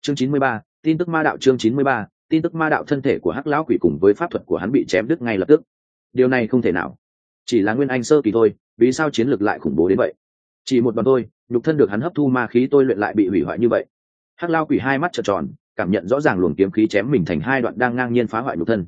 Chương 93, tin tức ma đạo. Chương 93, tin tức ma đạo. Thân thể của hắc lão quỷ cùng với pháp thuật của hắn bị chém đứt ngay lập tức. Điều này không thể nào, chỉ là nguyên anh sơ kỳ thôi, vì sao chiến lực lại khủng bố đến vậy? Chỉ một đòn thôi, nhục thân được hắn hấp thu ma khí tôi luyện lại bị hủy hoại như vậy. Hắc lão quỷ hai mắt trợn tròn, cảm nhận rõ ràng luồng kiếm khí chém mình thành hai đoạn đang ngang nhiên phá hoại nhục thân.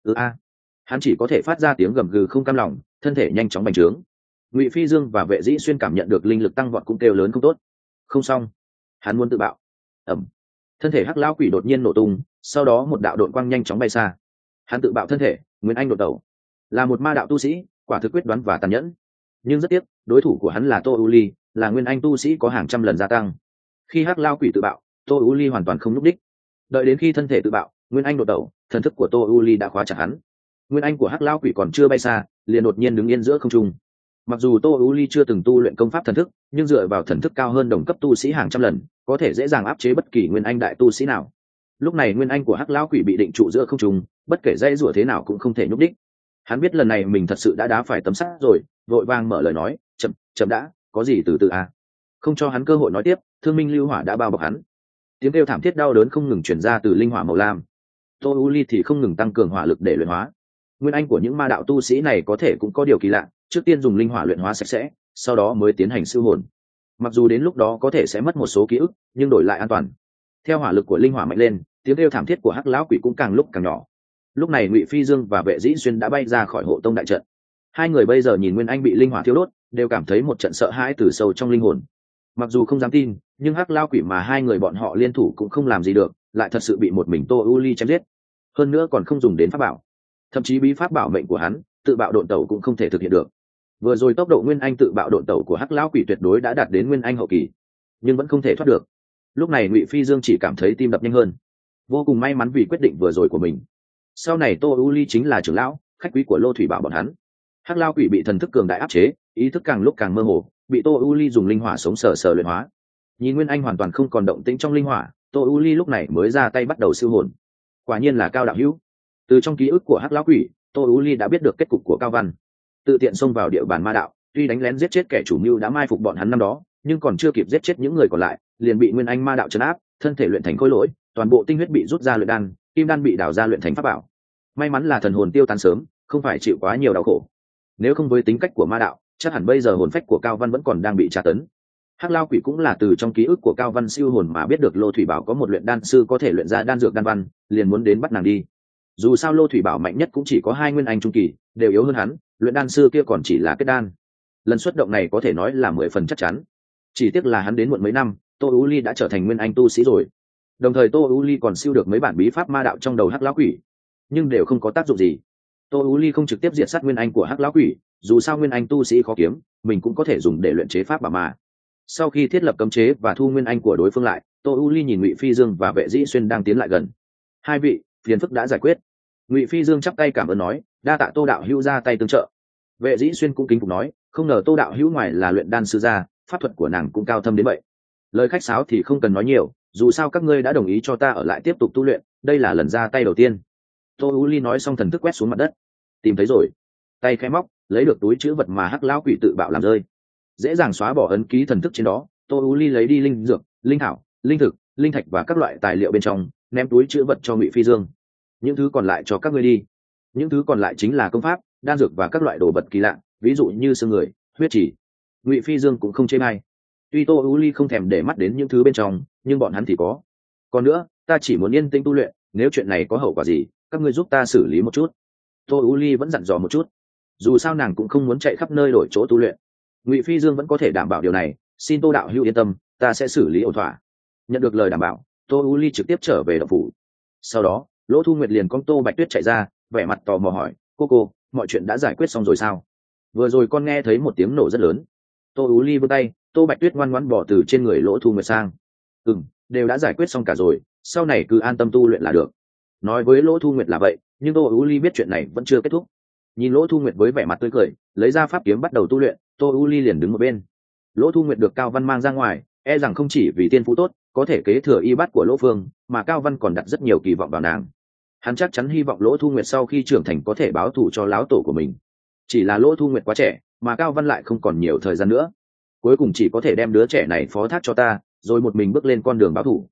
Hắn chỉ có thể phát ra tiếng gầm gừ không cam lòng, thân thể nhanh chóng bành trướng. Ngụy Phi Dương và Vệ Dĩ Xuyên cảm nhận được linh lực tăng vọt cũng kêu lớn không tốt. Không xong, hắn muốn tự bạo. Ẩm. Thân thể hắc lão quỷ đột nhiên nổ tung, sau đó một đạo độn quang nhanh chóng bay xa. Hắn tự bạo thân thể, Nguyên Anh đột đầu, là một ma đạo tu sĩ, quả thực quyết đoán và tàn nhẫn. Nhưng rất tiếc, đối thủ của hắn là Tô U Ly, là Nguyên Anh tu sĩ có hàng trăm lần gia tăng. Khi hắc lão quỷ tự bạo, Tô U Ly hoàn toàn không lúc đích. Đợi đến khi thân thể tự bạo, Nguyên Anh đột đầu, thần thức của Tô U Ly đã khóa chặt hắn. Nguyên Anh của hắc lão quỷ còn chưa bay xa, liền đột nhiên đứng yên giữa không trung. Mặc dù Tô U Ly chưa từng tu luyện công pháp thần thức, nhưng dựa vào thần thức cao hơn đồng cấp tu sĩ hàng trăm lần, có thể dễ dàng áp chế bất kỳ Nguyên Anh đại tu sĩ nào. Lúc này Nguyên Anh của hắc lão quỷ bị định trụ giữa không trung, bất kể dây rủa thế nào cũng không thể nhúc đích. Hắn biết lần này mình thật sự đã đá phải tấm sắt rồi, vội vàng mở lời nói, chậm đã, có gì từ từ à. Không cho hắn cơ hội nói tiếp, thương minh lưu hỏa đã bao bọc hắn. Tiếng kêu thảm thiết đau đớn không ngừng truyền ra từ linh hỏa màu lam. Tô U Ly thì không ngừng tăng cường hỏa lực để luyện hóa. Nguyên Anh của những ma đạo tu sĩ này có thể cũng có điều kỳ lạ, trước tiên dùng linh hỏa luyện hóa sạch sẽ, sau đó mới tiến hành siêu hồn. Mặc dù đến lúc đó có thể sẽ mất một số ký ức, nhưng đổi lại an toàn. Theo hỏa lực của linh hỏa mạnh lên, tiếng kêu thảm thiết của hắc lão quỷ cũng càng lúc càng nhỏ. Lúc này Ngụy Phi Dương và Vệ Dĩ Xuyên đã bay ra khỏi hộ tông đại trận. Hai người bây giờ nhìn Nguyên Anh bị linh hỏa thiêu đốt, đều cảm thấy một trận sợ hãi từ sâu trong linh hồn. Mặc dù không dám tin, nhưng hắc lão quỷ mà hai người bọn họ liên thủ cũng không làm gì được, lại thật sự bị một mình Tô U Ly chém giết. Hơn nữa còn không dùng đến pháp bảo, thậm chí bí pháp bảo mệnh của hắn, tự bạo độn tẩu cũng không thể thực hiện được. Vừa rồi tốc độ Nguyên Anh tự bạo độn tẩu của hắc lão quỷ tuyệt đối đã đạt đến Nguyên Anh hậu kỳ, nhưng vẫn không thể thoát được. Lúc này Ngụy Phi Dương chỉ cảm thấy tim đập nhanh hơn, vô cùng may mắn vì quyết định vừa rồi của mình. Sau này Tô U Ly chính là trưởng lão, khách quý của Lô Thủy Bảo bọn hắn. Hắc lão quỷ bị thần thức cường đại áp chế, ý thức càng lúc càng mơ hồ, bị Tô U Ly dùng linh hỏa sống sờ sờ luyện hóa. Nhìn Nguyên Anh hoàn toàn không còn động tĩnh trong linh hỏa, Tô U Ly lúc này mới ra tay bắt đầu siêu hồn. Quả nhiên là Cao đạo hữu. Từ trong ký ức của hắc lão quỷ, Tô U Ly đã biết được kết cục của Cao Văn. Tự tiện xông vào địa bàn ma đạo, tuy đánh lén giết chết kẻ chủ mưu đã mai phục bọn hắn năm đó, nhưng còn chưa kịp giết chết những người còn lại, liền bị Nguyên Anh ma đạo trấn áp, thân thể luyện thành khối lỗi, toàn bộ tinh huyết bị rút ra luyện đan, kim đan bị đào ra luyện thành pháp bảo. May mắn là thần hồn tiêu tan sớm, không phải chịu quá nhiều đau khổ. Nếu không với tính cách của ma đạo, chắc hẳn bây giờ hồn phách của Cao Văn vẫn còn đang bị tra tấn. Hắc lão quỷ cũng là từ trong ký ức của Cao Văn siêu hồn mà biết được Lô Thủy Bảo có một luyện đan sư có thể luyện ra đan dược đan văn, liền muốn đến bắt nàng đi. Dù sao Lô Thủy Bảo mạnh nhất cũng chỉ có 2 Nguyên Anh trung kỳ, đều yếu hơn hắn, luyện đan sư kia còn chỉ là kết đan. Lần xuất động này có thể nói là 10 phần chắc chắn. Chỉ tiếc là hắn đến muộn mấy năm, Tô U Ly đã trở thành Nguyên Anh tu sĩ rồi. Đồng thời Tô U Ly còn siêu được mấy bản bí pháp ma đạo trong đầu hắc lão quỷ, nhưng đều không có tác dụng gì. Tô U Ly không trực tiếp diệt sát Nguyên Anh của hắc lão quỷ, dù sao Nguyên Anh tu sĩ khó kiếm, mình cũng có thể dùng để luyện chế pháp bảo mà. Sau khi thiết lập cấm chế và thu Nguyên Anh của đối phương lại, Tô U Ly nhìn Ngụy Phi Dương và Vệ Dĩ Xuyên đang tiến lại gần. Hai vị, phiền phức đã giải quyết. Ngụy Phi Dương chắp tay cảm ơn nói, đa tạ Tô đạo hữu ra tay tương trợ. Vệ Dĩ Xuyên cũng kính phục nói, không ngờ Tô đạo hữu ngoài là luyện đan sư gia, pháp thuật của nàng cũng cao thâm đến vậy. Lời khách sáo thì không cần nói nhiều, dù sao các ngươi đã đồng ý cho ta ở lại tiếp tục tu luyện, đây là lần ra tay đầu tiên. Tô U Ly nói xong thần thức quét xuống mặt đất, tìm thấy rồi. Tay khẽ móc, lấy được túi chữ vật mà hắc lão quỷ tự bạo làm rơi, dễ dàng xóa bỏ ấn ký thần thức trên đó. Tô U Ly lấy đi linh dược, linh thảo, linh thực, linh thạch và các loại tài liệu bên trong, ném túi chữ vật cho Ngụy Phi Dương. Những thứ còn lại cho các ngươi đi. Những thứ còn lại chính là công pháp, đan dược và các loại đồ vật kỳ lạ, ví dụ như xương người, huyết chỉ. Ngụy Phi Dương cũng không chê mai. Tuy Tô U Ly không thèm để mắt đến những thứ bên trong, nhưng bọn hắn thì có. Còn nữa, ta chỉ muốn yên tĩnh tu luyện, nếu chuyện này có hậu quả gì, các ngươi giúp ta xử lý một chút. Tô U Ly vẫn dặn dò một chút. Dù sao nàng cũng không muốn chạy khắp nơi đổi chỗ tu luyện. Ngụy Phi Dương vẫn có thể đảm bảo điều này, xin Tô đạo hữu yên tâm, ta sẽ xử lý ổn thỏa. Nhận được lời đảm bảo, Tô U Ly trực tiếp trở về động phủ. Sau đó, Lỗ Thu Nguyệt liền con Tô Bạch Tuyết chạy ra, vẻ mặt tò mò hỏi, cô, mọi chuyện đã giải quyết xong rồi sao? Vừa rồi con nghe thấy một tiếng nổ rất lớn. Tô U Ly vươn tay, Tô Bạch Tuyết ngoan ngoãn bỏ từ trên người Lỗ Thu Nguyệt sang. Đều đã giải quyết xong cả rồi, sau này cứ an tâm tu luyện là được. Nói với Lỗ Thu Nguyệt là vậy, nhưng Tô U Ly biết chuyện này vẫn chưa kết thúc. Nhìn Lỗ Thu Nguyệt với vẻ mặt tươi cười, lấy ra pháp kiếm bắt đầu tu luyện, Tô U Ly liền đứng một bên. Lỗ Thu Nguyệt được Cao Văn mang ra ngoài, e rằng không chỉ vì tiên phú tốt, có thể kế thừa y bát của Lỗ Phương, mà Cao Văn còn đặt rất nhiều kỳ vọng vào nàng. Hắn chắc chắn hy vọng Lỗ Thu Nguyệt sau khi trưởng thành có thể báo thù cho láo tổ của mình. Chỉ là Lỗ Thu Nguyệt quá trẻ, mà Cao Văn lại không còn nhiều thời gian nữa. Cuối cùng chỉ có thể đem đứa trẻ này phó thác cho ta, rồi một mình bước lên con đường báo thù.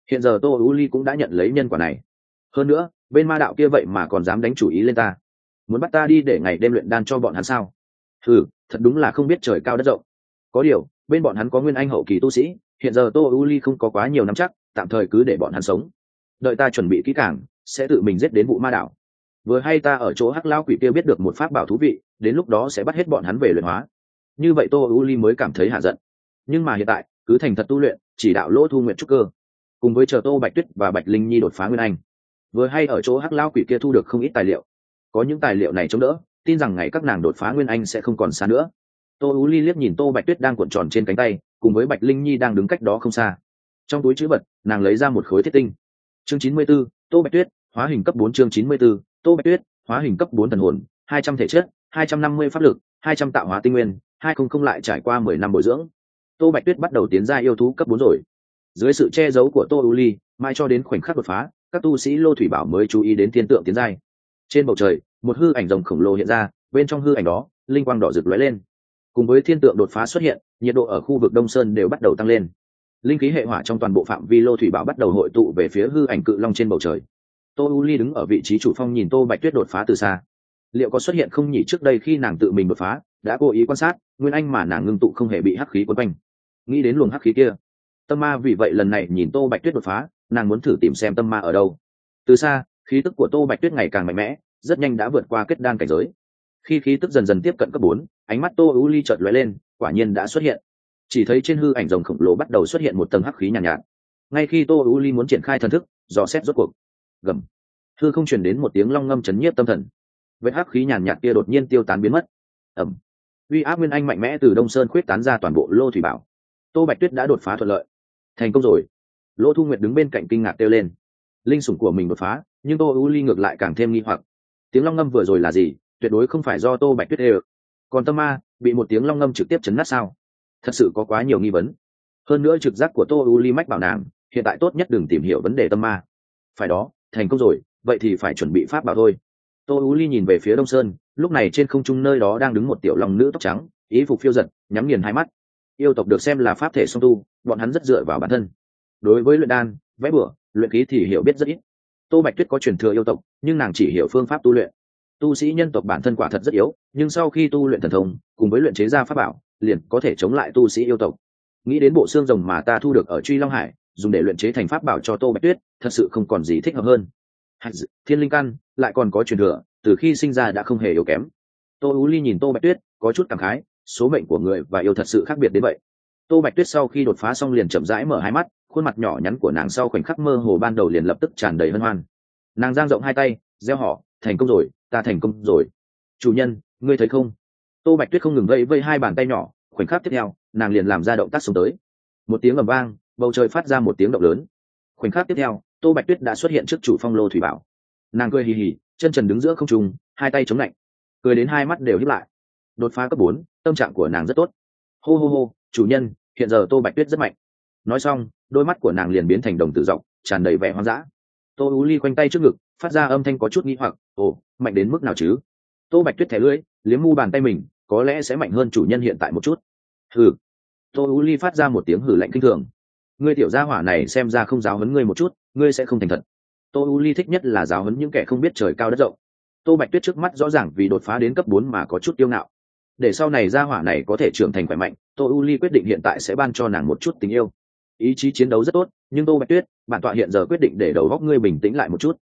Hiện giờ Tô U Ly cũng đã nhận lấy nhân quả này. Hơn nữa bên ma đạo kia vậy mà còn dám đánh chủ ý lên ta, muốn bắt ta đi để ngày đêm luyện đan cho bọn hắn sao? Thật đúng là không biết trời cao đất rộng. Có điều bên bọn hắn có nguyên anh hậu kỳ tu sĩ, hiện giờ Tô U Ly không có quá nhiều nắm chắc, tạm thời cứ để bọn hắn sống, đợi ta chuẩn bị kỹ càng sẽ tự mình giết đến vụ ma đạo. Vừa hay ta ở chỗ hắc lao quỷ kia biết được một pháp bảo thú vị, đến lúc đó sẽ bắt hết bọn hắn về luyện hóa. Như vậy Tô U Ly mới cảm thấy hạ giận. Nhưng mà hiện tại cứ thành thật tu luyện, chỉ đạo Lỗ Thu Nguyện trúc cơ, cùng với chờ Tô Bạch Tuyết và Bạch Linh Nhi đột phá nguyên anh. Vừa hay ở chỗ hắc lao quỷ kia thu được không ít tài liệu, có những tài liệu này chống đỡ, tin rằng ngày các nàng đột phá nguyên anh sẽ không còn xa nữa. Tô U Ly liếc nhìn Tô Bạch Tuyết đang cuộn tròn trên cánh tay, cùng với Bạch Linh Nhi đang đứng cách đó không xa. Trong túi trữ vật nàng lấy ra một khối thiết tinh. Chương 94, Tô Bạch Tuyết hóa hình cấp 4. Chương 94, Tô Bạch Tuyết hóa hình cấp 4 thần hồn, 200 thể chất, 250 pháp lực, 200 tạo hóa tinh nguyên, 200 lại trải qua 10 năm bồi dưỡng. Tô Bạch Tuyết bắt đầu tiến ra yêu thú cấp 4 rồi. Dưới sự che giấu của Tô U Ly, mai cho đến khoảnh khắc đột phá, các tu sĩ Lô Thủy Bảo mới chú ý đến thiên tượng tiến giai. Trên bầu trời, một hư ảnh rồng khổng lồ hiện ra, bên trong hư ảnh đó, linh quang đỏ rực lóe lên. Cùng với thiên tượng đột phá xuất hiện, nhiệt độ ở khu vực Đông Sơn đều bắt đầu tăng lên. Linh khí hệ hỏa trong toàn bộ phạm vi Lô Thủy Bảo bắt đầu hội tụ về phía hư ảnh cự long trên bầu trời. Tô U Ly đứng ở vị trí chủ phong nhìn Tô Bạch Tuyết đột phá từ xa. Liệu có xuất hiện không nhỉ? Trước đây khi nàng tự mình đột phá, đã cố ý quan sát, nguyên anh mà nàng ngưng tụ không hề bị hắc khí quấn quanh. Nghĩ đến luồng hắc khí kia, tâm ma vì vậy lần này nhìn Tô Bạch Tuyết đột phá, nàng muốn thử tìm xem tâm ma ở đâu. Từ xa, khí tức của Tô Bạch Tuyết ngày càng mạnh mẽ, rất nhanh đã vượt qua kết đan cảnh giới. Khi khí tức dần dần tiếp cận cấp 4, ánh mắt Tô U Ly chợt lóe lên, quả nhiên đã xuất hiện. Chỉ thấy trên hư ảnh rồng khổng lồ bắt đầu xuất hiện một tầng hắc khí nhàn nhạt. Ngay khi Tô U Ly muốn triển khai thần thức, dò xét rốt cuộc, gầm, hư không truyền đến một tiếng long ngâm chấn nhiếp tâm thần. Vết hắc khí nhàn nhạt kia đột nhiên tiêu tán biến mất. Ầm, uy áp nguyên anh mạnh mẽ từ Đông Sơn khuyết tán ra toàn bộ Lô Thủy Bảo. Tô Bạch Tuyết đã đột phá thuận lợi, thành công rồi. Lỗ Thu Nguyệt đứng bên cạnh kinh ngạc kêu lên. Linh sủng của mình đột phá, nhưng Tô U Ly ngược lại càng thêm nghi hoặc. Tiếng long ngâm vừa rồi là gì? Tuyệt đối không phải do Tô Bạch Tuyết đều. Còn tâm ma bị một tiếng long ngâm trực tiếp chấn nát sao? Thật sự có quá nhiều nghi vấn. Hơn nữa trực giác của Tô U Ly mách bảo nàng, hiện tại tốt nhất đừng tìm hiểu vấn đề tâm ma. Phải đó, thành công rồi, vậy thì phải chuẩn bị pháp bảo thôi. Tô U Ly nhìn về phía Đông Sơn, lúc này trên không trung nơi đó đang đứng một tiểu long nữ tóc trắng, ý phục phiêu giật, nhắm nghiền hai mắt. Yêu tộc được xem là pháp thể song tu, bọn hắn rất dựa vào bản thân. Đối với luyện đan, vẽ bửa, luyện khí thì hiểu biết rất ít. Tô Bạch Tuyết có truyền thừa yêu tộc, nhưng nàng chỉ hiểu phương pháp tu luyện. Tu sĩ nhân tộc bản thân quả thật rất yếu, nhưng sau khi tu luyện thần thông, cùng với luyện chế ra pháp bảo, liền có thể chống lại tu sĩ yêu tộc. Nghĩ đến bộ xương rồng mà ta thu được ở Truy Long Hải, dùng để luyện chế thành pháp bảo cho Tô Bạch Tuyết, thật sự không còn gì thích hợp hơn. Thiên linh căn lại còn có truyền thừa, từ khi sinh ra đã không hề yếu kém. Tô U Ly nhìn Tô Bạch Tuyết, có chút cảm khái, số mệnh của người và yêu thật sự khác biệt đến vậy. Tô Bạch Tuyết sau khi đột phá xong liền chậm rãi mở hai mắt, khuôn mặt nhỏ nhắn của nàng sau khoảnh khắc mơ hồ ban đầu liền lập tức tràn đầy hân hoan. Nàng dang rộng hai tay, reo hò, thành công rồi, ta thành công rồi. Chủ nhân, ngươi thấy không? Tô Bạch Tuyết không ngừng vẫy vẫy hai bàn tay nhỏ, khoảnh khắc tiếp theo, nàng liền làm ra động tác sống tới. Một tiếng ầm vang, bầu trời phát ra một tiếng động lớn. Khoảnh khắc tiếp theo, Tô Bạch Tuyết đã xuất hiện trước chủ phong Lô Thủy Bảo. Nàng cười hì hì, chân trần đứng giữa không trung, hai tay chống lạnh, cười đến hai mắt đều híp lại. Đột phá cấp 4, tâm trạng của nàng rất tốt. Hô hô hô, chủ nhân, hiện giờ Tô Bạch Tuyết rất mạnh. Nói xong, đôi mắt của nàng liền biến thành đồng tử rộng, tràn đầy vẻ hoang dã. Tô U Ly quanh tay trước ngực, phát ra âm thanh có chút nghi hoặc, ồ, mạnh đến mức nào chứ? Tô Bạch Tuyết thẻ lưỡi, liếm mu bàn tay mình, có lẽ sẽ mạnh hơn chủ nhân hiện tại một chút. Hừ. Tô U Ly phát ra một tiếng hừ lạnh kinh thường. Ngươi tiểu gia hỏa này xem ra không giáo huấn ngươi một chút, ngươi sẽ không thành thật. Tô U Ly thích nhất là giáo huấn những kẻ không biết trời cao đất rộng. Tô Bạch Tuyết trước mắt rõ ràng vì đột phá đến cấp 4 mà có chút kiêu ngạo. Để sau này gia hỏa này có thể trưởng thành khỏe mạnh, Tô U Ly quyết định hiện tại sẽ ban cho nàng một chút tình yêu. Ý chí chiến đấu rất tốt, nhưng Tô Bạch Tuyết, bản tọa hiện giờ quyết định để đầu óc ngươi bình tĩnh lại một chút.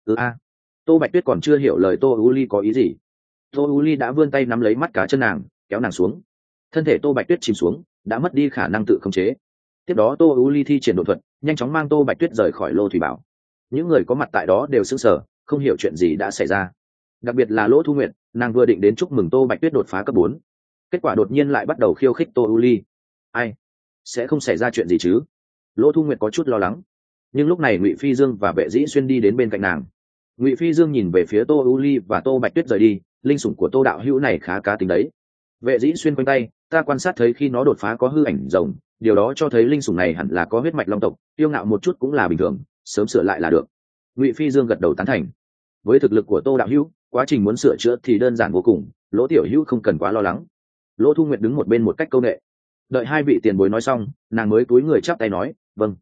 Tô Bạch Tuyết còn chưa hiểu lời Tô U Ly có ý gì. Tô U Ly đã vươn tay nắm lấy mắt cá chân nàng, kéo nàng xuống. Thân thể Tô Bạch Tuyết chìm xuống, đã mất đi khả năng tự khống chế. Tiếp đó Tô U Ly thi triển đột thuật, nhanh chóng mang Tô Bạch Tuyết rời khỏi Lô Thủy Bảo. Những người có mặt tại đó đều sững sờ, không hiểu chuyện gì đã xảy ra. Đặc biệt là Lỗ Thu Nguyệt, nàng vừa định đến chúc mừng Tô Bạch Tuyết đột phá cấp 4, kết quả đột nhiên lại bắt đầu khiêu khích Tô U Ly. Ai? Sẽ không xảy ra chuyện gì chứ? Lỗ Thu Nguyệt có chút lo lắng. Nhưng lúc này Ngụy Phi Dương và Vệ Dĩ Xuyên đi đến bên cạnh nàng. Ngụy Phi Dương nhìn về phía Tô U Ly và Tô Bạch Tuyết rời đi, linh sủng của Tô đạo hữu này khá cá tính đấy. Vệ Dĩ Xuyên quanh tay, ta quan sát thấy khi nó đột phá có hư ảnh rồng, điều đó cho thấy linh sủng này hẳn là có huyết mạch long tộc, tiêu ngạo một chút cũng là bình thường, sớm sửa lại là được. Ngụy Phi Dương gật đầu tán thành. Với thực lực của Tô đạo hữu, quá trình muốn sửa chữa thì đơn giản vô cùng, Lỗ tiểu hữu không cần quá lo lắng. Lỗ Thu Nguyệt đứng một bên một cách câu nệ. Đợi hai vị tiền bối nói xong, nàng mới cúi người chắp tay nói, vâng.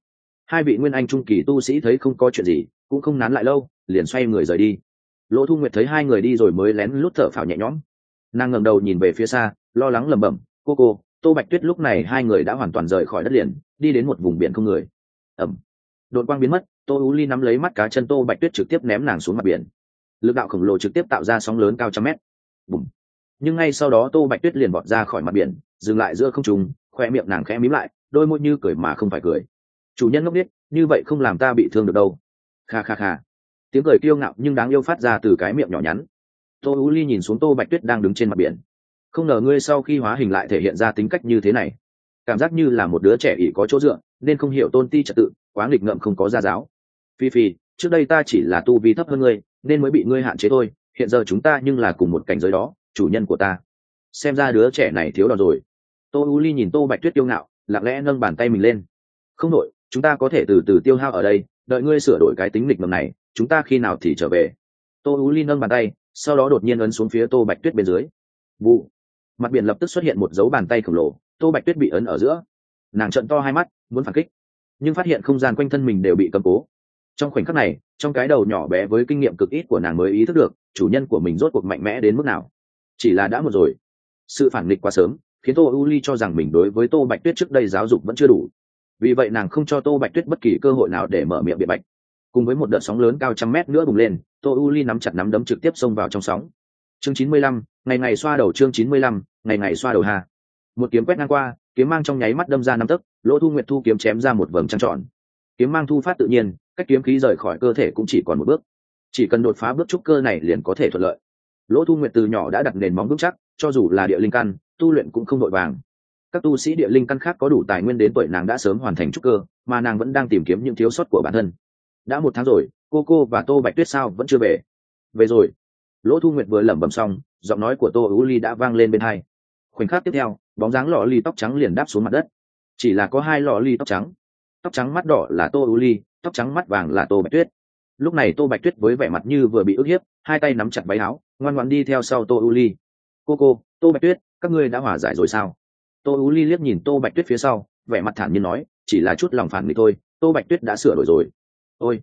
Hai vị nguyên anh trung kỳ tu sĩ thấy không có chuyện gì, cũng không nán lại lâu, liền xoay người rời đi. Lỗ Thu Nguyệt thấy hai người đi rồi mới lén lút thở phào nhẹ nhõm. Nàng ngẩng đầu nhìn về phía xa, lo lắng lẩm bẩm, cô, Tô Bạch Tuyết. Lúc này hai người đã hoàn toàn rời khỏi đất liền, đi đến một vùng biển không người. Ẩm. Đột quang biến mất, Tô U Ly nắm lấy mắt cá chân Tô Bạch Tuyết, trực tiếp ném nàng xuống mặt biển. Lực đạo khổng lồ trực tiếp tạo ra sóng lớn cao trăm mét. Bùm. Nhưng ngay sau đó Tô Bạch Tuyết liền bọt ra khỏi mặt biển, dừng lại giữa không trung, khoe miệng nàng khẽ mím lại, đôi môi như cười mà không phải cười. Chủ nhân ngốc biết, như vậy không làm ta bị thương được đâu. Kha kha kha. Tiếng cười kiêu ngạo nhưng đáng yêu phát ra từ cái miệng nhỏ nhắn. Tô U Ly nhìn xuống Tô Bạch Tuyết đang đứng trên mặt biển. Không ngờ ngươi sau khi hóa hình lại thể hiện ra tính cách như thế này. Cảm giác như là một đứa trẻ ỷ có chỗ dựa, nên không hiểu tôn ti trật tự, quá nghịch ngợm không có gia giáo. Phi Phi, trước đây ta chỉ là tu vi thấp hơn ngươi, nên mới bị ngươi hạn chế thôi. Hiện giờ chúng ta nhưng là cùng một cảnh giới đó, chủ nhân của ta. Xem ra đứa trẻ này thiếu đòn rồi. Tô U Ly nhìn Tô Bạch Tuyết kiêu ngạo, lặng lẽ nâng bàn tay mình lên. Không nội, chúng ta có thể từ từ tiêu hao ở đây, đợi ngươi sửa đổi cái tính nghịch ngợm này, chúng ta khi nào thì trở về. Tô U Ly nâng bàn tay, sau đó đột nhiên ấn xuống phía Tô Bạch Tuyết bên dưới. Vụ. Mặt biển lập tức xuất hiện một dấu bàn tay khổng lồ, Tô Bạch Tuyết bị ấn ở giữa. Nàng trợn to hai mắt, muốn phản kích, nhưng phát hiện không gian quanh thân mình đều bị cầm cố. Trong khoảnh khắc này, trong cái đầu nhỏ bé với kinh nghiệm cực ít của nàng mới ý thức được chủ nhân của mình rốt cuộc mạnh mẽ đến mức nào. Chỉ là đã một rồi, sự phản nghịch quá sớm khiến Tô U Ly cho rằng mình đối với Tô Bạch Tuyết trước đây giáo dục vẫn chưa đủ. Vì vậy nàng không cho Tô Bạch Tuyết bất kỳ cơ hội nào để mở miệng biện bạch. Cùng với một đợt sóng lớn cao trăm mét nữa bùng lên, Tô U Ly nắm chặt nắm đấm trực tiếp xông vào trong sóng. Chương 95, ngày ngày xoa đầu. Chương 95, ngày ngày xoa đầu hà. Một kiếm quét ngang qua, kiếm mang trong nháy mắt đâm ra năm tấc, Lỗ Thu Nguyệt thu kiếm chém ra một vầng trăng tròn. Kiếm mang thu phát tự nhiên, cách kiếm khí rời khỏi cơ thể cũng chỉ còn một bước. Chỉ cần đột phá bước trúc cơ này liền có thể thuận lợi. Lỗ Thu Nguyệt từ nhỏ đã đặt nền móng vững chắc, cho dù là địa linh căn, tu luyện cũng không vội vàng. Các tu sĩ địa linh căn khác có đủ tài nguyên đến tuổi nàng đã sớm hoàn thành trúc cơ, mà nàng vẫn đang tìm kiếm những thiếu sót của bản thân. Đã một tháng rồi, cô và Tô Bạch Tuyết sao vẫn chưa về? Về rồi. Lỗ Thu Nguyệt vừa lẩm bẩm xong, giọng nói của Tô U Ly đã vang lên bên tai. Khoảnh khắc tiếp theo, bóng dáng lọ ly tóc trắng liền đáp xuống mặt đất. Chỉ là có hai lọ ly tóc trắng mắt đỏ là Tô U Ly, tóc trắng mắt vàng là Tô Bạch Tuyết. Lúc này Tô Bạch Tuyết với vẻ mặt như vừa bị ức hiếp, hai tay nắm chặt váy áo, ngoan ngoãn đi theo sau Tô U Ly. Cô, Tô Bạch Tuyết, các ngươi đã hòa giải rồi sao? Tô U Ly liếc nhìn Tô Bạch Tuyết phía sau, vẻ mặt thản nhiên nói, chỉ là chút lòng phản nghịch thôi, Tô Bạch Tuyết đã sửa đổi rồi. Ôi,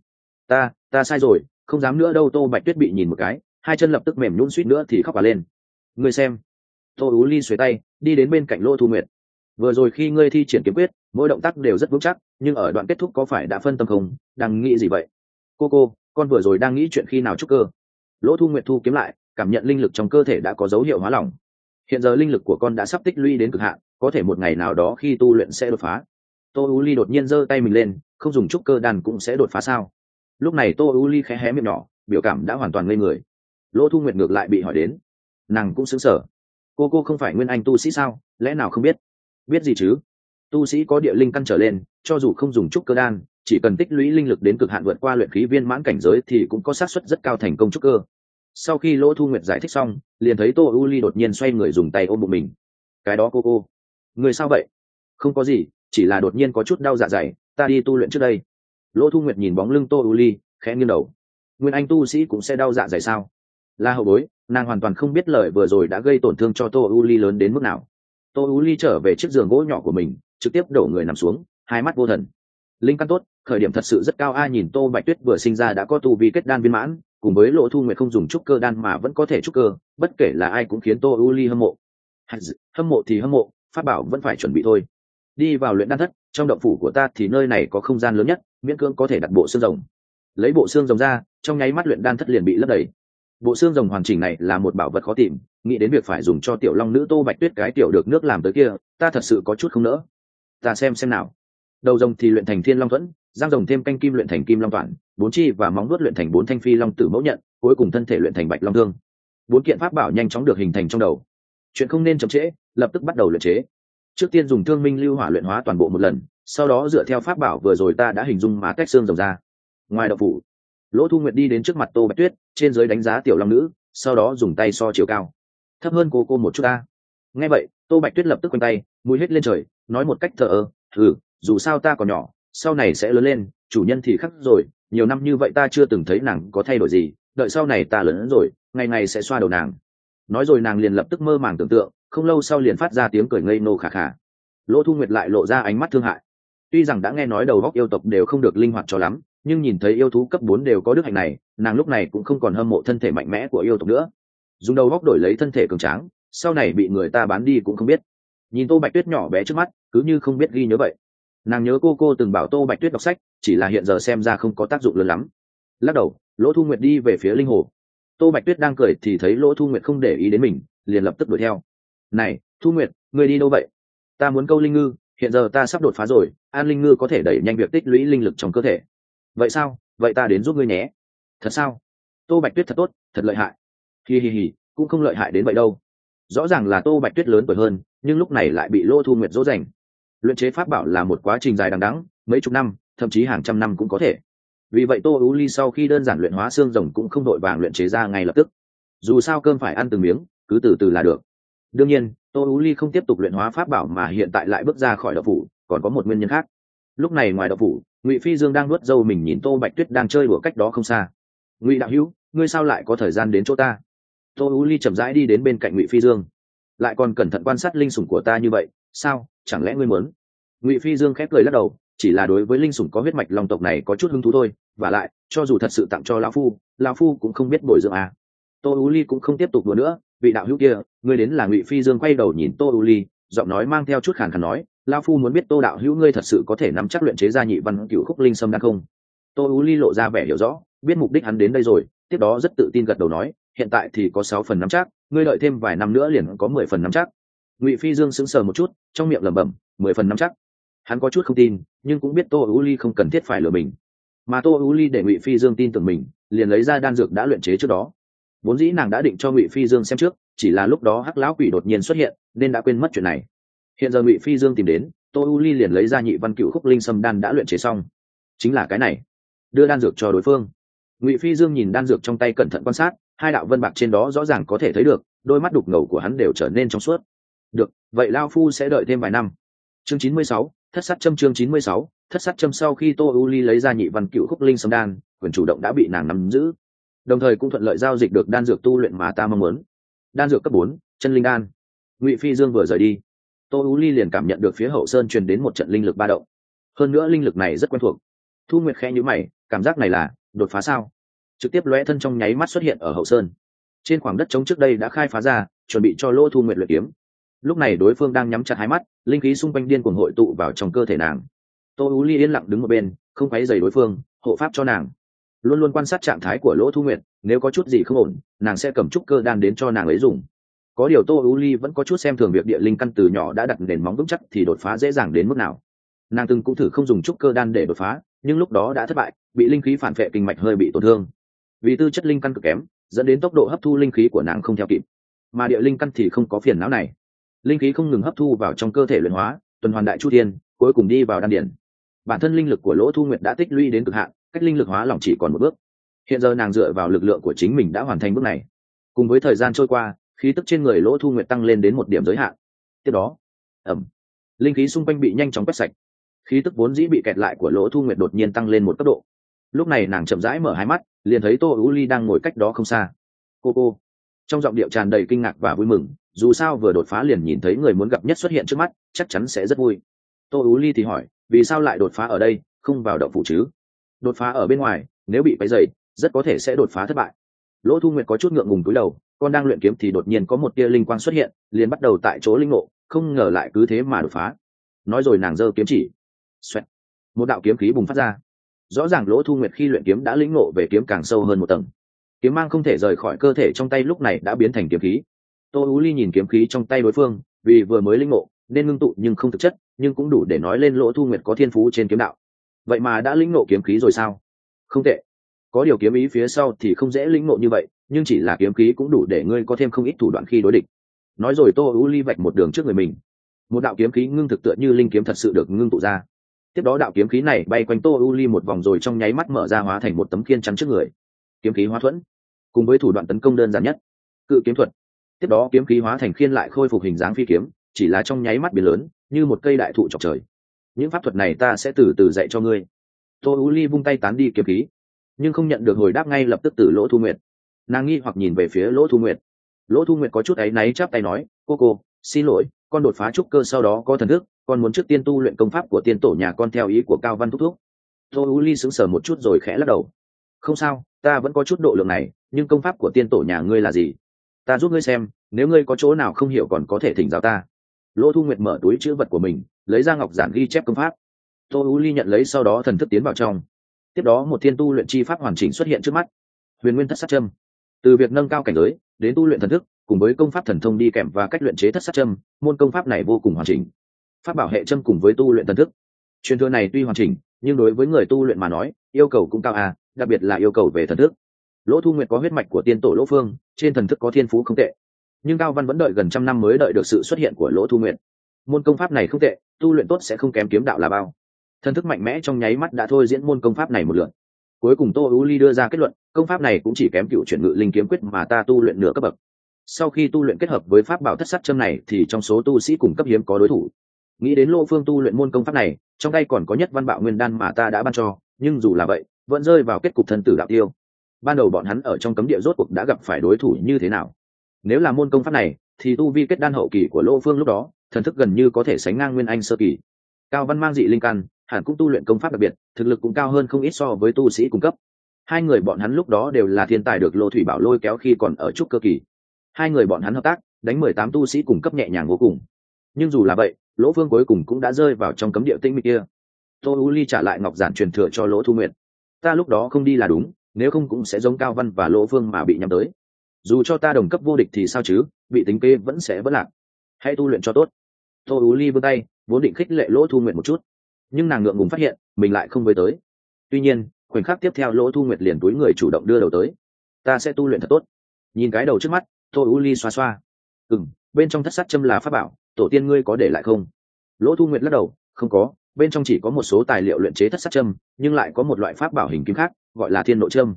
ta sai rồi, không dám nữa đâu. Tô Bạch Tuyết bị nhìn một cái, hai chân lập tức mềm nhũn suýt nữa thì khóc cả lên. Ngươi xem. Tô U Ly xuề tay, đi đến bên cạnh Lỗ Thu Nguyệt. Vừa rồi khi ngươi thi triển kiếm quyết, mỗi động tác đều rất vững chắc, nhưng ở đoạn kết thúc có phải đã phân tâm không? Đang nghĩ gì vậy? Cô, con vừa rồi đang nghĩ chuyện khi nào trúc cơ. Lỗ Thu Nguyệt thu kiếm lại, cảm nhận linh lực trong cơ thể đã có dấu hiệu hóa lỏng. Hiện giờ linh lực của con đã sắp tích lũy đến cực hạn, có thể một ngày nào đó khi tu luyện sẽ đột phá. Tô U Ly đột nhiên giơ tay mình lên, không dùng trúc cơ đan cũng sẽ đột phá sao? Lúc này Tô U Ly khẽ hé miệng nhỏ, biểu cảm đã hoàn toàn ngây người. Lỗ Thu Nguyệt ngược lại bị hỏi đến, nàng cũng sững sờ. Cô không phải nguyên anh tu sĩ sao, lẽ nào không biết? Biết gì chứ? Tu sĩ có địa linh căn trở lên, cho dù không dùng trúc cơ đan, chỉ cần tích lũy linh lực đến cực hạn vượt qua luyện khí viên mãn cảnh giới thì cũng có xác suất rất cao thành công trúc cơ. Sau khi Lỗ Thu Nguyệt giải thích xong, liền thấy Tô U Ly đột nhiên xoay người dùng tay ôm bụng mình. Cái đó cô, người sao vậy? Không có gì, chỉ là đột nhiên có chút đau dạ dày, ta đi tu luyện trước đây. Lỗ Thu Nguyệt nhìn bóng lưng Tô U Ly, khẽ nghiêng đầu. Nguyên anh tu sĩ cũng sẽ đau dạ dày sao? Là hậu bối, nàng hoàn toàn không biết lời vừa rồi đã gây tổn thương cho Tô U Ly lớn đến mức nào. Tô U Ly trở về chiếc giường gỗ nhỏ của mình, trực tiếp đổ người nằm xuống, hai mắt vô thần. Linh căn tốt, khởi điểm thật sự rất cao. Nhìn Tô Bạch Tuyết vừa sinh ra đã có tu vi kết đan viên mãn, cùng với Lỗ Thu Nguyệt không dùng trúc cơ đan mà vẫn có thể trúc cơ, bất kể là ai cũng khiến Tô U Ly hâm mộ. Hâm mộ thì hâm mộ, pháp bảo vẫn phải chuẩn bị thôi. Đi vào luyện đan thất, trong động phủ của ta thì nơi này có không gian lớn nhất, miễn cưỡng có thể đặt bộ xương rồng. Lấy bộ xương rồng ra, trong nháy mắt luyện đan thất liền bị lấp đầy. Bộ xương rồng hoàn chỉnh này là một bảo vật khó tìm, nghĩ đến việc phải dùng cho tiểu long nữ Tô Bạch Tuyết cái tiểu được nước làm tới kia, ta thật sự có chút không nỡ. Ta xem nào. Đầu rồng thì luyện thành Thiên Long Thuẫn, răng rồng thêm canh kim luyện thành Kim Long Toản, bốn chi và móng vuốt luyện thành bốn thanh phi long tử mẫu nhận, cuối cùng thân thể luyện thành Bạch Long Thương. Bốn kiện pháp bảo nhanh chóng được hình thành trong đầu. Chuyện không nên chậm trễ, lập tức bắt đầu luyện chế. Trước tiên dùng Thương Minh Lưu Hỏa luyện hóa toàn bộ một lần, sau đó dựa theo pháp bảo vừa rồi ta đã hình dung mà tách xương rồng ra. Ngoài động phủ, Lỗ Thu Nguyệt đi đến trước mặt Tô Bạch Tuyết, trên dưới đánh giá tiểu long nữ, sau đó dùng tay so chiều cao. Thấp hơn cô một chút ta. Nghe vậy, Tô Bạch Tuyết lập tức quanh tay, mũi hết lên trời, nói một cách thờ ơ, dù sao ta còn nhỏ, sau này sẽ lớn lên, chủ nhân thì khắc rồi, nhiều năm như vậy ta chưa từng thấy nàng có thay đổi gì, đợi sau này ta lớn rồi, ngày ngày sẽ xoa đầu nàng. Nói rồi nàng liền lập tức mơ màng tưởng tượng, không lâu sau liền phát ra tiếng cười ngây nô khà khà. Lỗ Thu Nguyệt lại lộ ra ánh mắt thương hại. Tuy rằng đã nghe nói đầu góc yêu tộc đều không được linh hoạt cho lắm, nhưng nhìn thấy yêu thú cấp 4 đều có đức hạnh này, nàng lúc này cũng không còn hâm mộ thân thể mạnh mẽ của yêu tộc nữa. Dùng đầu góc đổi lấy thân thể cường tráng, sau này bị người ta bán đi cũng không biết. Nhìn Tô Bạch Tuyết nhỏ bé trước mắt, cứ như không biết ghi nhớ vậy. Nàng nhớ cô từng bảo Tô Bạch Tuyết đọc sách, chỉ là hiện giờ xem ra không có tác dụng lớn lắm. Lắc đầu, Lỗ Thu Nguyệt đi về phía linh hồ. Tô Bạch Tuyết đang cười thì thấy Lỗ Thu Nguyệt không để ý đến mình, liền lập tức đuổi theo. Này, Thu Nguyệt, ngươi đi đâu vậy? Ta muốn câu linh ngư, hiện giờ ta sắp đột phá rồi, an linh ngư có thể đẩy nhanh việc tích lũy linh lực trong cơ thể. Vậy sao? Vậy ta đến giúp ngươi nhé. Thật sao? Tô Bạch Tuyết thật tốt, thật lợi hại. Hi, cũng không lợi hại đến vậy đâu. Rõ ràng là Tô Bạch Tuyết lớn tuổi hơn, nhưng lúc này lại bị Lỗ Thu Nguyệt dỗ dành. Luyện chế pháp bảo là một quá trình dài đằng đẵng, mấy chục năm, thậm chí hàng trăm năm cũng có thể. Vì vậy Tô Ú Ly sau khi đơn giản luyện hóa xương rồng cũng không đội vàng luyện chế ra ngay lập tức. Dù sao cơm phải ăn từng miếng, cứ từ từ là được. Đương nhiên, Tô Ú Ly không tiếp tục luyện hóa pháp bảo mà hiện tại lại bước ra khỏi động phủ, còn có một nguyên nhân khác. Lúc này ngoài động phủ, Ngụy Phi Dương đang nuốt dâu mình nhìn Tô Bạch Tuyết đang chơi đùa cách đó không xa. Ngụy đạo hữu, ngươi sao lại có thời gian đến chỗ ta? Tô Ú Ly chậm rãi đi đến bên cạnh Ngụy Phi Dương, lại còn cẩn thận quan sát linh sủng của ta như vậy, sao? Chẳng lẽ ngươi muốn? Ngụy Phi Dương khép cười lắc đầu, chỉ là đối với linh sủng có huyết mạch long tộc này có chút hứng thú thôi, và lại, cho dù thật sự tặng cho lão phu cũng không biết bồi dưỡng à. Tô Ú Ly cũng không tiếp tục đùa nữa, vị đạo hữu kia, ngươi đến là Ngụy Phi Dương quay đầu nhìn Tô Ú Ly, giọng nói mang theo chút khàn khàn nói, lão phu muốn biết Tô đạo hữu ngươi thật sự có thể nắm chắc luyện chế ra nhị văn cửu khúc linh sâm đan không? Tô Ú Ly lộ ra vẻ hiểu rõ, biết mục đích hắn đến đây rồi, tiếp đó rất tự tin gật đầu nói, hiện tại thì có 6 phần nắm chắc, ngươi đợi thêm vài năm nữa liền có 10 phần nắm chắc. Ngụy Phi Dương sững sờ một chút, trong miệng lẩm bẩm, 10 phần nắm chắc. Hắn có chút không tin, nhưng cũng biết Tô Ú Ly không cần thiết phải lừa mình, mà Tô Ú Ly để Ngụy Phi Dương tin tưởng mình, liền lấy ra đan dược đã luyện chế trước đó. Vốn dĩ nàng đã định cho Ngụy Phi Dương xem trước, chỉ là lúc đó Hắc lão quỷ đột nhiên xuất hiện, nên đã quên mất chuyện này. Hiện giờ Ngụy Phi Dương tìm đến, Tô Ú Ly liền lấy ra nhị văn cửu khúc linh sâm đan đã luyện chế xong, chính là cái này, đưa đan dược cho đối phương. Ngụy Phi Dương nhìn đan dược trong tay cẩn thận quan sát, hai đạo vân bạc trên đó rõ ràng có thể thấy được, đôi mắt đục ngầu của hắn đều trở nên trong suốt. Được, vậy lão phu sẽ đợi thêm vài năm. Chương 96, thất sát châm. Chương 96, thất sát châm. Sau khi Tô U Ly lấy ra nhị văn cửu khúc linh sâm đan, quyền chủ động đã bị nàng nắm giữ, đồng thời cũng thuận lợi giao dịch được đan dược tu luyện mà ta mong muốn. Đan dược cấp 4, chân linh đan. Ngụy Phi Dương vừa rời đi, Tô U Ly liền cảm nhận được phía hậu sơn truyền đến một trận linh lực ba động. Hơn nữa linh lực này rất quen thuộc. Thu Nguyệt khẽ nhíu mày, cảm giác này là đột phá sao? Trực tiếp lóe thân trong nháy mắt xuất hiện ở hậu sơn. Trên khoảng đất trống trước đây đã khai phá ra, chuẩn bị cho Lỗ Thu Nguyệt luyện kiếm. Lúc này đối phương đang nhắm chặt hai mắt, linh khí xung quanh điên cuồng hội tụ vào trong cơ thể nàng. Tô Ú Ly yên lặng đứng một bên, không quấy rầy đối phương, hộ pháp cho nàng. Luôn luôn quan sát trạng thái của Lỗ Thu Nguyệt, nếu có chút gì không ổn, nàng sẽ cầm trúc cơ đan đến cho nàng ấy dùng. Có điều Tô Ú Ly vẫn có chút xem thường việc địa linh căn từ nhỏ đã đặt nền móng vững chắc thì đột phá dễ dàng đến mức nào. Nàng từng cũng thử không dùng trúc cơ đan để đột phá, nhưng lúc đó đã thất bại, bị linh khí phản phệ kinh mạch hơi bị tổn thương. Vì tư chất linh căn cực kém, dẫn đến tốc độ hấp thu linh khí của nàng không theo kịp. Mà địa linh căn thì không có phiền não này. Linh khí không ngừng hấp thu vào trong cơ thể luyện hóa, tuần hoàn đại chu thiên, cuối cùng đi vào đan điển. Bản thân linh lực của Lỗ Thu Nguyệt đã tích lũy đến cực hạn, cách linh lực hóa lỏng chỉ còn một bước. Hiện giờ nàng dựa vào lực lượng của chính mình đã hoàn thành bước này. Cùng với thời gian trôi qua, khí tức trên người Lỗ Thu Nguyệt tăng lên đến một điểm giới hạn. Tiếp đó, linh khí xung quanh bị nhanh chóng quét sạch. Khí tức vốn dĩ bị kẹt lại của Lỗ Thu Nguyệt đột nhiên tăng lên một cấp độ. Lúc này nàng chậm rãi mở hai mắt, liền thấy Tô Ú Ly đang ngồi cách đó không xa. Cô. Trong giọng điệu tràn đầy kinh ngạc và vui mừng, dù sao vừa đột phá liền nhìn thấy người muốn gặp nhất xuất hiện trước mắt, chắc chắn sẽ rất vui. Tô Ú Ly thì hỏi, vì sao lại đột phá ở đây, không vào động phủ chứ? Đột phá ở bên ngoài, nếu bị quấy rầy, rất có thể sẽ đột phá thất bại. Lỗ Thu Nguyệt có chút ngượng ngùng cúi đầu, con đang luyện kiếm thì đột nhiên có một tia linh quang xuất hiện, liền bắt đầu tại chỗ linh ngộ, không ngờ lại cứ thế mà đột phá. Nói rồi nàng giơ kiếm chỉ, xoẹt, một đạo kiếm khí bùng phát ra. Rõ ràng Lỗ Thu Nguyệt khi luyện kiếm đã lĩnh ngộ về kiếm càng sâu hơn một tầng. Kiếm mang không thể rời khỏi cơ thể trong tay lúc này đã biến thành kiếm khí. Tô Ú Ly nhìn kiếm khí trong tay đối phương, vì vừa mới lĩnh ngộ nên ngưng tụ nhưng không thực chất, nhưng cũng đủ để nói lên Lỗ Thu Nguyệt có thiên phú trên kiếm đạo. Vậy mà đã lĩnh ngộ kiếm khí rồi sao? Không tệ. Có điều kiếm ý phía sau thì không dễ lĩnh ngộ như vậy, nhưng chỉ là kiếm khí cũng đủ để ngươi có thêm không ít thủ đoạn khi đối địch. Nói rồi Tô Ú Ly vạch một đường trước người mình. Một đạo kiếm khí ngưng thực tựa như linh kiếm thật sự được ngưng tụ ra. Tiếp đó đạo kiếm khí này bay quanh Tô U Ly một vòng rồi trong nháy mắt mở ra hóa thành một tấm khiên chắn trước người. Kiếm khí hóa thuẫn, cùng với thủ đoạn tấn công đơn giản nhất, cự kiếm thuật. Tiếp đó kiếm khí hóa thành khiên lại khôi phục hình dáng phi kiếm, chỉ là trong nháy mắt biến lớn, như một cây đại thụ chọc trời. Những pháp thuật này ta sẽ từ từ dạy cho ngươi. Tô U Ly vung tay tán đi kiếm khí, nhưng không nhận được hồi đáp ngay lập tức từ Lỗ Thu Nguyệt. Nàng nghi hoặc nhìn về phía Lỗ Thu Nguyệt. Lỗ Thu Nguyệt có chút áy náy chắp tay nói, cô, xin lỗi, con đột phá trúc cơ sau đó có thần thức, còn muốn trước tiên tu luyện công pháp của tiên tổ nhà con theo ý của Cao Văn thúc thúc. Tô U Ly sững sờ một chút rồi khẽ lắc đầu. Không sao, ta vẫn có chút độ lượng này, nhưng công pháp của tiên tổ nhà ngươi là gì? Ta giúp ngươi xem, nếu ngươi có chỗ nào không hiểu còn có thể thỉnh giáo ta. Lỗ Thu Nguyệt mở túi chữ vật của mình, lấy ra ngọc giản ghi chép công pháp. Tô U Ly nhận lấy, sau đó thần thức tiến vào trong. Tiếp đó một thiên tu luyện chi pháp hoàn chỉnh xuất hiện trước mắt. Huyền Nguyên Thất Sát Châm. Từ việc nâng cao cảnh giới đến tu luyện thần thức, cùng với công pháp thần thông đi kèm và cách luyện chế thất sát châm, môn công pháp này vô cùng hoàn chỉnh. Pháp bảo hệ châm cùng với tu luyện thần thức, truyền thừa này tuy hoàn chỉnh, nhưng đối với người tu luyện mà nói, yêu cầu cũng cao đặc biệt là yêu cầu về thần thức. Lỗ Thu Nguyệt có huyết mạch của tiên tổ Lỗ Phương, trên thần thức có thiên phú không tệ, nhưng Cao Văn vẫn đợi gần trăm năm mới đợi được sự xuất hiện của Lỗ Thu Nguyệt. Môn công pháp này không tệ, tu luyện tốt sẽ không kém kiếm đạo là bao. Thần thức mạnh mẽ trong nháy mắt đã thôi diễn môn công pháp này một lượt. Cuối cùng Tô U Ly đưa ra kết luận, công pháp này cũng chỉ kém cựu chuyển ngự linh kiếm quyết mà ta tu luyện nửa cấp bậc. Sau khi tu luyện kết hợp với pháp bảo thất sát châm này thì trong số tu sĩ cùng cấp hiếm có đối thủ. Nghĩ đến Lỗ Phương tu luyện môn công pháp này, trong tay còn có nhất văn bạo nguyên đan mà ta đã ban cho, nhưng dù là vậy vẫn rơi vào kết cục thân tử đạo tiêu. Ban đầu bọn hắn ở trong cấm địa rốt cuộc đã gặp phải đối thủ như thế nào? Nếu là môn công pháp này thì tu vi kết đan hậu kỳ của Lỗ Phương lúc đó thần thức gần như có thể sánh ngang nguyên anh sơ kỳ. Cao Văn mang dị linh căn, hẳn cũng tu luyện công pháp đặc biệt, thực lực cũng cao hơn không ít so với tu sĩ cung cấp. Hai người bọn hắn lúc đó đều là thiên tài được Lô Thủy Bảo lôi kéo khi còn ở trúc cơ kỳ. Hai người bọn hắn hợp tác đánh 18 tu sĩ cùng cấp nhẹ nhàng vô cùng. Nhưng dù là vậy, Lỗ Phương cuối cùng cũng đã rơi vào trong cấm địa tĩnh mịch kia. Tô U Ly trả lại ngọc giản truyền thừa cho Lỗ Thu Nguyệt. Ta lúc đó không đi là đúng, nếu không cũng sẽ giống Cao Văn và Lỗ Phương mà bị nhắm tới. Dù cho ta đồng cấp vô địch thì sao chứ, bị tính kế vẫn sẽ vỡ lạc. Hãy tu luyện cho tốt. Tô U Ly vươn tay vốn định khích lệ Lỗ Thu Nguyệt một chút, nhưng nàng ngượng ngùng phát hiện mình lại không với tới. Tuy nhiên khoảnh khắc tiếp theo Lỗ Thu Nguyệt liền túi người chủ động đưa đầu tới. Ta sẽ tu luyện thật tốt. Nhìn cái đầu trước mắt, Tô U Ly xoa xoa. Bên trong thất sát châm là pháp bảo, tổ tiên ngươi có để lại không? Lỗ Thu Nguyệt lắc đầu, không có, bên trong chỉ có một số tài liệu luyện chế thất sát châm, nhưng lại có một loại pháp bảo hình kim khác, gọi là thiên nội châm.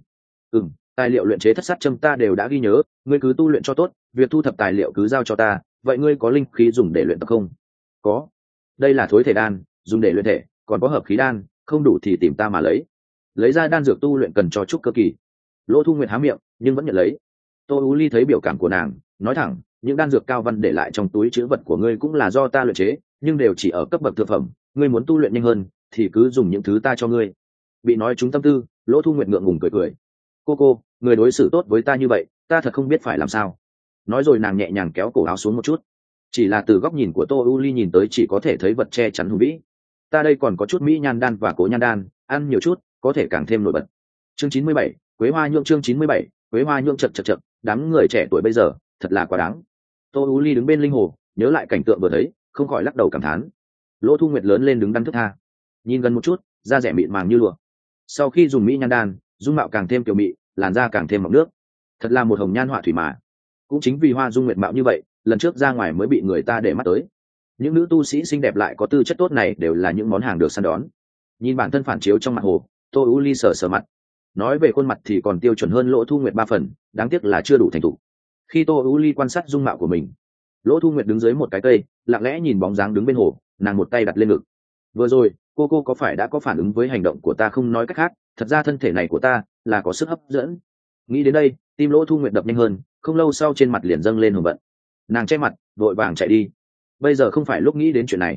Tài liệu luyện chế thất sát châm ta đều đã ghi nhớ, ngươi cứ tu luyện cho tốt, việc thu thập tài liệu cứ giao cho ta. Vậy ngươi có linh khí dùng để luyện tập không? Có. Đây là thối thể đan, dùng để luyện thể, còn có hợp khí đan, không đủ thì tìm ta mà lấy ra đan dược tu luyện cần cho trúc cơ kỳ. Lỗ Thu Nguyệt há miệng nhưng vẫn nhận lấy. Tô U Ly thấy biểu cảm của nàng, nói thẳng, những đan dược Cao Văn để lại trong túi trữ vật của ngươi cũng là do ta luyện chế, nhưng đều chỉ ở cấp bậc thượng phẩm, ngươi muốn tu luyện nhanh hơn thì cứ dùng những thứ ta cho ngươi. Bị nói trúng tâm tư, Lỗ Thu Nguyệt ngượng ngùng cười. Cô, người đối xử tốt với ta như vậy, ta thật không biết phải làm sao. Nói rồi nàng nhẹ nhàng kéo cổ áo xuống một chút. Chỉ là từ góc nhìn của Tô U Ly nhìn tới chỉ có thể thấy vật che chắn hùng vĩ. Ta đây còn có chút mỹ nhan đan và cố nhan đan, ăn nhiều chút có thể càng thêm nổi bật. Chương 97, Quế Hoa Nhượng. Chương 97, Quế Hoa Nhượng. Chật, đám người trẻ tuổi bây giờ thật là quá đáng. Tô U Ly đứng bên linh hồ, nhớ lại cảnh tượng vừa thấy, không khỏi lắc đầu cảm thán. Lỗ Thu Nguyệt lớn lên đứng đắn thức tha, nhìn gần một chút, da rẻ mịn màng như lụa. Sau khi dùng mỹ nhan đan, dung mạo càng thêm kiều mị, làn da càng thêm mọng nước, thật là một hồng nhan họa thủy mà. Cũng chính vì Hoa Dung nguyệt mạo như vậy, lần trước ra ngoài mới bị người ta để mắt tới. Những nữ tu sĩ xinh đẹp lại có tư chất tốt này đều là những món hàng được săn đón. Nhìn bản thân phản chiếu trong mặt hồ, Tô U Ly sờ mặt. Nói về khuôn mặt thì còn tiêu chuẩn hơn Lỗ Thu Nguyệt 3 phần, đáng tiếc là chưa đủ thành thục. Khi Tô U Ly quan sát dung mạo của mình, Lỗ Thu Nguyệt đứng dưới một cái cây, lặng lẽ nhìn bóng dáng đứng bên hồ, nàng một tay đặt lên ngực. Vừa rồi, cô có phải đã có phản ứng với hành động của ta không? Nói cách khác, thật ra thân thể này của ta là có sức hấp dẫn. Nghĩ đến đây, tim Lỗ Thu Nguyệt đập nhanh hơn, không lâu sau trên mặt liền dâng lên hùng vận. Nàng che mặt, vội vàng chạy đi. Bây giờ không phải lúc nghĩ đến chuyện này.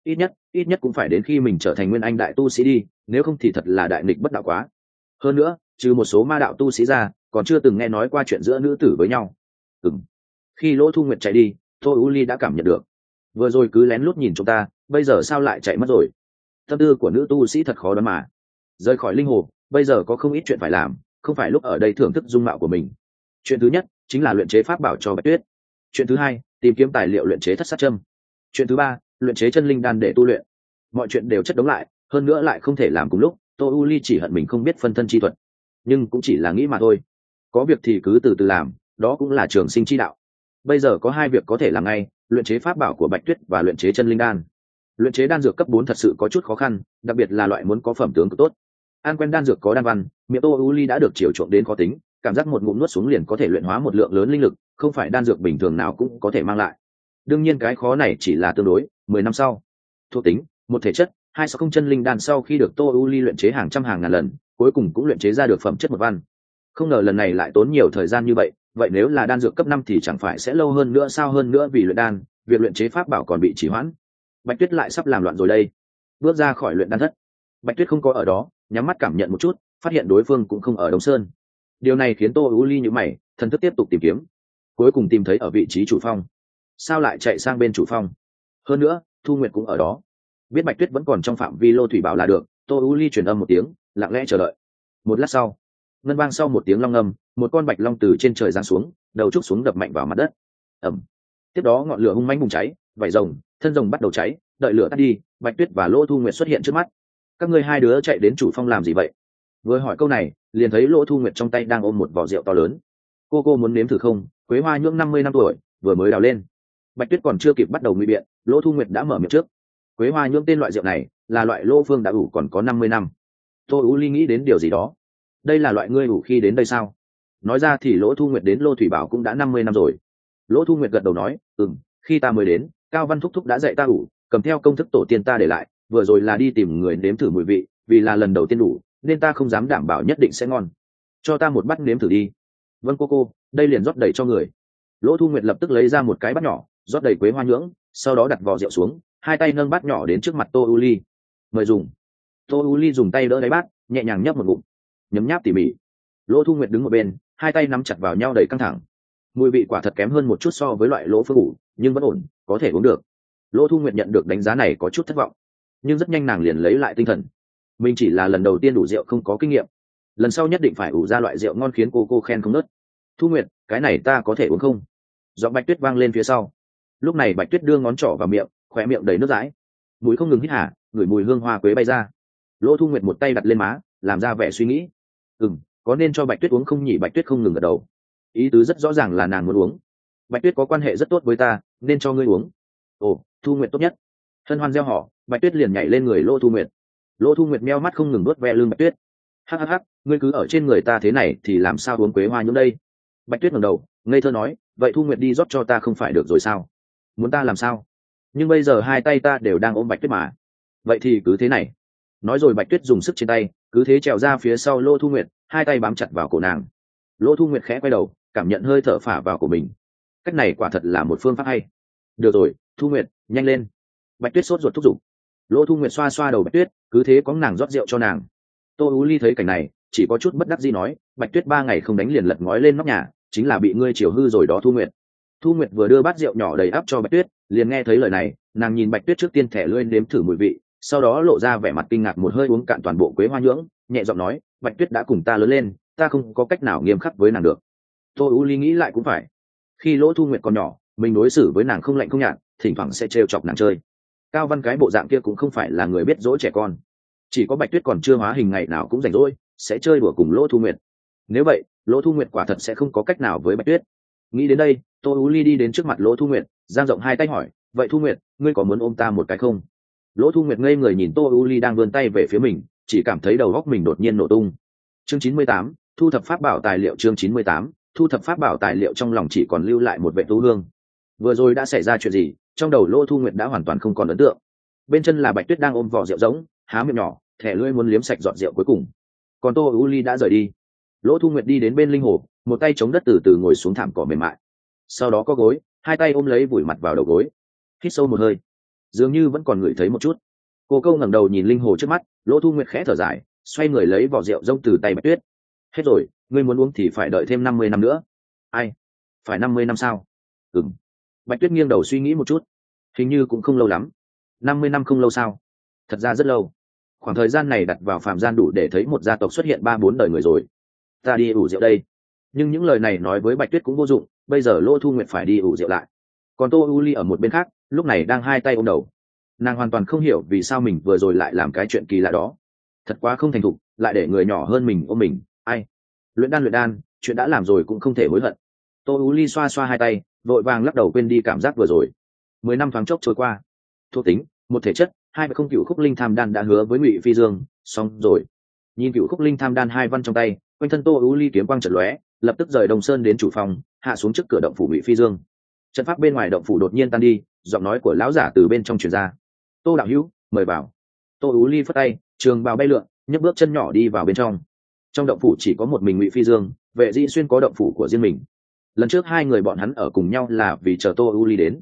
Ít nhất cũng phải đến khi mình trở thành nguyên anh đại tu sĩ đi, nếu không thì thật là đại nghịch bất đạo quá. Hơn nữa, trừ một số ma đạo tu sĩ ra, còn chưa từng nghe nói qua chuyện giữa nữ tử với nhau. Khi Lỗ Thu Nguyệt chạy đi, Tô U Ly đã cảm nhận được. Vừa rồi cứ lén lút nhìn chúng ta, bây giờ sao lại chạy mất rồi? Tâm tư của nữ tu sĩ thật khó đoán mà. Rời khỏi linh hồ, bây giờ có không ít chuyện phải làm, không phải lúc ở đây thưởng thức dung mạo của mình. Chuyện thứ nhất chính là luyện chế pháp bảo cho Bạch Tuyết. Chuyện thứ hai, tìm kiếm tài liệu luyện chế thất sát châm. Chuyện thứ ba, luyện chế chân linh đan để tu luyện. Mọi chuyện đều chất đống lại, hơn nữa lại không thể làm cùng lúc. Tô U Ly chỉ hận mình không biết phân thân chi thuật, nhưng cũng chỉ là nghĩ mà thôi. Có việc thì cứ từ từ làm, đó cũng là trường sinh chi đạo. Bây giờ có hai việc có thể làm ngay, luyện chế pháp bảo của Bạch Tuyết và luyện chế chân linh đan. Luyện chế đan dược cấp 4 thật sự có chút khó khăn, đặc biệt là loại muốn có phẩm tướng cực tốt. Ăn quen đan dược có đan văn, miệng Tô U Ly đã được chiều chuộng đến khó tính, cảm giác một ngụm nuốt xuống liền có thể luyện hóa một lượng lớn linh lực, không phải đan dược bình thường nào cũng có thể mang lại. Đương nhiên cái khó này chỉ là tương đối, 10 năm sau. Thuộc tính, một thể chất, 260 chân linh đan sau khi được Tô U Ly luyện chế hàng trăm hàng ngàn lần, cuối cùng cũng luyện chế ra được phẩm chất một văn. Không ngờ lần này lại tốn nhiều thời gian như vậy, vậy nếu là đan dược cấp 5 thì chẳng phải sẽ lâu hơn nữa sao? Hơn nữa vì luyện đan, việc luyện chế pháp bảo còn bị trì hoãn. Bạch Tuyết lại sắp làm loạn rồi đây. Bước ra khỏi luyện đan thất, Bạch Tuyết không có ở đó, nhắm mắt cảm nhận một chút, phát hiện đối phương cũng không ở Đông Sơn. Điều này khiến Tô U Ly nhíu mày, thần thức tiếp tục tìm kiếm, cuối cùng tìm thấy ở vị trí chủ phong. Sao lại chạy sang bên chủ phong? Hơn nữa, Thu Nguyệt cũng ở đó. Biết Bạch Tuyết vẫn còn trong phạm vi lô thủy bảo là được, Tô U Ly truyền âm một tiếng, lặng lẽ chờ đợi. Một lát sau, ngân vang sau một tiếng long ngâm, một con bạch long từ trên trời giáng xuống, đầu trúc xuống đập mạnh vào mặt đất. Ầm. Tiếp đó ngọn lửa hung mãnh bùng cháy, vảy rồng, thân rồng bắt đầu cháy, đợi lửa tắt đi, Bạch Tuyết và Lỗ Thu Nguyệt xuất hiện trước mắt. Các ngươi hai đứa chạy đến chủ phong làm gì vậy? Vừa hỏi câu này, liền thấy Lỗ Thu Nguyệt trong tay đang ôm một vỏ rượu to lớn. Cô muốn nếm thử không? Quế Hoa Nhưỡng 50 năm tuổi, vừa mới đào lên. Bạch Tuyết còn chưa kịp bắt đầu ngụy biện, Lỗ Thu Nguyệt đã mở miệng trước. Quế Hoa Nhưỡng tên loại rượu này là loại Lô Phương đã ủ còn có 50 năm. Tô U Ly nghĩ đến điều gì đó. Đây là loại ngươi ủ khi đến đây sao? Nói ra thì Lỗ Thu Nguyệt đến Lô Thủy Bảo cũng đã 50 năm rồi. Lỗ Thu Nguyệt gật đầu nói, khi ta mới đến, Cao Văn Thúc Thúc đã dạy ta ủ, cầm theo công thức tổ tiên ta để lại, vừa rồi là đi tìm người nếm thử mùi vị, vì là lần đầu tiên ủ, nên ta không dám đảm bảo nhất định sẽ ngon. Cho ta một bát nếm thử đi. Vâng cô, đây liền rót đầy cho người. Lỗ Thu Nguyệt lập tức lấy ra một cái bát nhỏ, rót đầy Quế Hoa Nhưỡng, sau đó đặt vò rượu xuống, hai tay nâng bát nhỏ đến trước mặt Tô U Ly. Mời dùng. Tô U Ly dùng tay đỡ đáy bát, nhẹ nhàng nhấp một ngụm, nhấm nháp tỉ mỉ. Lỗ Thu Nguyệt đứng một bên, hai tay nắm chặt vào nhau đầy căng thẳng. Mùi vị quả thật kém hơn một chút so với loại Lỗ Phương ủ, nhưng vẫn ổn, có thể uống được. Lỗ Thu Nguyệt nhận được đánh giá này có chút thất vọng, nhưng rất nhanh nàng liền lấy lại tinh thần. Mình chỉ là lần đầu tiên đủ rượu không có kinh nghiệm, lần sau nhất định phải ủ ra loại rượu ngon khiến cô khen không ngớt. Thu Nguyệt, cái này ta có thể uống không? Giọng Bạch Tuyết vang lên phía sau. Lúc này Bạch Tuyết đưa ngón trỏ vào miệng, khóe miệng đầy nước dãi, mũi không ngừng hít hà, ngửi mùi hương hoa quế bay ra. Lỗ Thu Nguyệt một tay đặt lên má, làm ra vẻ suy nghĩ. Có nên cho Bạch Tuyết uống không nhỉ? Bạch Tuyết không ngừng gật đầu, ý tứ rất rõ ràng là nàng muốn uống. Bạch Tuyết có quan hệ rất tốt với ta, nên cho ngươi uống. Ồ, Thu Nguyệt tốt nhất. Hân hoan gieo họ, Bạch Tuyết liền nhảy lên người Lỗ Thu Nguyệt. Lỗ Thu Nguyệt meo mắt không ngừng đốt ve lưng Bạch Tuyết. Hắc, ngươi cứ ở trên người ta thế này thì làm sao uống Quế Hoa Nhưỡng đây? Bạch Tuyết ngẩng đầu, ngây thơ nói, vậy Thu Nguyệt đi rót cho ta không phải được rồi sao? Muốn ta làm sao? Nhưng bây giờ hai tay ta đều đang ôm Bạch Tuyết mà. Vậy thì cứ thế này. Nói rồi Bạch Tuyết dùng sức trên tay, cứ thế trèo ra phía sau Lỗ Thu Nguyệt, hai tay bám chặt vào cổ nàng. Lỗ Thu Nguyệt khẽ quay đầu, cảm nhận hơi thở phả vào của mình. Cách này quả thật là một phương pháp hay. Được rồi, Thu Nguyệt, nhanh lên. Bạch Tuyết sốt ruột thúc giục. Lỗ Thu Nguyệt xoa xoa đầu Bạch Tuyết, cứ thế có nàng rót rượu cho nàng. Tô Ú Ly thấy cảnh này, chỉ có chút bất đắc dĩ nói, Bạch Tuyết 3 ngày không đánh liền lật ngói lên nóc nhà, chính là bị ngươi chiều hư rồi đó Thu Nguyệt. Thu Nguyệt vừa đưa bát rượu nhỏ đầy ắp cho Bạch Tuyết, liền nghe thấy lời này, nàng nhìn Bạch Tuyết trước tiên thẻ lưỡi nếm thử mùi vị, sau đó lộ ra vẻ mặt kinh ngạc, một hơi uống cạn toàn bộ Quế Hoa Nhưỡng, nhẹ giọng nói, Bạch Tuyết đã cùng ta lớn lên, ta không có cách nào nghiêm khắc với nàng được. Tô U Ly nghĩ lại cũng phải, khi Lỗ Thu Nguyệt còn nhỏ, mình đối xử với nàng không lạnh không nhạt, thỉnh thoảng sẽ trêu chọc nàng chơi. Cao Văn cái bộ dạng kia cũng không phải là người biết dỗ trẻ con, chỉ có Bạch Tuyết còn chưa hóa hình ngày nào cũng rảnh rỗi sẽ chơi đùa cùng Lỗ Thu Nguyệt. Nếu vậy, Lỗ Thu Nguyệt quả thật sẽ không có cách nào với Bạch Tuyết. Nghĩ đến đây, Tô U Ly đi đến trước mặt Lỗ Thu Nguyệt, giang rộng hai tay hỏi, vậy Thu Nguyệt, ngươi có muốn ôm ta một cái không? Lỗ Thu Nguyệt ngây người nhìn Tô U Ly đang vươn tay về phía mình, chỉ cảm thấy đầu óc mình đột nhiên nổ tung. Chương 98, thu thập pháp bảo tài liệu. Chương 98, thu thập pháp bảo tài liệu. Trong lòng chỉ còn lưu lại một vệ tu hương. Vừa rồi đã xảy ra chuyện gì? Trong đầu Lỗ Thu Nguyệt đã hoàn toàn không còn ấn tượng. Bên chân là Bạch Tuyết đang ôm vỏ rượu rỗng, há miệng nhỏ, thẻ lưỡi muốn liếm sạch giọt rượu cuối cùng. Còn Tô U Ly đã rời đi. Lỗ Thu Nguyệt đi đến bên linh hồ, một tay chống đất từ từ ngồi xuống thảm cỏ mềm mại, sau đó có gối, hai tay ôm lấy vùi mặt vào đầu gối, hít sâu một hơi, dường như vẫn còn ngửi thấy một chút. Cô câu ngẩng đầu nhìn linh hồ trước mắt, Lỗ Thu Nguyệt khẽ thở dài, xoay người lấy vỏ rượu rông từ tay Bạch Tuyết. Hết rồi, ngươi muốn uống thì phải đợi thêm 50 năm nữa. Ai? Phải 50 năm sao? Bạch Tuyết nghiêng đầu suy nghĩ một chút, hình như cũng không lâu lắm. 50 năm không lâu sao? Thật ra rất lâu. Khoảng thời gian này đặt vào phàm gian đủ để thấy một gia tộc xuất hiện 3-4 đời người rồi. Ta đi ủ rượu đây. Nhưng những lời này nói với Bạch Tuyết cũng vô dụng, bây giờ Lỗ Thu Nguyệt phải đi ủ rượu lại. Còn Tô U Ly ở một bên khác, lúc này đang hai tay ôm đầu. Nàng hoàn toàn không hiểu vì sao mình vừa rồi lại làm cái chuyện kỳ lạ đó. Thật quá không thành thục, lại để người nhỏ hơn mình ôm mình. Ai? Luyện đan, chuyện đã làm rồi cũng không thể hối hận. Tô U Ly xoa xoa hai tay, vội vàng lắc đầu quên đi cảm giác vừa rồi. 10 năm thoáng chốc trôi qua. Thuộc tính, một thể chất, 2 không cựu khúc linh tham đan đã hứa với Ngụy Phi Dương, xong rồi. Nhìn cựu khúc linh tham đan 2 văn trong tay, quanh thân Tô U Ly kiếm quang chợt lóe, lập tức rời Đông Sơn đến chủ phòng, hạ xuống trước cửa động phủ Ngụy Phi Dương. Trận pháp bên ngoài động phủ đột nhiên tan đi, giọng nói của lão giả từ bên trong truyền ra. Tô đạo hữu, mời vào. Tô U Ly phất tay, trường bào bay lượn, nhấc bước chân nhỏ đi vào bên trong. Trong động phủ chỉ có một mình Ngụy Phi Dương, Vệ Dĩ Xuyên có động phủ của riêng mình. Lần trước hai người bọn hắn ở cùng nhau là vì chờ Tô U Ly đến.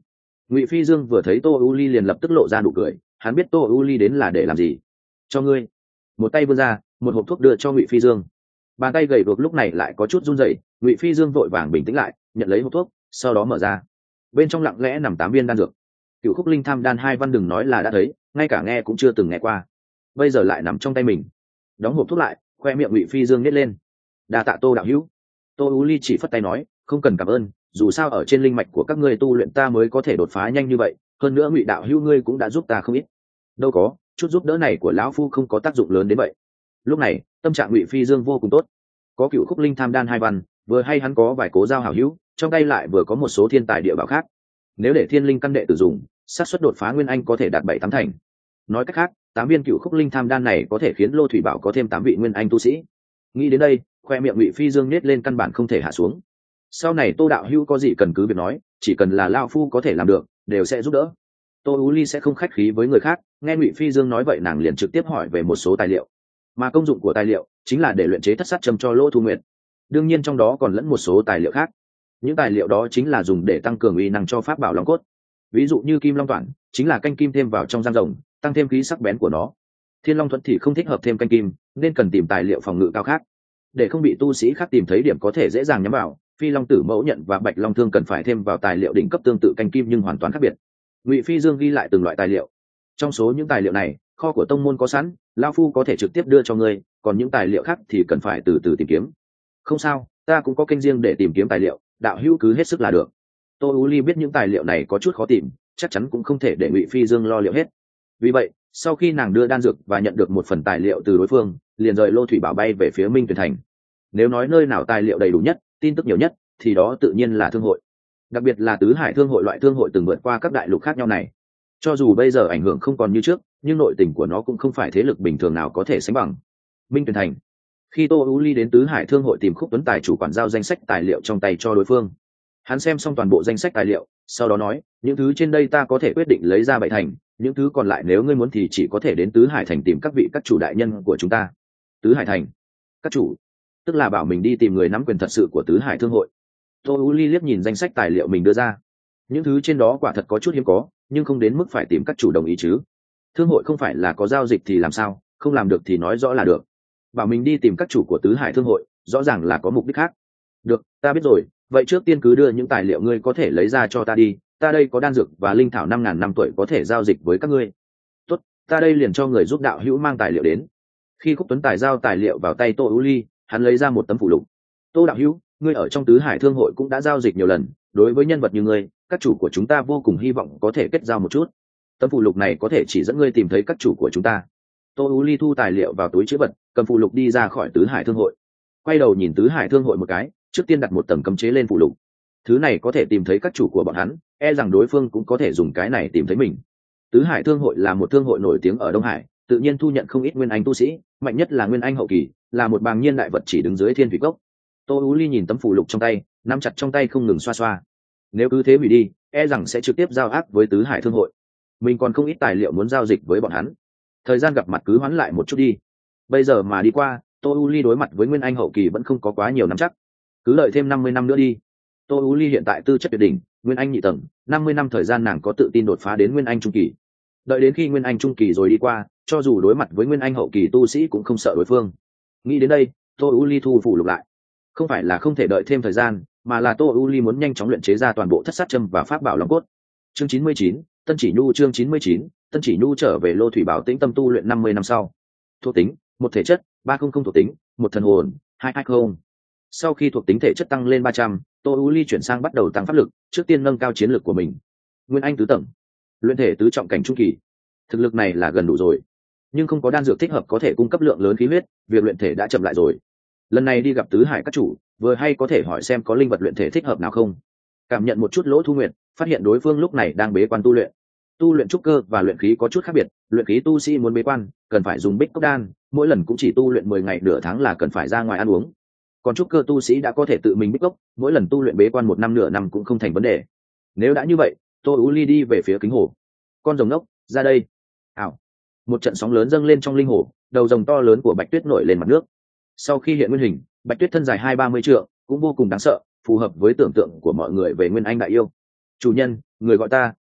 Ngụy Phi Dương vừa thấy Tô U Ly liền lập tức lộ ra nụ cười, hắn biết Tô U Ly đến là để làm gì. Cho ngươi. Một tay vươn ra, một hộp thuốc đưa cho Ngụy Phi Dương. Bàn tay gầy guộc lúc này lại có chút run rẩy, Ngụy Phi Dương vội vàng bình tĩnh lại, nhận lấy hộp thuốc, sau đó mở ra. Bên trong lặng lẽ nằm 8 viên đan dược. Cựu Khúc Linh Tham đan 2 văn đừng nói là đã thấy, ngay cả nghe cũng chưa từng nghe qua. Bây giờ lại nằm trong tay mình. Đóng hộp thuốc lại, khoe miệng Ngụy Phi Dương nhếch lên. Đa tạ Tô đạo hữu. Tô U Ly chỉ phất tay nói, không cần cảm ơn, dù sao ở trên linh mạch của các ngươi tu luyện ta mới có thể đột phá nhanh như vậy, hơn nữa Ngụy đạo hữu ngươi cũng đã giúp ta không ít. Đâu có, chút giúp đỡ này của lão phu không có tác dụng lớn đến vậy. Lúc này tâm trạng Ngụy Phi Dương vô cùng tốt, có Cựu Khúc Linh Tham đan 2 văn, vừa hay hắn có vài cố giao hảo hữu, trong tay lại vừa có một số thiên tài địa bảo khác, nếu để thiên linh căn đệ tử dùng, xác suất đột phá nguyên anh có thể đạt 7-8 thành. Nói cách khác, 8 viên Cựu Khúc Linh Tham đan này có thể khiến Lô Thủy Bảo có thêm 8 vị nguyên anh tu sĩ. Nghĩ đến đây, khoe miệng Ngụy Phi Dương nhếch lên, căn bản không thể hạ xuống. Sau này Tô đạo hữu có gì cần cứ việc nói, chỉ cần là lão phu có thể làm được, đều sẽ giúp đỡ. Tô Ú Ly sẽ không khách khí với người khác, nghe Ngụy Phi Dương nói vậy nàng liền trực tiếp hỏi về một số tài liệu, mà công dụng của tài liệu chính là để luyện chế thất sát châm cho Lô Thu Nguyệt. Đương nhiên trong đó còn lẫn một số tài liệu khác, những tài liệu đó chính là dùng để tăng cường uy năng cho pháp bảo long cốt. Ví dụ như Kim Long Toản chính là canh kim thêm vào trong giang rồng, tăng thêm khí sắc bén của nó. Thiên Long Thuẫn thì không thích hợp thêm canh kim, nên cần tìm tài liệu phòng ngự cao khác, để không bị tu sĩ khác tìm thấy điểm có thể dễ dàng nhắm vào. Phi Long Tử Mẫu Nhận và Bạch Long Thương cần phải thêm vào tài liệu đỉnh cấp tương tự canh kim nhưng hoàn toàn khác biệt. Ngụy Phi Dương ghi lại từng loại tài liệu. Trong số những tài liệu này, kho của tông môn có sẵn, lão phu có thể trực tiếp đưa cho ngươi, còn những tài liệu khác thì cần phải từ từ tìm kiếm. Không sao, ta cũng có kênh riêng để tìm kiếm tài liệu, đạo hữu cứ hết sức là được. Tô U Ly biết những tài liệu này có chút khó tìm, chắc chắn cũng không thể để Ngụy Phi Dương lo liệu hết. Vì vậy, sau khi nàng đưa đan dược và nhận được một phần tài liệu từ đối phương, liền rời Lô Thủy Bảo bay về phía Minh Tuyền Thành. Nếu nói nơi nào tài liệu đầy đủ nhất, tin tức nhiều nhất, thì đó tự nhiên là thương hội, đặc biệt là tứ hải thương hội, loại thương hội từng vượt qua các đại lục khác nhau này. Cho dù bây giờ ảnh hưởng không còn như trước, nhưng nội tình của nó cũng không phải thế lực bình thường nào có thể sánh bằng. Minh Tuyền Thành. Khi Tô U Ly đến tứ hải thương hội tìm Khúc Tuấn Tài chủ quản giao danh sách tài liệu trong tay cho đối phương, hắn xem xong toàn bộ danh sách tài liệu, sau đó nói, những thứ trên đây ta có thể quyết định lấy ra 7 thành, những thứ còn lại nếu ngươi muốn thì chỉ có thể đến tứ hải thành tìm các vị các chủ đại nhân của chúng ta. Tứ hải thành, các chủ, tức là bảo mình đi tìm người nắm quyền thật sự của tứ hải thương hội. Tô U Ly liếc nhìn danh sách tài liệu mình đưa ra, những thứ trên đó quả thật có chút hiếm có, nhưng không đến mức phải tìm các chủ đồng ý chứ. Thương hội không phải là có giao dịch thì làm sao, không làm được thì nói rõ là được. Bảo mình đi tìm các chủ của tứ hải thương hội, rõ ràng là có mục đích khác. Được, ta biết rồi, vậy trước tiên cứ đưa những tài liệu ngươi có thể lấy ra cho ta đi, ta đây có đan dược và linh thảo 5.000 năm tuổi có thể giao dịch với các ngươi. Tốt, ta đây liền cho người giúp đạo hữu mang tài liệu đến. Khi Khúc Tuấn Tài giao tài liệu vào tay Tô U Ly, hắn lấy ra một tấm phụ lục. Tô đạo hữu, ngươi ở trong tứ hải thương hội cũng đã giao dịch nhiều lần, đối với nhân vật như ngươi, các chủ của chúng ta vô cùng hy vọng có thể kết giao một chút. Tấm phụ lục này có thể chỉ dẫn ngươi tìm thấy các chủ của chúng ta. Tô U Ly thu tài liệu vào túi chữ vật, cầm phụ lục đi ra khỏi tứ hải thương hội, quay đầu nhìn tứ hải thương hội một cái, trước tiên đặt một tầng cấm chế lên phụ lục. Thứ này có thể tìm thấy các chủ của bọn hắn, e rằng đối phương cũng có thể dùng cái này tìm thấy mình. Tứ hải thương hội là một thương hội nổi tiếng ở Đông Hải, tự nhiên thu nhận không ít nguyên anh tu sĩ, mạnh nhất là nguyên anh hậu kỳ, là một bàng nhiên đại vật chỉ đứng dưới thiên thủy cốc. Tô U Ly nhìn tấm phụ lục trong tay, nắm chặt trong tay không ngừng xoa xoa. Nếu cứ thế hủy đi, e rằng sẽ trực tiếp giao ác với tứ hải thương hội. Mình còn không ít tài liệu muốn giao dịch với bọn hắn, thời gian gặp mặt cứ hoãn lại một chút đi. Bây giờ mà đi qua, Tô U Ly đối mặt với nguyên anh hậu kỳ vẫn không có quá nhiều nắm chắc, cứ đợi thêm 50 năm nữa đi. Tô U Ly hiện tại tư chất tuyệt đỉnh, nguyên anh nhị tầng, 50 năm thời gian nàng có tự tin đột phá đến nguyên anh trung kỳ. Đợi đến khi nguyên anh trung kỳ rồi đi qua, cho dù đối mặt với nguyên anh hậu kỳ tu sĩ cũng không sợ đối phương. Nghĩ đến đây, Tô U Ly thu phụ lục lại. Không phải là không thể đợi thêm thời gian, mà là Tô U Ly muốn nhanh chóng luyện chế ra toàn bộ thất sát châm và pháp bảo long cốt. Chương 99, Tân Chỉ Nhu. Chương 99, Tân Chỉ Nhu trở về Lô Thủy Bảo tĩnh tâm tu luyện 50 năm sau. Thuộc tính, một thể chất, 300 thuộc tính, một thần hồn, 220. Sau khi thuộc tính thể chất tăng lên 300, Tô U Ly chuyển sang bắt đầu tăng pháp lực, trước tiên nâng cao chiến lực của mình. Nguyên anh tứ tầng, luyện thể tứ trọng cảnh trung kỳ. Thực lực này là gần đủ rồi, nhưng không có đan dược thích hợp có thể cung cấp lượng lớn khí huyết, việc luyện thể đã chậm lại rồi. Lần này đi gặp tứ hải các chủ, vừa hay có thể hỏi xem có linh vật luyện thể thích hợp nào không. Cảm nhận một chút Lỗ Thu Nguyệt, phát hiện đối phương lúc này đang bế quan tu luyện. Tu luyện trúc cơ và luyện khí có chút khác biệt, luyện khí tu sĩ muốn bế quan, cần phải dùng bích cốc đan, mỗi lần cũng chỉ tu luyện 10 ngày nửa tháng là cần phải ra ngoài ăn uống. Còn trúc cơ tu sĩ đã có thể tự mình bích cốc, mỗi lần tu luyện bế quan 1 năm nửa năm cũng không thành vấn đề. Nếu đã như vậy, Tô U Ly đi về phía kính hồ. Con rồng ngốc, ra đây. Ảo. Một trận sóng lớn dâng lên trong linh hồ, đầu rồng to lớn của Bạch Tuyết nổi lên mặt nước. Sau khi hiện nguyên hình, Bạch Tuyết thân dài 20-30 trượng, cũng vô cùng đáng sợ, phù hợp với tưởng tượng của mọi người về nguyên anh đại yêu. Chủ nhân, người gọi ta,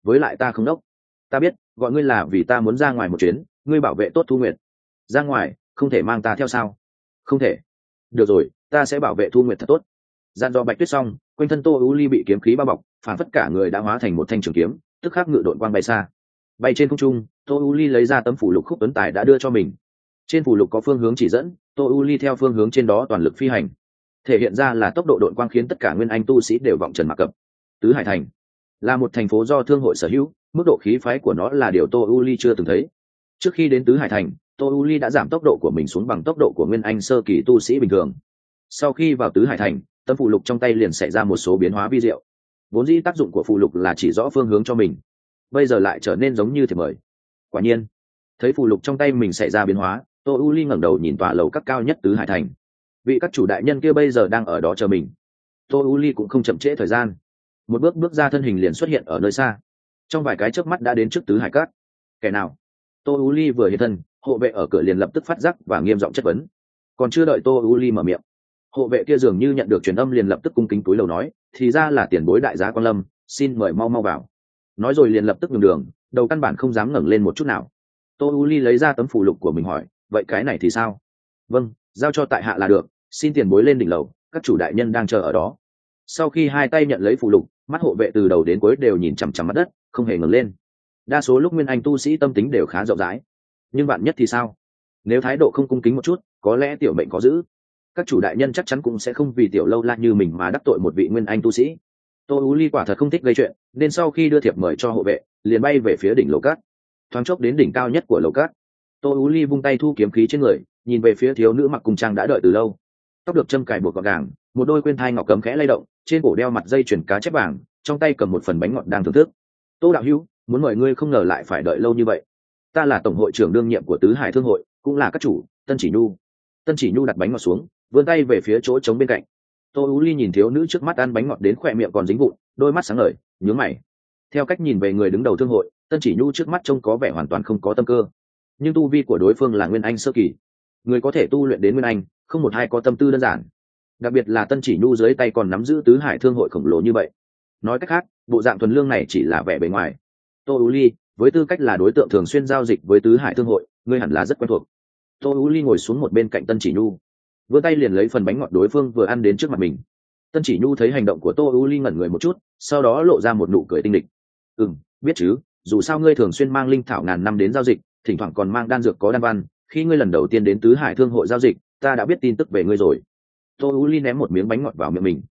với lại ta không đốc. Ta biết gọi ngươi là vì ta muốn ra ngoài một chuyến, ngươi bảo vệ tốt Thu Nguyệt. Ra ngoài không thể mang ta theo sao? Không thể. Được rồi, ta sẽ bảo vệ Thu Nguyệt thật tốt. Dặn dò Bạch Tuyết xong, quanh thân Tô U Ly bị kiếm khí bao bọc, phản phất cả người đã hóa thành một thanh trường kiếm, tức khắc ngự đội quang bay xa. Bay trên không trung, Tô U Ly lấy ra tấm phủ lục Khúc Tuấn Tài đã đưa cho mình. Trên phủ lục có phương hướng chỉ dẫn, Tô U Ly theo phương hướng trên đó toàn lực phi hành. Thể hiện ra là tốc độ đội quang khiến tất cả nguyên anh tu sĩ đều vọng trần mặc cập. Tứ Hải Thành là một thành phố do thương hội sở hữu, mức độ khí phái của nó là điều Tô U Ly chưa từng thấy. Trước khi đến Tứ Hải Thành, Tô U Ly đã giảm tốc độ của mình xuống bằng tốc độ của nguyên anh sơ kỳ tu sĩ bình thường. Sau khi vào Tứ Hải Thành, tấm phụ lục trong tay liền xảy ra một số biến hóa vi diệu. Vốn dĩ tác dụng của phụ lục là chỉ rõ phương hướng cho mình, bây giờ lại trở nên giống như thiệp mời. Quả nhiên, thấy phụ lục trong tay mình xảy ra biến hóa, Tô U Ly ngẩng đầu nhìn tòa lầu các cao nhất Tứ Hải Thành. Vị các chủ đại nhân kia bây giờ đang ở đó chờ mình. Tô U Ly cũng không chậm trễ thời gian, một bước bước ra thân hình liền xuất hiện ở nơi xa. Trong vài cái chớp mắt đã đến trước Tứ Hải Các. Kẻ nào? Tô U Ly vừa hiện thân, hộ vệ ở cửa liền lập tức phát giác và nghiêm giọng chất vấn. Còn chưa đợi Tô U Ly mở miệng, hộ vệ kia dường như nhận được truyền âm liền lập tức cung kính túi lầu nói, thì ra là tiền bối đại giá Quan Lâm, xin mời mau mau vào. Nói rồi liền lập tức nhường đường, đầu căn bản không dám ngẩng lên một chút nào. Tô U Ly lấy ra tấm phù lục của mình hỏi, vậy cái này thì sao? Vâng, giao cho tại hạ là được, xin tiền bối lên đỉnh lầu, các chủ đại nhân đang chờ ở đó. Sau khi hai tay nhận lấy phù lục, mắt hộ vệ từ đầu đến cuối đều nhìn chằm chằm mặt đất, không hề ngẩng lên. Đa số lúc nguyên anh tu sĩ tâm tính đều khá rộng rãi, nhưng bạn nhất thì sao? Nếu thái độ không cung kính một chút, có lẽ tiểu mệnh có giữ. Các chủ đại nhân chắc chắn cũng sẽ không vì tiểu lâu la như mình mà đắc tội một vị nguyên anh tu sĩ. Tô U Ly quả thật không thích gây chuyện, nên sau khi đưa thiệp mời cho hộ vệ, liền bay về phía đỉnh lầu cát. Thoáng chốc đến đỉnh cao nhất của lầu cát, Tô U Ly vung tay thu kiếm khí trên người, nhìn về phía thiếu nữ mặc cung trang đã đợi từ lâu. Tóc được châm cài buộc gọn gàng, một đôi quyên thai ngọc cấm khẽ lay động, trên cổ đeo mặt dây chuyền cá chép vàng, trong tay cầm một phần bánh ngọt đang thưởng thức. Tô đạo hữu, muốn mời ngươi không ngờ lại phải đợi lâu như vậy. Ta là tổng hội trưởng đương nhiệm của Tứ Hải Thương hội, cũng là các chủ, Tân Chỉ Nhu. Tân Chỉ Nhu đặt bánh ngọt xuống, vươn tay về phía chỗ trống bên cạnh. Tô U Ly nhìn thiếu nữ trước mắt ăn bánh ngọt đến khỏe miệng còn dính vụn, đôi mắt sáng ngời, nhướng mày. Theo cách nhìn về người đứng đầu thương hội, Tân Chỉ Nhu trước mắt trông có vẻ hoàn toàn không có tâm cơ, nhưng tu vi của đối phương là nguyên anh sơ kỳ, người có thể tu luyện đến nguyên anh, không một hai có tâm tư đơn giản. Đặc biệt là Tân Chỉ Nhu dưới tay còn nắm giữ Tứ Hải Thương hội khổng lồ như vậy. Nói cách khác, bộ dạng thuần lương này chỉ là vẻ bề ngoài. Tô U Ly, với tư cách là đối tượng thường xuyên giao dịch với Tứ Hải Thương hội, ngươi hẳn là rất quen thuộc. Tô U Ly ngồi xuống một bên cạnh Tân Chỉ Nhu, vươn tay liền lấy phần bánh ngọt đối phương vừa ăn đến trước mặt mình. Tân Chỉ Nhu thấy hành động của Tô U Ly ngẩn người một chút, sau đó lộ ra một nụ cười tinh địch. Biết chứ, dù sao ngươi thường xuyên mang linh thảo ngàn năm đến giao dịch, thỉnh thoảng còn mang đan dược có đan văn, khi ngươi lần đầu tiên đến Tứ Hải Thương hội giao dịch, ta đã biết tin tức về ngươi rồi. Tô U Ly ném một miếng bánh ngọt vào miệng mình.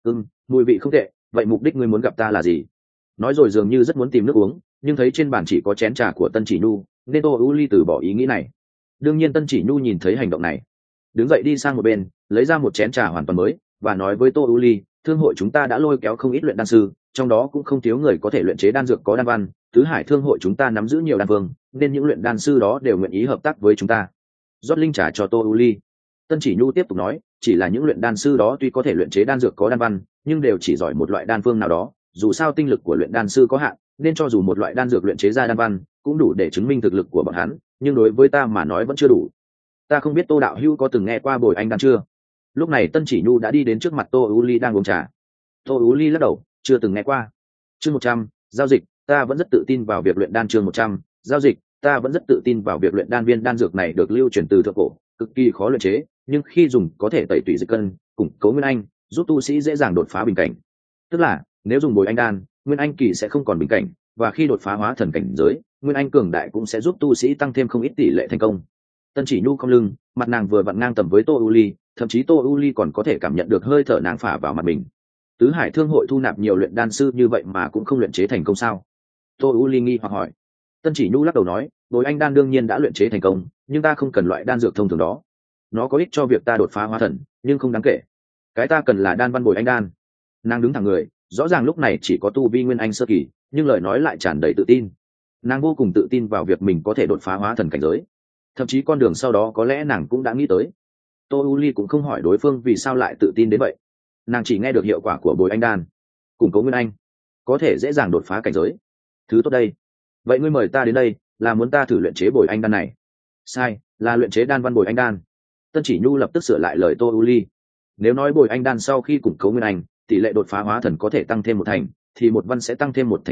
Mùi vị không tệ, vậy mục đích ngươi muốn gặp ta là gì? Nói rồi dường như rất muốn tìm nước uống, nhưng thấy trên bàn chỉ có chén trà của Tân Chỉ Nhu, nên Tô U Ly từ bỏ ý nghĩ này. Đương nhiên Tân Chỉ Nhu nhìn thấy hành động này, đứng dậy đi sang một bên, lấy ra một chén trà hoàn toàn mới và nói với Tô U Ly, thương hội chúng ta đã lôi kéo không ít luyện đan sư, trong đó cũng không thiếu người có thể luyện chế đan dược có đan văn. Tứ Hải Thương hội chúng ta nắm giữ nhiều đan vương, nên những luyện đan sư đó đều nguyện ý hợp tác với chúng ta. Rót linh trà cho Tô U Ly, Tân Chỉ Nhu tiếp tục nói, chỉ là những luyện đan sư đó tuy có thể luyện chế đan dược có đan văn, nhưng đều chỉ giỏi một loại đan phương nào đó. Dù sao tinh lực của luyện đan sư có hạn, nên cho dù một loại đan dược luyện chế ra đan văn cũng đủ để chứng minh thực lực của bọn hắn, nhưng đối với ta mà nói vẫn chưa đủ. Ta không biết Tô đạo hữu có từng nghe qua bồi anh đan chưa? Lúc này Tân Chỉ Nhu đã đi đến trước mặt Tô U Ly đang uống trà. Tô U Ly lắc đầu, chưa từng nghe qua. Chương 100, giao dịch, ta vẫn rất tự tin vào việc luyện đan. Chương 100, giao dịch, ta vẫn rất tự tin vào việc luyện đan. Viên đan dược này được lưu truyền từ thượng cổ, cực kỳ khó luyện chế, nhưng khi dùng có thể tẩy tủy dịch cân, củng cố nguyên anh, giúp tu sĩ dễ dàng đột phá bình cảnh. Tức là nếu dùng bồi anh đan, nguyên anh kỳ sẽ không còn bình cảnh, và khi đột phá hóa thần cảnh giới, nguyên anh cường đại cũng sẽ giúp tu sĩ tăng thêm không ít tỷ lệ thành công. Tân Chỉ Nhu cong lưng, mặt nàng vừa vặn ngang tầm với Tô U Ly, thậm chí Tô U Ly còn có thể cảm nhận được hơi thở nàng phả vào mặt mình. Tứ Hải Thương hội thu nạp nhiều luyện đan sư như vậy mà cũng không luyện chế thành công sao? Tô U Ly nghi hoặc hỏi. Tân Chỉ Nhu lắc đầu nói, bồi anh đan đương nhiên đã luyện chế thành công, nhưng ta không cần loại đan dược thông thường đó. Nó có ích cho việc ta đột phá hóa thần, nhưng không đáng kể. Cái ta cần là đan văn bồi anh đan. Nàng đứng thẳng người, rõ ràng lúc này chỉ có tu vi nguyên anh sơ kỳ, nhưng lời nói lại tràn đầy tự tin. Nàng vô cùng tự tin vào việc mình có thể đột phá hóa thần cảnh giới, thậm chí con đường sau đó có lẽ nàng cũng đã nghĩ tới. Tô U Ly cũng không hỏi đối phương vì sao lại tự tin đến vậy, nàng chỉ nghe được hiệu quả của bồi anh đan, củng cố nguyên anh, có thể dễ dàng đột phá cảnh giới. Thứ tốt đây. Vậy ngươi mời ta đến đây là muốn ta thử luyện chế bồi anh đan này? Sai, là luyện chế đan văn bồi anh đan. Tân Chỉ Nhu lập tức sửa lại lời Tô U Ly. Nếu nói bồi anh đan sau khi củng cố nguyên anh, tỷ lệ đột phá hóa thần có thể tăng thêm 1 thành, thì một văn sẽ tăng thêm 1 thành nữa,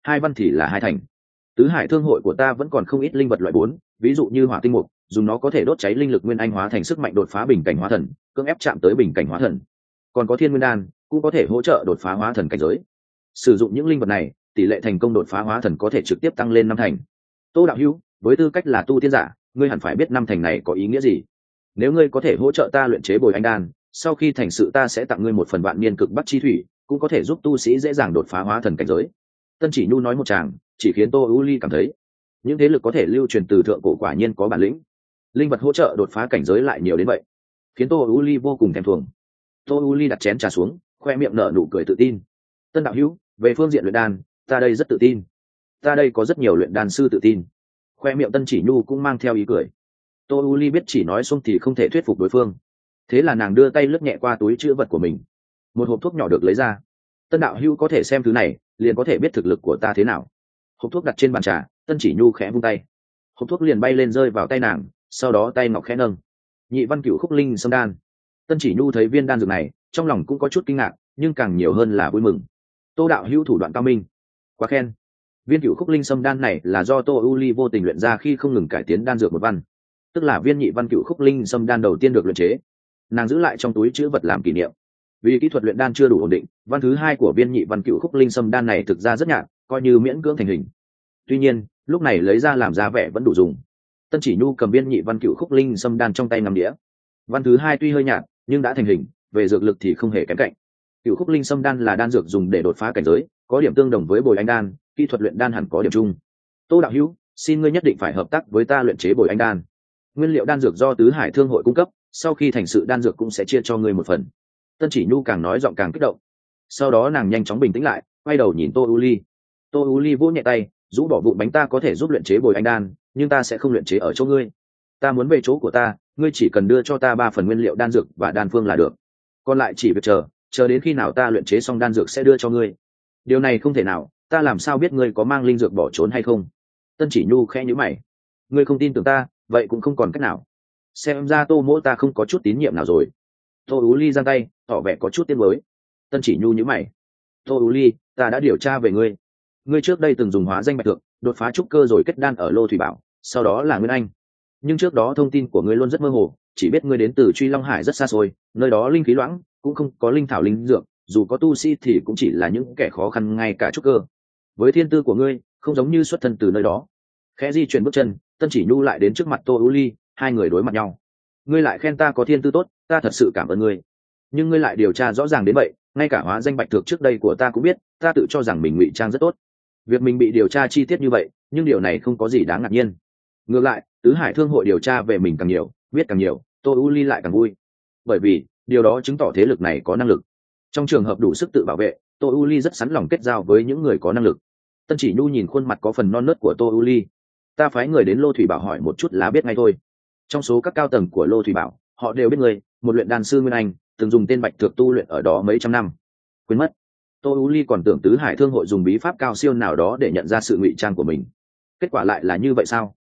hai văn thì là hai thành. Tứ hải thương hội của ta vẫn còn không ít linh vật loại 4, ví dụ như hỏa tinh mục, dùng nó có thể đốt cháy linh lực nguyên anh hóa thành sức mạnh đột phá bình cảnh hóa thần, cưỡng ép chạm tới bình cảnh hóa thần. Còn có thiên nguyên đan, cũng có thể hỗ trợ đột phá hóa thần cảnh giới. Sử dụng những linh vật này, tỷ lệ thành công đột phá hóa thần có thể trực tiếp tăng lên 5 thành. Tô đạo hữu, với tư cách là tu tiên giả, ngươi hẳn phải biết 5 thành này có ý nghĩa gì. Nếu ngươi có thể hỗ trợ ta luyện chế bồi anh đan, sau khi thành sự ta sẽ tặng ngươi một phần vạn niên cực bắc chi thủy, cũng có thể giúp tu sĩ dễ dàng đột phá hóa thần cảnh giới. Tân Chỉ Nhu nói một tràng, chỉ khiến Tô U Ly cảm thấy những thế lực có thể lưu truyền từ thượng cổ quả nhiên có bản lĩnh. Linh vật hỗ trợ đột phá cảnh giới lại nhiều đến vậy, khiến Tô U Ly vô cùng thèm thuồng. Tô U Ly đặt chén trà xuống, khoe miệng nở nụ cười tự tin. Tân đạo hữu, về phương diện luyện đan, ta đây rất tự tin. Ta đây có rất nhiều luyện đan sư tự tin. Khoe miệng Tân Chỉ Nhu cũng mang theo ý cười. Tô U Ly biết chỉ nói xong thì không thể thuyết phục đối phương, thế là nàng đưa tay lướt nhẹ qua túi chữ vật của mình. Một hộp thuốc nhỏ được lấy ra. Tân đạo hữu có thể xem thứ này, liền có thể biết thực lực của ta thế nào. Hộp thuốc đặt trên bàn trà, Tân Chỉ Nhu khẽ vung tay, hộp thuốc liền bay lên rơi vào tay nàng, sau đó tay ngọc khẽ nâng. Nhị văn cửu khúc linh sâm đan. Tân Chỉ Nhu thấy viên đan dược này, trong lòng cũng có chút kinh ngạc, nhưng càng nhiều hơn là vui mừng. Tô đạo hữu thủ đoạn cao minh, quá khen. Viên cửu khúc linh sâm đan này là do Tô U Ly vô tình luyện ra khi không ngừng cải tiến đan dược một văn, tức là viên nhị văn cửu khúc linh sâm đan đầu tiên được luyện chế, nàng giữ lại trong túi chữ vật làm kỷ niệm. Vì kỹ thuật luyện đan chưa đủ ổn định, văn thứ hai của viên nhị văn cửu khúc linh sâm đan này thực ra rất nhạt, coi như miễn cưỡng thành hình. Tuy nhiên, lúc này lấy ra làm ra vẻ vẫn đủ dùng. Tân Chỉ Nhu cầm viên nhị văn cửu khúc linh sâm đan trong tay ngắm đĩa. Văn thứ hai tuy hơi nhạt, nhưng đã thành hình, về dược lực thì không hề kém cạnh. Cửu khúc linh sâm đan là đan dược dùng để đột phá cảnh giới, có điểm tương đồng với bồi anh đan, kỹ thuật luyện đan hẳn có điểm chung. Tô đạo hữu, xin ngươi nhất định phải hợp tác với ta luyện chế bồi anh đan. Nguyên liệu đan dược do tứ hải thương hội cung cấp, sau khi thành sự đan dược cũng sẽ chia cho ngươi một phần. Tân Chỉ Nhu càng nói giọng càng kích động. Sau đó nàng nhanh chóng bình tĩnh lại, quay đầu nhìn Tô U Ly. Tô U Ly vỗ nhẹ tay, rũ bỏ vụn bánh, ta có thể giúp luyện chế bồi anh đan, nhưng ta sẽ không luyện chế ở chỗ ngươi. Ta muốn về chỗ của ta, ngươi chỉ cần đưa cho ta 3 phần nguyên liệu đan dược và đan phương là được. Còn lại chỉ việc chờ đến khi nào ta luyện chế xong đan dược sẽ đưa cho ngươi. Điều này không thể nào, ta làm sao biết ngươi có mang linh dược bỏ trốn hay không? Tân Chỉ Nhu khẽ nhíu mày. Ngươi không tin tưởng ta, vậy cũng không còn cách nào. Xem ra Tô mỗ ta không có chút tín nhiệm nào rồi. Tô U Ly giang tay, tỏ vẻ có chút tiếc nuối. Tân Chỉ Nhu nhíu mày. Tô U Ly, ta đã điều tra về ngươi. Ngươi trước đây từng dùng hóa danh bạch thượng, đột phá trúc cơ rồi kết đan ở Lô Thủy Bảo, sau đó là Nguyên Anh. Nhưng trước đó thông tin của ngươi luôn rất mơ hồ, chỉ biết ngươi đến từ Truy Long Hải rất xa xôi, nơi đó linh khí loãng, cũng không có linh thảo linh dược, dù có tu sĩ thì cũng chỉ là những kẻ khó khăn ngay cả trúc cơ. Với thiên tư của ngươi, không giống như xuất thân từ nơi đó. Khẽ di chuyển bước chân, Tân Chỉ Nhu lại đến trước mặt Tô U Ly, hai người đối mặt nhau. Ngươi lại khen ta có thiên tư tốt, ta thật sự cảm ơn ngươi. Nhưng ngươi lại điều tra rõ ràng đến vậy, ngay cả hóa danh bạch thược trước đây của ta cũng biết, ta tự cho rằng mình ngụy trang rất tốt. Việc mình bị điều tra chi tiết như vậy, nhưng điều này không có gì đáng ngạc nhiên. Ngược lại, tứ hải thương hội điều tra về mình càng nhiều, biết càng nhiều, Tô U Ly lại càng vui. Bởi vì điều đó chứng tỏ thế lực này có năng lực. Trong trường hợp đủ sức tự bảo vệ, Tô U Ly rất sẵn lòng kết giao với những người có năng lực. Tân Chỉ Nhu nhìn khuôn mặt có phần non nớt của Tô U Ly. Ta phái người đến Lô Thủy Bảo hỏi một chút là biết ngay thôi. Trong số các cao tầng của Lô Thủy Bảo, họ đều biết người, một luyện đan sư Nguyên Anh, từng dùng tên bạch thược tu luyện ở đó mấy trăm năm. Quên mất. Tô U Ly còn tưởng tứ hải thương hội dùng bí pháp cao siêu nào đó để nhận ra sự ngụy trang của mình. Kết quả lại là như vậy sao?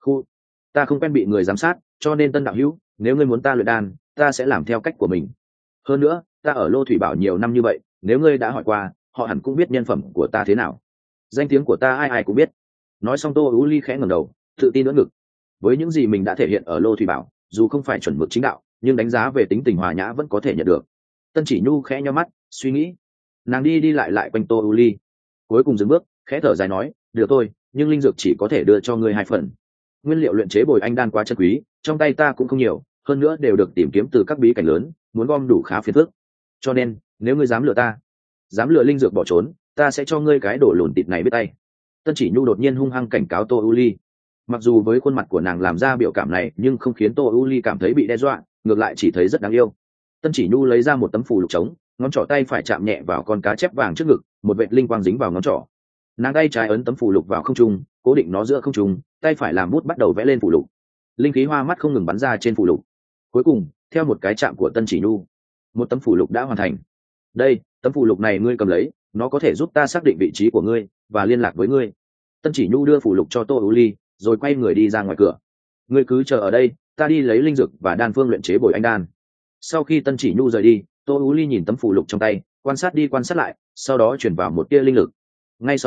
Ta không quen bị người giám sát, cho nên Tân đạo hữu, nếu ngươi muốn ta luyện đan, ta sẽ làm theo cách của mình. Hơn nữa, ta ở Lô Thủy Bảo nhiều năm như vậy, nếu ngươi đã hỏi qua, họ hẳn cũng biết nhân phẩm của ta thế nào. Danh tiếng của ta ai ai cũng biết. Nói xong Tô U Ly khẽ ngẩng đầu, tự tin đỡ ngực. Với những gì mình đã thể hiện ở Lô Thủy Bảo, dù không phải chuẩn mực chính đạo, nhưng đánh giá về tính tình hòa nhã vẫn có thể nhận được. Tân Chỉ Nhu khẽ nhíu mắt, suy nghĩ. Nàng đi lại quanh Tô U Ly, cuối cùng dừng bước, khẽ thở dài nói, được thôi, nhưng linh dược chỉ có thể đưa cho ngươi 2 phần. Nguyên liệu luyện chế bồi anh đan quá chân quý, trong tay ta cũng không nhiều, hơn nữa đều được tìm kiếm từ các bí cảnh lớn, muốn gom đủ khá phiền phức. Cho nên, nếu ngươi dám lừa ta, dám lừa linh dược bỏ trốn, ta sẽ cho ngươi cái đổ lùn tịt này biết tay. Tân Chỉ Nhu đột nhiên hung hăng cảnh cáo Tô U Ly. Mặc dù với khuôn mặt của nàng làm ra biểu cảm này, nhưng không khiến Tô U Ly cảm thấy bị đe dọa, ngược lại chỉ thấy rất đáng yêu. Tân Chỉ Nhu lấy ra một tấm phù lục trống, ngón trỏ tay phải chạm nhẹ vào con cá chép vàng trước ngực, một vệt linh quang dính vào ngón trỏ. Nàng tay trái ấn tấm phù lục vào không trung, cố định nó giữa không trung, tay phải làm bút bắt đầu vẽ lên phù lục. Linh khí hoa mắt không ngừng bắn ra trên phù lục. Cuối cùng, theo một cái chạm của Tân Chỉ Nhu, một tấm phù lục đã hoàn thành. Đây, tấm phù lục này ngươi cầm lấy, nó có thể giúp ta xác định vị trí của ngươi và liên lạc với ngươi. Tân Chỉ Nhu đưa phù lục cho Tô U Ly, rồi quay người đi ra ngoài cửa. Ngươi cứ chờ ở đây, ta đi lấy linh dược và đan phương luyện chế bồi anh đan. Sau khi Tân Chỉ Nhu rời đi, Tô U Ly nhìn tấm phù lục trong tay, quan sát đi quan sát lại, sau đó chuyển vào một tia linh lực. Ngay sau đó,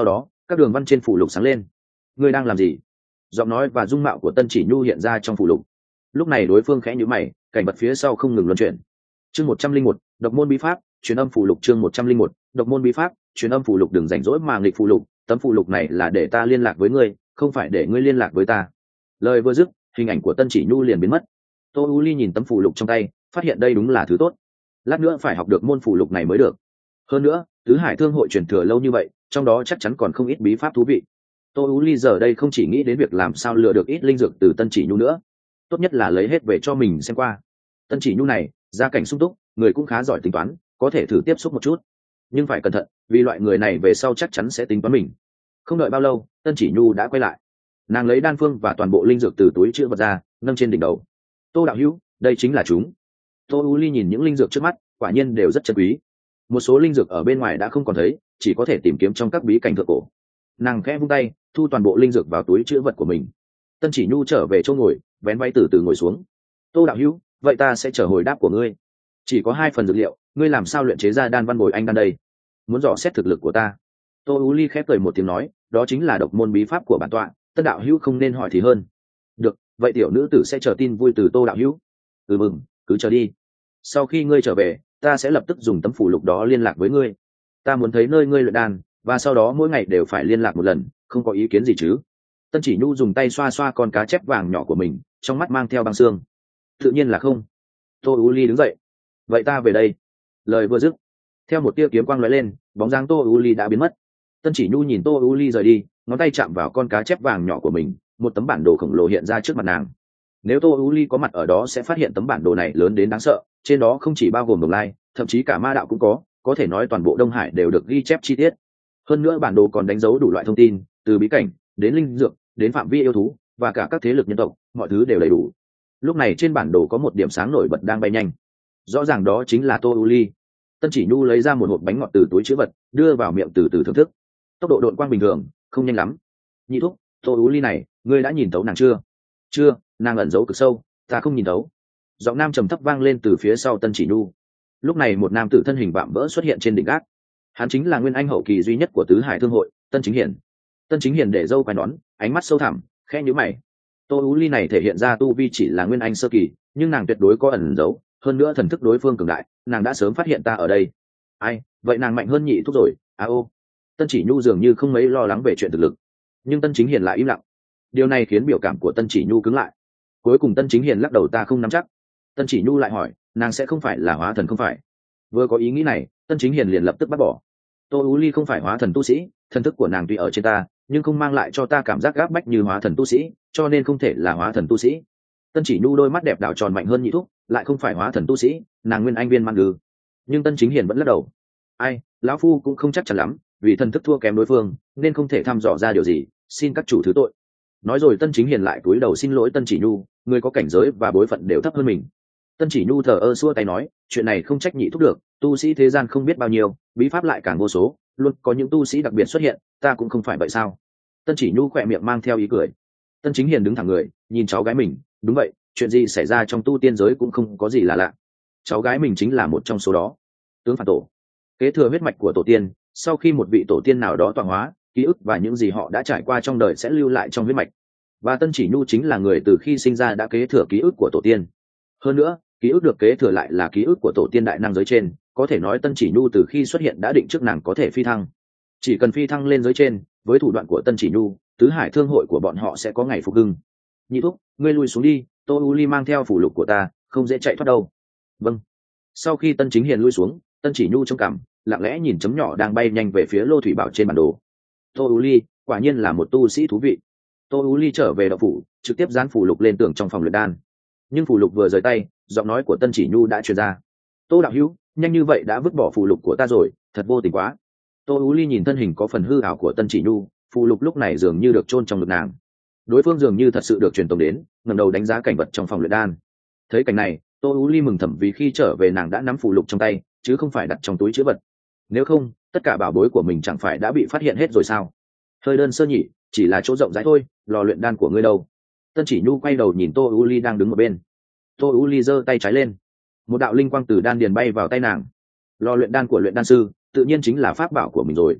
các đường văn trên phù lục sáng lên. Ngươi đang làm gì? Giọng nói và dung mạo của Tân Chỉ Nhu hiện ra trong phù lục. Lúc này đối phương khẽ nhíu mày, cảnh vật phía sau không ngừng luân chuyển. Chương 101, độc môn bí pháp, truyền âm phù lục. Chương 101, độc môn bí pháp, truyền âm phù lục. Đừng rảnh rỗi mà nghịch phù lục, tấm phù lục này là để ta liên lạc với ngươi, không phải để ngươi liên lạc với ta. Lời vừa dứt, hình ảnh của Tân Chỉ Nhu liền biến mất. Tô U Ly nhìn tấm phù lục trong tay, phát hiện đây đúng là thứ tốt. Lát nữa phải học được môn phù lục này mới được. Hơn nữa, tứ hải thương hội truyền thừa lâu như vậy, trong đó chắc chắn còn không ít bí pháp thú vị. Tô U Ly giờ đây không chỉ nghĩ đến việc làm sao lựa được ít linh dược từ Tân Chỉ Nhu nữa, tốt nhất là lấy hết về cho mình xem qua. Tân Chỉ Nhu này gia cảnh sung túc, người cũng khá giỏi tính toán, có thể thử tiếp xúc một chút, nhưng phải cẩn thận, vì loại người này về sau chắc chắn sẽ tính toán mình. Không đợi bao lâu, Tân Chỉ Nhu đã quay lại. Nàng lấy đan phương và toàn bộ linh dược từ túi chữ vật ra, nâng trên đỉnh đầu. Tô đạo hữu, đây chính là chúng. Tô U Ly nhìn những linh dược trước mắt, quả nhiên đều rất chân quý. Một số linh dược ở bên ngoài đã không còn thấy, chỉ có thể tìm kiếm trong các bí cảnh thượng cổ. Nàng khẽ vung tay, thu toàn bộ linh dược vào túi chữ vật của mình. Tân Chỉ Nhu trở về chỗ ngồi, vén váy từ từ ngồi xuống. Tô đạo hữu, vậy ta sẽ chờ hồi đáp của ngươi. Chỉ có 2 phần dược liệu, ngươi làm sao luyện chế ra đan văn bồi anh đan đây? Muốn dò xét thực lực của ta? Tô U Ly khép cười một tiếng nói, đó chính là độc môn bí pháp của bản tọa, Tân đạo hữu không nên hỏi thì hơn. Được, vậy tiểu nữ tử sẽ chờ tin vui từ Tô đạo hữu. Mừng, cứ chờ đi. Sau khi ngươi trở về, ta sẽ lập tức dùng tấm phù lục đó liên lạc với ngươi. Ta muốn thấy nơi ngươi luyện đan, và sau đó mỗi ngày đều phải liên lạc một lần, không có ý kiến gì chứ? Tân Chỉ Nhu dùng tay xoa xoa con cá chép vàng nhỏ của mình, trong mắt mang theo băng xương. Tự nhiên là không. Tô U Ly đứng dậy. Vậy ta về đây. Lời vừa dứt, theo một tia kiếm quang lóe lên, bóng dáng Tô U Ly đã biến mất. Tân Chỉ Nhu nhìn Tô U Ly rời đi, ngón tay chạm vào con cá chép vàng nhỏ của mình, một tấm bản đồ khổng lồ hiện ra trước mặt nàng. Nếu Tô U Ly có mặt ở đó sẽ phát hiện tấm bản đồ này lớn đến đáng sợ, trên đó không chỉ bao gồm Đồng Lai, thậm chí cả ma đạo cũng có thể nói toàn bộ Đông Hải đều được ghi chép chi tiết. Hơn nữa bản đồ còn đánh dấu đủ loại thông tin, từ bí cảnh đến linh dược, đến phạm vi yêu thú và cả các thế lực nhân tộc, mọi thứ đều đầy đủ. Lúc này trên bản đồ có một điểm sáng nổi bật đang bay nhanh, rõ ràng đó chính là Tô U Ly. Tân Chỉ Nhu lấy ra một hộp bánh ngọt từ túi chữ vật, đưa vào miệng từ từ thưởng thức. Tốc độ độn quang bình thường, không nhanh lắm. Nhị thúc, Tô U Ly này, ngươi đã nhìn thấu nàng chưa? Chưa, nàng ẩn giấu cực sâu, ta không nhìn thấu. Giọng nam trầm thấp vang lên từ phía sau Tân Chỉ Nhu. Lúc này một nam tử thân hình vạm vỡ xuất hiện trên đỉnh gác. Hắn chính là nguyên anh hậu kỳ duy nhất của tứ hải thương hội, Tân Chính Hiển. Tân Chính Hiển để râu quai nón, ánh mắt sâu thẳm, khẽ nhíu mày. Tô U Ly này thể hiện ra tu vi chỉ là nguyên anh sơ kỳ, nhưng nàng tuyệt đối có ẩn giấu, hơn nữa thần thức đối phương cường đại, nàng đã sớm phát hiện ta ở đây. Ai, vậy nàng mạnh hơn nhị thúc rồi? Ô. Tân Chỉ Nhu dường như không mấy lo lắng về chuyện thực lực, nhưng Tân Chính Hiển lại im lặng. Điều này khiến biểu cảm của Tân Chỉ Nhu cứng lại. Cuối cùng Tân Chính Hiển lắc đầu, ta không nắm chắc. Tân Chỉ Nhu lại hỏi, nàng sẽ không phải là hóa thần không phải? Vừa có ý nghĩ này, Tân Chính Hiển liền lập tức bác bỏ. Tô U Ly không phải hóa thần tu sĩ, thần thức của nàng tuy ở trên ta, nhưng không mang lại cho ta cảm giác gáp bách như hóa thần tu sĩ, cho nên không thể là hóa thần tu sĩ. Tân Chỉ Nhu đôi mắt đẹp đảo tròn, mạnh hơn nhị thúc, lại không phải hóa thần tu sĩ, nàng nguyên anh viên man lư. Nhưng Tân Chính Hiển vẫn lắc đầu. Ai, lão phu cũng không chắc chắn lắm, vì thần thức thua kém đối phương, nên không thể thăm dò ra điều gì, xin các chủ thứ tội. Nói rồi Tân Chính Hiển lại cúi đầu xin lỗi Tân Chỉ Nhu, người có cảnh giới và bối phận đều thấp hơn mình. Tân Chỉ Nhu thờ ơ xua tay nói, chuyện này không trách nhị thúc được, tu sĩ thế gian không biết bao nhiêu, bí pháp lại càng vô số, luôn có những tu sĩ đặc biệt xuất hiện, ta cũng không phải vậy sao? Tân Chỉ Nhu khỏe miệng mang theo ý cười. Tân Chính Hiền đứng thẳng người, nhìn cháu gái mình, đúng vậy, chuyện gì xảy ra trong tu tiên giới cũng không có gì là lạ. Cháu gái mình chính là một trong số đó. Tướng phản tổ, kế thừa huyết mạch của tổ tiên, sau khi một vị tổ tiên nào đó tọa hóa, ký ức và những gì họ đã trải qua trong đời sẽ lưu lại trong huyết mạch. Và Tân Chỉ Nhu chính là người từ khi sinh ra đã kế thừa ký ức của tổ tiên. Hơn nữa, ký ức được kế thừa lại là ký ức của tổ tiên đại năng giới trên, có thể nói Tân Chỉ Nhu từ khi xuất hiện đã định trước nàng có thể phi thăng. Chỉ cần phi thăng lên giới trên, với thủ đoạn của Tân Chỉ Nhu, tứ hải thương hội của bọn họ sẽ có ngày phục hưng. Nhị thúc, ngươi lui xuống đi, Tô U Ly mang theo phủ lục của ta, không dễ chạy thoát đâu. Vâng. Sau khi Tân Chính Hiền lui xuống, Tân Chỉ Nhu trong cảm lặng lẽ nhìn chấm nhỏ đang bay nhanh về phía Lô Thủy Bảo trên bản đồ. Tô U Ly quả nhiên là một tu sĩ thú vị. Tô U Ly trở về đạo phủ, trực tiếp dán phủ lục lên tường trong phòng luyện đan. Nhưng phủ lục vừa rời tay, giọng nói của Tân Chỉ Nhu đã truyền ra. Tô đạo hữu, nhanh như vậy đã vứt bỏ phủ lục của ta rồi, thật vô tình quá. Tô U Ly nhìn thân hình có phần hư ảo của Tân Chỉ Nhu, phù lục lúc này dường như được chôn trong ngực nàng. Đối phương dường như thật sự được truyền tống đến, ngẩng đầu đánh giá cảnh vật trong phòng luyện đan. Thấy cảnh này, Tô U Ly mừng thầm vì khi trở về nàng đã nắm phù lục trong tay, chứ không phải đặt trong túi trữ vật. Nếu không, tất cả bảo bối của mình chẳng phải đã bị phát hiện hết rồi sao? Hơi đơn sơ nhỉ, chỉ là chỗ rộng rãi thôi, lò luyện đan của ngươi đâu? Tân Chỉ Nhu quay đầu nhìn Tô U Ly đang đứng ở bên. Tô U Ly giơ tay trái lên, một đạo linh quang từ đan điền bay vào tay nàng. Lò luyện đan của luyện đan sư, tự nhiên chính là pháp bảo của mình rồi.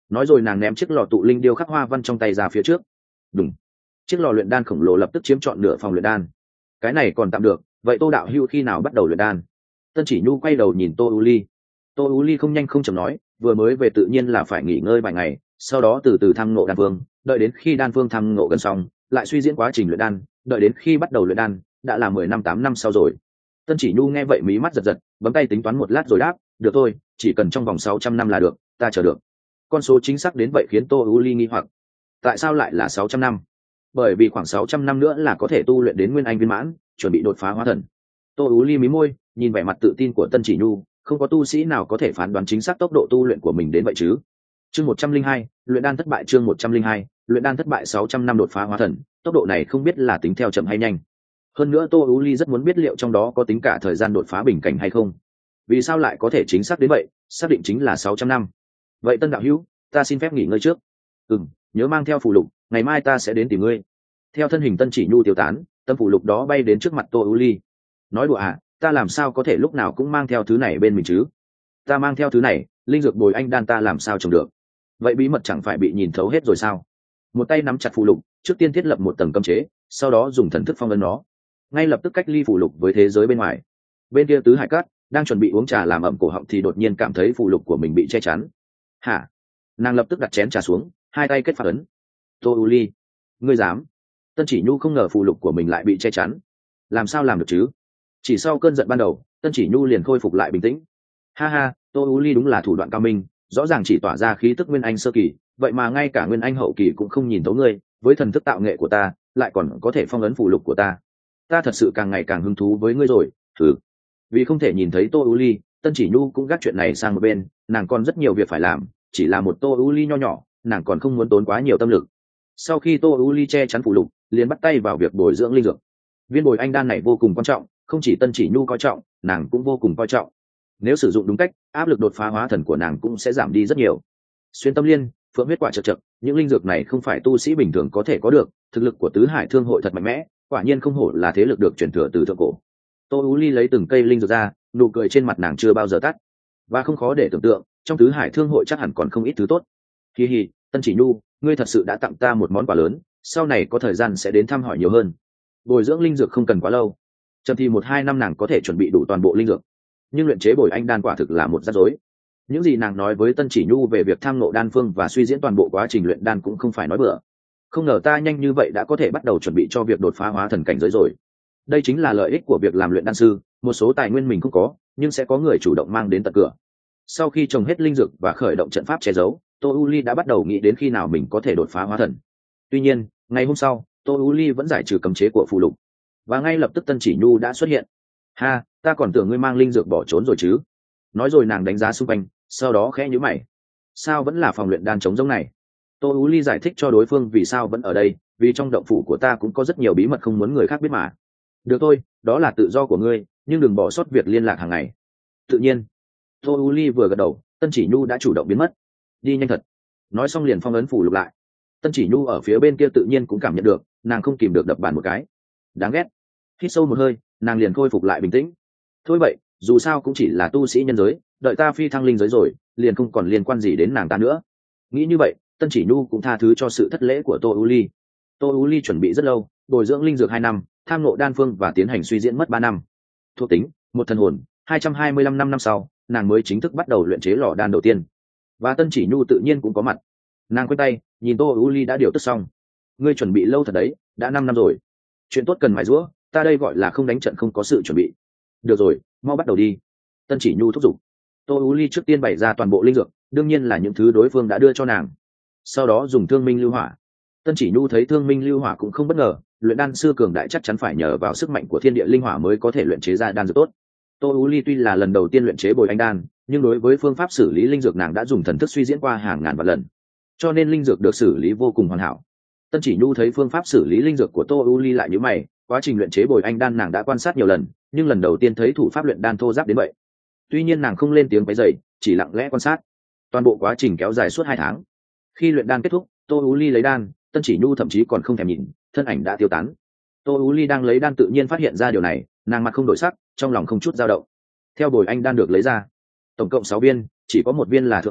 nói rồi nàng ném chiếc lò tụ linh điêu khắc hoa văn trong tay ra phía trước. Đúng, chiếc lò luyện đan khổng lồ lập tức chiếm trọn nửa phòng luyện đan. Cái này còn tạm được, vậy Tô đạo hữu khi nào bắt đầu luyện đan? Tân Chỉ Nhu quay đầu nhìn Tô U Ly. Tô U Ly không nhanh không chậm nói, vừa mới về tự nhiên là phải nghỉ ngơi vài ngày, sau đó từ từ thăng ngộ đan phương, đợi đến khi đan phương thăng ngộ gần xong, lại suy diễn quá trình luyện đan, đợi đến khi bắt đầu luyện đan, đã là 10 năm 8 năm sau rồi. Tân Chỉ Nhu nghe vậy mí mắt giật giật, bấm tay tính toán một lát rồi đáp, được thôi, chỉ cần trong vòng 600 năm là được, ta chờ được. Con số chính xác đến vậy khiến Tô U Ly nghi hoặc. Tại sao lại là 600 năm? Bởi vì khoảng 600 năm nữa là có thể tu luyện đến nguyên anh viên mãn, chuẩn bị đột phá hóa thần. Tô U Ly mí môi, nhìn vẻ mặt tự tin của Tân Chỉ Nhu, không có tu sĩ nào có thể phán đoán chính xác tốc độ tu luyện của mình đến vậy chứ. Chương 102, luyện đan thất bại. Chương 102, luyện đan thất bại. 600 năm đột phá hóa thần, tốc độ này không biết là tính theo chậm hay nhanh. Hơn nữa Tô U Ly rất muốn biết liệu trong đó có tính cả thời gian đột phá bình cảnh hay không. Vì sao lại có thể chính xác đến vậy, xác định chính là 600 năm. Vậy Tân đạo hữu, ta xin phép nghỉ ngơi trước. Nhớ mang theo phù lục, ngày mai ta sẽ đến tìm ngươi. Theo thân hình Tân Chỉ Nhu tiêu tán, tấm phù lục đó bay đến trước mặt Tô U Ly. Nói đùa à, ta làm sao có thể lúc nào cũng mang theo thứ này bên mình chứ? Ta mang theo thứ này, linh dược bồi anh đan ta làm sao trồng được? Vậy bí mật chẳng phải bị nhìn thấu hết rồi sao? Một tay nắm chặt phù lục, trước tiên thiết lập một tầng cấm chế, sau đó dùng thần thức phong ấn nó, ngay lập tức cách ly phù lục với thế giới bên ngoài. Bên kia Tứ Hải Cát đang chuẩn bị uống trà làm ẩm cổ họng thì đột nhiên cảm thấy phù lục của mình bị che chắn. Hả? Nàng lập tức đặt chén trà xuống, hai tay kết phạt ấn. Tô U Ly, ngươi dám? Tân Chỉ Nhu không ngờ phù lục của mình lại bị che chắn. Làm sao làm được chứ? Chỉ sau cơn giận ban đầu, Tân Chỉ Nhu liền khôi phục lại bình tĩnh. Ha ha, Tô U Ly đúng là thủ đoạn cao minh, rõ ràng chỉ tỏa ra khí tức nguyên anh sơ kỳ, vậy mà ngay cả nguyên anh hậu kỳ cũng không nhìn thấu ngươi, với thần thức tạo nghệ của ta, lại còn có thể phong ấn phù lục của ta. Ta thật sự càng ngày càng hứng thú với ngươi rồi. Thử. Vì không thể nhìn thấy Tô U Ly, Tân Chỉ Nhu cũng gác chuyện này sang một bên, nàng còn rất nhiều việc phải làm, chỉ là một Tô U Ly nho nhỏ, nàng còn không muốn tốn quá nhiều tâm lực. Sau khi Tô U Ly che chắn phù lục, liền bắt tay vào việc bồi dưỡng linh dược. Viên bồi anh đan này vô cùng quan trọng, không chỉ Tân Chỉ Nhu coi trọng, nàng cũng vô cùng coi trọng. Nếu sử dụng đúng cách, áp lực đột phá hóa thần của nàng cũng sẽ giảm đi rất nhiều. Xuyên tâm liên, phượng huyết quả chậc chậc, những linh dược này không phải tu sĩ bình thường có thể có được, thực lực của Tứ Hải Thương hội thật mạnh mẽ, quả nhiên không hổ là thế lực được truyền thừa từ thượng cổ. Tô U Ly lấy từng cây linh dược ra, nụ cười trên mặt nàng chưa bao giờ tắt, và không khó để tưởng tượng, trong Tứ Hải Thương hội chắc hẳn còn không ít thứ tốt. Hi hi, Tân Chỉ Nhu, ngươi thật sự đã tặng ta một món quà lớn, sau này có thời gian sẽ đến thăm hỏi nhiều hơn. Bồi dưỡng linh dược không cần quá lâu, chậm thì 1-2 năm nàng có thể chuẩn bị đủ toàn bộ linh dược, nhưng luyện chế bồi anh đan quả thực là một rắc rối. Những gì nàng nói với Tân Chỉ Nhu về việc tham ngộ đan phương và suy diễn toàn bộ quá trình luyện đan cũng không phải nói bừa. Không ngờ ta nhanh như vậy đã có thể bắt đầu chuẩn bị cho việc đột phá hóa thần cảnh giới rồi. Đây chính là lợi ích của việc làm luyện đan sư, một số tài nguyên mình không có, nhưng sẽ có người chủ động mang đến tận cửa. Sau khi trồng hết linh dược và khởi động trận pháp che giấu, Tô U Ly đã bắt đầu nghĩ đến khi nào mình có thể đột phá hóa thần. Tuy nhiên, ngày hôm sau, Tô U Ly vẫn giải trừ cấm chế của phù lục, và ngay lập tức Tân Chỉ Nhu đã xuất hiện. Ha, ta còn tưởng ngươi mang linh dược bỏ trốn rồi chứ? Nói rồi nàng đánh giá xung quanh, sau đó khẽ nhíu mày. Sao vẫn là phòng luyện đan trống rỗng này? Tô U Ly giải thích cho đối phương vì sao vẫn ở đây, vì trong động phủ của ta cũng có rất nhiều bí mật không muốn người khác biết mà. Được thôi, đó là tự do của ngươi, nhưng đừng bỏ sót việc liên lạc hàng ngày. Tự nhiên. Tô U Ly vừa gật đầu, Tân Chỉ Nhu đã chủ động biến mất. Đi nhanh thật. Nói xong liền phong ấn phủ lục lại. Tân Chỉ Nhu ở phía bên kia tự nhiên cũng cảm nhận được, nàng không kìm được đập bàn một cái. Đáng ghét. Hít sâu một hơi, nàng liền khôi phục lại bình tĩnh. Thôi vậy, dù sao cũng chỉ là tu sĩ nhân giới, đợi ta phi thăng linh giới rồi, liền không còn liên quan gì đến nàng ta nữa. Nghĩ như vậy, Tân Chỉ Nhu cũng tha thứ cho sự thất lễ của Tô U Ly. Tô U Ly chuẩn bị rất lâu, bồi dưỡng linh dược 2 năm, tham ngộ đan phương và tiến hành suy diễn mất 3 năm. Thuộc tính, 1 thần hồn, 225 năm sau, nàng mới chính thức bắt đầu luyện chế lò đan đầu tiên. Và Tân Chỉ Nhu tự nhiên cũng có mặt. Nàng quay tay, nhìn Tô U Ly đã điều tức xong. Ngươi chuẩn bị lâu thật đấy, đã 5 năm rồi. Chuyện tốt cần mài giũa, ta đây gọi là không đánh trận không có sự chuẩn bị. Được rồi, mau bắt đầu đi. Tân Chỉ Nhu thúc giục. Tô U Ly trước tiên bày ra toàn bộ linh dược, đương nhiên là những thứ đối phương đã đưa cho nàng. Sau đó dùng thương minh lưu hỏa. Tân Chỉ Nhu thấy thương minh lưu hỏa cũng không bất ngờ, luyện đan sư cường đại chắc chắn phải nhờ vào sức mạnh của thiên địa linh hỏa mới có thể luyện chế ra đan dược tốt. Tô U Ly tuy là lần đầu tiên luyện chế bồi anh đan, nhưng đối với phương pháp xử lý linh dược nàng đã dùng thần thức suy diễn qua hàng ngàn vạn lần, cho nên linh dược được xử lý vô cùng hoàn hảo. Tân Chỉ Nhu thấy phương pháp xử lý linh dược của Tô U Ly lại nhíu mày, quá trình luyện chế bồi anh đan nàng đã quan sát nhiều lần, nhưng lần đầu tiên thấy thủ pháp luyện đan thô ráp đến vậy. Tuy nhiên nàng không lên tiếng quấy rầy, chỉ lặng lẽ quan sát. Toàn bộ quá trình kéo dài suốt 2 tháng. Khi luyện đan kết thúc, Tô U Ly lấy đan, Tân Chỉ Nhu thậm chí còn không thèm nhìn, thân ảnh đã tiêu tán. Tô U Ly đang lấy đan tự nhiên phát hiện ra điều này, nàng mặt không đổi sắc, trong lòng không chút dao động. Theo bồi anh đan được lấy ra, tổng cộng 6 viên, chỉ có 1 viên là thượng phẩm,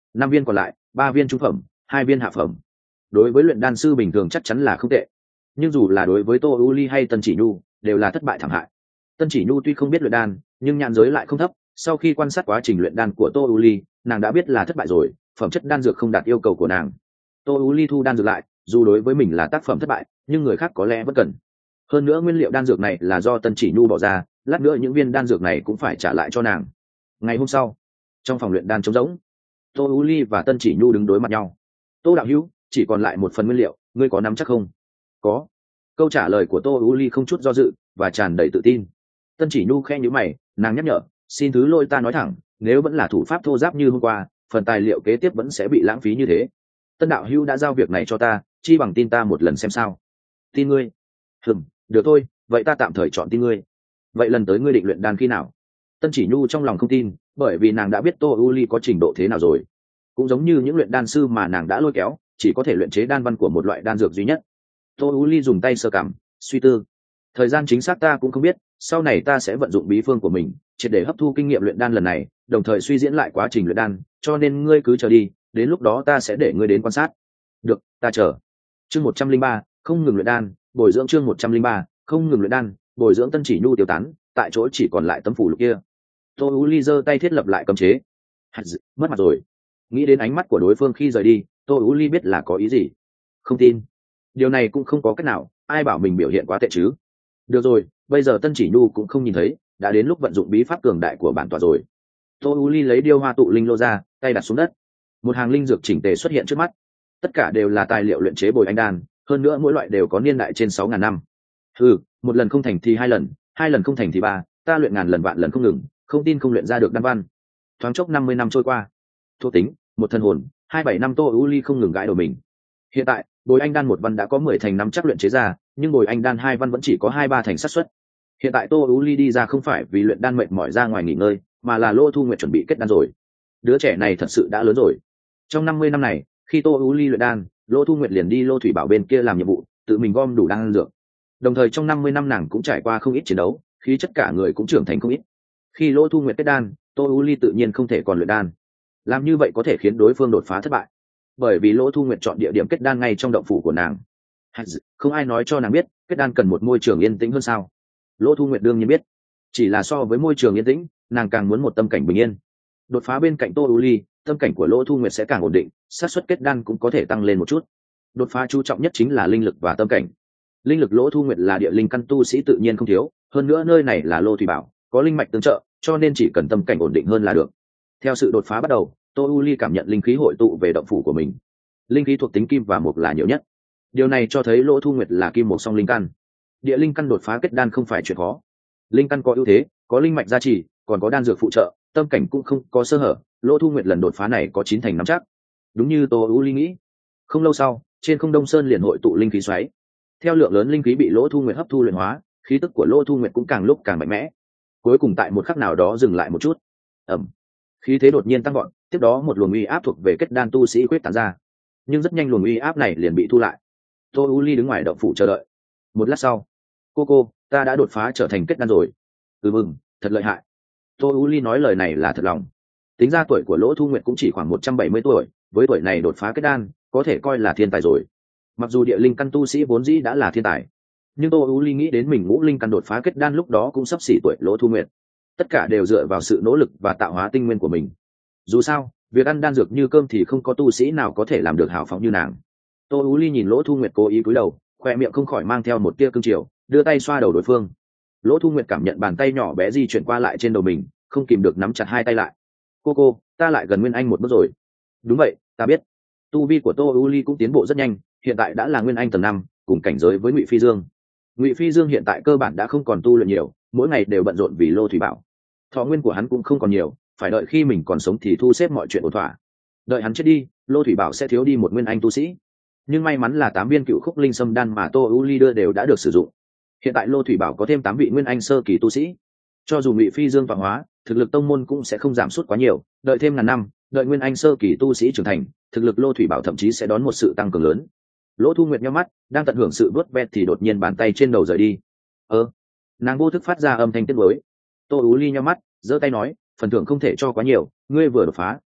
5 viên còn lại 3 viên trung phẩm, 2 viên hạ phẩm. Đối với luyện đan sư bình thường chắc chắn là không tệ, nhưng dù là đối với Tô U Ly hay Tân Chỉ Nhu đều là thất bại thảm hại. Tân Chỉ Nhu tuy không biết luyện đan nhưng nhãn giới lại không thấp, sau khi quan sát quá trình luyện đan của Tô U Ly, nàng đã biết là thất bại rồi, phẩm chất đan dược không đạt yêu cầu của nàng. Tô U Ly thu đan dược lại, dù đối với mình là tác phẩm thất bại nhưng người khác có lẽ vẫn cần. Hơn nữa nguyên liệu đan dược này là do Tân Chỉ Nhu bỏ ra, lát nữa những viên đan dược này cũng phải trả lại cho nàng. Ngày hôm sau, trong phòng luyện đan trống rỗng, Tô U Ly và Tân Chỉ Nhu đứng đối mặt nhau. Tô đạo hữu, chỉ còn lại một phần nguyên liệu, ngươi có nắm chắc không? Có. Câu trả lời của Tô U Ly không chút do dự và tràn đầy tự tin. Tân Chỉ Nhu khẽ nhíu mày, nàng nhắc nhở, xin thứ lỗi, ta nói thẳng, nếu vẫn là thủ pháp thô giáp như hôm qua, phần tài liệu kế tiếp vẫn sẽ bị lãng phí như thế. Tân đạo hữu đã giao việc này cho ta, chi bằng tin ta một lần xem sao. Tin ngươi? Được thôi, vậy ta tạm thời chọn tin ngươi. Vậy lần tới ngươi định luyện đan khi nào? Tân Chỉ Nhu trong lòng không tin, bởi vì nàng đã biết Tô U Ly có trình độ thế nào rồi. Cũng giống như những luyện đan sư mà nàng đã lôi kéo, chỉ có thể luyện chế đan văn của một loại đan dược duy nhất. Tô U Ly dùng tay sơ cảm, suy tư. Thời gian chính xác ta cũng không biết, sau này ta sẽ vận dụng bí phương của mình, triệt để hấp thu kinh nghiệm luyện đan lần này, đồng thời suy diễn lại quá trình luyện đan, cho nên ngươi cứ chờ đi, đến lúc đó ta sẽ để ngươi đến quan sát. Được, ta chờ. Chương 103, không ngừng luyện đan, bồi dưỡng chương 103, không ngừng luyện đan, bồi dưỡng. Tân Chỉ Nhu tiêu tán, tại chỗ chỉ còn lại tấm phủ lục kia. Tô U Ly giơ tay thiết lập lại cấm chế. Mất mặt rồi. Nghĩ đến ánh mắt của đối phương khi rời đi, Tô U Ly biết là có ý gì. Không tin. Điều này cũng không có cách nào, ai bảo mình biểu hiện quá tệ chứ. Được rồi, bây giờ Tân Chỉ Nhu cũng không nhìn thấy, đã đến lúc vận dụng bí pháp cường đại của bản tọa rồi. Tô U Ly lấy điêu hoa tụ linh lô ra, tay đặt xuống đất. Một hàng linh dược chỉnh tề xuất hiện trước mắt. Tất cả đều là tài liệu luyện chế bồi anh đan, hơn nữa mỗi loại đều có niên đại trên 6.000 năm. Một lần không thành thì 2 lần, 2 lần không thành thì 3, ta luyện ngàn lần vạn lần không ngừng, không tin không luyện ra được đan văn. Thoáng chốc 50 năm trôi qua. Thuộc tính, một thân hồn, 27 năm. Tô U Ly không ngừng gãi đầu mình. Hiện tại, bồi anh đan một văn đã có 10 thành năm chắc luyện chế ra, nhưng bồi anh đan 2 văn vẫn chỉ có 2-3 thành xác suất. Hiện tại Tô U Ly đi ra không phải vì luyện đan mệt mỏi ra ngoài nghỉ ngơi, mà là Lô Thu Nguyệt chuẩn bị kết đan rồi. Đứa trẻ này thật sự đã lớn rồi. Trong 50 năm này, khi Tô U Ly luyện đan, Lô Thu Nguyệt liền đi Lô Thủy Bảo bên kia làm nhiệm vụ, tự mình gom đủ đan dược. Đồng thời trong 50 năm nàng cũng trải qua không ít chiến đấu, khí chất cả người cũng trưởng thành không ít. Khi Lô Thu Nguyệt kết đan, Tô U Ly tự nhiên không thể còn luyện đan. Làm như vậy có thể khiến đối phương đột phá thất bại, bởi vì Lô Thu Nguyệt chọn địa điểm kết đan ngay trong động phủ của nàng. Không ai nói cho nàng biết kết đan cần một môi trường yên tĩnh hơn sao? Lô Thu Nguyệt đương nhiên biết, chỉ là so với môi trường yên tĩnh, nàng càng muốn một tâm cảnh bình yên. Đột phá bên cạnh Tô U Ly, tâm cảnh của Lô Thu Nguyệt sẽ càng ổn định, xác suất kết đan cũng có thể tăng lên một chút. Đột phá chú trọng nhất chính là linh lực và tâm cảnh. Linh lực Lô Thu Nguyệt là địa linh căn tu sĩ tự nhiên không thiếu, hơn nữa nơi này là Lô Thủy Bảo, có linh mạch tương trợ, cho nên chỉ cần tâm cảnh ổn định hơn là được. Theo sự đột phá bắt đầu, Tô U Ly cảm nhận linh khí hội tụ về động phủ của mình. Linh khí thuộc tính kim và mộc là nhiều nhất. Điều này cho thấy Lô Thu Nguyệt là kim mộc song linh căn. Địa linh căn đột phá kết đan không phải chuyện khó. Linh căn có ưu thế, có linh mạch gia trì, còn có đan dược phụ trợ, tâm cảnh cũng không có sơ hở. Lô Thu Nguyệt lần đột phá này có 9 thành nắm chắc. Đúng như Tô U Ly nghĩ. Không lâu sau, trên không Đông Sơn liền hội tụ linh khí xoáy. Theo lượng lớn linh khí bị Lô Thu Nguyệt hấp thu luyện hóa, khí tức của Lô Thu Nguyệt cũng càng lúc càng mạnh mẽ. Cuối cùng tại một khắc nào đó dừng lại một chút. Khí thế đột nhiên tăng gọn, tiếp đó một luồng uy áp thuộc về kết đan tu sĩ quyết tán ra. Nhưng rất nhanh luồng uy áp này liền bị thu lại. Tô U Ly đứng ngoài động phủ chờ đợi. Một lát sau, cô, ta đã đột phá trở thành kết đan rồi. Mừng, thật lợi hại. Tô U Ly nói lời này là thật lòng. Tính ra tuổi của Lỗ Thu Nguyệt cũng chỉ khoảng 170 tuổi, với tuổi này đột phá kết đan, có thể coi là thiên tài rồi. Mặc dù địa linh căn tu sĩ vốn dĩ đã là thiên tài, nhưng Tô U Ly nghĩ đến mình ngũ linh căn đột phá kết đan lúc đó cũng sắp xỉ tuổi Lỗ Thu Nguyệt. Tất cả đều dựa vào sự nỗ lực và tạo hóa tinh nguyên của mình. Dù sao, việc ăn đan dược như cơm thì không có tu sĩ nào có thể làm được hào phóng như nàng. Tô U Ly nhìn Lỗ Thu Nguyệt cố ý cúi đầu, khoe miệng không khỏi mang theo một tia cương triều, đưa tay xoa đầu đối phương. Lỗ Thu Nguyệt cảm nhận bàn tay nhỏ bé di chuyển qua lại trên đầu mình, không kìm được nắm chặt hai tay lại. Cô, ta lại gần Nguyên Anh một bước rồi. Đúng vậy, ta biết. Tu vi của Tô U Ly cũng tiến bộ rất nhanh, hiện tại đã là Nguyên Anh tầng 5, cùng cảnh giới với Ngụy Phi Dương. Ngụy Phi Dương hiện tại cơ bản đã không còn tu luyện nhiều, mỗi ngày đều bận rộn vì Lô Thủy Bảo. Thọ nguyên của hắn cũng không còn nhiều, phải đợi khi mình còn sống thì thu xếp mọi chuyện ổn thỏa. Đợi hắn chết đi, Lô Thủy Bảo sẽ thiếu đi một Nguyên Anh tu sĩ. Nhưng may mắn là 8 viên Cựu Khúc Linh Sâm đan mà Tô U Ly đưa đều đã được sử dụng. Hiện tại Lô Thủy Bảo có thêm 8 vị Nguyên Anh sơ kỳ tu sĩ. Cho dù Ngụy Phi Dương tọa hóa, thực lực tông môn cũng sẽ không giảm sút quá nhiều, đợi thêm ngàn năm, đợi Nguyên Anh sơ kỳ tu sĩ trưởng thành, thực lực Lô Thủy Bảo thậm chí sẽ đón một sự tăng cường lớn. Lỗ Thu Nguyệt nhắm mắt, đang tận hưởng sự vuốt ve thì đột nhiên bàn tay trên đầu rời đi. Nàng vô thức phát ra âm thanh tiếc nuối. Tô Ú Ly nhắm mắt, giơ tay nói, phần thưởng không thể cho quá nhiều, ngươi vừa đột phá,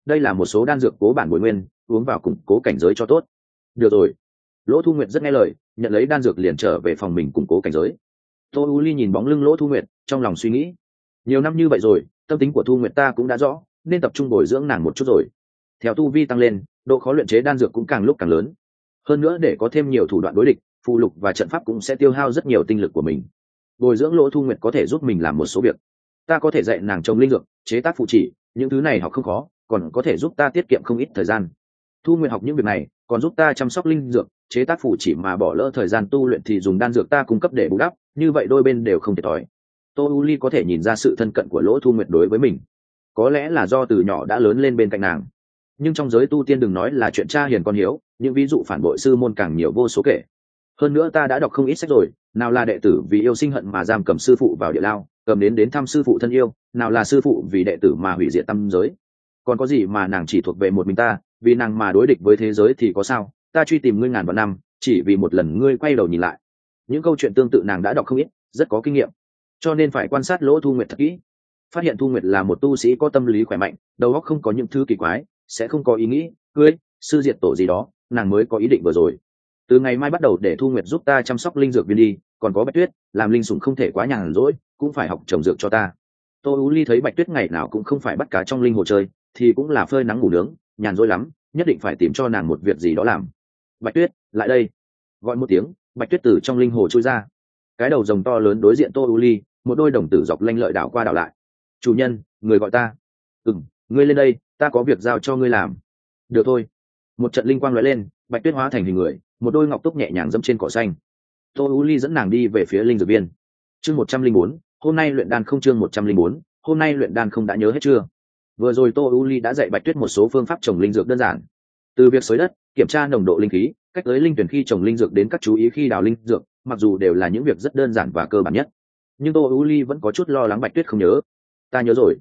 đây là một số đan dược cố bản bồi nguyên, uống vào củng cố cảnh giới cho tốt. Được rồi. Lỗ Thu Nguyệt rất nghe lời, nhận lấy đan dược liền trở về phòng mình củng cố cảnh giới. Tô U Ly nhìn bóng lưng Lỗ Thu Nguyệt, trong lòng suy nghĩ, nhiều năm như vậy rồi, tâm tính của Thu Nguyệt ta cũng đã rõ, nên tập trung bồi dưỡng nàng một chút rồi. Theo tu vi tăng lên, độ khó luyện chế đan dược cũng càng lúc càng lớn. Hơn nữa để có thêm nhiều thủ đoạn đối địch, phù lục và trận pháp cũng sẽ tiêu hao rất nhiều tinh lực của mình. Bồi dưỡng Lỗ Thu Nguyệt có thể giúp mình làm một số việc. Ta có thể dạy nàng trồng linh dược, chế tác phụ chỉ, những thứ này học không khó, còn có thể giúp ta tiết kiệm không ít thời gian. Thu Nguyệt học những việc này, còn giúp ta chăm sóc linh dược, chế tác phụ chỉ mà bỏ lỡ thời gian tu luyện thì dùng đan dược ta cung cấp để bù đắp, như vậy đôi bên đều không thiệt thòi. Tô U Ly có thể nhìn ra sự thân cận của Lỗ Thu Nguyệt đối với mình, có lẽ là do từ nhỏ đã lớn lên bên cạnh nàng. Nhưng trong giới tu tiên đừng nói là chuyện cha hiền con hiếu, những ví dụ phản bội sư môn càng nhiều vô số kể. Hơn nữa ta đã đọc không ít sách rồi, nào là đệ tử vì yêu sinh hận mà giam cầm sư phụ vào địa lao, cầm đến thăm sư phụ thân yêu, nào là sư phụ vì đệ tử mà hủy diệt tâm giới. Còn có gì mà nàng chỉ thuộc về một mình ta, vì nàng mà đối địch với thế giới thì có sao? Ta truy tìm ngươi ngàn vạn năm, chỉ vì một lần ngươi quay đầu nhìn lại. Những câu chuyện tương tự nàng đã đọc không ít, rất có kinh nghiệm, cho nên phải quan sát Lỗ Thu Nguyệt thật kỹ. Phát hiện Thu Nguyệt là một tu sĩ có tâm lý khỏe mạnh, đầu óc không có những thứ kỳ quái, sẽ không có ý nghĩ cưới sư diệt tổ gì đó, nàng mới có ý định vừa rồi. Từ ngày mai bắt đầu để Thu Nguyệt giúp ta chăm sóc linh dược viên đi, còn có Bạch Tuyết, làm linh sủng không thể quá nhàn rỗi, cũng phải học trồng dược cho ta. Tô Ú Ly thấy Bạch Tuyết ngày nào cũng không phải bắt cá trong linh hồ chơi, thì cũng là phơi nắng ngủ nướng, nhàn rỗi lắm, nhất định phải tìm cho nàng một việc gì đó làm. Bạch Tuyết, lại đây. Gọi một tiếng, Bạch Tuyết từ trong linh hồ trôi ra. Cái đầu rồng to lớn đối diện Tô Ú Ly, một đôi đồng tử dọc lanh lợi đảo qua đảo lại. Chủ nhân, người gọi ta. Ngươi lên đây, ta có việc giao cho ngươi làm. Được thôi. Một trận linh quang lóe lên, Bạch Tuyết hóa thành hình người, một đôi ngọc túc nhẹ nhàng dẫm trên cỏ xanh. Tô U Ly dẫn nàng đi về phía linh dược viên. Chương 104, hôm nay luyện đan không, chương 104, hôm nay luyện đan không đã nhớ hết chưa? Vừa rồi Tô U Ly đã dạy Bạch Tuyết một số phương pháp trồng linh dược đơn giản. Từ việc xới đất, kiểm tra nồng độ linh khí, cách tới linh tuyển khi trồng linh dược đến các chú ý khi đào linh dược, mặc dù đều là những việc rất đơn giản và cơ bản nhất. Nhưng Tô U Ly vẫn có chút lo lắng Bạch Tuyết không nhớ. Ta nhớ rồi.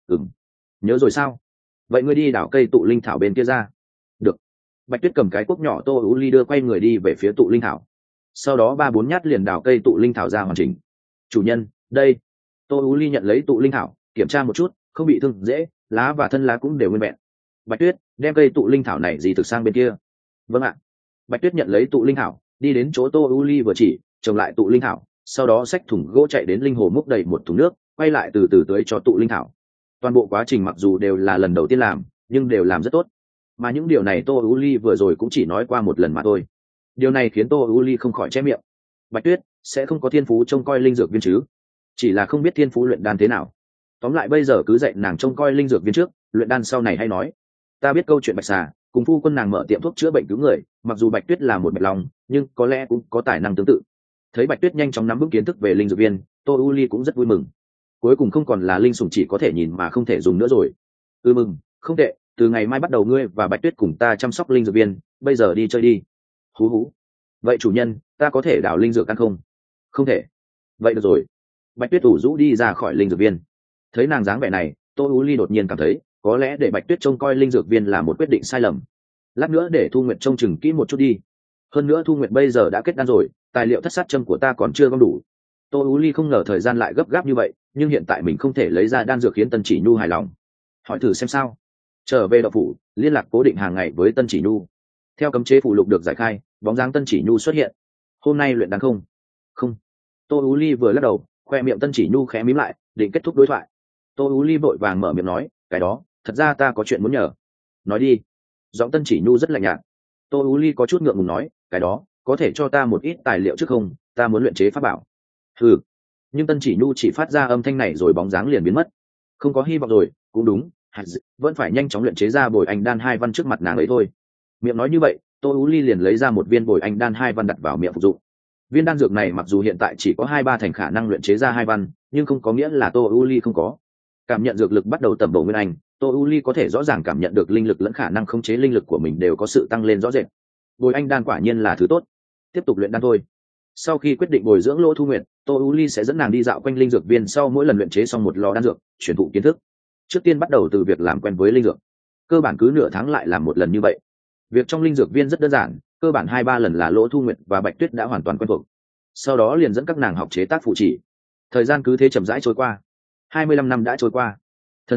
Nhớ rồi sao? Vậy ngươi đi đào cây tụ linh thảo bên kia ra. Được. Bạch Tuyết cầm cái cuốc nhỏ Tô U Ly đưa, quay người đi về phía tụ linh thảo. Sau đó 3-4 nhát liền đào cây tụ linh thảo ra hoàn chỉnh. Chủ nhân, đây. Tô U Ly nhận lấy tụ linh thảo, kiểm tra một chút, không bị thương dễ, lá và thân lá cũng đều nguyên vẹn. Bạch Tuyết, đem cây tụ linh thảo này gì thực sang bên kia. Vâng ạ. Bạch Tuyết nhận lấy tụ linh thảo, đi đến chỗ Tô U Ly vừa chỉ, trồng lại tụ linh thảo, sau đó xách thùng gỗ chạy đến linh hồ múc đầy một thùng nước, quay lại từ từ tưới cho tụ linh thảo. Toàn bộ quá trình mặc dù đều là lần đầu tiên làm, nhưng đều làm rất tốt. Mà những điều này Tô U Ly vừa rồi cũng chỉ nói qua một lần mà thôi. Điều này khiến Tô U Ly không khỏi chép miệng. Bạch Tuyết sẽ không có thiên phú trông coi linh dược viên chứ? Chỉ là không biết thiên phú luyện đan thế nào. Tóm lại bây giờ cứ dạy nàng trông coi linh dược viên trước, luyện đan sau này hay nói. Ta biết câu chuyện Bạch Xà cùng phu quân nàng mở tiệm thuốc chữa bệnh cứu người, mặc dù Bạch Tuyết là một bạch lòng, nhưng có lẽ cũng có tài năng tương tự. Thấy Bạch Tuyết nhanh chóng nắm vững kiến thức về linh dược viên, Tô U Ly cũng rất vui mừng. Cuối cùng không còn là linh sủng chỉ có thể nhìn mà không thể dùng nữa rồi. Mừng, không tệ, từ ngày mai bắt đầu ngươi và Bạch Tuyết cùng ta chăm sóc linh dược viên, bây giờ đi chơi đi. Hú hú. Vậy chủ nhân, ta có thể đào linh dược ăn không? Không thể. Vậy được rồi. Bạch Tuyết ủ rũ đi ra khỏi linh dược viên. Thấy nàng dáng vẻ này, Tô U Ly đột nhiên cảm thấy có lẽ để Bạch Tuyết trông coi linh dược viên là một quyết định sai lầm. Lát nữa để Thu Nguyệt trông chừng kỹ một chút đi. Hơn nữa Thu Nguyệt bây giờ đã kết đan rồi, tài liệu thất sát châm của ta còn chưa gom đủ. Tô U Ly không ngờ thời gian lại gấp gáp như vậy, nhưng hiện tại mình không thể lấy ra đan dược khiến Tân Chỉ Nhu hài lòng. Hỏi thử xem sao. Trở về đậu phủ, liên lạc cố định hàng ngày với Tân Chỉ Nhu. Theo cấm chế phụ lục được giải khai, bóng dáng Tân Chỉ Nhu xuất hiện. Hôm nay luyện đan không? Không. Tô U Ly vừa lắc đầu, khoe miệng Tân Chỉ Nhu khẽ mím lại, định kết thúc đối thoại. Tô U Ly vội vàng mở miệng nói, cái đó, thật ra ta có chuyện muốn nhờ. Nói đi. Giọng Tân Chỉ Nhu rất lạnh nhạt. Tô U Ly có chút ngượng ngùng nói, cái đó, có thể cho ta một ít tài liệu trước không? Ta muốn luyện chế pháp bảo. Ừ. Nhưng Tân Chỉ Nhu chỉ phát ra âm thanh này rồi bóng dáng liền biến mất. Không có hy vọng rồi, cũng đúng, vẫn phải nhanh chóng luyện chế ra bồi anh đan 2 văn trước mặt nàng ấy thôi. Miệng nói như vậy, Tô U Ly liền lấy ra một viên bồi anh đan 2 văn đặt vào miệng phục dụng. Viên đan dược này mặc dù hiện tại chỉ có 2-3 thành khả năng luyện chế ra 2 văn, nhưng không có nghĩa là Tô U Ly không có. Cảm nhận dược lực bắt đầu tẩm bổ nguyên anh, Tô U Ly có thể rõ ràng cảm nhận được linh lực lẫn khả năng khống chế linh lực của mình đều có sự tăng lên rõ rệt. Bồi anh đan quả nhiên là thứ tốt. Tiếp tục luyện đan thôi. Sau khi quyết định bồi dưỡng Lỗ Thu Nguyệt, Tô U Ly sẽ dẫn nàng đi dạo quanh linh dược viên, sau mỗi lần luyện chế xong một lò đan dược, truyền thụ kiến thức. Trước tiên bắt đầu từ việc làm quen với linh dược. Cơ bản cứ nửa tháng lại làm một lần như vậy. Việc trong linh dược viên rất đơn giản, cơ bản 2-3 lần là Lỗ Thu Nguyệt và Bạch Tuyết đã hoàn toàn quen thuộc. Sau đó liền dẫn các nàng học chế tác phụ chỉ. Thời gian cứ thế chậm rãi trôi qua. 25 năm đã trôi qua. Thân hồn,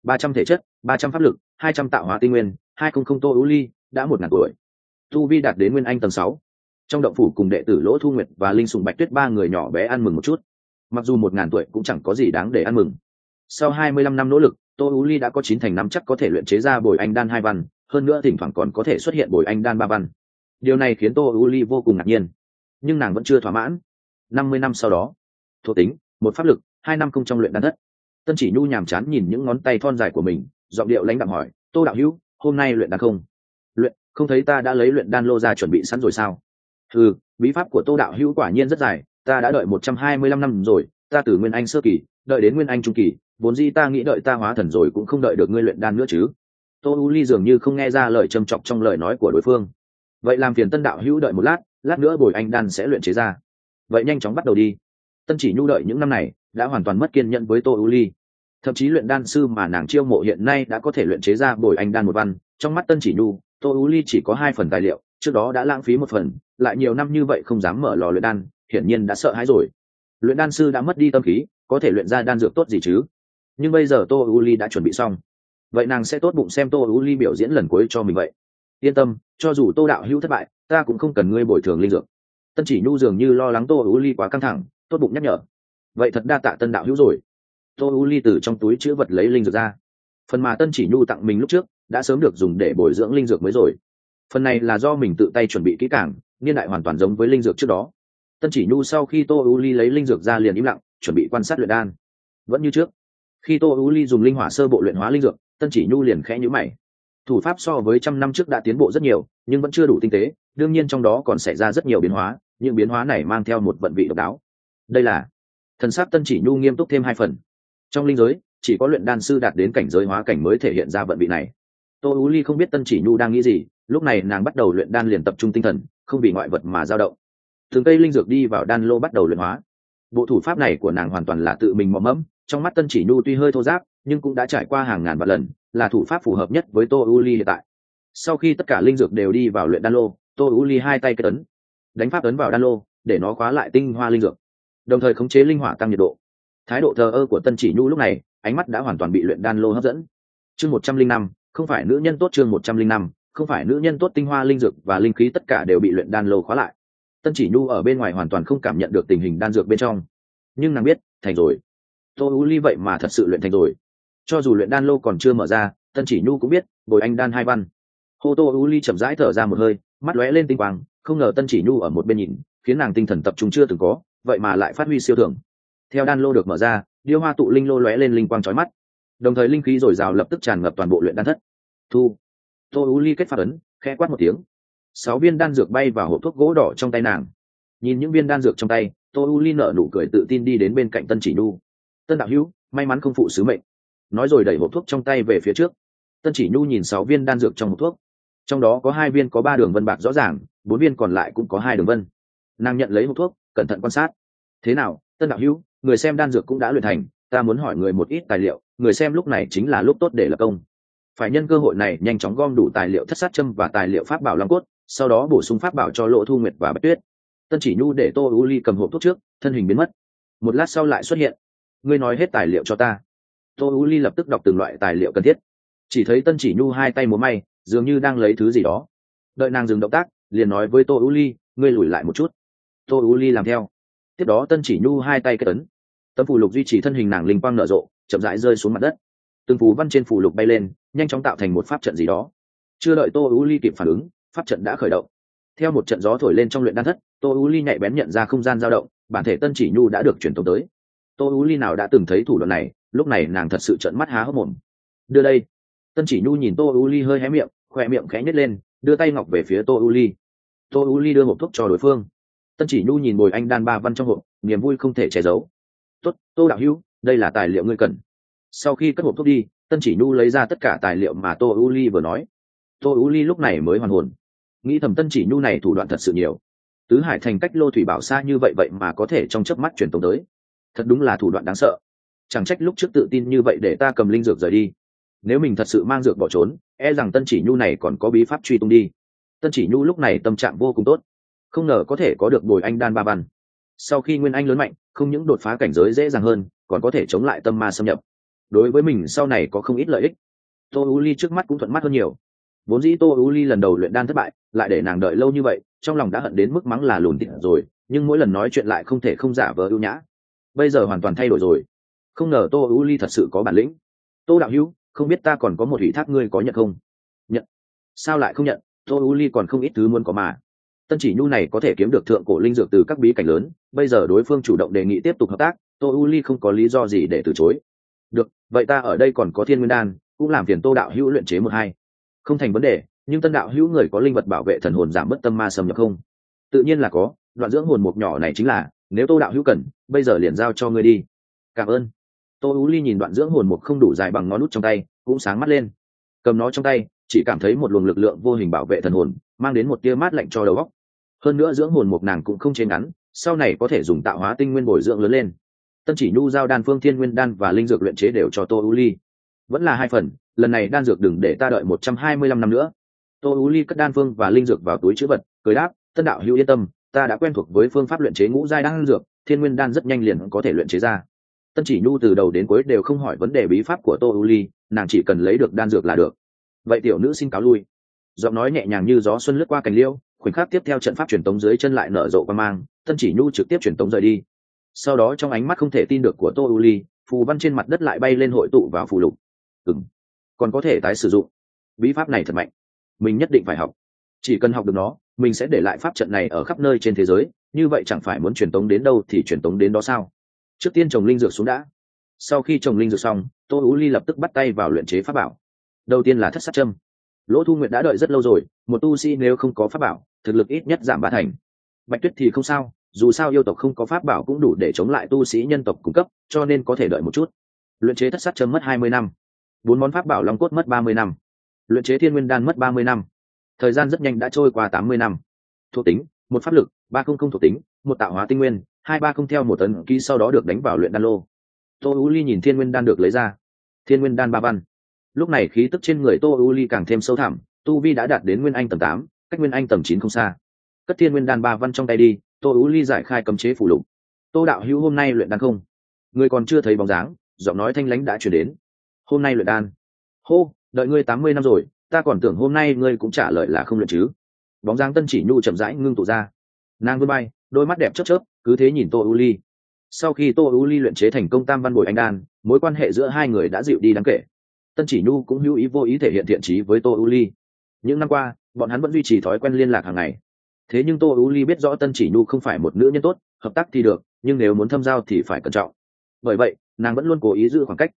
300 thể chất, 300 pháp lực, 200 tạo hóa tinh nguyên, 200 Tô ưu ly đã 1000 tuổi, tu vi đạt đến nguyên anh tầng 6. Trong động phủ cùng đệ tử Lỗ Thu Nguyệt và Linh Sùng Bạch Tuyết ba người nhỏ bé ăn mừng một chút. Mặc dù 1000 tuổi cũng chẳng có gì đáng để ăn mừng. Sau 25 năm nỗ lực, Tô ưu ly đã có 9 thành 5 chắc có thể luyện chế ra bồi anh đan 2 văn, hơn nữa thỉnh thoảng còn có thể xuất hiện bồi anh đan 3 văn. Điều này khiến Tô ưu ly vô cùng ngạc nhiên, nhưng nàng vẫn chưa thỏa mãn. 50 năm sau đó, thuộc tính, 1 pháp lực, 2 năm công trong luyện đan thất. Tân Chỉ Nhu nhàm chán nhìn những ngón tay thon dài của mình, giọng điệu lãnh đạm hỏi, Tô đạo hữu, hôm nay luyện đan không? Luyện, không thấy ta đã lấy luyện đan lô ra chuẩn bị sẵn rồi sao? Ừ, bí pháp của Tô đạo hữu quả nhiên rất dài, ta đã đợi 125 năm rồi, ta từ nguyên anh sơ kỳ đợi đến nguyên anh trung kỳ, vốn dĩ ta nghĩ đợi ta hóa thần rồi cũng không đợi được ngươi luyện đan nữa chứ. Tô u ly dường như không nghe ra lời châm chọc trong lời nói của đối phương. Vậy làm phiền Tân đạo hữu đợi một lát, lát nữa bồi anh đan sẽ luyện chế ra. Vậy nhanh chóng bắt đầu đi. Tân Chỉ Nhu đợi những năm này đã hoàn toàn mất kiên nhẫn với Tô u ly, thậm chí luyện đan sư mà nàng chiêu mộ hiện nay đã có thể luyện chế ra bồi anh đan 1 văn. Trong mắt Tân Chỉ Nhu, Tô u ly chỉ có 2 phần tài liệu, trước đó đã lãng phí 1 phần, lại nhiều năm như vậy không dám mở lò luyện đan, hiển nhiên đã sợ hãi rồi. Luyện đan sư đã mất đi tâm khí, có thể luyện ra đan dược tốt gì chứ? Nhưng bây giờ Tô u ly đã chuẩn bị xong, vậy nàng sẽ tốt bụng xem Tô u ly biểu diễn lần cuối cho mình vậy. Yên tâm, cho dù Tô đạo hữu thất bại, ta cũng không cần ngươi bồi thường linh dược. Tân Chỉ Nhu dường như lo lắng Tô u ly quá căng thẳng, tốt bụng nhắc nhở. Vậy thật đa tạ Tân đạo hữu rồi. Tô u ly từ trong túi chữ vật lấy linh dược ra. Phần mà Tân Chỉ Nhu tặng mình lúc trước đã sớm được dùng để bồi dưỡng linh dược mới rồi. Phần này là do mình tự tay chuẩn bị kỹ càng, niên đại hoàn toàn giống với linh dược trước đó. Tân Chỉ Nhu sau khi Tô u ly lấy linh dược ra liền im lặng, chuẩn bị quan sát luyện đan. Vẫn như trước, khi Tô u ly dùng linh hỏa sơ bộ luyện hóa linh dược, Tân Chỉ Nhu liền khẽ nhíu mày. Thủ pháp so với 100 năm trước đã tiến bộ rất nhiều, nhưng vẫn chưa đủ tinh tế, đương nhiên trong đó còn xảy ra rất nhiều biến hóa, những biến hóa này mang theo một vận vị độc đáo. Đây là thần sắc Tân Chỉ Nhu nghiêm túc thêm 2 phần. Trong linh giới, chỉ có luyện đan sư đạt đến cảnh giới hóa cảnh mới thể hiện ra vận vị này. Tô u ly không biết Tân Chỉ Nhu đang nghĩ gì, lúc này nàng bắt đầu luyện đan liền tập trung tinh thần, không vì ngoại vật mà dao động. Từng cây linh dược đi vào đan lô bắt đầu luyện hóa. Bộ thủ pháp này của nàng hoàn toàn là tự mình mò mẫm, trong mắt Tân Chỉ Nhu tuy hơi thô ráp, nhưng cũng đã trải qua hàng ngàn vạn lần, là thủ pháp phù hợp nhất với Tô u ly hiện tại. Sau khi tất cả linh dược đều đi vào luyện đan lô, Tô u ly hai tay kết ấn, đánh pháp ấn vào đan lô để nó khóa lại tinh hoa linh dược, đồng thời khống chế linh hỏa tăng nhiệt độ. Thái độ thờ ơ của Tân Chỉ Nhu lúc này, ánh mắt đã hoàn toàn bị luyện đan lô hấp dẫn. Chương 105, không phải nữ nhân tốt. Chương 105, không phải nữ nhân tốt. Tinh hoa linh dược và linh khí tất cả đều bị luyện đan lô khóa lại. Tân Chỉ Nhu ở bên ngoài hoàn toàn không cảm nhận được tình hình đan dược bên trong, nhưng nàng biết thành rồi. Tô u ly vậy mà thật sự luyện thành rồi. Cho dù luyện đan lô còn chưa mở ra, Tân Chỉ Nhu cũng biết bồi anh đan 2 văn. Hô Tô u ly chậm rãi thở ra một hơi, mắt lóe lên tinh quang, không ngờ Tân Chỉ Nhu ở một bên nhìn, khiến nàng tinh thần tập trung chưa từng có, vậy mà lại phát huy siêu thường. Theo đan lô được mở ra, điêu hoa tụ linh lô lóe lên linh quang chói mắt, đồng thời linh khí dồi dào lập tức tràn ngập toàn bộ luyện đan thất. Thu. Tô u ly kết pháp ấn, khẽ quát một tiếng, 6 viên đan dược bay vào hộp thuốc gỗ đỏ trong tay nàng. Nhìn những viên đan dược trong tay, Tô u ly nở nụ cười tự tin đi đến bên cạnh Tân Chỉ Nhu. Tân đạo hữu, may mắn không phụ sứ mệnh. Nói rồi đẩy hộp thuốc trong tay về phía trước. Tân Chỉ Nhu nhìn 6 viên đan dược trong hộp thuốc, trong đó có 2 viên có 3 đường vân bạc rõ ràng, 4 viên còn lại cũng có 2 đường vân. Nàng nhận lấy hộp thuốc, cẩn thận quan sát. Thế nào, Tân đạo hữu, người xem đan dược cũng đã luyện thành, ta muốn hỏi người một ít tài liệu, người xem lúc này chính là lúc tốt để lập công. Phải nhân cơ hội này nhanh chóng gom đủ tài liệu thất sát châm và tài liệu pháp bảo long cốt, sau đó bổ sung pháp bảo cho Lộ Thu Nguyệt và Bạch Tuyết. Tân Chỉ Nhu để Tô u ly cầm hộp thuốc trước, thân hình biến mất. Một lát sau lại xuất hiện. Ngươi nói hết tài liệu cho ta. Tô u ly lập tức đọc từng loại tài liệu cần thiết. Chỉ thấy Tân Chỉ Nhu hai tay múa may, dường như đang lấy thứ gì đó. Đợi nàng dừng động tác, liền nói với Tô u ly, ngươi lùi lại một chút. Tô u ly làm theo. Tiếp đó Tân Chỉ Nhu hai tay kết ấn, tấm phù lục duy trì thân hình nàng linh quang nở rộ, chậm rãi rơi xuống mặt đất. Từng phù văn trên phù lục bay lên, nhanh chóng tạo thành một pháp trận gì đó. Chưa đợi Tô u ly kịp phản ứng, pháp trận đã khởi động. Theo một trận gió thổi lên trong luyện đan thất, Tô u ly nhạy bén nhận ra không gian dao động, bản thể Tân Chỉ Nhu đã được truyền tống tới. Tô u ly nào đã từng thấy thủ đoạn này, lúc này nàng thật sự trợn mắt há hốc mồm. Đưa đây. Tân Chỉ Nhu nhìn Tô u ly hơi hé miệng, khoe miệng khẽ nhếch lên, đưa tay ngọc về phía Tô u ly. Tô u ly đưa hộp thuốc cho đối phương. Tân Chỉ Nhu nhìn bồi anh đan 3 văn trong hộp, niềm vui không thể che giấu. Tốt, Tô đạo hữu, đây là tài liệu ngươi cần. Sau khi cất hộp thuốc đi, Tân Chỉ Nhu lấy ra tất cả tài liệu mà Tô u ly vừa nói. Tô u ly lúc này mới hoàn hồn, nghĩ thầm Tân Chỉ Nhu này thủ đoạn thật sự nhiều. Tứ Hải thành cách Lô Thủy Bảo xa như vậy mà có thể trong chớp mắt truyền tống tới, thật đúng là thủ đoạn đáng sợ. Chẳng trách lúc trước tự tin như vậy để ta cầm linh dược rời đi. Nếu mình thật sự mang dược bỏ trốn, e rằng Tân Chỉ Nhu này còn có bí pháp truy tung đi. Tân Chỉ Nhu lúc này tâm trạng vô cùng tốt, không ngờ có thể có được bồi anh đan 3 văn. Sau khi nguyên anh lớn mạnh, không những đột phá cảnh giới dễ dàng hơn, còn có thể chống lại tâm ma xâm nhập. đối với mình sau này có không ít lợi ích. Tô U Ly trước mắt cũng thuận mắt hơn nhiều. Vốn dĩ Tô U Ly lần đầu luyện đan thất bại, lại để nàng đợi lâu như vậy, trong lòng đã hận đến mức mắng là lùn tịt rồi, nhưng mỗi lần nói chuyện lại không thể không giả vờ ưu nhã. Bây giờ hoàn toàn thay đổi rồi. Không ngờ Tô U Ly thật sự có bản lĩnh. Tô đạo hữu, không biết ta còn có một ủy thác ngươi có nhận không? Nhận? Sao lại không nhận? Tô U Ly còn không ít thứ muốn có mà. Tân Chỉ Nhu này có thể kiếm được thượng cổ linh dược từ các bí cảnh lớn, bây giờ đối phương chủ động đề nghị tiếp tục hợp tác, Tô U Ly không có lý do gì để từ chối. Được, vậy ta ở đây còn có Thiên Nguyên đan, cũng làm phiền Tô đạo hữu luyện chế một hai. Không thành vấn đề, nhưng Tân đạo hữu người có linh vật bảo vệ thần hồn giảm bất tâm ma xâm nhập không? Tự nhiên là có, đoạn dưỡng hồn mục nhỏ này chính là, nếu Tô đạo hữu cần, bây giờ liền giao cho ngươi đi. Cảm ơn. Tô U Ly nhìn đoạn dưỡng hồn mục không đủ dài bằng ngón nút trong tay, cũng sáng mắt lên. Cầm nó trong tay, chỉ cảm thấy một luồng lực lượng vô hình bảo vệ thần hồn, mang đến một tia mát lạnh cho đầu óc. Hơn nữa dưỡng hồn mục nàng cũng không chế ngắn, sau này có thể dùng tạo hóa tinh nguyên bồi dưỡng lớn lên. Tân Chỉ Nhu giao đan phương Thiên Nguyên đan và linh dược luyện chế đều cho Tô U Ly. Vẫn là 2 phần, lần này đan dược đừng để ta đợi 125 năm nữa. Tô U Ly cất đan phương và linh dược vào túi trữ vật, cười đáp, Tân đạo hữu yên tâm, ta đã quen thuộc với phương pháp luyện chế ngũ giai đan dược, Thiên Nguyên đan rất nhanh liền có thể luyện chế ra. Tân Chỉ Nhu từ đầu đến cuối đều không hỏi vấn đề bí pháp của Tô U Ly, nàng chỉ cần lấy được đan dược là được. Vậy tiểu nữ xin cáo lui. Giọng nói nhẹ nhàng như gió xuân lướt qua cành liễu, khoảnh khắc tiếp theo trận pháp truyền tống dưới chân lại nở rộ qua mang, Tân Chỉ Nhu trực tiếp truyền tống rời đi. Sau đó trong ánh mắt không thể tin được của Tô U Ly, phù văn trên mặt đất lại bay lên hội tụ vào phù lục. Còn có thể tái sử dụng. Bí pháp này thật mạnh, mình nhất định phải học. Chỉ cần học được nó, mình sẽ để lại pháp trận này ở khắp nơi trên thế giới, như vậy chẳng phải muốn truyền tống đến đâu thì truyền tống đến đó sao? Trước tiên trồng linh dược xuống đã. Sau khi trồng linh dược xong, Tô U Ly lập tức bắt tay vào luyện chế pháp bảo. Đầu tiên là thất sát châm. Lỗ Thu Nguyệt đã đợi rất lâu rồi, một tu sĩ nếu không có pháp bảo, thực lực ít nhất giảm 3 thành. Bạch Tuyết thì không sao, dù sao yêu tộc không có pháp bảo cũng đủ để chống lại tu sĩ nhân tộc cung cấp, cho nên có thể đợi một chút. Luyện chế thất sát châm mất 20 năm. 4 món pháp bảo long cốt mất 30 năm. Luyện chế Thiên Nguyên đan mất 30 năm. Thời gian rất nhanh đã trôi qua 80 năm. Thuộc tính, một pháp lực, 300 thuộc tính, một tạo hóa tinh nguyên, 230 theo một tấn ký sau đó được đánh vào luyện đan lô. Tô U Ly nhìn Thiên Nguyên đan được lấy ra. Thiên Nguyên đan 3 văn. Lúc này khí tức trên người Tô U Ly càng thêm sâu thẳm, tu vi đã đạt đến Nguyên Anh tầng 8, cách Nguyên Anh tầng 9 không xa. Cất Thiên Nguyên đan 3 văn trong tay đi, Tô U Ly giải khai cấm chế phù lục. Tô đạo hữu hôm nay luyện đan không? Người còn chưa thấy bóng dáng, giọng nói thanh lãnh đã truyền đến. Hôm nay luyện đan? Hô, đợi ngươi 80 năm rồi, ta còn tưởng hôm nay ngươi cũng trả lời là không luyện chứ. Bóng dáng Tân Chỉ Nhu chậm rãi ngưng tụ ra. Nàng vươn bay, đôi mắt đẹp chớp chớp, cứ thế nhìn Tô U Ly. Sau khi Tô U Ly luyện chế thành công tam văn bồi anh đan, mối quan hệ giữa hai người đã dịu đi đáng kể. Tân Chỉ Nhu cũng hữu ý vô ý thể hiện thiện chí với Tô U Ly. Những năm qua, bọn hắn vẫn duy trì thói quen liên lạc hàng ngày. Thế nhưng Tô U Ly biết rõ Tân Chỉ Nhu không phải một nữ nhân tốt, hợp tác thì được, nhưng nếu muốn thâm giao thì phải cẩn trọng. Bởi vậy, nàng vẫn luôn cố ý giữ khoảng cách.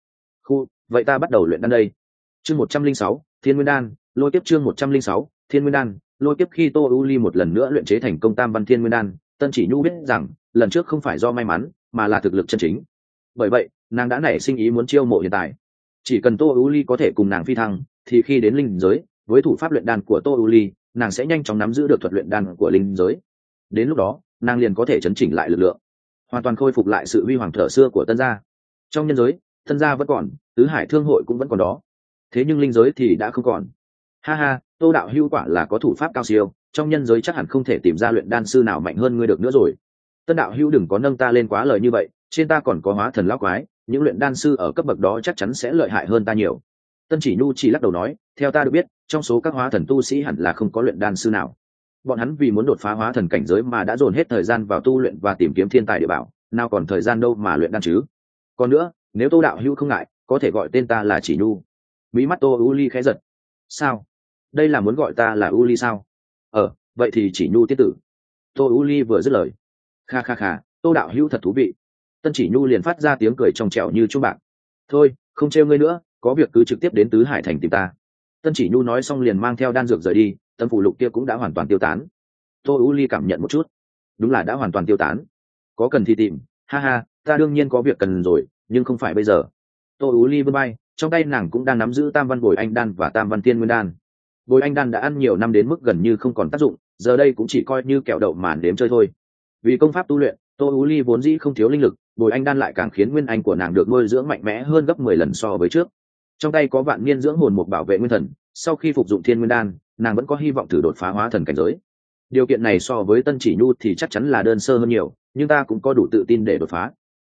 Vậy ta bắt đầu luyện đan đây. Chương 106, Thiên Nguyên đan, lôi kiếp chương 106, Thiên Nguyên đan, lôi kiếp khi Tô U Ly một lần nữa luyện chế thành công tam văn Thiên Nguyên đan, Tân Chỉ Nhu biết rằng, lần trước không phải do may mắn, mà là thực lực chân chính. Bởi vậy, nàng đã nảy sinh ý muốn chiêu mộ hiện tại. Chỉ cần Tô U Ly có thể cùng nàng phi thăng, thì khi đến linh giới, với thủ pháp luyện đan của Tô U Ly, nàng sẽ nhanh chóng nắm giữ được thuật luyện đan của linh giới. Đến lúc đó, nàng liền có thể chấn chỉnh lại lực lượng, hoàn toàn khôi phục lại sự huy hoàng thở xưa của Tân gia. Trong nhân giới, Tân gia vẫn còn, tứ hải thương hội cũng vẫn còn đó. Thế nhưng linh giới thì đã không còn. Ha ha, Tô đạo hữu quả là có thủ pháp cao siêu, trong nhân giới chắc hẳn không thể tìm ra luyện đan sư nào mạnh hơn ngươi được nữa rồi. Tân đạo hữu đừng có nâng ta lên quá lời như vậy, trên ta còn có hóa thần lão quái, những luyện đan sư ở cấp bậc đó chắc chắn sẽ lợi hại hơn ta nhiều. Tân Chỉ Nhu chỉ lắc đầu nói, theo ta được biết, trong số các hóa thần tu sĩ hẳn là không có luyện đan sư nào. Bọn hắn vì muốn đột phá hóa thần cảnh giới mà đã dồn hết thời gian vào tu luyện và tìm kiếm thiên tài địa bảo, nào còn thời gian đâu mà luyện đan chứ. Còn nữa, nếu Tô đạo hữu không ngại, có thể gọi tên ta là Chỉ Nhu. Mí mắt Tô U Ly khẽ giật. Sao? Đây là muốn gọi ta là U Ly sao? Vậy thì Chỉ Nhu tiết tử. Tô U Ly vừa dứt lời. Kha kha kha, Tô đạo hữu thật thú vị. Tân Chỉ Nhu liền phát ra tiếng cười trong trẻo như chuông bạc. Thôi, không trêu ngươi nữa, có việc cứ trực tiếp đến Tứ Hải thành tìm ta. Tân Chỉ Nhu nói xong liền mang theo đan dược rời đi, tấm phù lục kia cũng đã hoàn toàn tiêu tán. Tô U Ly cảm nhận một chút, đúng là đã hoàn toàn tiêu tán. Có cần thì tìm, ha ha, ta đương nhiên có việc cần rồi, nhưng không phải bây giờ. Tô U Ly vươn bay, trong tay nàng cũng đang nắm giữ tam văn bồi anh đan và tam văn tiên nguyên đan. Bồi anh đan đã ăn nhiều năm đến mức gần như không còn tác dụng, giờ đây cũng chỉ coi như kẹo đậu màn đếm chơi thôi. Vì công pháp tu luyện, Tô U Ly vốn dĩ không thiếu linh lực, bồi anh đan lại càng khiến nguyên anh của nàng được nuôi dưỡng mạnh mẽ hơn gấp 10 lần so với trước. Trong tay có vạn niên dưỡng hồn mục bảo vệ nguyên thần, sau khi phục dụng thiên nguyên đan, nàng vẫn có hy vọng thử đột phá hóa thần cảnh giới. Điều kiện này so với Tân Chỉ Nhu thì chắc chắn là đơn sơ hơn nhiều, nhưng ta cũng có đủ tự tin để đột phá.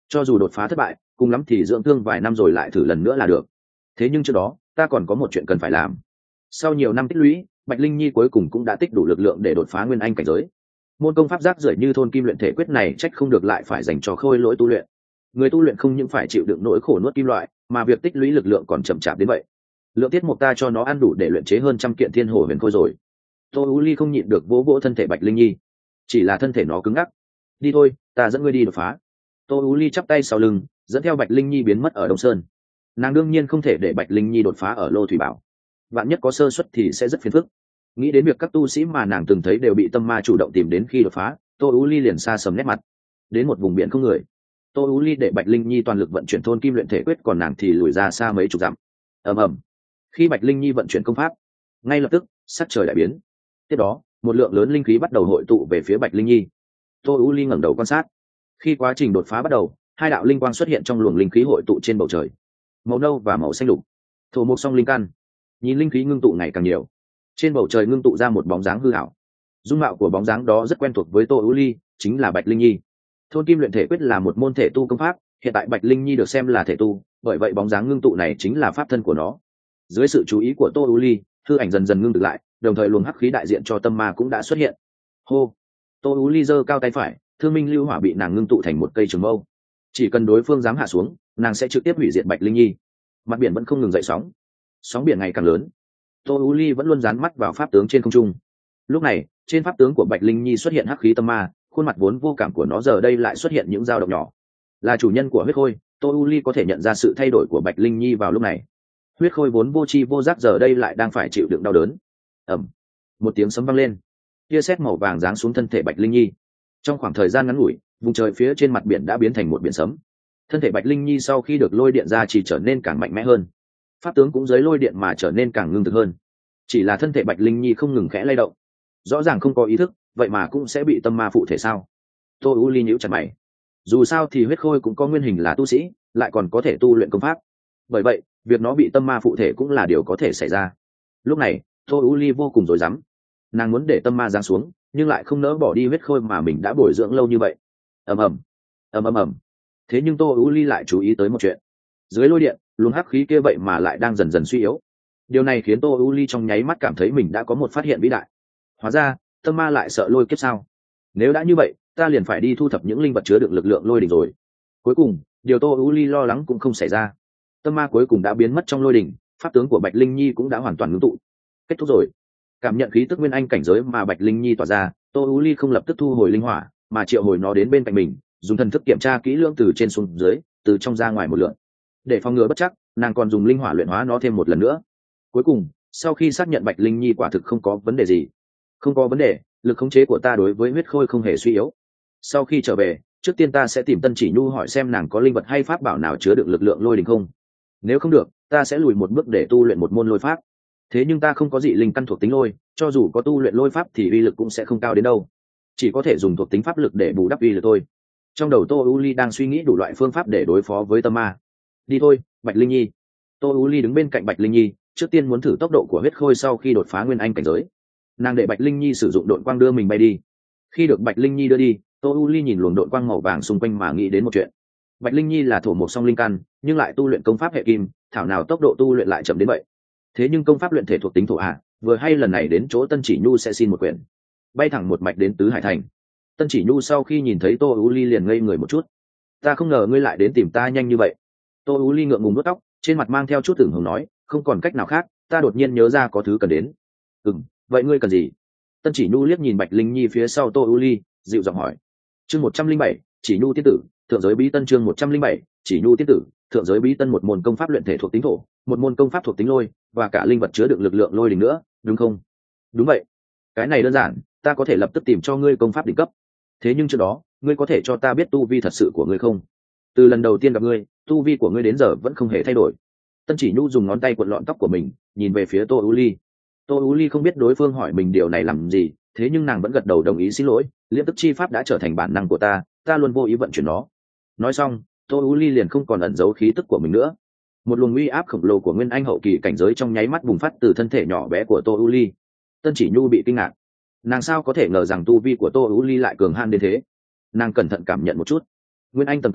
cho dù đột phá thất bại cùng lắm thì dưỡng thương vài năm rồi lại thử lần nữa là được. Thế nhưng trước đó ta còn có một chuyện cần phải làm. Sau nhiều năm tích lũy, Bạch Linh Nhi cuối cùng cũng đã tích đủ lực lượng để đột phá nguyên anh cảnh giới. Môn công pháp rác rưởi như thôn kim luyện thể quyết này trách không được lại phải dành cho khôi lỗi tu luyện. Người tu luyện không những phải chịu đựng nỗi khổ nuốt kim loại, mà việc tích lũy lực lượng còn chậm chạp đến vậy. Lượng tiết mục ta cho nó ăn đủ để luyện chế hơn 100 kiện thiên hồ huyền khôi rồi. Tô U Ly không nhịn được vỗ vỗ thân thể Bạch Linh Nhi. Chỉ là thân thể nó cứng ngắc. Đi thôi, ta dẫn ngươi đi đột phá. Tô U Ly chắp tay sau lưng, dẫn theo Bạch Linh Nhi biến mất ở Đông Sơn. Nàng đương nhiên không thể để Bạch Linh Nhi đột phá ở Lô Thủy Bảo. Vạn nhất có sơ suất thì sẽ rất phiền phức. Nghĩ đến việc các tu sĩ mà nàng từng thấy đều bị tâm ma chủ động tìm đến khi đột phá, Tô U Ly liền xa sầm nét mặt. Đến một vùng biển không người, Tô U Ly để Bạch Linh Nhi toàn lực vận chuyển thôn kim luyện thể quyết, còn nàng thì lùi ra xa mấy chục dặm. Ầm ầm. Khi Bạch Linh Nhi vận chuyển công pháp, ngay lập tức sắc trời đại biến. Tiếp đó, một lượng lớn linh khí bắt đầu hội tụ về phía Bạch Linh Nhi. Tô U Ly ngẩng đầu quan sát. Khi quá trình đột phá bắt đầu, hai đạo linh quang xuất hiện trong luồng linh khí hội tụ trên bầu trời, màu nâu và màu xanh lục, thổ mộc song linh căn. Nhìn linh khí ngưng tụ ngày càng nhiều, trên bầu trời ngưng tụ ra một bóng dáng hư ảo. Dung mạo của bóng dáng đó rất quen thuộc với Tô U Ly, chính là Bạch Linh Nhi. Thôn kim luyện thể quyết là một môn thể tu công pháp, hiện tại Bạch Linh Nhi được xem là thể tu, bởi vậy bóng dáng ngưng tụ này chính là pháp thân của nó. Dưới sự chú ý của Tô U Ly, hư ảnh dần dần ngưng tụ lại, đồng thời luồng hắc khí đại diện cho tâm ma cũng đã xuất hiện. Hô. Tô U Ly giơ cao tay phải, thương minh lưu hỏa bị nàng ngưng tụ thành một cây trường mâu. Chỉ cần đối phương dám hạ xuống, nàng sẽ trực tiếp hủy diệt Bạch Linh Nhi. Mặt biển vẫn không ngừng dậy sóng, sóng biển ngày càng lớn. Tô U Ly vẫn luôn dán mắt vào pháp tướng trên không trung. Lúc này, trên pháp tướng của Bạch Linh Nhi xuất hiện hắc khí tâm ma, khuôn mặt vốn vô cảm của nó giờ đây lại xuất hiện những dao động nhỏ. Là chủ nhân của huyết khôi, Tô U Ly có thể nhận ra sự thay đổi của Bạch Linh Nhi vào lúc này. Huyết khôi vốn vô tri vô giác giờ đây lại đang phải chịu đựng đau đớn. Ầm. Một tiếng sấm vang lên, tia sét màu vàng giáng xuống thân thể Bạch Linh Nhi. Trong khoảng thời gian ngắn ngủi, vùng trời phía trên mặt biển đã biến thành một biển sấm. Thân thể Bạch Linh Nhi sau khi được lôi điện ra chỉ trở nên càng mạnh mẽ hơn, pháp tướng cũng dưới lôi điện mà trở nên càng ngưng thực hơn. Chỉ là thân thể Bạch Linh Nhi không ngừng khẽ lay động, rõ ràng không có ý thức, vậy mà cũng sẽ bị tâm ma phụ thể sao? Tô U Ly nhíu chặt mày. Dù sao thì huyết khôi cũng có nguyên hình là tu sĩ, lại còn có thể tu luyện công pháp, bởi vậy việc nó bị tâm ma phụ thể cũng là điều có thể xảy ra. Lúc này Tô U Ly vô cùng rối rắm, nàng muốn để tâm ma giáng xuống nhưng lại không nỡ bỏ đi huyết khôi mà mình đã bồi dưỡng lâu như vậy. Ầm ầm, ầm ầm ầm. Thế nhưng Tô U Ly lại chú ý tới một chuyện, dưới lôi điện luồng hắc khí kia vậy mà lại đang dần dần suy yếu. Điều này khiến Tô U Ly trong nháy mắt cảm thấy mình đã có một phát hiện vĩ đại. Hóa ra tâm ma lại sợ lôi kiếp sao? Nếu đã như vậy, ta liền phải đi thu thập những linh vật chứa được lực lượng lôi đỉnh rồi. Cuối cùng điều Tô U Ly lo lắng cũng không xảy ra, tâm ma cuối cùng đã biến mất trong lôi đỉnh, pháp tướng của Bạch Linh Nhi cũng đã hoàn toàn ngưng tụ. Kết thúc rồi. Cảm nhận khí tức nguyên anh cảnh giới mà Bạch Linh Nhi tỏa ra, Tô U Ly không lập tức thu hồi linh hỏa, mà triệu hồi nó đến bên cạnh mình, dùng thần thức kiểm tra kỹ lưỡng từ trên xuống dưới, từ trong ra ngoài một lượt. Để phòng ngừa bất chắc, nàng còn dùng linh hỏa luyện hóa nó thêm một lần nữa. Cuối cùng, sau khi xác nhận Bạch Linh Nhi quả thực không có vấn đề gì, không có vấn đề, lực khống chế của ta đối với huyết khôi không hề suy yếu. Sau khi trở về, trước tiên ta sẽ tìm Tân Chỉ Nhu hỏi xem nàng có linh vật hay pháp bảo nào chứa được lực lượng lôi đình không. Nếu không được, ta sẽ lùi một bước để tu luyện một môn lôi pháp. Thế nhưng ta không có dị linh căn thuộc tính lôi, cho dù có tu luyện lôi pháp thì uy lực cũng sẽ không cao đến đâu, chỉ có thể dùng thuộc tính pháp lực để bù đắp uy lực thôi. Trong đầu Tô U Ly đang suy nghĩ đủ loại phương pháp để đối phó với tâm ma. Đi thôi, Bạch Linh Nhi. Tô U Ly đứng bên cạnh Bạch Linh Nhi, trước tiên muốn thử tốc độ của huyết khôi sau khi đột phá nguyên anh cảnh giới. Nàng để Bạch Linh Nhi sử dụng độn quang đưa mình bay đi. Khi được Bạch Linh Nhi đưa đi, Tô U Ly nhìn luồng độn quang màu vàng xung quanh mà nghĩ đến một chuyện. Bạch Linh Nhi là thổ mộc song linh căn, nhưng lại tu luyện công pháp hệ kim, thảo nào tốc độ tu luyện lại chậm đến vậy. Thế nhưng công pháp luyện thể thuộc tính thổ hạ, vừa hay lần này đến chỗ Tân Chỉ Nhu sẽ xin một quyển. Bay thẳng một mạch đến Tứ Hải Thành. Tân Chỉ Nhu sau khi nhìn thấy Tô U Ly liền ngây người một chút. Ta không ngờ ngươi lại đến tìm ta nhanh như vậy. Tô U Ly ngượng ngùng nuốt tóc, trên mặt mang theo chút tưởng hồng nói, không còn cách nào khác, ta đột nhiên nhớ ra có thứ cần đến. Vậy ngươi cần gì? Tân Chỉ Nhu liếc nhìn Bạch Linh Nhi phía sau Tô U Ly, dịu giọng hỏi. Chương 107, Chỉ Nhu tiên tử, thượng giới bí tân. Chương 107, Chỉ Nhu tiên tử, thượng giới bí tân. Một môn công pháp luyện thể thuộc tính thổ, một môn công pháp thuộc tính lôi, và cả linh vật chứa đựng lực lượng lôi đỉnh nữa, đúng không? Đúng vậy. Cái này đơn giản, ta có thể lập tức tìm cho ngươi công pháp đỉnh cấp. Thế nhưng trước đó, ngươi có thể cho ta biết tu vi thật sự của ngươi không? Từ lần đầu tiên gặp ngươi, tu vi của ngươi đến giờ vẫn không hề thay đổi. Tân Chỉ Nhu dùng ngón tay cuộn lọn tóc của mình, nhìn về phía Tô U Ly. Tô U Ly không biết đối phương hỏi mình điều này làm gì, thế nhưng nàng vẫn gật đầu đồng ý. Xin lỗi, liễm tức chi pháp đã trở thành bản năng của ta, ta luôn vô ý vận chuyển nó. Nói xong, Tô U Ly liền không còn ẩn giấu khí tức của mình nữa. Một luồng uy áp khổng lồ của nguyên anh hậu kỳ cảnh giới trong nháy mắt bùng phát từ thân thể nhỏ bé của Tô U Ly. Tân Chỉ Nhu bị kinh ngạc, nàng sao có thể ngờ rằng tu vi của Tô U Ly lại cường han đến thế. Nàng cẩn thận cảm nhận một chút, nguyên anh tầng 8,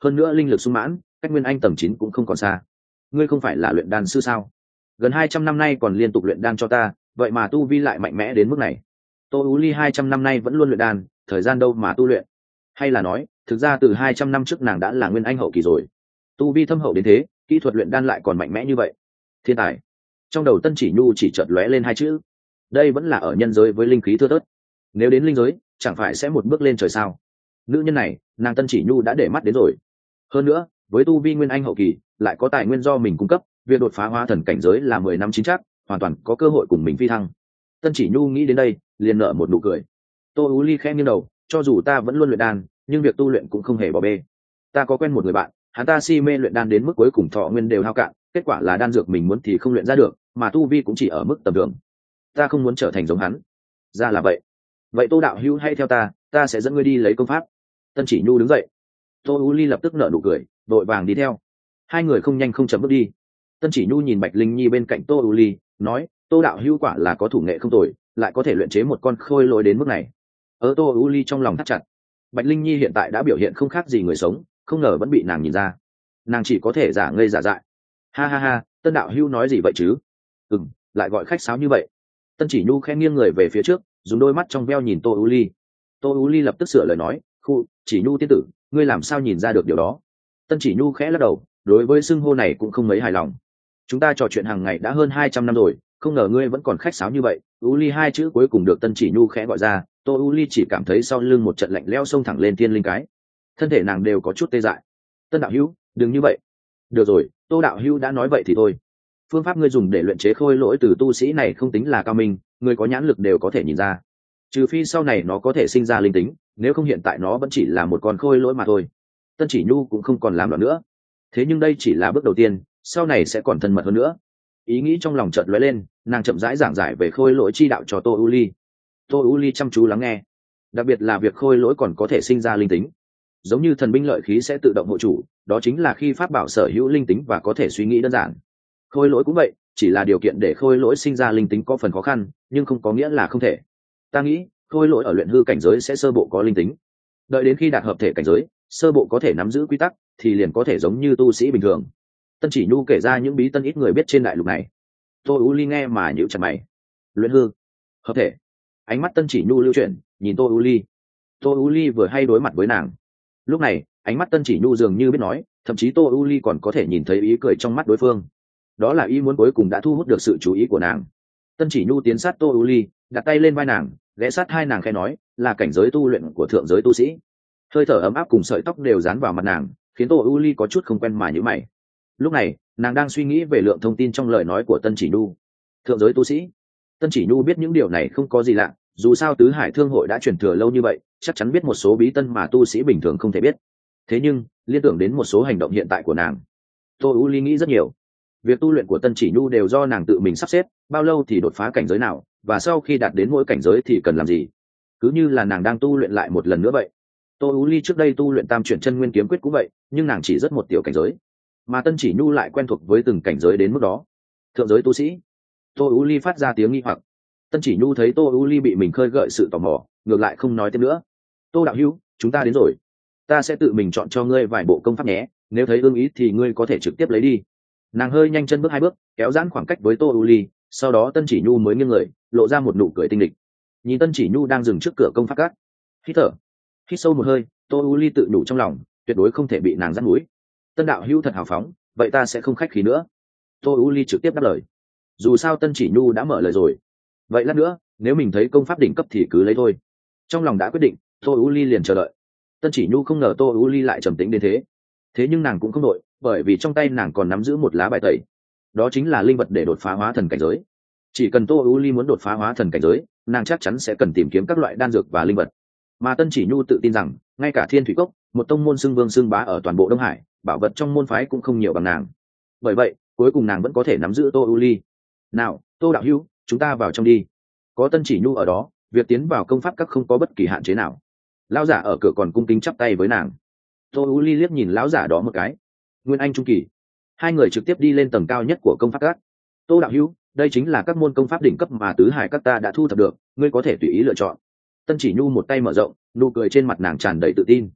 hơn nữa linh lực sung mãn, cách nguyên anh tầng 9 cũng không còn xa. Ngươi không phải là luyện đan sư sao? Gần 200 năm nay còn liên tục luyện đan cho ta, vậy mà tu vi lại mạnh mẽ đến mức này. Tô Ú Ly 200 năm nay vẫn luôn luyện đan, thời gian đâu mà tu luyện? Hay là nói, thực ra từ 200 năm trước nàng đã là nguyên anh hậu kỳ rồi. Tu vi thâm hậu đến thế, kỹ thuật luyện đan lại còn mạnh mẽ như vậy. Thiên tài. Trong đầu Tân Chỉ Nhu chỉ chợt lóe lên hai chữ. Đây vẫn là ở nhân giới với linh khí thưa thớt. Nếu đến linh giới, chẳng phải sẽ một bước lên trời sao? Nữ nhân này, nàng Tân Chỉ Nhu đã để mắt đến rồi. Hơn nữa, với tu vi nguyên anh hậu kỳ, lại có tài nguyên do mình cung cấp, việc đột phá hóa thần cảnh giới là 10 năm chín chắc, hoàn toàn có cơ hội cùng mình phi thăng. Tân Chỉ Nhu nghĩ đến đây, liền nở một nụ cười. Tô Ú Ly khẽ nghiêng đầu, cho dù ta vẫn luôn luyện đan, nhưng việc tu luyện cũng không hề bỏ bê. Ta có quen một người bạn, hắn ta si mê luyện đan đến mức cuối cùng thọ nguyên đều hao cạn, kết quả là đan dược mình muốn thì không luyện ra được, mà tu vi cũng chỉ ở mức tầm thường. Ta không muốn trở thành giống hắn. Ra là vậy. Vậy Tô đạo hữu hãy theo ta sẽ dẫn ngươi đi lấy công pháp. Tân Chỉ Nhu đứng dậy. Tô U Ly lập tức nở nụ cười, vội vàng đi theo. Hai người không nhanh không chậm bước đi. Tân Chỉ Nhu nhìn Bạch Linh Nhi bên cạnh Tô U Ly, nói: Tô đạo hữu quả là có thủ nghệ không tồi, lại có thể luyện chế một con khôi lỗi đến mức này. Tô U Ly trong lòng thắt chặt. Bạch Linh Nhi hiện tại đã biểu hiện không khác gì người sống, không ngờ vẫn bị nàng nhìn ra. Nàng chỉ có thể giả ngây giả dại. Ha ha ha, Tân đạo hữu nói gì vậy chứ? Lại gọi khách sáo như vậy. Tân Chỉ Nhu khẽ nghiêng người về phía trước, dùng đôi mắt trong veo nhìn Tô U Ly. Tô U Ly lập tức sửa lời nói: Khu, Chỉ Nhu tiên tử, ngươi làm sao nhìn ra được điều đó? Tân Chỉ Nhu khẽ lắc đầu, đối với xưng hô này cũng không mấy hài lòng. Chúng ta trò chuyện hàng ngày đã hơn 200 năm rồi, không ngờ ngươi vẫn còn khách sáo như vậy. U Ly hai chữ cuối cùng được Tân Chỉ Nhu khẽ gọi ra, Tô U Ly chỉ cảm thấy sau lưng một trận lạnh lẽo xông thẳng lên thiên linh cái. Thân thể nàng đều có chút tê dại. Tân đạo hữu, đừng như vậy. Được rồi, Tô đạo hữu đã nói vậy thì thôi. Phương pháp ngươi dùng để luyện chế khôi lỗi từ tu sĩ này không tính là cao minh, người có nhãn lực đều có thể nhìn ra. Trừ phi sau này nó có thể sinh ra linh tính, nếu không hiện tại nó vẫn chỉ là một con khôi lỗi mà thôi. Tân Chỉ Nhu cũng không còn làm loạn nữa. Thế nhưng đây chỉ là bước đầu tiên, sau này sẽ còn thân mật hơn nữa. Ý nghĩ trong lòng chợt lóe lên, nàng chậm rãi giảng giải về khôi lỗi chi đạo cho Tô U Ly. Tô U Ly chăm chú lắng nghe, đặc biệt là việc khôi lỗi còn có thể sinh ra linh tính. Giống như thần binh lợi khí sẽ tự động hộ chủ, đó chính là khi pháp bảo sở hữu linh tính và có thể suy nghĩ đơn giản. Khôi lỗi cũng vậy, chỉ là điều kiện để khôi lỗi sinh ra linh tính có phần khó khăn, nhưng không có nghĩa là không thể. Ta nghĩ khôi lỗi ở luyện hư cảnh giới sẽ sơ bộ có linh tính, đợi đến khi đạt hợp thể cảnh giới, sơ bộ có thể nắm giữ quy tắc, thì liền có thể giống như tu sĩ bình thường. Tân Chỉ Nhu kể ra những bí tân ít người biết trên đại lục này. Tô U Ly nghe mà nhíu chặt mày. Luyện hư, hợp thể. Ánh mắt Tân Chỉ Nhu lưu chuyển, nhìn Tô U Ly. Tô U Ly vừa hay đối mặt với nàng. Lúc này, ánh mắt Tân Chỉ Nhu dường như biết nói, thậm chí Tô U Ly còn có thể nhìn thấy ý cười trong mắt đối phương. Đó là ý muốn cuối cùng đã thu hút được sự chú ý của nàng. Tân Chỉ Nhu tiến sát Tô U Ly, đặt tay lên vai nàng, ghé sát hai nàng khẽ nói, là cảnh giới tu luyện của thượng giới tu sĩ. Hơi thở ấm áp cùng sợi tóc đều dán vào mặt nàng, khiến Tô U Ly có chút không quen mà nhíu mày. Lúc này, nàng đang suy nghĩ về lượng thông tin trong lời nói của Tân Chỉ Nhu. Thượng giới tu sĩ. Tân Chỉ Nhu biết những điều này không có gì lạ, dù sao Tứ Hải Thương hội đã truyền thừa lâu như vậy, chắc chắn biết một số bí tân mà tu sĩ bình thường không thể biết. Thế nhưng, liên tưởng đến một số hành động hiện tại của nàng, Tô U Ly nghĩ rất nhiều. Việc tu luyện của Tân Chỉ Nhu đều do nàng tự mình sắp xếp, bao lâu thì đột phá cảnh giới nào, và sau khi đạt đến mỗi cảnh giới thì cần làm gì. Cứ như là nàng đang tu luyện lại một lần nữa vậy. Tô U Ly trước đây tu luyện Tam Chuyển Chân Nguyên Kiếm Quyết cũng vậy, nhưng nàng chỉ rất một tiểu cảnh giới, mà Tân Chỉ Nhu lại quen thuộc với từng cảnh giới đến mức đó. Thượng giới tu sĩ. Tô U Ly phát ra tiếng nghi hoặc. Tân Chỉ Nhu thấy Tô U Ly bị mình khơi gợi sự tò mò, ngược lại không nói thêm nữa. Tô đạo hữu, chúng ta đến rồi. Ta sẽ tự mình chọn cho ngươi vài bộ công pháp nhé, nếu thấy ưng ý thì ngươi có thể trực tiếp lấy đi. Nàng hơi nhanh chân bước hai bước, kéo giãn khoảng cách với Tô U Ly, sau đó Tân Chỉ Nhu mới nghiêng người, lộ ra một nụ cười tinh lịch. Nhìn Tân Chỉ Nhu đang dừng trước cửa công pháp các, hít thở, hít sâu một hơi, Tô U Ly tự nhủ trong lòng, tuyệt đối không thể bị nàng dắt mũi. Tân đạo hữu thật hào phóng, vậy ta sẽ không khách khí nữa. Tô U Ly trực tiếp đáp lời. Dù sao Tân Chỉ Nhu đã mở lời rồi, vậy lát nữa nếu mình thấy công pháp đỉnh cấp thì cứ lấy thôi. Trong lòng đã quyết định, Tô U Ly liền chờ đợi. Tân Chỉ Nhu không ngờ Tô U Ly lại trầm tĩnh đến thế nhưng nàng cũng không đội, bởi vì trong tay nàng còn nắm giữ một lá bài tẩy, đó chính là linh vật để đột phá hóa thần cảnh giới. Chỉ cần Tô U Ly muốn đột phá hóa thần cảnh giới, nàng chắc chắn sẽ cần tìm kiếm các loại đan dược và linh vật. Mà Tân Chỉ Nhu tự tin rằng, ngay cả Thiên Thủy Cốc, một tông môn xưng vương xưng bá ở toàn bộ Đông Hải, bảo vật trong môn phái cũng không nhiều bằng nàng. Bởi vậy, cuối cùng nàng vẫn có thể nắm giữ Tô U Ly. Nào, Tô đạo hữu, chúng ta vào trong đi. Có Tân Chỉ Nhu ở đó, việc tiến vào công pháp các không có bất kỳ hạn chế nào. Lão giả ở cửa còn cung kính chắp tay với nàng. Tô U Ly liếc nhìn lão giả đó một cái. Nguyên Anh trung kỳ. Hai người trực tiếp đi lên tầng cao nhất của công pháp các. Tô đạo hữu, đây chính là các môn công pháp đỉnh cấp mà Tứ Hải các ta đã thu thập được, ngươi có thể tùy ý lựa chọn. Tân Chỉ Nhu một tay mở rộng, nụ cười trên mặt nàng tràn đầy tự tin.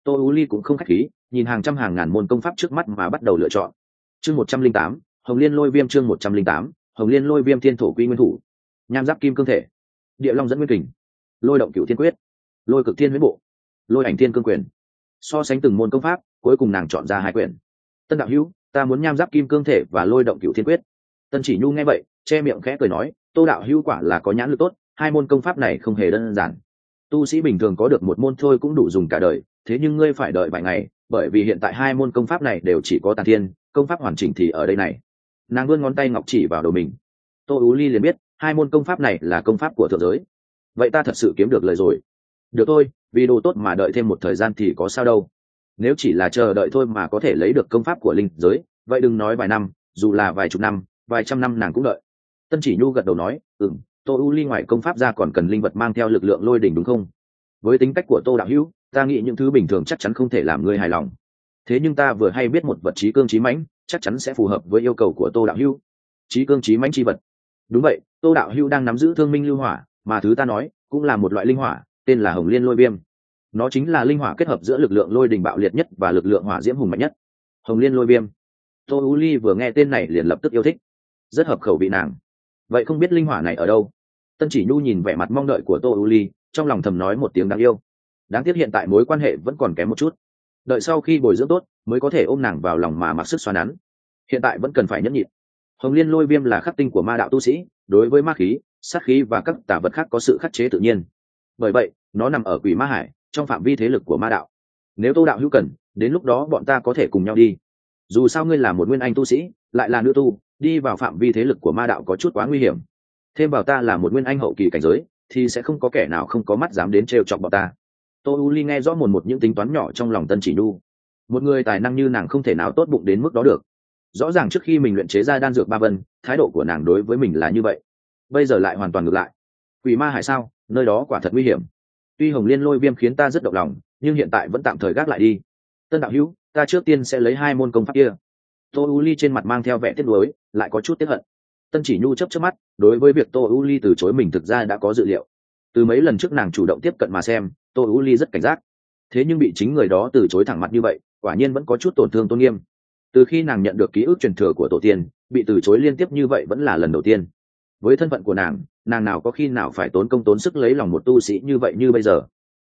Tô U Ly cũng không khách khí, nhìn hàng trăm hàng ngàn môn công pháp trước mắt mà bắt đầu lựa chọn. Chương 108, Hồng Liên Lôi Viêm. Chương 108, Hồng Liên Lôi Viêm. Thiên thổ quy nguyên thủ, nham giáp kim cương thể, địa long dẫn nguyên kình, lôi động cửu thiên quyết, lôi cực thiên huyễn bộ, lôi ảnh thiên cương quyền. So sánh từng môn công pháp, cuối cùng nàng chọn ra 2 quyển. Tân đạo hữu, ta muốn nham giáp kim cương thể và lôi động cửu thiên quyết. Tân Chỉ Nhu nghe vậy, che miệng khẽ cười nói, Tô đạo hữu quả là có nhãn lực tốt, 2 môn công pháp này không hề đơn giản. Tu sĩ bình thường có được một môn thôi cũng đủ dùng cả đời, thế nhưng ngươi phải đợi vài ngày, bởi vì hiện tại 2 môn công pháp này đều chỉ có tàn thiên, công pháp hoàn chỉnh thì ở đây này. Nàng vươn ngón tay ngọc chỉ vào đầu mình. Tô Ú Ly liền biết 2 môn công pháp này là công pháp của thượng giới. Vậy ta thật sự kiếm được lời rồi. Được thôi, vì đồ tốt mà đợi thêm một thời gian thì có sao đâu. Nếu chỉ là chờ đợi thôi mà có thể lấy được công pháp của linh giới, vậy đừng nói vài năm, dù là vài chục năm, vài trăm năm nàng cũng đợi. Tân Chỉ Nhu gật đầu nói, Tô U Ly ngoài công pháp ra còn cần linh vật mang theo lực lượng lôi đỉnh đúng không? Với tính cách của Tô đạo hữu, ta nghĩ những thứ bình thường chắc chắn không thể làm ngươi hài lòng. Thế nhưng ta vừa hay biết một vật chí cương chí mãnh, chắc chắn sẽ phù hợp với yêu cầu của Tô đạo hữu. Chí cương chí mãnh chi vật. Đúng vậy, Tô đạo hữu đang nắm giữ thương minh lưu hỏa, mà thứ ta nói cũng là một loại linh hỏa, tên là Hồng Liên Lôi Viêm. Nó chính là linh hỏa kết hợp giữa lực lượng lôi đình bạo liệt nhất và lực lượng hỏa diễm hùng mạnh nhất. Hồng Liên Lôi Viêm. Tô U Ly vừa nghe tên này liền lập tức yêu thích, rất hợp khẩu vị nàng. Vậy không biết linh hỏa này ở đâu? Tân Chỉ Nhu nhìn vẻ mặt mong đợi của Tô U Ly, trong lòng thầm nói một tiếng đáng yêu. Đáng tiếc hiện tại mối quan hệ vẫn còn kém một chút, đợi sau khi bồi dưỡng tốt mới có thể ôm nàng vào lòng mà mặc sức xoa nắn. Hiện tại vẫn cần phải nhẫn nhịn. Hồng Liên Lôi Viêm là khắc tinh của ma đạo tu sĩ, đối với ma khí, sát khí và các tà vật khác có sự khắc chế tự nhiên. Bởi vậy, nó nằm ở Quỷ Ma Hải, trong phạm vi thế lực của ma đạo. Nếu Tô đạo hữu cần, đến lúc đó bọn ta có thể cùng nhau đi. Dù sao ngươi là một nguyên anh tu sĩ, lại là nữ tu, đi vào phạm vi thế lực của ma đạo có chút quá nguy hiểm. Thêm vào ta là một nguyên anh hậu kỳ cảnh giới, thì sẽ không có kẻ nào không có mắt dám đến trêu chọc bọn ta. Tô U Ly nghe rõ một những tính toán nhỏ trong lòng Tân Chỉ Nhu. Một người tài năng như nàng không thể nào tốt bụng đến mức đó được. Rõ ràng trước khi mình luyện chế ra đan dược ba vân, thái độ của nàng đối với mình là như vậy, bây giờ lại hoàn toàn ngược lại. Quỷ Ma Hải sao? Nơi đó quả thật nguy hiểm. Tuy Hồng Liên Lôi Viêm khiến ta rất động lòng, nhưng hiện tại vẫn tạm thời gác lại đi. Tân đạo hữu, ta trước tiên sẽ lấy 2 môn công pháp kia. Tô U Ly trên mặt mang theo vẻ tiếc nuối, lại có chút tiếc hận. Tân Chỉ Nhu chớp chớp mắt, đối với việc Tô U Ly từ chối mình thực ra đã có dự liệu. Từ mấy lần trước nàng chủ động tiếp cận mà xem, Tô U Ly rất cảnh giác. Thế nhưng bị chính người đó từ chối thẳng mặt như vậy, quả nhiên vẫn có chút tổn thương tôn nghiêm. Từ khi nàng nhận được ký ức truyền thừa của tổ tiên, bị từ chối liên tiếp như vậy vẫn là lần đầu tiên. Với thân phận của nàng nào có khi nào phải tốn công tốn sức lấy lòng một tu sĩ như vậy như bây giờ.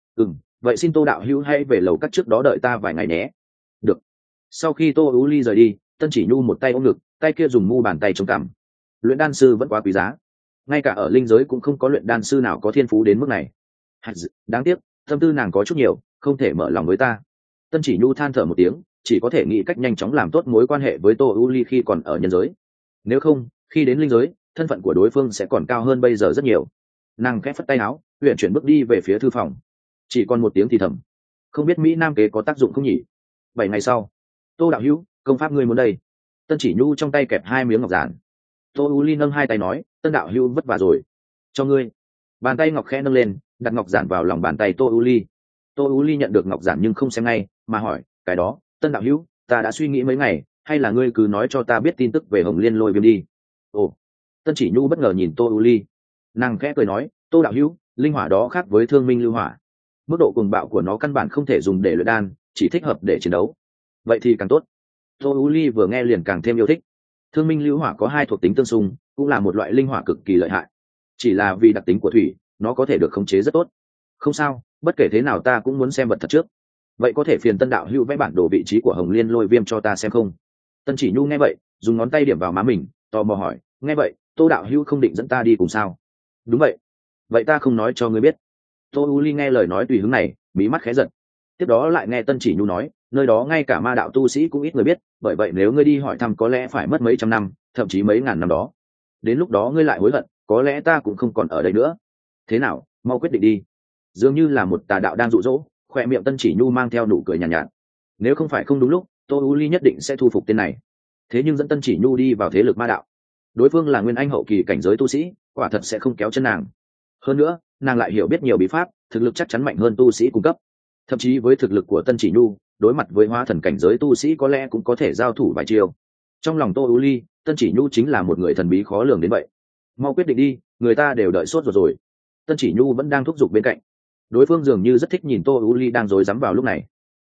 Vậy xin Tô đạo hữu hãy về lầu các trước đó đợi ta vài ngày nhé. Được. Sau khi Tô U Ly rời đi, Tân Chỉ Nhu một tay ôm ngực, tay kia dùng mu bàn tay chống cằm. Luyện đan sư vẫn quá quý giá, ngay cả ở linh giới cũng không có luyện đan sư nào có thiên phú đến mức này. Đáng tiếc, tâm tư nàng có chút nhiều, không thể mở lòng với ta. Tân Chỉ Nhu than thở một tiếng, chỉ có thể nghĩ cách nhanh chóng làm tốt mối quan hệ với Tô U Ly khi còn ở nhân giới. Nếu không, khi đến linh giới, thân phận của đối phương sẽ còn cao hơn bây giờ rất nhiều. Nàng khẽ phất tay áo, huyền chuyển bước đi về phía thư phòng. Chỉ còn một tiếng thì thầm, không biết Mỹ Nam kế có tác dụng không nhỉ? 7 ngày sau, Tô đạo hữu, công pháp ngươi muốn đây. Tân Chỉ Nhu trong tay kẹp 2 miếng ngọc giản. Tô U Ly nâng 2 tay nói, Tân đạo hữu vất vả rồi, cho ngươi. Bàn tay ngọc khẽ nâng lên, đặt ngọc giản vào lòng bàn tay Tô U Ly. Tô U Ly nhận được ngọc giản nhưng không xem ngay, mà hỏi, cái đó, Tân đạo hữu, ta đã suy nghĩ mấy ngày, hay là ngươi cứ nói cho ta biết tin tức về Hồng Liên Lôi Viêm đi. Ồ. Tân Chỉ Nhu bất ngờ nhìn Tô U Ly. Nàng khẽ cười nói, Tô đạo hữu, linh hỏa đó khác với thương minh lưu hỏa, mức độ cuồng bạo của nó căn bản không thể dùng để luyện đan, chỉ thích hợp để chiến đấu. Vậy thì càng tốt. Tô U Ly vừa nghe liền càng thêm yêu thích. Thương minh lưu hỏa có 2 thuộc tính tương xung, cũng là một loại linh hỏa cực kỳ lợi hại. Chỉ là vì đặc tính của thủy, nó có thể được khống chế rất tốt. Không sao, bất kể thế nào ta cũng muốn xem vật thật trước. Vậy có thể phiền Tân đạo hữu vẽ bản đồ vị trí của Hồng Liên Lôi Viêm cho ta xem không? Tân Chỉ Nhu nghe vậy, dùng ngón tay điểm vào má mình, tò mò hỏi, nghe vậy, Tô đạo hữu không định dẫn ta đi cùng sao? Đúng vậy. Vậy ta không nói cho ngươi biết. Tô U Ly nghe lời nói tùy hứng này, mí mắt khẽ giật. Tiếp đó lại nghe Tân Chỉ Nhu nói, nơi đó ngay cả ma đạo tu sĩ cũng ít người biết, bởi vậy nếu ngươi đi hỏi thăm có lẽ phải mất mấy trăm năm, thậm chí mấy ngàn năm đó. Đến lúc đó ngươi lại hối hận, có lẽ ta cũng không còn ở đây nữa. Thế nào, mau quyết định đi. Dường như là một tà đạo đang dụ dỗ, khoe miệng Tân Chỉ Nhu mang theo nụ cười nhàn nhạt. Nếu không phải không đúng lúc, Tô U Ly nhất định sẽ thu phục tên này. Thế nhưng dẫn Tân Chỉ Nhu đi vào thế lực ma đạo, đối phương là nguyên anh hậu kỳ cảnh giới tu sĩ, quả thật sẽ không kéo chân nàng. Hơn nữa, nàng lại hiểu biết nhiều bí pháp, thực lực chắc chắn mạnh hơn tu sĩ cung cấp. Thậm chí với thực lực của Tân Chỉ Nhu, đối mặt với hóa thần cảnh giới tu sĩ có lẽ cũng có thể giao thủ vài chiêu. Trong lòng Tô U Ly, Tân Chỉ Nhu chính là một người thần bí khó lường đến vậy. Mau quyết định đi, người ta đều đợi sốt rồi. Tân Chỉ Nhu vẫn đang thúc giục bên cạnh. Đối phương dường như rất thích nhìn Tô U Ly đang rối rắm vào lúc này.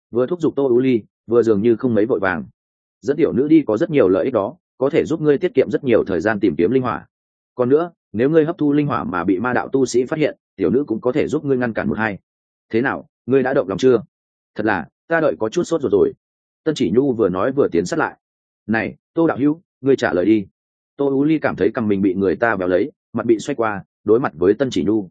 vừa thúc giục Tô U Ly, vừa dường như không mấy vội vàng. Dẫn tiểu nữ đi có rất nhiều lợi ích đó, có thể giúp ngươi tiết kiệm rất nhiều thời gian tìm kiếm linh hỏa. Còn nữa, nếu ngươi hấp thu linh hỏa mà bị ma đạo tu sĩ phát hiện, tiểu nữ cũng có thể giúp ngươi ngăn cản một hai. Thế nào, ngươi đã động lòng chưa? Thật là, ta đợi có chút sốt ruột rồi. Tân Chỉ Nhu vừa nói vừa tiến sát lại. Này, Tô đạo hữu, ngươi trả lời đi. Tô U Ly cảm thấy cằm mình bị người ta béo lấy, mặt bị xoay qua, đối mặt với Tân Chỉ Nhu.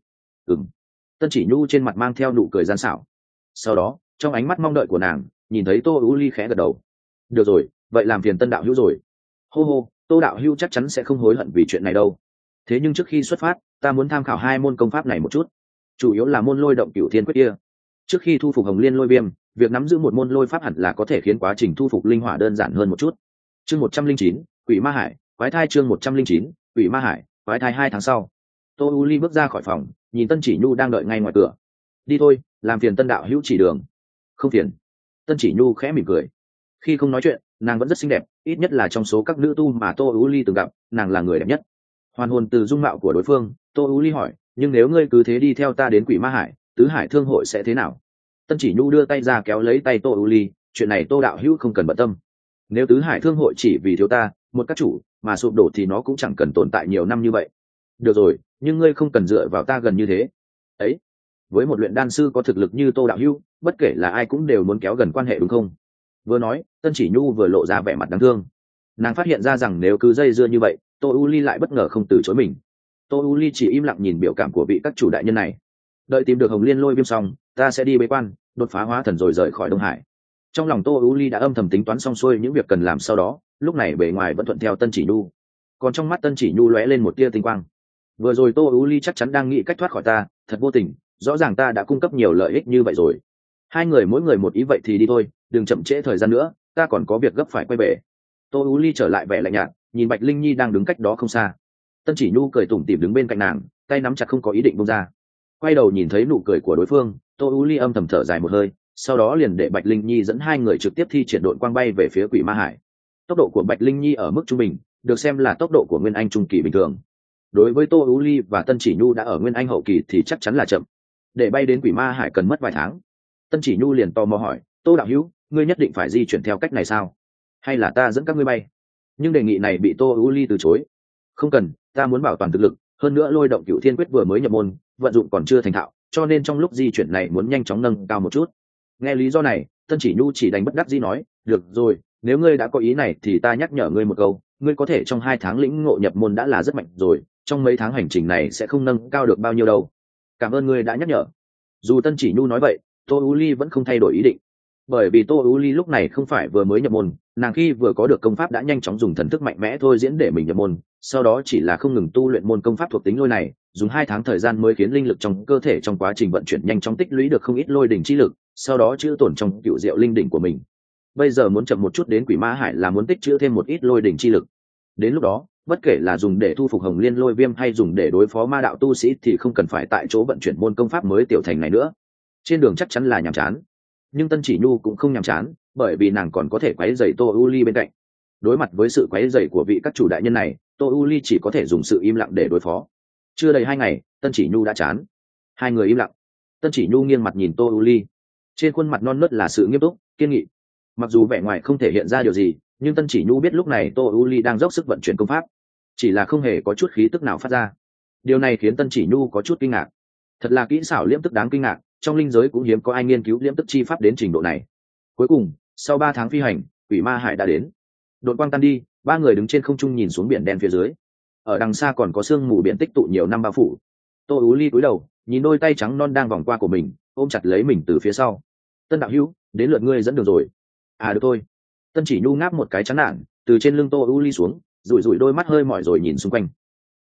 Tân Chỉ Nhu trên mặt mang theo nụ cười gian xảo. Sau đó, trong ánh mắt mong đợi của nàng, nhìn thấy Tô U Ly khẽ gật đầu. Được rồi, vậy làm phiền Tân đạo hữu rồi. Hô hô, Tô đạo hữu chắc chắn sẽ không hối hận vì chuyện này đâu. Thế nhưng trước khi xuất phát, ta muốn tham khảo hai môn công pháp này một chút, chủ yếu là môn Lôi Động Cửu Thiên Quyết kia. Trước khi thu phục Hồng Liên Lôi Viêm, việc nắm giữ một môn lôi pháp hẳn là có thể khiến quá trình thu phục linh hỏa đơn giản hơn một chút. Chương 109, Quỷ Ma Hải, quái thai chương 109, Quỷ Ma Hải, quái thai 2 tháng sau. Tô U Ly bước ra khỏi phòng, nhìn Tân Chỉ Nhu đang đợi ngay ngoài cửa. Đi thôi, làm phiền Tân đạo hữu chỉ đường. Không phiền. Tân Chỉ Nhu khẽ mỉm cười. Khi không nói chuyện, nàng vẫn rất xinh đẹp, ít nhất là trong số các nữ tu mà Tô U Ly từng gặp, nàng là người đẹp nhất. Hoàn hồn từ dung mạo của đối phương, Tô U Ly hỏi, nhưng nếu ngươi cứ thế đi theo ta đến Quỷ Ma Hải, Tứ Hải Thương hội sẽ thế nào? Tân Chỉ Nhu đưa tay ra kéo lấy tay Tô U Ly, chuyện này Tô đạo hữu không cần bận tâm. Nếu Tứ Hải Thương hội chỉ vì thiếu ta, một các chủ, mà sụp đổ thì nó cũng chẳng cần tồn tại nhiều năm như vậy. Được rồi, nhưng ngươi không cần dựa vào ta gần như thế. Ấy, với một luyện đan sư có thực lực như Tô đạo hữu, bất kể là ai cũng đều muốn kéo gần quan hệ đúng không? Vừa nói, Tân Chỉ Nhu vừa lộ ra vẻ mặt đáng thương. Nàng phát hiện ra rằng nếu cứ dây dưa như vậy, Tô U Ly lại bất ngờ không từ chối mình. Tô U Ly chỉ im lặng nhìn biểu cảm của vị các chủ đại nhân này. Đợi tìm được Hồng Liên Lôi Viêm xong, ta sẽ đi bế quan, đột phá hóa thần rồi rời khỏi Đông Hải. Trong lòng Tô U Ly đã âm thầm tính toán xong xuôi những việc cần làm sau đó, lúc này bề ngoài vẫn thuận theo Tân Chỉ Nhu. Còn trong mắt Tân Chỉ Nhu lóe lên một tia tinh quang. Vừa rồi Tô U Ly chắc chắn đang nghĩ cách thoát khỏi ta, thật vô tình, rõ ràng ta đã cung cấp nhiều lợi ích như vậy rồi. Hai người mỗi người một ý vậy thì đi thôi, đừng chậm trễ thời gian nữa, ta còn có việc gấp phải quay về. Tô U Ly trở lại vẻ lạnh nhạt, nhìn Bạch Linh Nhi đang đứng cách đó không xa. Tân Chỉ Nhu cười tủm tỉm đứng bên cạnh nàng, tay nắm chặt không có ý định buông ra. Quay đầu nhìn thấy nụ cười của đối phương, Tô U Ly âm thầm thở dài một hơi, sau đó liền để Bạch Linh Nhi dẫn hai người trực tiếp thi triển đội quang bay về phía Quỷ Ma Hải. Tốc độ của Bạch Linh Nhi ở mức trung bình, được xem là tốc độ của Nguyên Anh trung kỳ bình thường. Đối với Tô U Ly và Tân Chỉ Nhu đã ở Nguyên Anh hậu kỳ thì chắc chắn là chậm. Để bay đến Quỷ Ma Hải cần mất vài tháng. Tân Chỉ Nhu liền tò mò hỏi, Tô đạo hữu, ngươi nhất định phải di chuyển theo cách này sao? Hay là ta dẫn các ngươi bay? Nhưng đề nghị này bị Tô U Ly từ chối. Không cần, ta muốn bảo toàn thực lực, hơn nữa Lôi Động Cửu Thiên Quyết vừa mới nhập môn, vận dụng còn chưa thành thạo, cho nên trong lúc di chuyển này muốn nhanh chóng nâng cao một chút. Nghe lý do này, Tân Chỉ Nhu chỉ đành bất đắc dĩ nói, được rồi, nếu ngươi đã có ý này thì ta nhắc nhở ngươi một câu, ngươi có thể trong 2 tháng lĩnh ngộ nhập môn đã là rất mạnh rồi, trong mấy tháng hành trình này sẽ không nâng cao được bao nhiêu đâu. Cảm ơn ngươi đã nhắc nhở. Dù Tân Chỉ Nhu nói vậy, Tô U Ly vẫn không thay đổi ý định. Bởi vì Tô U Ly lúc này không phải vừa mới nhập môn, nàng khi vừa có được công pháp đã nhanh chóng dùng thần thức mạnh mẽ thôi diễn để mình nhập môn, sau đó chỉ là không ngừng tu luyện môn công pháp thuộc tính lôi này, dùng 2 tháng thời gian mới khiến linh lực trong cơ thể trong quá trình vận chuyển nhanh chóng tích lũy được không ít lôi đỉnh chi lực, sau đó chữ tổn trong cựu diệu linh đỉnh của mình. Bây giờ muốn chậm một chút đến Quỷ Ma Hải là muốn tích trữ thêm một ít lôi đỉnh chi lực. Đến lúc đó, bất kể là dùng để thu phục Hồng Liên Lôi Viêm hay dùng để đối phó ma đạo tu sĩ thì không cần phải tại chỗ vận chuyển môn công pháp mới tiểu thành này nữa. Trên đường chắc chắn là nhàm chán, nhưng Tân Chỉ Nhu cũng không nhàm chán, bởi vì nàng còn có thể quấy rầy Tô U Ly bên cạnh. Đối mặt với sự quấy rầy của vị các chủ đại nhân này, Tô U Ly chỉ có thể dùng sự im lặng để đối phó. Chưa đầy 2 ngày, Tân Chỉ Nhu đã chán. Hai người im lặng. Tân Chỉ Nhu nghiêng mặt nhìn Tô U Ly, trên khuôn mặt non nớt là sự nghiêm túc, kiên nghị. Mặc dù vẻ ngoài không thể hiện ra điều gì, nhưng Tân Chỉ Nhu biết lúc này Tô U Ly đang dốc sức vận chuyển công pháp, chỉ là không hề có chút khí tức nào phát ra. Điều này khiến Tân Chỉ Nhu có chút kinh ngạc. Thật là kỹ xảo liễm tức đáng kinh ngạc, trong linh giới cũng hiếm có ai nghiên cứu liễm tức chi pháp đến trình độ này. Cuối cùng, sau 3 tháng phi hành, Quỷ Ma Hải đã đến. Đột quang tan đi, ba người đứng trên không trung nhìn xuống biển đen phía dưới. Ở đằng xa còn có sương mù biển tích tụ nhiều năm bao phủ. Tô Ú Ly cúi đầu, nhìn đôi tay trắng non đang vòng qua của mình, ôm chặt lấy mình từ phía sau. Tân đạo hữu, đến lượt ngươi dẫn đường rồi. À được thôi. Tân Chỉ Nhu ngáp một cái chán nản, từ trên lưng Tô Ú Ly xuống, rủi rủi đôi mắt hơi mỏi rồi nhìn xung quanh.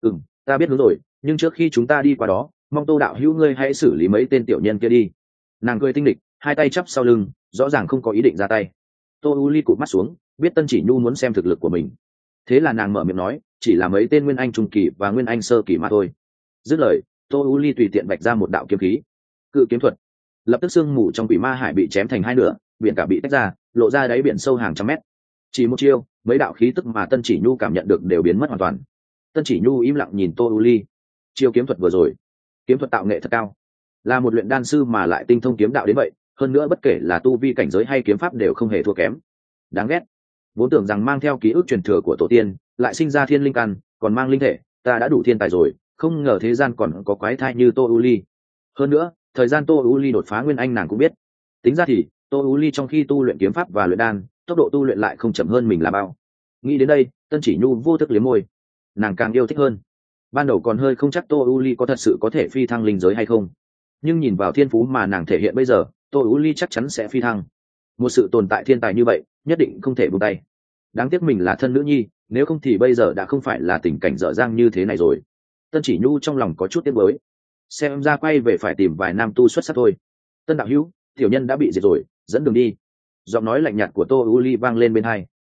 Ta biết hướng rồi, nhưng trước khi chúng ta đi qua đó, mong Tô đạo hữu ngươi hãy xử lý mấy tên tiểu nhân kia đi. Nàng cười tinh địch, hai tay chắp sau lưng, rõ ràng không có ý định ra tay. Tô U Ly cụp mắt xuống, biết Tân Chỉ Nhu muốn xem thực lực của mình, thế là nàng mở miệng nói, chỉ là mấy tên nguyên anh trung kỳ và nguyên anh sơ kỳ mà thôi. Dứt lời, Tô U Ly tùy tiện vạch ra một đạo kiếm khí, cự kiếm thuật. Lập tức sương mù trong Quỷ Ma Hải bị chém thành hai nửa, biển cả bị tách ra, lộ ra đáy biển sâu hàng trăm mét. Chỉ một chiêu, mấy đạo khí tức mà Tân Chỉ Nhu cảm nhận được đều biến mất hoàn toàn. Tân Chỉ Nhu im lặng nhìn Tô U Ly. Chiêu kiếm thuật vừa rồi, kiếm thuật tạo nghệ thật cao, là một luyện đan sư mà lại tinh thông kiếm đạo đến vậy, hơn nữa bất kể là tu vi cảnh giới hay kiếm pháp đều không hề thua kém. Đáng ghét, vốn tưởng rằng mang theo ký ức truyền thừa của tổ tiên lại sinh ra thiên linh căn còn mang linh thể, ta đã đủ thiên tài rồi, không ngờ thế gian còn có quái thai như Tô Uli. Hơn nữa thời gian Tô Uli đột phá nguyên anh nàng cũng biết. Tính ra thì Tô Uli trong khi tu luyện kiếm pháp và luyện đan, tốc độ tu luyện lại không chậm hơn mình là bao. Nghĩ đến đây, Tân Chỉ Nhu vô thức liếm môi, nàng càng yêu thích hơn. Ban đầu còn hơi không chắc Tô Uli có thật sự có thể phi thăng linh giới hay không, nhưng nhìn vào thiên phú mà nàng thể hiện bây giờ, Tô Uli chắc chắn sẽ phi thăng. Một sự tồn tại thiên tài như vậy nhất định không thể buông tay. Đáng tiếc mình là thân nữ nhi, nếu không thì bây giờ đã không phải là tình cảnh dở dang như thế này rồi. Tân Chỉ Nhu trong lòng có chút tiếc nuối, xem ra quay về phải tìm vài nam tu xuất sắc thôi. Tân đạo hữu, tiểu nhân đã bị diệt rồi, dẫn đường đi. Giọng nói lạnh nhạt của Tô Uli vang lên bên tai.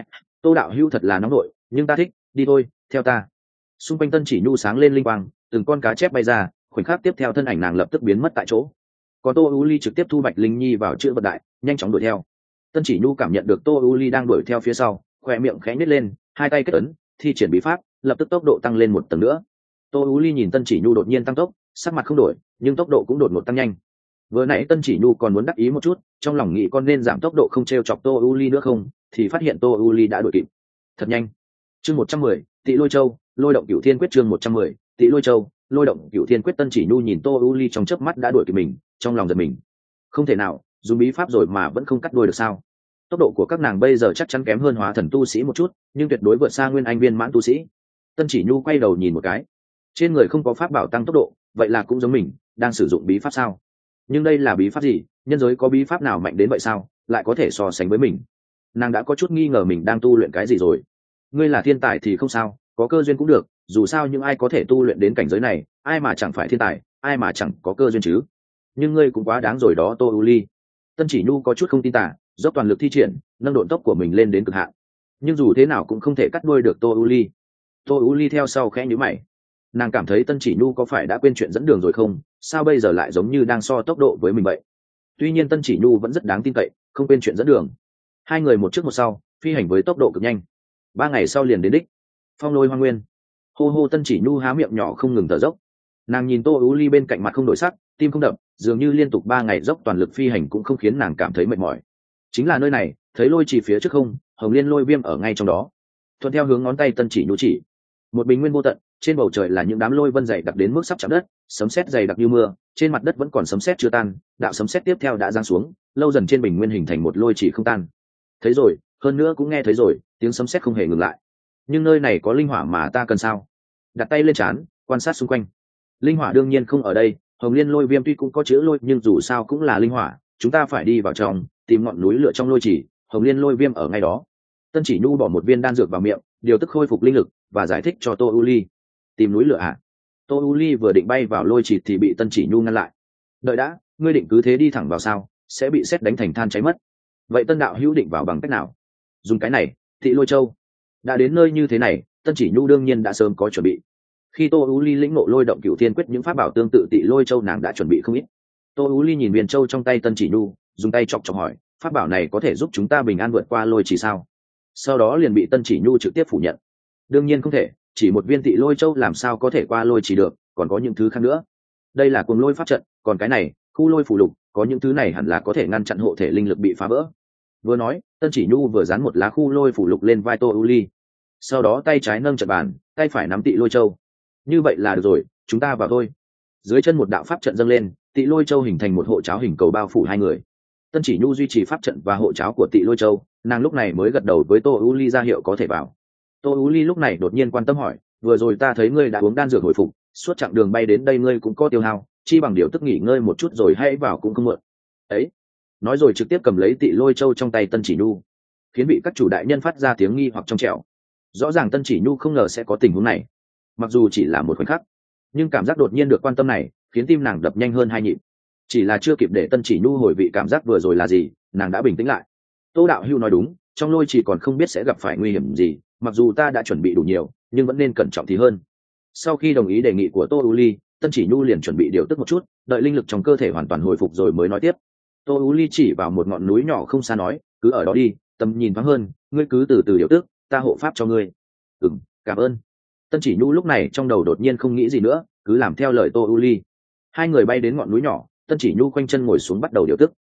Tô đạo hữu thật là nóng nổi, nhưng ta thích, đi thôi, theo ta. Xung quanh Tân Chỉ Nhu sáng lên linh quang, từng con cá chép bay ra, khoảnh khắc tiếp theo thân ảnh nàng lập tức biến mất tại chỗ. Còn Tô Uli trực tiếp thu Bạch Linh Nhi vào chữ vật đại, nhanh chóng đuổi theo. Tân Chỉ Nhu cảm nhận được Tô Uli đang đuổi theo phía sau, khoe miệng khẽ nhếch lên, hai tay kết ấn, thi triển bí pháp, lập tức tốc độ tăng lên một tầng nữa. Tô Uli nhìn Tân Chỉ Nhu đột nhiên tăng tốc, sắc mặt không đổi, nhưng tốc độ cũng đột ngột tăng nhanh. Vừa nãy Tân Chỉ Nhu còn muốn đắc ý một chút, trong lòng nghĩ con nên giảm tốc độ không trêu chọc Tô Uli nữa không, thì phát hiện Tô Uli đã đuổi kịp. Thật nhanh. Chương 110, Tị Lôi Châu, Lôi động Cửu Thiên Quyết. Chương 110, Tị Lôi Châu, Lôi động Cửu Thiên Quyết. Tân Chỉ Nhu nhìn Tô Uli trong chớp mắt đã đuổi kịp mình, trong lòng giật mình. Không thể nào, dùng bí pháp rồi mà vẫn không cắt đuôi được sao? Tốc độ của các nàng bây giờ chắc chắn kém hơn hóa thần tu sĩ một chút, nhưng tuyệt đối vượt xa nguyên anh viên mãn tu sĩ. Tân Chỉ Nhu quay đầu nhìn một cái, trên người không có pháp bảo tăng tốc độ, vậy là cũng giống mình, đang sử dụng bí pháp sao? Nhưng đây là bí pháp gì? Nhân giới có bí pháp nào mạnh đến vậy sao, lại có thể so sánh với mình? Nàng đã có chút nghi ngờ mình đang tu luyện cái gì rồi. Ngươi là thiên tài thì không sao, có cơ duyên cũng được, dù sao những ai có thể tu luyện đến cảnh giới này, ai mà chẳng phải thiên tài, ai mà chẳng có cơ duyên chứ. Nhưng ngươi cũng quá đáng rồi đó Tô Uli. Tân Chỉ Nhu có chút không tin tả, dốc toàn lực thi triển, nâng độn tốc của mình lên đến cực hạn. Nhưng dù thế nào cũng không thể cắt đuôi được Tô Uli. Tô Uli theo sau khẽ nhíu mày. Nàng cảm thấy Tân Chỉ Nhu có phải đã quên chuyện dẫn đường rồi không, sao bây giờ lại giống như đang so tốc độ với mình vậy. Tuy nhiên Tân Chỉ Nhu vẫn rất đáng tin cậy, không quên chuyện dẫn đường. Hai người một trước một sau phi hành với tốc độ cực nhanh. 3 ngày sau liền đến đích. Phong Lôi Hoa Nguyên. Hô hô. Tân Chỉ Nhu há miệng nhỏ không ngừng thở dốc. Nàng nhìn Tô Uli bên cạnh mặt không đổi sắc, tim không đập, dường như liên tục 3 ngày dốc toàn lực phi hành cũng không khiến nàng cảm thấy mệt mỏi. Chính là nơi này, thấy lôi chỉ phía trước không, Hồng Liên Lôi Viêm ở ngay trong đó. Thuận theo hướng ngón tay Tân Chỉ Nhu chỉ, một bình nguyên vô tận, trên bầu trời là những đám lôi vân dày đặc đến mức sắp chạm đất, sấm sét dày đặc như mưa, trên mặt đất vẫn còn sấm sét chưa tan, đạo sấm sét tiếp theo đã giáng xuống, lâu dần trên bình nguyên hình thành một lôi chỉ không tan. Thấy rồi, hơn nữa cũng nghe thấy rồi, tiếng sấm sét không hề ngừng lại. Nhưng nơi này có linh hỏa mà ta cần sao? Đặt tay lên trán, quan sát xung quanh. Linh hỏa đương nhiên không ở đây, Hồng Liên Lôi Viêm tuy cũng có chữ lôi nhưng dù sao cũng là linh hỏa, chúng ta phải đi vào trong, tìm ngọn núi lửa trong lôi chỉ, Hồng Liên Lôi Viêm ở ngay đó. Tân Chỉ Nhu bỏ một viên đan dược vào miệng, điều tức khôi phục linh lực và giải thích cho Tô Uli. Tìm núi lửa à? Tô Uli vừa định bay vào lôi chỉ thì bị Tân Chỉ Nhu ngăn lại. Đợi đã, ngươi định cứ thế đi thẳng vào sao? Sẽ bị sét đánh thành than cháy mất. Vậy Tân đạo hữu định vào bằng cách nào? Dùng cái này, Tị Lôi Châu. Đã đến nơi như thế này, Tân Chỉ Nhu đương nhiên đã sớm có chuẩn bị. Khi Tô Uli lĩnh ngộ Lôi động Cửu Thiên Quyết, những pháp bảo tương tự Tị Lôi Châu nàng đã chuẩn bị không ít. Tô Uli nhìn viên châu trong tay Tân Chỉ Nhu, dùng tay chọc chọc hỏi, pháp bảo này có thể giúp chúng ta bình an vượt qua lôi chỉ sao? Sau đó liền bị Tân Chỉ Nhu trực tiếp phủ nhận. Đương nhiên không thể, chỉ một viên Tị Lôi Châu làm sao có thể qua lôi chỉ được, còn có những thứ khác nữa. Đây là cuồng lôi pháp trận, còn cái này, khu lôi phù lục, có những thứ này hẳn là có thể ngăn chặn hộ thể linh lực bị phá vỡ. Vừa nói, Tân Chỉ Nhu vừa dán một lá khu lôi phù lục lên vai Tô Uli. Sau đó tay trái nâng trận bàn, tay phải nắm Tị Lôi Châu. Như vậy là được rồi, chúng ta vào thôi. Dưới chân một đạo pháp trận dâng lên, Tị Lôi Châu hình thành một hộ cháo hình cầu bao phủ hai người. Tân Chỉ Nhu duy trì pháp trận và hộ cháo của Tị Lôi Châu, nàng lúc này mới gật đầu với Tô Uli ra hiệu có thể vào. Tô Uli lúc này đột nhiên quan tâm hỏi, vừa rồi ta thấy ngươi đã uống đan dược hồi phục, suốt chặng đường bay đến đây ngươi cũng có tiêu hao, chi bằng điều tức nghỉ ngơi một chút rồi hãy vào cũng không muộn. Ấy, nói rồi trực tiếp cầm lấy Tị Lôi Châu trong tay Tân Chỉ Nhu, khiến vị các chủ đại nhân phát ra tiếng nghi hoặc trong trẻo. Rõ ràng Tân Chỉ Nhu không ngờ sẽ có tình huống này, mặc dù chỉ là một khoảnh khắc, nhưng cảm giác đột nhiên được quan tâm này khiến tim nàng đập nhanh hơn 2 nhịp. Chỉ là chưa kịp để Tân Chỉ Nhu hồi vị cảm giác vừa rồi là gì, nàng đã bình tĩnh lại. Tô đạo hữu nói đúng, trong lôi chỉ còn không biết sẽ gặp phải nguy hiểm gì, mặc dù ta đã chuẩn bị đủ nhiều nhưng vẫn nên cẩn trọng thì hơn. Sau khi đồng ý đề nghị của Tô Uli, Tân Chỉ Nhu liền chuẩn bị điều tức một chút, đợi linh lực trong cơ thể hoàn toàn hồi phục rồi mới nói tiếp. Tô Uli chỉ vào một ngọn núi nhỏ không xa nói, cứ ở đó đi, tầm nhìn thoáng hơn, ngươi cứ từ từ điều tức, ta hộ pháp cho ngươi. Cảm ơn. Tân Chỉ Nhu lúc này trong đầu đột nhiên không nghĩ gì nữa, cứ làm theo lời Tô Uli. Hai người bay đến ngọn núi nhỏ, Tân Chỉ Nhu khoanh chân ngồi xuống bắt đầu điều tức.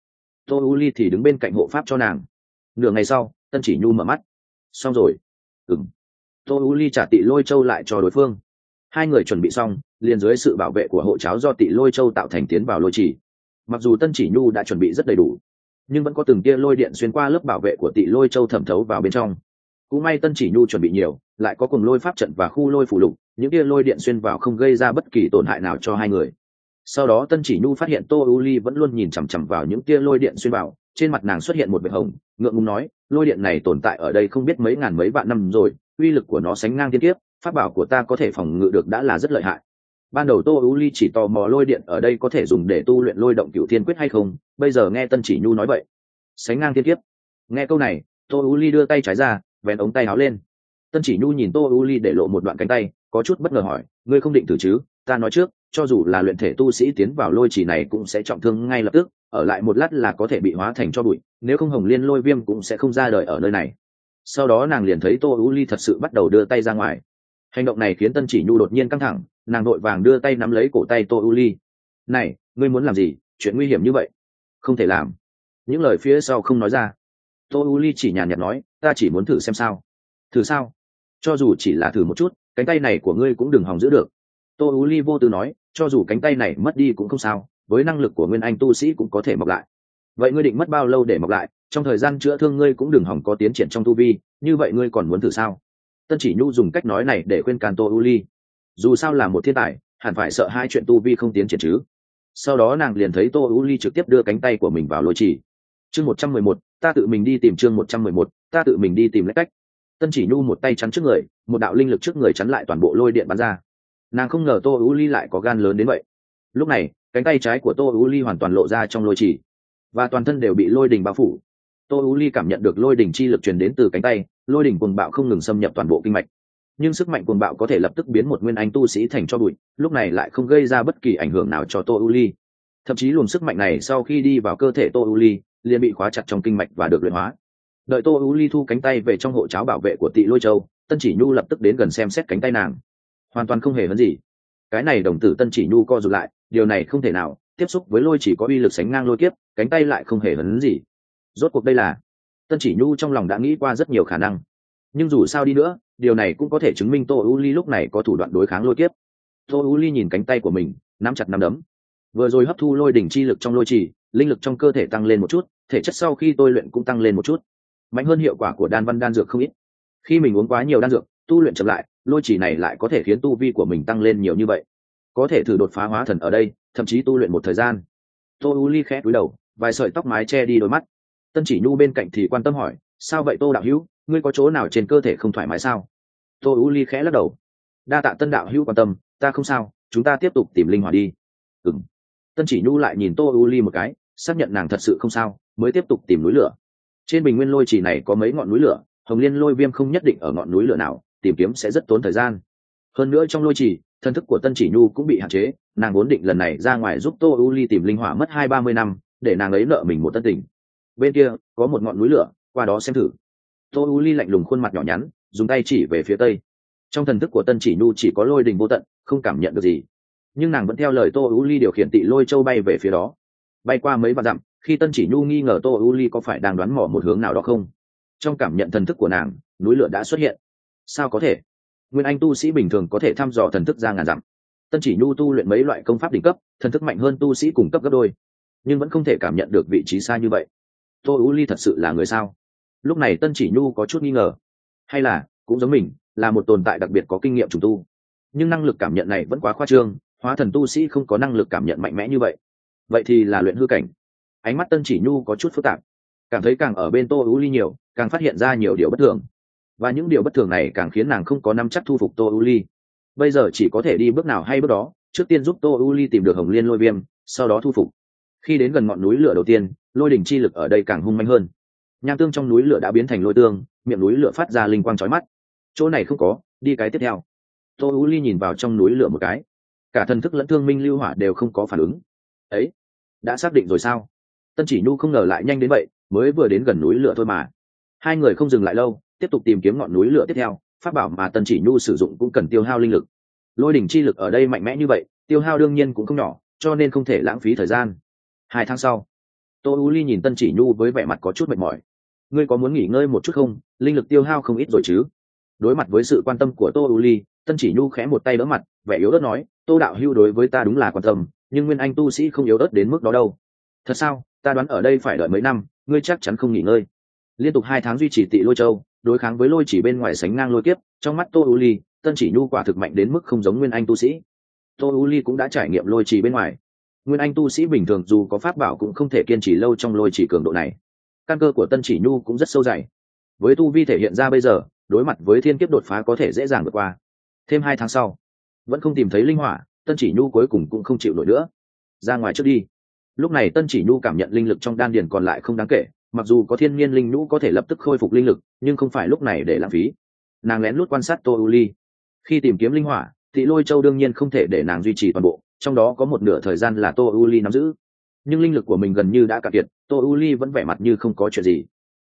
tô u ly thì đứng bên cạnh hộ pháp cho nàng. Nửa ngày sau tân chỉ nhu mở mắt. Xong rồi. Tô u ly trả tị lôi châu lại cho đối phương. Hai người chuẩn bị xong liền dưới sự bảo vệ của hộ cháo do tị lôi châu tạo thành tiến vào lôi chỉ. Mặc dù tân chỉ nhu đã chuẩn bị rất đầy đủ, nhưng vẫn có từng tia lôi điện xuyên qua lớp bảo vệ của tị lôi châu thẩm thấu vào bên trong. Cũng may tân chỉ nhu chuẩn bị nhiều, lại có cùng lôi pháp trận và khu lôi phù lục, những tia lôi điện xuyên vào không gây ra bất kỳ tổn hại nào cho hai người. Sau đó tân chỉ nhu phát hiện tô u ly vẫn luôn nhìn chằm chằm vào những tia lôi điện xuyên vào, trên mặt nàng xuất hiện một vệt hồng, ngượng ngùng nói, lôi điện này tồn tại ở đây không biết mấy ngàn mấy vạn năm rồi, uy lực của nó sánh ngang thiên kiếp, pháp bảo của ta có thể phòng ngự được đã là rất lợi hại. Ban đầu tô u ly chỉ tò mò lôi điện ở đây có thể dùng để tu luyện lôi động cửu thiên quyết hay không, bây giờ nghe tân chỉ nhu nói vậy, sánh ngang thiên kiếp. Nghe câu này tô u ly đưa tay trái ra vén ống tay áo lên. Tân chỉ nhu nhìn tô u ly để lộ một đoạn cánh tay, có chút bất ngờ hỏi, ngươi không định thử chứ? Ta nói trước, cho dù là luyện thể tu sĩ tiến vào lôi chỉ này cũng sẽ trọng thương ngay lập tức, ở lại một lát là có thể bị hóa thành cho bụi, nếu không hồng liên lôi viêm cũng sẽ không ra đời ở nơi này. Sau đó nàng liền thấy tô u ly thật sự bắt đầu đưa tay ra ngoài. Hành động này khiến tân chỉ nhu đột nhiên căng thẳng, nàng vội vàng đưa tay nắm lấy cổ tay tô u ly. Này, ngươi muốn làm gì? Chuyện nguy hiểm như vậy không thể làm. Những lời phía sau không nói ra. tô u ly chỉ nhàn nhạt nói, ta chỉ muốn thử xem sao. Thử sao? Cho dù chỉ là thử một chút, cánh tay này của ngươi cũng đừng hòng giữ được. tô u ly vô tư nói, cho dù cánh tay này mất đi cũng không sao, với năng lực của nguyên anh tu sĩ cũng có thể mọc lại. Vậy ngươi định mất bao lâu để mọc lại? Trong thời gian chữa thương ngươi cũng đừng hòng có tiến triển trong tu vi, như vậy ngươi còn muốn thử sao? Tân chỉ nhu dùng cách nói này để khuyên can tô u ly. Dù sao là một thiên tài, hẳn phải sợ hai chuyện tu vi không tiến triển chứ. Sau đó nàng liền thấy tô u ly trực tiếp đưa cánh tay của mình vào lôi chỉ. Chương 111, ta tự mình đi tìm. Chương 111, ta tự mình đi tìm lấy cách. Tân chỉ nhu một tay chắn trước người, một đạo linh lực trước người chắn lại toàn bộ lôi điện bắn ra. Nàng không ngờ tô u ly lại có gan lớn đến vậy. Lúc này cánh tay trái của tô u ly hoàn toàn lộ ra trong lôi chỉ, và toàn thân đều bị lôi đình bao phủ. tô u ly cảm nhận được lôi đình chi lực truyền đến từ cánh tay, lôi đình cuồng bạo không ngừng xâm nhập toàn bộ kinh mạch. Nhưng sức mạnh cuồng bạo có thể lập tức biến một nguyên anh tu sĩ thành cho bụi, lúc này lại không gây ra bất kỳ ảnh hưởng nào cho tô u ly. Thậm chí luồng sức mạnh này sau khi đi vào cơ thể tô u ly liền bị khóa chặt trong kinh mạch và được luyện hóa. Đợi tô u ly thu cánh tay về trong hộ cháo bảo vệ của tị lôi châu, tân chỉ nhu lập tức đến gần xem xét cánh tay nàng. Hoàn toàn không hề hấn gì. Cái này đồng tử tân chỉ nhu co rụt lại, điều này không thể nào, tiếp xúc với lôi chỉ có uy lực sánh ngang lôi kiếp, cánh tay lại không hề hấn gì. Rốt cuộc đây là... Tân chỉ nhu trong lòng đã nghĩ qua rất nhiều khả năng, nhưng dù sao đi nữa điều này cũng có thể chứng minh tô u ly lúc này có thủ đoạn đối kháng lôi kiếp. tô u ly nhìn cánh tay của mình, nắm chặt nắm đấm. Vừa rồi hấp thu lôi đỉnh chi lực trong lôi trì, linh lực trong cơ thể tăng lên một chút, thể chất sau khi tôi luyện cũng tăng lên một chút, mạnh hơn hiệu quả của đan văn đan dược không ít. Khi mình uống quá nhiều đan dược, tu luyện chậm lại, lôi trì này lại có thể khiến tu vi của mình tăng lên nhiều như vậy. Có thể thử đột phá hóa thần ở đây, thậm chí tu luyện một thời gian. tô u ly khẽ cúi đầu, vài sợi tóc mái che đi đôi mắt. Tân chỉ nhu bên cạnh thì quan tâm hỏi, sao vậy tô đạo hữu, ngươi có chỗ nào trên cơ thể không thoải mái sao? tô u ly khẽ lắc đầu. Đa tạ tân đạo hữu quan tâm, ta không sao, chúng ta tiếp tục tìm linh hỏa đi. Ừm. Tân chỉ nhu lại nhìn tô u ly một cái, xác nhận nàng thật sự không sao mới tiếp tục tìm núi lửa. Trên bình nguyên lôi chỉ này có mấy ngọn núi lửa, hồng liên lôi viêm không nhất định ở ngọn núi lửa nào, tìm kiếm sẽ rất tốn thời gian. Hơn nữa trong lôi chỉ, thân thức của tân chỉ nhu cũng bị hạn chế, nàng vốn định lần này ra ngoài giúp tô u ly tìm linh hỏa mất 20-30 năm, để nàng ấy nợ mình một tân tình. Bên kia có một ngọn núi lửa, qua đó xem thử. tô u ly lạnh lùng khuôn mặt nhỏ nhắn, dùng tay chỉ về phía tây. Trong thần thức của tân chỉ nhu chỉ có lôi đình vô tận, không cảm nhận được gì, nhưng nàng vẫn theo lời tô u ly điều khiển tị lôi châu bay về phía đó. Bay qua mấy vạn dặm, khi tân chỉ nhu nghi ngờ tô u ly có phải đang đoán mò một hướng nào đó không, trong cảm nhận thần thức của nàng, núi lửa đã xuất hiện. Sao có thể? Nguyên anh tu sĩ bình thường có thể thăm dò thần thức ra ngàn dặm. Tân chỉ nhu tu luyện mấy loại công pháp đỉnh cấp, thần thức mạnh hơn tu sĩ cùng cấp gấp đôi, nhưng vẫn không thể cảm nhận được vị trí xa như vậy. tô u ly thật sự là người sao? Lúc này tân chỉ nhu có chút nghi ngờ, hay là cũng giống mình, là một tồn tại đặc biệt có kinh nghiệm trùng tu, nhưng năng lực cảm nhận này vẫn quá khoa trương, hóa thần tu sĩ không có năng lực cảm nhận mạnh mẽ như vậy. Vậy thì là luyện hư cảnh. Ánh mắt tân chỉ nhu có chút phức tạp, cảm thấy càng ở bên tô u ly nhiều, càng phát hiện ra nhiều điều bất thường, và những điều bất thường này càng khiến nàng không có nắm chắc thu phục tô u ly. Bây giờ chỉ có thể đi bước nào hay bước đó, trước tiên giúp tô u ly tìm được hồng liên lôi viêm, sau đó thu phục. Khi đến gần ngọn núi lửa đầu tiên, lôi đỉnh chi lực ở đây càng hung manh hơn. Nham tương trong núi lửa đã biến thành lôi tương, miệng núi lửa phát ra linh quang chói mắt. Chỗ này không có, đi cái tiếp theo. tô u ly nhìn vào trong núi lửa một cái, cả thần thức lẫn thương minh lưu hỏa đều không có phản ứng. Ấy, đã xác định rồi sao? Tân chỉ nhu không ngờ lại nhanh đến vậy, mới vừa đến gần núi lửa thôi mà. Hai người không dừng lại lâu, tiếp tục tìm kiếm ngọn núi lửa tiếp theo. Pháp bảo mà tân chỉ nhu sử dụng cũng cần tiêu hao linh lực, lôi đỉnh chi lực ở đây mạnh mẽ như vậy, tiêu hao đương nhiên cũng không nhỏ, cho nên không thể lãng phí thời gian. 2 tháng sau, Tô U Ly nhìn Tân Chỉ Nhu với vẻ mặt có chút mệt mỏi. Ngươi có muốn nghỉ ngơi một chút không? Linh lực tiêu hao không ít rồi chứ? Đối mặt với sự quan tâm của Tô U Ly, Tân Chỉ Nhu khẽ một tay đỡ mặt, vẻ yếu ớt nói, Tô đạo hưu đối với ta đúng là quan tâm, nhưng nguyên anh tu sĩ không yếu ớt đến mức đó đâu. Thật sao? Ta đoán ở đây phải đợi mấy năm, ngươi chắc chắn không nghỉ ngơi. Liên tục 2 tháng duy trì Tị Lôi Châu, đối kháng với lôi chỉ bên ngoài sánh ngang lôi kiếp, trong mắt Tô U Ly, Tân Chỉ Nhu quả thực mạnh đến mức không giống nguyên anh tu sĩ. Tô U Ly cũng đã trải nghiệm lôi chỉ bên ngoài. Nguyên anh tu sĩ bình thường dù có pháp bảo cũng không thể kiên trì lâu trong lôi chỉ cường độ này. Căn cơ của Tân Chỉ Nhu cũng rất sâu dày. Với tu vi thể hiện ra bây giờ, đối mặt với thiên kiếp đột phá có thể dễ dàng vượt qua. Thêm 2 tháng sau, vẫn không tìm thấy linh hỏa, Tân Chỉ Nhu cuối cùng cũng không chịu nổi nữa. Ra ngoài trước đi. Lúc này Tân Chỉ Nhu cảm nhận linh lực trong đan điền còn lại không đáng kể, mặc dù có thiên nhiên linh nhũ có thể lập tức khôi phục linh lực, nhưng không phải lúc này để lãng phí. Nàng lén lút quan sát Tô U Ly. Khi tìm kiếm linh hỏa, Tị Lôi Châu đương nhiên không thể để nàng duy trì toàn bộ, trong đó có một nửa thời gian là Tô U Ly nắm giữ. Nhưng linh lực của mình gần như đã cạn kiệt, Tô U Ly vẫn vẻ mặt như không có chuyện gì.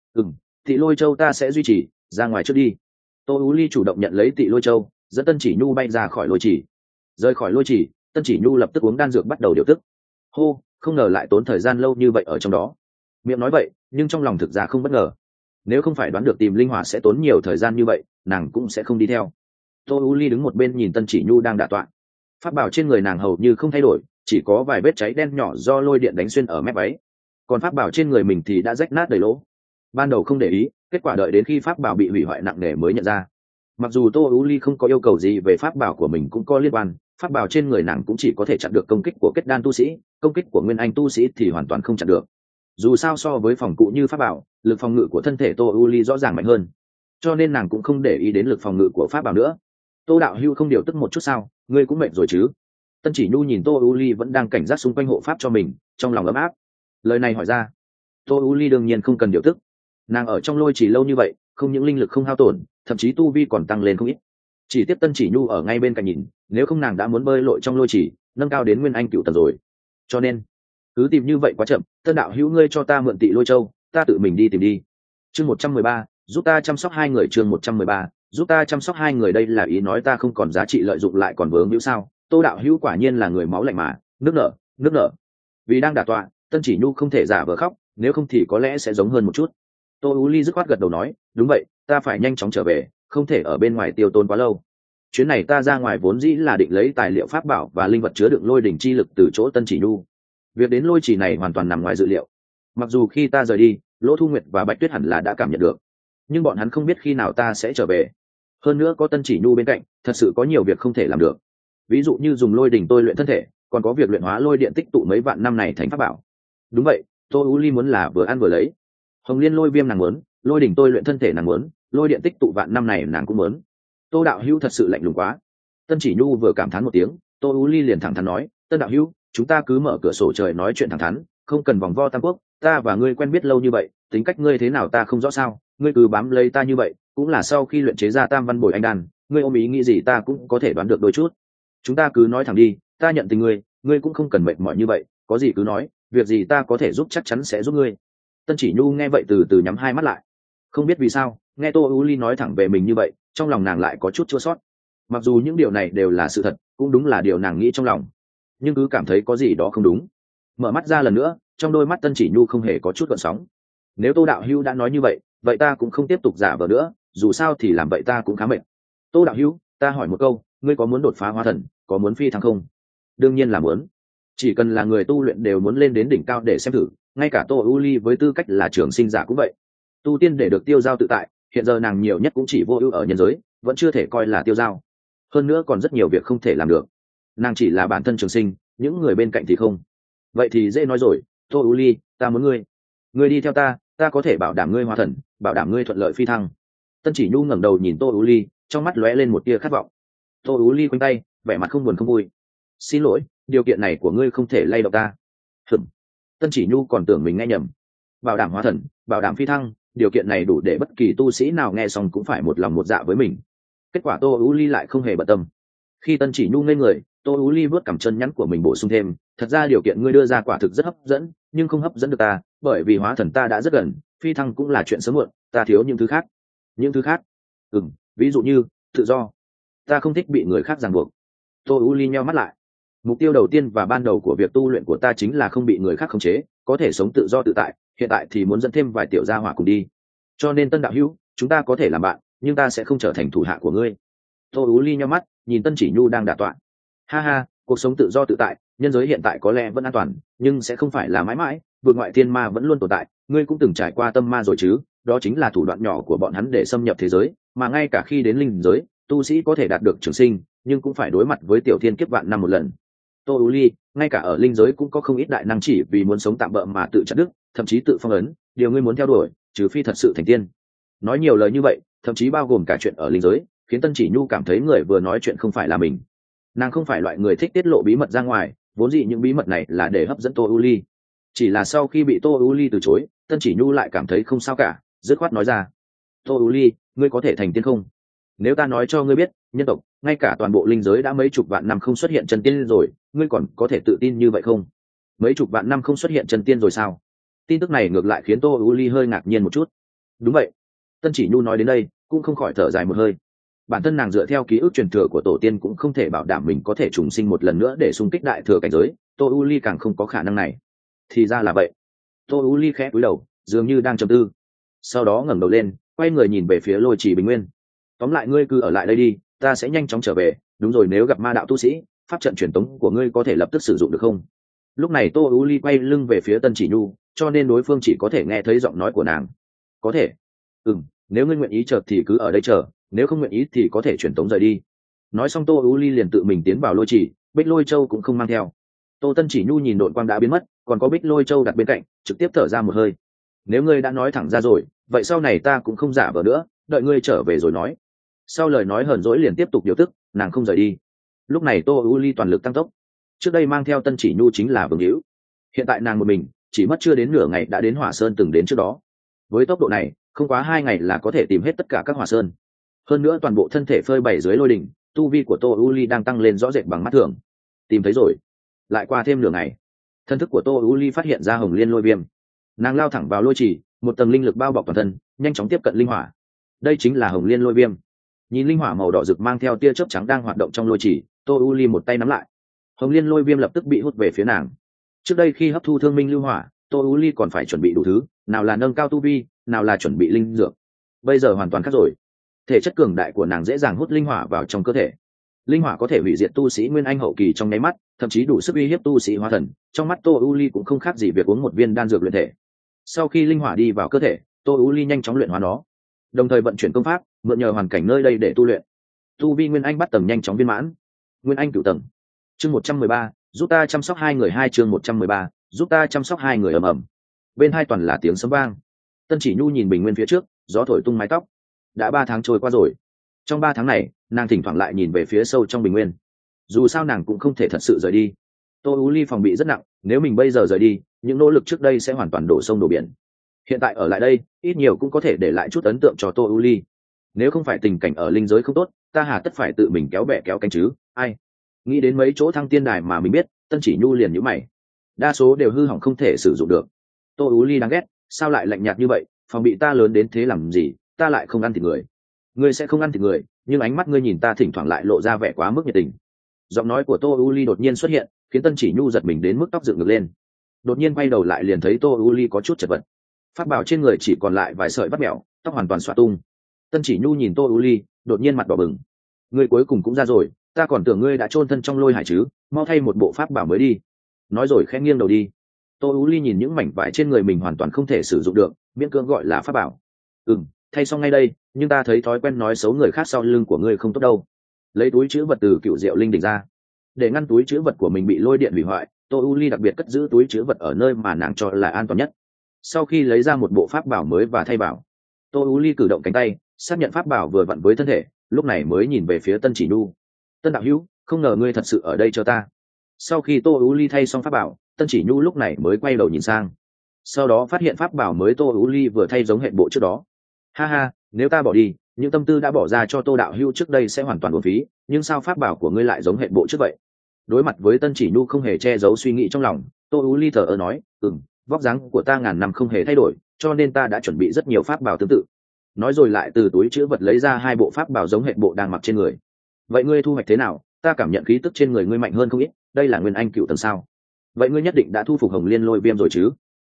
Tị Lôi Châu ta sẽ duy trì, ra ngoài trước đi. Tô U Ly chủ động nhận lấy Tị Lôi Châu, dẫn Tân Chỉ Nhu bay ra khỏi lôi chỉ. Rời khỏi lôi chỉ, Tân Chỉ Nhu lập tức uống đan dược bắt đầu điều tức. Hô, không ngờ lại tốn thời gian lâu như vậy ở trong đó. Miệng nói vậy, nhưng trong lòng thực ra không bất ngờ. Nếu không phải đoán được tìm linh hỏa sẽ tốn nhiều thời gian như vậy, nàng cũng sẽ không đi theo. Tô U Ly đứng một bên nhìn Tân Chỉ Nhu đang đả tọa. Pháp bảo trên người nàng hầu như không thay đổi, chỉ có vài vết cháy đen nhỏ do lôi điện đánh xuyên ở mép váy. Còn pháp bảo trên người mình thì đã rách nát đầy lỗ. Ban đầu không để ý, kết quả đợi đến khi pháp bảo bị hủy hoại nặng nề mới nhận ra. Mặc dù Tô U Ly không có yêu cầu gì về pháp bảo của mình cũng có liên quan, pháp bảo trên người nàng cũng chỉ có thể chặn được công kích của kết đan tu sĩ, công kích của nguyên anh tu sĩ thì hoàn toàn không chặn được. Dù sao so với phòng cụ như pháp bảo, lực phòng ngự của thân thể Tô U Ly rõ ràng mạnh hơn, cho nên nàng cũng không để ý đến lực phòng ngự của pháp bảo nữa. Tô đạo hưu không điều tức một chút sao? Ngươi cũng mệt rồi chứ? Tân Chỉ Nhu nhìn Tô U Ly vẫn đang cảnh giác xung quanh hộ pháp cho mình, trong lòng ấm áp. Lời này hỏi ra, Tô U Ly đương nhiên không cần điều tức. Nàng ở trong lôi chỉ lâu như vậy, không những linh lực không hao tổn, thậm chí tu vi còn tăng lên không ít. Chỉ tiếp Tân Chỉ Nhu ở ngay bên cạnh nhìn, nếu không nàng đã muốn bơi lội trong lôi chỉ, nâng cao đến nguyên anh cựu tầng rồi. Cho nên, cứ tìm như vậy quá chậm. Tân đạo hữu ngươi cho ta mượn Tị Lôi Châu, ta tự mình đi tìm đi. Chương 113, giúp ta chăm sóc 2 người. Chương 113, giúp ta chăm sóc 2 người. Đây là ý nói ta không còn giá trị lợi dụng lại còn vướng hữu sao? Tô đạo hữu quả nhiên là người máu lạnh mà. Nước nở. Vì đang đả tọa, Tân Chỉ Nhu không thể giả vờ khóc, nếu không thì có lẽ sẽ giống hơn một chút. Tô U Ly dứt khoát gật đầu nói, đúng vậy, ta phải nhanh chóng trở về, không thể ở bên ngoài tiêu tốn quá lâu. Chuyến này ta ra ngoài vốn dĩ là định lấy tài liệu pháp bảo và linh vật chứa đựng lôi đỉnh chi lực từ chỗ Tân Chỉ Nhu. Việc đến lôi chỉ này hoàn toàn nằm ngoài dự liệu. Mặc dù khi ta rời đi, Lỗ Thu Nguyệt và Bạch Tuyết hẳn là đã cảm nhận được, nhưng bọn hắn không biết khi nào ta sẽ trở về. Hơn nữa có Tân Chỉ Nhu bên cạnh, thật sự có nhiều việc không thể làm được. Ví dụ như dùng lôi đỉnh tôi luyện thân thể, còn có việc luyện hóa lôi điện tích tụ mấy vạn năm này thành pháp bảo. Đúng vậy, Tô U Ly muốn là vừa ăn vừa lấy. Hồng Liên lôi viêm nàng muốn, lôi đỉnh tôi luyện thân thể nàng muốn, lôi điện tích tụ vạn năm này nàng cũng muốn. Tô đạo hữu thật sự lạnh lùng quá. Tân Chỉ Nhu vừa cảm thán một tiếng, Tô U Ly liền thẳng thắn nói, Tân đạo hữu, chúng ta cứ mở cửa sổ trời nói chuyện thẳng thắn, không cần vòng vo tam quốc. Ta và ngươi quen biết lâu như vậy, tính cách ngươi thế nào ta không rõ sao, ngươi cứ bám lấy ta như vậy, cũng là sau khi luyện chế ra Tam Văn Bồi Anh Đan, ngươi ôm ý nghĩ gì ta cũng có thể đoán được đôi chút. Chúng ta cứ nói thẳng đi, ta nhận tình ngươi, ngươi cũng không cần mệt mỏi như vậy, có gì cứ nói, việc gì ta có thể giúp chắc chắn sẽ giúp ngươi. Tân Chỉ Nhu nghe vậy từ từ nhắm 2 mắt lại. Không biết vì sao, nghe Tô U Ly nói thẳng về mình như vậy, trong lòng nàng lại có chút chua xót. Mặc dù những điều này đều là sự thật, cũng đúng là điều nàng nghĩ trong lòng, nhưng cứ cảm thấy có gì đó không đúng. Mở mắt ra lần nữa, trong đôi mắt Tân Chỉ Nhu không hề có chút gợn sóng. Nếu Tô đạo hữu đã nói như vậy, vậy ta cũng không tiếp tục giả vờ nữa, dù sao thì làm vậy ta cũng khá mệt. Tô đạo hữu, ta hỏi một câu, ngươi có muốn đột phá hóa thần, có muốn phi thăng không? Đương nhiên là muốn. Chỉ cần là người tu luyện đều muốn lên đến đỉnh cao để xem thử, ngay cả Tô U Ly với tư cách là trường sinh giả cũng vậy. Tu tiên để được tiêu giao tự tại, hiện giờ nàng nhiều nhất cũng chỉ vô ưu ở nhân giới, vẫn chưa thể coi là tiêu giao. Hơn nữa còn rất nhiều việc không thể làm được. Nàng chỉ là bản thân trường sinh, những người bên cạnh thì không. Vậy thì dễ nói rồi, Tô U Ly, ta muốn ngươi đi theo ta, ta có thể bảo đảm ngươi hóa thần, bảo đảm ngươi thuận lợi phi thăng. Tân Chỉ Nhu ngẩng đầu nhìn Tô U Ly, trong mắt lóe lên một tia khát vọng. Tô U Ly quanh tay, vẻ mặt không buồn không vui. Xin lỗi, điều kiện này của ngươi không thể lay động ta. Tân Chỉ Nhu còn tưởng mình nghe nhầm. Bảo đảm hóa thần, bảo đảm phi thăng, điều kiện này đủ để bất kỳ tu sĩ nào nghe xong cũng phải một lòng một dạ với mình. Kết quả Tô U Ly lại không hề bận tâm. Khi Tân Chỉ Nhu ngây người, Tô U Ly vớt cằm chân nhắn của mình bổ sung thêm, thật ra điều kiện ngươi đưa ra quả thực rất hấp dẫn, nhưng không hấp dẫn được ta, bởi vì hóa thần ta đã rất gần, phi thăng cũng là chuyện sớm muộn, ta thiếu những thứ khác. Những thứ khác? Ví dụ như tự do. Ta không thích bị người khác ràng buộc. Tô U Ly nheo mắt lại. Mục tiêu đầu tiên và ban đầu của việc tu luyện của ta chính là không bị người khác khống chế, có thể sống tự do tự tại, hiện tại thì muốn dẫn thêm vài tiểu gia hỏa cùng đi. Cho nên Tân đạo hữu, chúng ta có thể làm bạn, nhưng ta sẽ không trở thành thủ hạ của ngươi. Tô Ú Ly nhắm mắt nhìn Tân Chỉ Nhu đang đả tọa. Ha ha, cuộc sống tự do tự tại, nhân giới hiện tại có lẽ vẫn an toàn, nhưng sẽ không phải là mãi mãi, vượt ngoại thiên ma vẫn luôn tồn tại, ngươi cũng từng trải qua tâm ma rồi chứ, đó chính là thủ đoạn nhỏ của bọn hắn để xâm nhập thế giới, mà ngay cả khi đến linh giới, tu sĩ có thể đạt được trường sinh, nhưng cũng phải đối mặt với tiểu thiên kiếp vạn năm một lần. Tô Ú Ly, ngay cả ở linh giới cũng có không ít đại năng chỉ vì muốn sống tạm bợ mà tự chặt đứt, thậm chí tự phong ấn, điều ngươi muốn theo đuổi, trừ phi thật sự thành tiên. Nói nhiều lời như vậy, thậm chí bao gồm cả chuyện ở linh giới, khiến Tân Chỉ Nhu cảm thấy người vừa nói chuyện không phải là mình. Nàng không phải loại người thích tiết lộ bí mật ra ngoài, vốn dĩ những bí mật này là để hấp dẫn Tô U Ly. Chỉ là sau khi bị Tô U Ly từ chối, Tân Chỉ Nhu lại cảm thấy không sao cả, dứt khoát nói ra: Tô U Ly, ngươi có thể thành tiên không? Nếu ta nói cho ngươi biết, nhân tộc, ngay cả toàn bộ linh giới đã mấy chục vạn năm không xuất hiện chân tiên rồi, ngươi còn có thể tự tin như vậy không? Mấy chục vạn năm không xuất hiện chân tiên rồi sao? Tin tức này ngược lại khiến Tô U Ly hơi ngạc nhiên một chút. Đúng vậy. Tân Chỉ Nhu nói đến đây, cũng không khỏi thở dài một hơi. Bản thân nàng dựa theo ký ức truyền thừa của tổ tiên cũng không thể bảo đảm mình có thể trùng sinh một lần nữa để xung kích đại thừa cảnh giới, Tô U Ly càng không có khả năng này. Thì ra là vậy. Tô U Ly khẽ cúi đầu, dường như đang trầm tư. Sau đó ngẩng đầu lên, quay người nhìn về phía Lôi Chỉ Bình Nguyên. Tóm lại ngươi cứ ở lại đây đi, ta sẽ nhanh chóng trở về. Đúng rồi, nếu gặp ma đạo tu sĩ, pháp trận truyền tống của ngươi có thể lập tức sử dụng được không? Lúc này Tô U Ly quay lưng về phía Tân Chỉ Nhu, cho nên đối phương chỉ có thể nghe thấy giọng nói của nàng. Có thể. Nếu ngươi nguyện ý chờ thì cứ ở đây chờ, nếu không nguyện ý thì có thể truyền tống rời đi. Nói xong Tô U Ly liền tự mình tiến vào Lôi Chỉ, Bích Lôi Châu cũng không mang theo. Tô Tân Chỉ Nhu nhìn đội quang đã biến mất, còn có Bích Lôi Châu đặt bên cạnh, trực tiếp thở ra một hơi. Nếu ngươi đã nói thẳng ra rồi, vậy sau này ta cũng không giả vờ nữa, đợi ngươi trở về rồi nói. Sau lời nói hờn dỗi liền tiếp tục điều tức, nàng không rời đi. Lúc này Tô U Ly toàn lực tăng tốc. Trước đây mang theo Tân Chỉ Nhu chính là Vương Hữu, hiện tại nàng một mình, chỉ mất chưa đến nửa ngày đã đến Hỏa Sơn từng đến trước đó. Với tốc độ này, không quá 2 ngày là có thể tìm hết tất cả các Hỏa Sơn. Hơn nữa toàn bộ thân thể phơi bày dưới lôi đỉnh, tu vi của Tô U Ly đang tăng lên rõ rệt bằng mắt thường. Tìm thấy rồi. Lại qua thêm nửa ngày, thân thức của Tô U Ly phát hiện ra Hồng Liên Lôi Viêm. Nàng lao thẳng vào lôi trì, một tầng linh lực bao bọc toàn thân, nhanh chóng tiếp cận linh hỏa. Đây chính là Hồng Liên Lôi Viêm. Nhìn linh hỏa màu đỏ rực mang theo tia chớp trắng đang hoạt động trong lôi trì, Tô U Ly một tay nắm lại. Hồng Liên Lôi Viêm lập tức bị hút về phía nàng. Trước đây khi hấp thu thương minh lưu hỏa, Tô U Ly còn phải chuẩn bị đủ thứ, nào là nâng cao tu vi, nào là chuẩn bị linh dược. Bây giờ hoàn toàn khác rồi. Thể chất cường đại của nàng dễ dàng hút linh hỏa vào trong cơ thể. Linh hỏa có thể hủy diệt tu sĩ nguyên anh hậu kỳ trong nháy mắt, thậm chí đủ sức uy hiếp tu sĩ hóa thần. Trong mắt Tô U Ly cũng không khác gì việc uống một viên đan dược luyện thể. Sau khi linh hỏa đi vào cơ thể, Tô U Ly nhanh chóng luyện hóa nó, đồng thời vận chuyển công pháp, mượn nhờ hoàn cảnh nơi đây để tu luyện. Tu vi nguyên anh bắt tầng nhanh chóng viên mãn. Nguyên anh cửu tầng. Chương 113, giúp ta chăm sóc hai người. Chương 113, giúp ta chăm sóc hai người. Ầm ầm. Bên hai toàn là tiếng sấm vang. Tân Chỉ Nhu nhìn bình nguyên phía trước, gió thổi tung mái tóc. Đã 3 tháng trôi qua rồi. Trong 3 tháng này, nàng thỉnh thoảng lại nhìn về phía sâu trong bình nguyên. Dù sao nàng cũng không thể thật sự rời đi. Tô U Ly phòng bị rất nặng, nếu mình bây giờ rời đi, những nỗ lực trước đây sẽ hoàn toàn đổ sông đổ biển. Hiện tại ở lại đây, ít nhiều cũng có thể để lại chút ấn tượng cho Tô U Ly. Nếu không phải tình cảnh ở linh giới không tốt, ta hà tất phải tự mình kéo bè kéo cánh chứ? Ai? Nghĩ đến mấy chỗ thăng tiên đài mà mình biết, Tân Chỉ Nhu liền nhíu mày. Đa số đều hư hỏng không thể sử dụng được. Tô U Ly đáng ghét, sao lại lạnh nhạt như vậy? Phòng bị ta lớn đến thế làm gì? Ta lại không ăn thịt người. Ngươi sẽ không ăn thịt người, nhưng ánh mắt ngươi nhìn ta thỉnh thoảng lại lộ ra vẻ quá mức nhiệt tình. Giọng nói của Tô U Ly đột nhiên xuất hiện, khiến Tân Chỉ Nhu giật mình đến mức tóc dựng ngược lên. Đột nhiên quay đầu lại liền thấy Tô U Ly có chút chật vật. Pháp bảo trên người chỉ còn lại vài sợi vắt mèo, tóc hoàn toàn xõa tung. Tân Chỉ Nhu nhìn Tô U Ly, đột nhiên mặt đỏ bừng. Ngươi cuối cùng cũng ra rồi, ta còn tưởng ngươi đã chôn thân trong lôi hải chứ, mau thay một bộ pháp bảo mới đi. Nói rồi khẽ nghiêng đầu đi. Tô U Ly nhìn những mảnh vải trên người mình hoàn toàn không thể sử dụng được, miễn cưỡng gọi là pháp bảo. Thay xong ngay đây, nhưng ta thấy thói quen nói xấu người khác sau lưng của ngươi không tốt đâu. Lấy túi chữ vật từ Cựu Diệu Linh đỉnh ra, để ngăn túi chữ vật của mình bị lôi điện hủy hoại, Tô U Ly đặc biệt cất giữ túi chữ vật ở nơi mà nàng cho là an toàn nhất. Sau khi lấy ra một bộ pháp bảo mới và thay bảo, Tô U Ly cử động cánh tay, xác nhận pháp bảo vừa vặn với thân thể, lúc này mới nhìn về phía Tân Chỉ Nhu. Tân đạo hữu, không ngờ ngươi thật sự ở đây cho ta. Sau khi Tô U Ly thay xong pháp bảo, Tân Chỉ Nhu lúc này mới quay đầu nhìn sang. Sau đó phát hiện pháp bảo mới Tô U Ly vừa thay giống hệ bộ trước đó. Ha ha, nếu ta bỏ đi, những tâm tư đã bỏ ra cho Tô đạo hữu trước đây sẽ hoàn toàn uổng phí, nhưng sao pháp bảo của ngươi lại giống hệ bộ trước vậy? Đối mặt với Tân Chỉ Nhu không hề che giấu suy nghĩ trong lòng, Tô U Ly thở ơ nói, vóc dáng của ta ngàn năm không hề thay đổi, cho nên ta đã chuẩn bị rất nhiều pháp bảo tương tự. Nói rồi lại từ túi chữ vật lấy ra 2 bộ pháp bảo giống hệ bộ đang mặc trên người. Vậy ngươi thu hoạch thế nào? Ta cảm nhận khí tức trên người ngươi mạnh hơn không ít, đây là nguyên anh cựu tầng sao? Vậy ngươi nhất định đã thu phục Hồng Liên Lôi Viêm rồi chứ?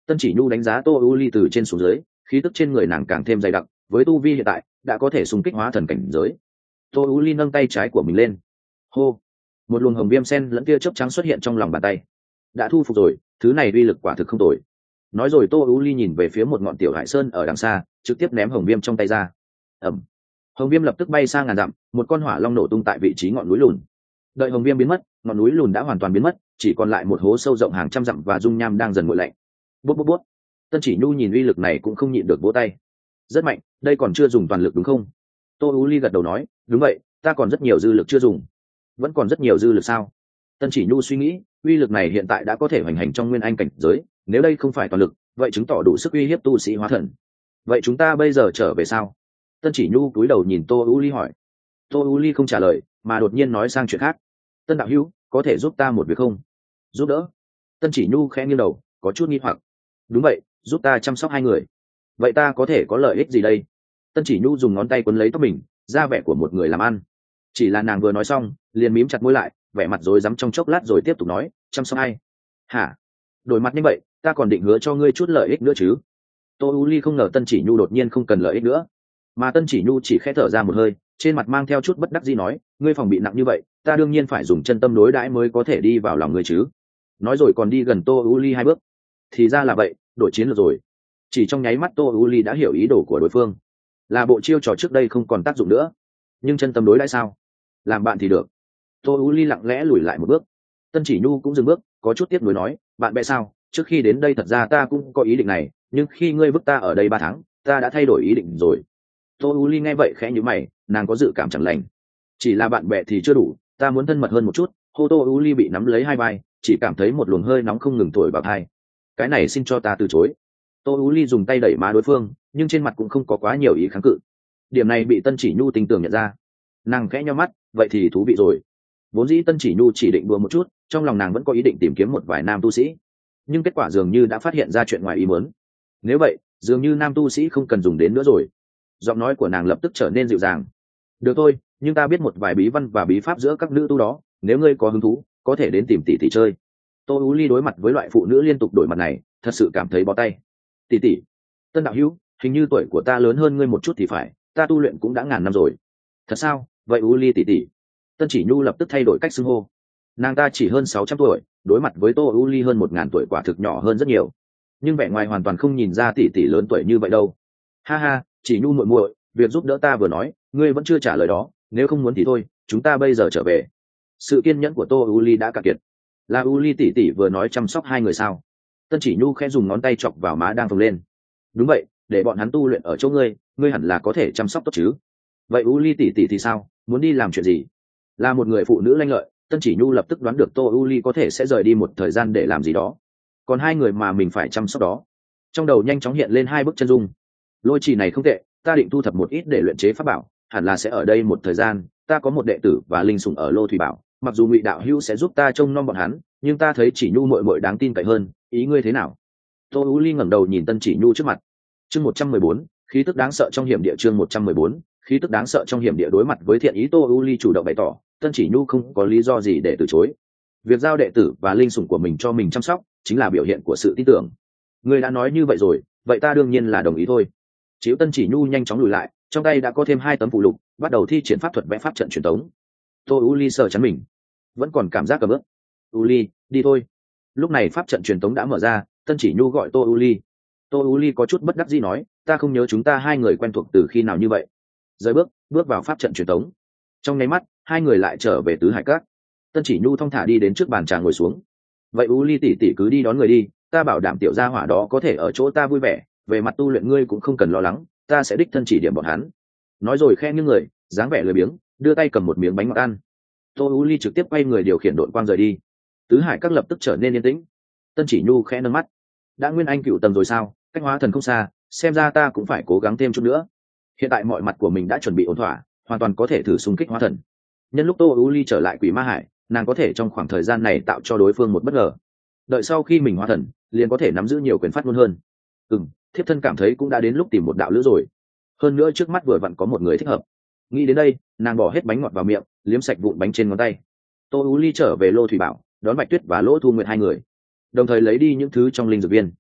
Tân Chỉ Nhu đánh giá Tô U Ly từ trên xuống dưới, khí tức trên người nàng càng thêm dày đặc, với tu vi hiện tại đã có thể xung kích hóa thần cảnh giới. Tô U Ly nâng tay trái của mình lên, hô, một luồng hồng viêm sen lẫn tia chớp trắng xuất hiện trong lòng bàn tay. Đã thu phục rồi, thứ này uy lực quả thực không tồi. Nói rồi Tô U Ly nhìn về phía một ngọn tiểu hải sơn ở đằng xa, trực tiếp ném hồng viêm trong tay ra. Ẩm, hồng viêm lập tức bay sang ngàn dặm, một con hỏa long nổ tung tại vị trí ngọn núi lùn. Đợi hồng viêm biến mất, ngọn núi lùn đã hoàn toàn biến mất, chỉ còn lại một hố sâu rộng hàng trăm dặm và dung nham đang dần nguội lạnh. Bút bút bút. Tân Chỉ Nhu nhìn uy lực này cũng không nhịn được vỗ tay. Rất mạnh, đây còn chưa dùng toàn lực đúng không? Tô U Ly gật đầu nói, đúng vậy, ta còn rất nhiều dư lực chưa dùng. Vẫn còn rất nhiều dư lực sao? Tân Chỉ Nhu suy nghĩ, uy lực này hiện tại đã có thể hoành hành trong nguyên anh cảnh giới, nếu đây không phải toàn lực, vậy chứng tỏ đủ sức uy hiếp tu sĩ hóa thần. Vậy chúng ta bây giờ trở về sao? Tân Chỉ Nhu cúi đầu nhìn Tô U Ly hỏi. Tô U Ly không trả lời, mà đột nhiên nói sang chuyện khác. Tân đạo hữu, có thể giúp ta một việc không? Giúp đỡ. Tân Chỉ Nhu khẽ nghiêng đầu, có chút nghi hoặc. Đúng vậy, giúp ta chăm sóc hai người. Vậy ta có thể có lợi ích gì đây? Tân Chỉ Nhu dùng ngón tay quấn lấy tóc mình, ra vẻ của một người làm ăn. Chỉ là nàng vừa nói xong, liền mím chặt môi lại, vẻ mặt rối rắm trong chốc lát rồi tiếp tục nói, chăm sóc ai? Hả? Đổi mặt như vậy, ta còn định hứa cho ngươi chút lợi ích nữa chứ? Tô U Ly không ngờ Tân Chỉ Nhu đột nhiên không cần lợi ích nữa, mà Tân Chỉ Nhu chỉ khẽ thở ra một hơi, trên mặt mang theo chút bất đắc dĩ nói, ngươi phòng bị nặng như vậy, ta đương nhiên phải dùng chân tâm đối đãi mới có thể đi vào lòng ngươi chứ. Nói rồi còn đi gần Tô U Ly hai bước. Thì ra là vậy, đổi chiến lược rồi. Chỉ trong nháy mắt Tô U Ly đã hiểu ý đồ của đối phương, là bộ chiêu trò trước đây không còn tác dụng nữa. Nhưng chân tâm đối đãi sao? Làm bạn thì được. Tô U Ly lặng lẽ lùi lại một bước. Tân Chỉ Nhu cũng dừng bước, có chút tiếc nuối nói, bạn bè sao? Trước khi đến đây thật ra ta cũng có ý định này, nhưng khi ngươi vứt ta ở đây 3 tháng, ta đã thay đổi ý định rồi. Tô U Ly nghe vậy khẽ nhíu mày, nàng có dự cảm chẳng lành. Chỉ là bạn bè thì chưa đủ, ta muốn thân mật hơn một chút. Hô Tô U Ly bị nắm lấy hai vai, chỉ cảm thấy một luồng hơi nóng không ngừng thổi vào tai. Cái này xin cho ta từ chối. Tô U Ly dùng tay đẩy má đối phương, nhưng trên mặt cũng không có quá nhiều ý kháng cự. Điểm này bị Tân Chỉ Nhu tinh tường nhận ra. Nàng khẽ nhíu mắt, vậy thì thú vị rồi. Vốn dĩ Tân Chỉ Nhu chỉ định đùa một chút, trong lòng nàng vẫn có ý định tìm kiếm một vài nam tu sĩ, nhưng kết quả dường như đã phát hiện ra chuyện ngoài ý muốn. Nếu vậy, dường như nam tu sĩ không cần dùng đến nữa rồi. Giọng nói của nàng lập tức trở nên dịu dàng. Được thôi, nhưng ta biết một vài bí văn và bí pháp giữa các nữ tu đó, nếu ngươi có hứng thú, có thể đến tìm tỷ tỷ chơi. Tô U Ly đối mặt với loại phụ nữ liên tục đổi mặt này, thật sự cảm thấy bó tay. Tỷ tỷ, Tân đạo hữu, hình như tuổi của ta lớn hơn ngươi một chút thì phải, ta tu luyện cũng đã ngàn năm rồi. Thật sao? Vậy U Ly tỷ tỷ. Tân Chỉ Nhu lập tức thay đổi cách xưng hô. Nàng ta chỉ hơn 600 tuổi, đối mặt với Tô U Ly hơn 1000 tuổi quả thực nhỏ hơn rất nhiều. Nhưng vẻ ngoài hoàn toàn không nhìn ra tỷ tỷ lớn tuổi như vậy đâu. Ha ha, Chỉ Nhu muội muội, việc giúp đỡ ta vừa nói, ngươi vẫn chưa trả lời đó, nếu không muốn thì thôi, chúng ta bây giờ trở về. Sự kiên nhẫn của Tô U Ly đã cạn kiệt. Là U Ly tỷ tỷ vừa nói chăm sóc hai người sao? Tân Chỉ Nhu khẽ dùng ngón tay chọc vào má đang phồng lên. Đúng vậy, để bọn hắn tu luyện ở chỗ ngươi, ngươi hẳn là có thể chăm sóc tốt chứ. Vậy U Ly tỷ tỷ thì sao, muốn đi làm chuyện gì? Là một người phụ nữ lanh lợi, Tân Chỉ Nhu lập tức đoán được Tô U Ly có thể sẽ rời đi một thời gian để làm gì đó. Còn hai người mà mình phải chăm sóc đó, trong đầu nhanh chóng hiện lên hai bức chân dung. Lôi trì này không tệ, ta định thu thập một ít để luyện chế pháp bảo, hẳn là sẽ ở đây một thời gian. Ta có một đệ tử và linh sủng ở Lô Thủy Bảo, mặc dù Ngụy đạo hữu sẽ giúp ta trông nom bọn hắn, nhưng ta thấy Chỉ Nhu muội muội đáng tin cậy hơn, ý ngươi thế nào? Tô U Ly ngẩng đầu nhìn Tân Chỉ Nhu trước mặt. Chương 114, khí tức đáng sợ trong hiểm địa. Chương 114, khí tức đáng sợ trong hiểm địa. Đối mặt với thiện ý Tô U Ly chủ động bày tỏ, Tân Chỉ Nhu không có lý do gì để từ chối. Việc giao đệ tử và linh sủng của mình cho mình chăm sóc chính là biểu hiện của sự tin tưởng. Ngươi đã nói như vậy rồi, vậy ta đương nhiên là đồng ý thôi. Chiếu Tân Chỉ Nhu nhanh chóng lùi lại, trong tay đã có thêm 2 tấm phụ lục, bắt đầu thi triển pháp thuật vẽ pháp trận truyền tống. Tô U Ly sờ chắn mình, vẫn còn cảm giác cầm ức. U Ly, đi thôi. Lúc này pháp trận truyền tống đã mở ra, Tân Chỉ Nhu gọi Tô U Ly. Tô U Ly có chút bất đắc dĩ nói, ta không nhớ chúng ta hai người quen thuộc từ khi nào như vậy. Rời bước vào pháp trận truyền tống. Trong nháy mắt, hai người lại trở về Tứ Hải Các. Tân Chỉ Nhu thong thả đi đến trước bàn trà ngồi xuống. Vậy U Ly tỷ tỷ cứ đi đón người đi, ta bảo đảm tiểu gia hỏa đó có thể ở chỗ ta vui vẻ, về mặt tu luyện ngươi cũng không cần lo lắng, ta sẽ đích thân chỉ điểm bọn hắn. Nói rồi khen những người, dáng vẻ lười biếng, đưa tay cầm một miếng bánh ngọt ăn. Tô U Ly trực tiếp quay người điều khiển đội quang rời đi. Tứ Hải Các lập tức trở nên yên tĩnh. Tân Chỉ Nhu khẽ nâng mắt, đã nguyên anh cựu tầng rồi sao? Cách hóa thần không xa, xem ra ta cũng phải cố gắng thêm chút nữa. Hiện tại mọi mặt của mình đã chuẩn bị ổn thỏa, hoàn toàn có thể thử xung kích hóa thần. Nhân lúc Tô U Ly trở lại Quỷ Ma Hải, nàng có thể trong khoảng thời gian này tạo cho đối phương một bất ngờ. Đợi sau khi mình hóa thần, liền có thể nắm giữ nhiều quyền phát ngôn hơn. Thiếp thân cảm thấy cũng đã đến lúc tìm một đạo lữ rồi. Hơn nữa trước mắt vừa vặn có một người thích hợp. Nghĩ đến đây, nàng bỏ hết bánh ngọt vào miệng, liếm sạch vụn bánh trên ngón tay. Tô U Ly trở về Lô Thủy Bảo, đón Bạch Tuyết và Lỗ Thu Nguyệt hai người, đồng thời lấy đi những thứ trong linh dược viên.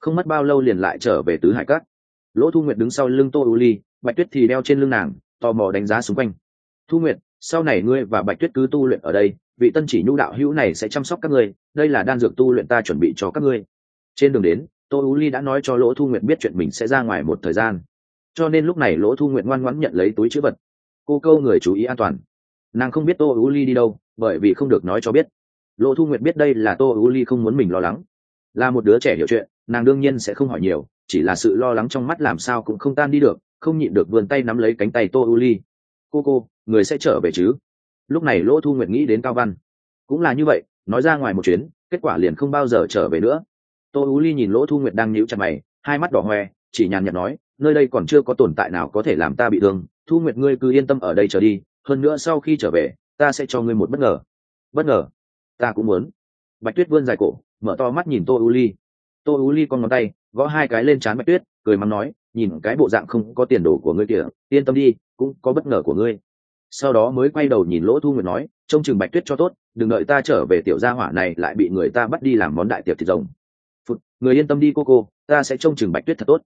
không mất bao lâu liền lại trở về tứ hải các. Lỗ Thu Nguyệt đứng sau lưng Tô U Ly, Bạch Tuyết thì đeo trên lưng nàng, tò mò đánh giá xung quanh. Thu Nguyệt, sau này ngươi và Bạch Tuyết cứ tu luyện ở đây, vị Tân Chỉ Nhu đạo hữu này sẽ chăm sóc các ngươi, đây là đan dược tu luyện ta chuẩn bị cho các ngươi. Trên đường đến, Tô U Ly đã nói cho Lỗ Thu Nguyệt biết chuyện mình sẽ ra ngoài một thời gian, cho nên lúc này Lỗ Thu Nguyệt ngoan ngoãn nhận lấy túi trữ vật. Cô câu người chú ý an toàn. Nàng không biết Tô U Ly đi đâu, bởi vì không được nói cho biết. Lỗ Thu Nguyệt biết đây là Tô U Ly không muốn mình lo lắng. Là một đứa trẻ hiểu chuyện, nàng đương nhiên sẽ không hỏi nhiều, chỉ là sự lo lắng trong mắt làm sao cũng không tan đi được, không nhịn được vươn tay nắm lấy cánh tay Tô U Ly. Cô, người sẽ trở về chứ? Lúc này Lỗ Thu Nguyệt nghĩ đến Cao Văn. Cũng là như vậy, nói ra ngoài một chuyến, kết quả liền không bao giờ trở về nữa. Tô U Ly nhìn Lỗ Thu Nguyệt đang nhíu chặt mày, hai mắt đỏ hoe, chỉ nhàn nhạt nói, nơi đây còn chưa có tồn tại nào có thể làm ta bị thương. Thu Nguyệt ngươi cứ yên tâm ở đây chờ đi, hơn nữa sau khi trở về, ta sẽ cho ngươi một bất ngờ. Bất ngờ? Ta cũng muốn. Bạch Tuyết vươn dài cổ, mở to mắt nhìn Tô U Ly. Tô U Ly con ngón tay gõ hai cái lên trán Bạch Tuyết, cười mắng nói, nhìn cái bộ dạng không có tiền đồ của ngươi kìa, yên tâm đi, cũng có bất ngờ của ngươi. Sau đó mới quay đầu nhìn Lỗ Thu Nguyệt nói, trông chừng Bạch Tuyết cho tốt, đừng đợi ta trở về tiểu gia hỏa này lại bị người ta bắt đi làm món đại tiệc thịt rồng. Phụt, người yên tâm đi cô, ta sẽ trông chừng Bạch Tuyết thật tốt.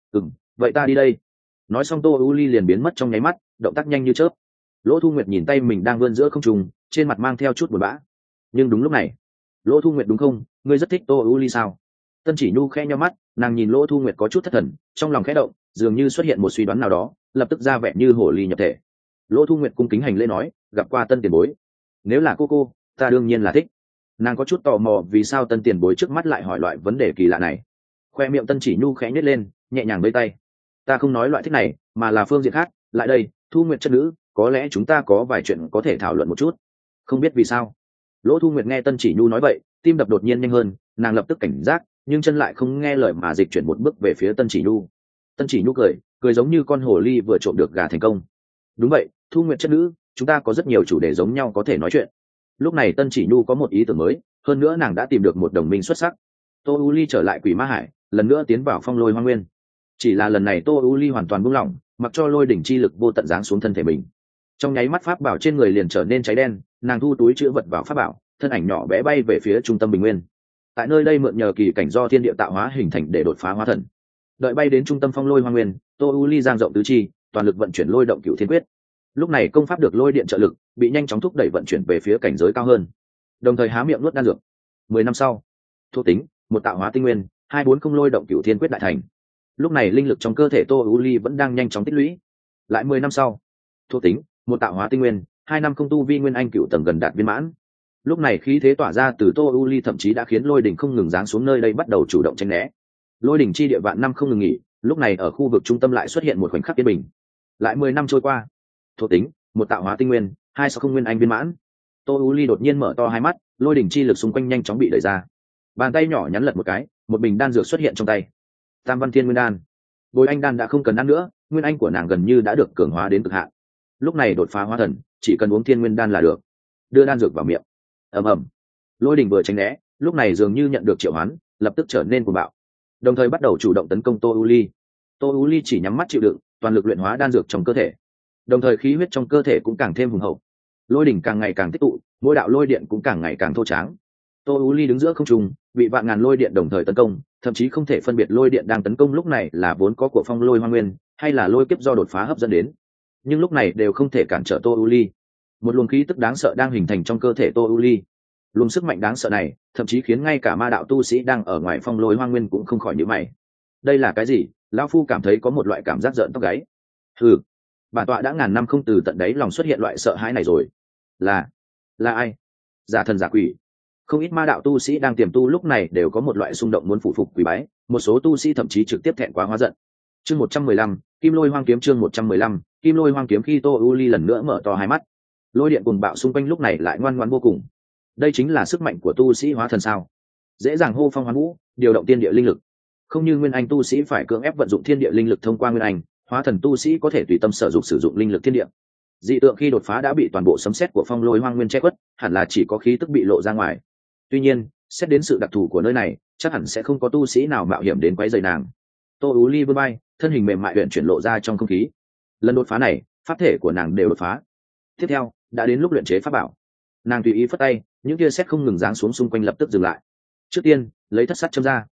Vậy ta đi đây. Nói xong Tô U Ly liền biến mất trong nháy mắt, động tác nhanh như chớp. Lỗ Thu Nguyệt nhìn tay mình đang vươn giữa không trung, trên mặt mang theo chút buồn bã. Nhưng đúng lúc này, Lỗ Thu Nguyệt đúng không, ngươi rất thích Tô U Ly sao? Tân Chỉ Nhu khẽ nhíu mắt, nàng nhìn Lỗ Thu Nguyệt có chút thất thần, trong lòng khẽ động, dường như xuất hiện một suy đoán nào đó, lập tức ra vẻ như hồ ly nhập thể. Lỗ Thu Nguyệt cung kính hành lễ nói, gặp qua Tân tiền bối. Nếu là cô, ta đương nhiên là thích. Nàng có chút tò mò vì sao Tân tiền bối trước mắt lại hỏi loại vấn đề kỳ lạ này. Khoe miệng Tân Chỉ Nhu khẽ nhếch lên, nhẹ nhàng vẫy tay. Ta không nói loại thích này, mà là phương diện khác, lại đây, Thu Nguyệt chất nữ, có lẽ chúng ta có vài chuyện có thể thảo luận một chút. Không biết vì sao. Lỗ Thu Nguyệt nghe Tân Chỉ Nhu nói vậy, tim đập đột nhiên nhanh hơn, nàng lập tức cảnh giác, nhưng chân lại không nghe lời mà dịch chuyển một bước về phía Tân Chỉ Nhu. Tân Chỉ Nhu cười giống như con hồ ly vừa trộm được gà thành công. Đúng vậy, Thu Nguyệt chất nữ, chúng ta có rất nhiều chủ đề giống nhau có thể nói chuyện. Lúc này Tân Chỉ Nhu có một ý tưởng mới, hơn nữa nàng đã tìm được một đồng minh xuất sắc. Tô U Ly trở lại Quỷ Ma Hải, lần nữa tiến vào Phong Lôi Hoang Nguyên. Chỉ là lần này Tô U Ly hoàn toàn buông lỏng, mặc cho lôi đỉnh chi lực vô tận giáng xuống thân thể mình. Trong nháy mắt pháp bảo trên người liền trở nên cháy đen, nàng thu túi chứa vật vào pháp bảo, thân ảnh nhỏ bé bay về phía trung tâm bình nguyên. Tại nơi đây mượn nhờ kỳ cảnh do thiên địa tạo hóa hình thành để đột phá hóa thần. Đợi bay đến trung tâm Phong Lôi Hoang Nguyên, Tô U Ly giang rộng tứ chi, toàn lực vận chuyển lôi động cửu thiên quyết. Lúc này công pháp được lôi điện trợ lực, bị nhanh chóng thúc đẩy vận chuyển về phía cảnh giới cao hơn. Đồng thời há miệng nuốt đan dược. 10 năm sau, thuộc tính, một tạo hóa tinh nguyên, 240 lôi động cửu thiên quyết đại thành. Lúc này linh lực trong cơ thể Tô U Ly vẫn đang nhanh chóng tích lũy. Lại 10 năm sau, thuộc tính, một tạo hóa tinh nguyên, 2 năm không tu vi nguyên anh cửu tầng gần đạt viên mãn. Lúc này khí thế tỏa ra từ Tô U Ly thậm chí đã khiến lôi đỉnh không ngừng giáng xuống nơi đây bắt đầu chủ động tránh né. Lôi đỉnh chi địa vạn năm không ngừng nghỉ, lúc này ở khu vực trung tâm lại xuất hiện một khoảnh khắc yên bình. Lại 10 năm trôi qua, thuộc tính, một tạo hóa tinh nguyên, 2 sao không nguyên anh viên mãn. Tô U Ly đột nhiên mở to hai mắt, lôi đỉnh chi lực xung quanh nhanh chóng bị đẩy ra. Bàn tay nhỏ nhắn lật một cái, một bình đan dược xuất hiện trong tay. Tam Văn Thiên Nguyên Đan. Bồi anh đan đã không cần ăn nữa, nguyên anh của nàng gần như đã được cường hóa đến cực hạn. Lúc này đột phá hóa thần, chỉ cần uống Thiên Nguyên Đan là được. Đưa đan dược vào miệng. Ầm ầm. Lôi đỉnh vừa tránh né, lúc này dường như nhận được triệu hoán, lập tức trở nên cuồng bạo. Đồng thời bắt đầu chủ động tấn công Tô U Ly. Tô U Ly chỉ nhắm mắt chịu đựng, toàn lực luyện hóa đan dược trong cơ thể. Đồng thời khí huyết trong cơ thể cũng càng thêm hùng hậu. Lôi đỉnh càng ngày càng tích tụ, mỗi đạo lôi điện cũng càng ngày càng thô tráng. Tô U Ly đứng giữa không trung, bị vạn ngàn lôi điện đồng thời tấn công, thậm chí không thể phân biệt lôi điện đang tấn công lúc này là vốn có của Phong Lôi Hoang Nguyên, hay là lôi kiếp do đột phá hấp dẫn đến. Nhưng lúc này đều không thể cản trở Tô U Ly. Một luồng khí tức đáng sợ đang hình thành trong cơ thể Tô U Ly. Luồng sức mạnh đáng sợ này, thậm chí khiến ngay cả ma đạo tu sĩ đang ở ngoài Phong Lôi Hoang Nguyên cũng không khỏi nhíu mày. Đây là cái gì? Lão phu cảm thấy có một loại cảm giác rợn tóc gáy. Hừ, bản tọa đã ngàn năm không từ tận đáy lòng xuất hiện loại sợ hãi này rồi. Là ai? Giả thần giả quỷ. Không ít ma đạo tu sĩ đang tiềm tu lúc này đều có một loại xung động muốn phụ phục quỳ bái, một số tu sĩ thậm chí trực tiếp thẹn quá hóa giận. Chương 115, Kim Lôi Hoang Kiếm. Chương 115, Kim Lôi Hoang Kiếm. Khi Tô U Ly lần nữa mở to hai mắt, lôi điện cuồng bạo xung quanh lúc này lại ngoan ngoãn vô cùng. Đây chính là sức mạnh của tu sĩ hóa thần sao? Dễ dàng hô phong hoán vũ, điều động thiên địa linh lực. Không như nguyên anh tu sĩ phải cưỡng ép vận dụng thiên địa linh lực thông qua nguyên anh, hóa thần tu sĩ có thể tùy tâm sở dụng sử dụng linh lực thiên địa. Dị tượng khi đột phá đã bị toàn bộ sấm sét của Phong Lôi Hoang Nguyên che khuất, hẳn là chỉ có khí tức bị lộ ra ngoài. Tuy nhiên, xét đến sự đặc thù của nơi này, chắc hẳn sẽ không có tu sĩ nào mạo hiểm đến quấy rầy nàng. Tô Ú Ly vươn vai, thân hình mềm mại luyện chuyển lộ ra trong không khí. Lần đột phá này, pháp thể của nàng đều đột phá. Tiếp theo, đã đến lúc luyện chế pháp bảo. Nàng tùy ý phất tay, những tia sét không ngừng giáng xuống xung quanh lập tức dừng lại. Trước tiên, lấy thất sắt châm ra.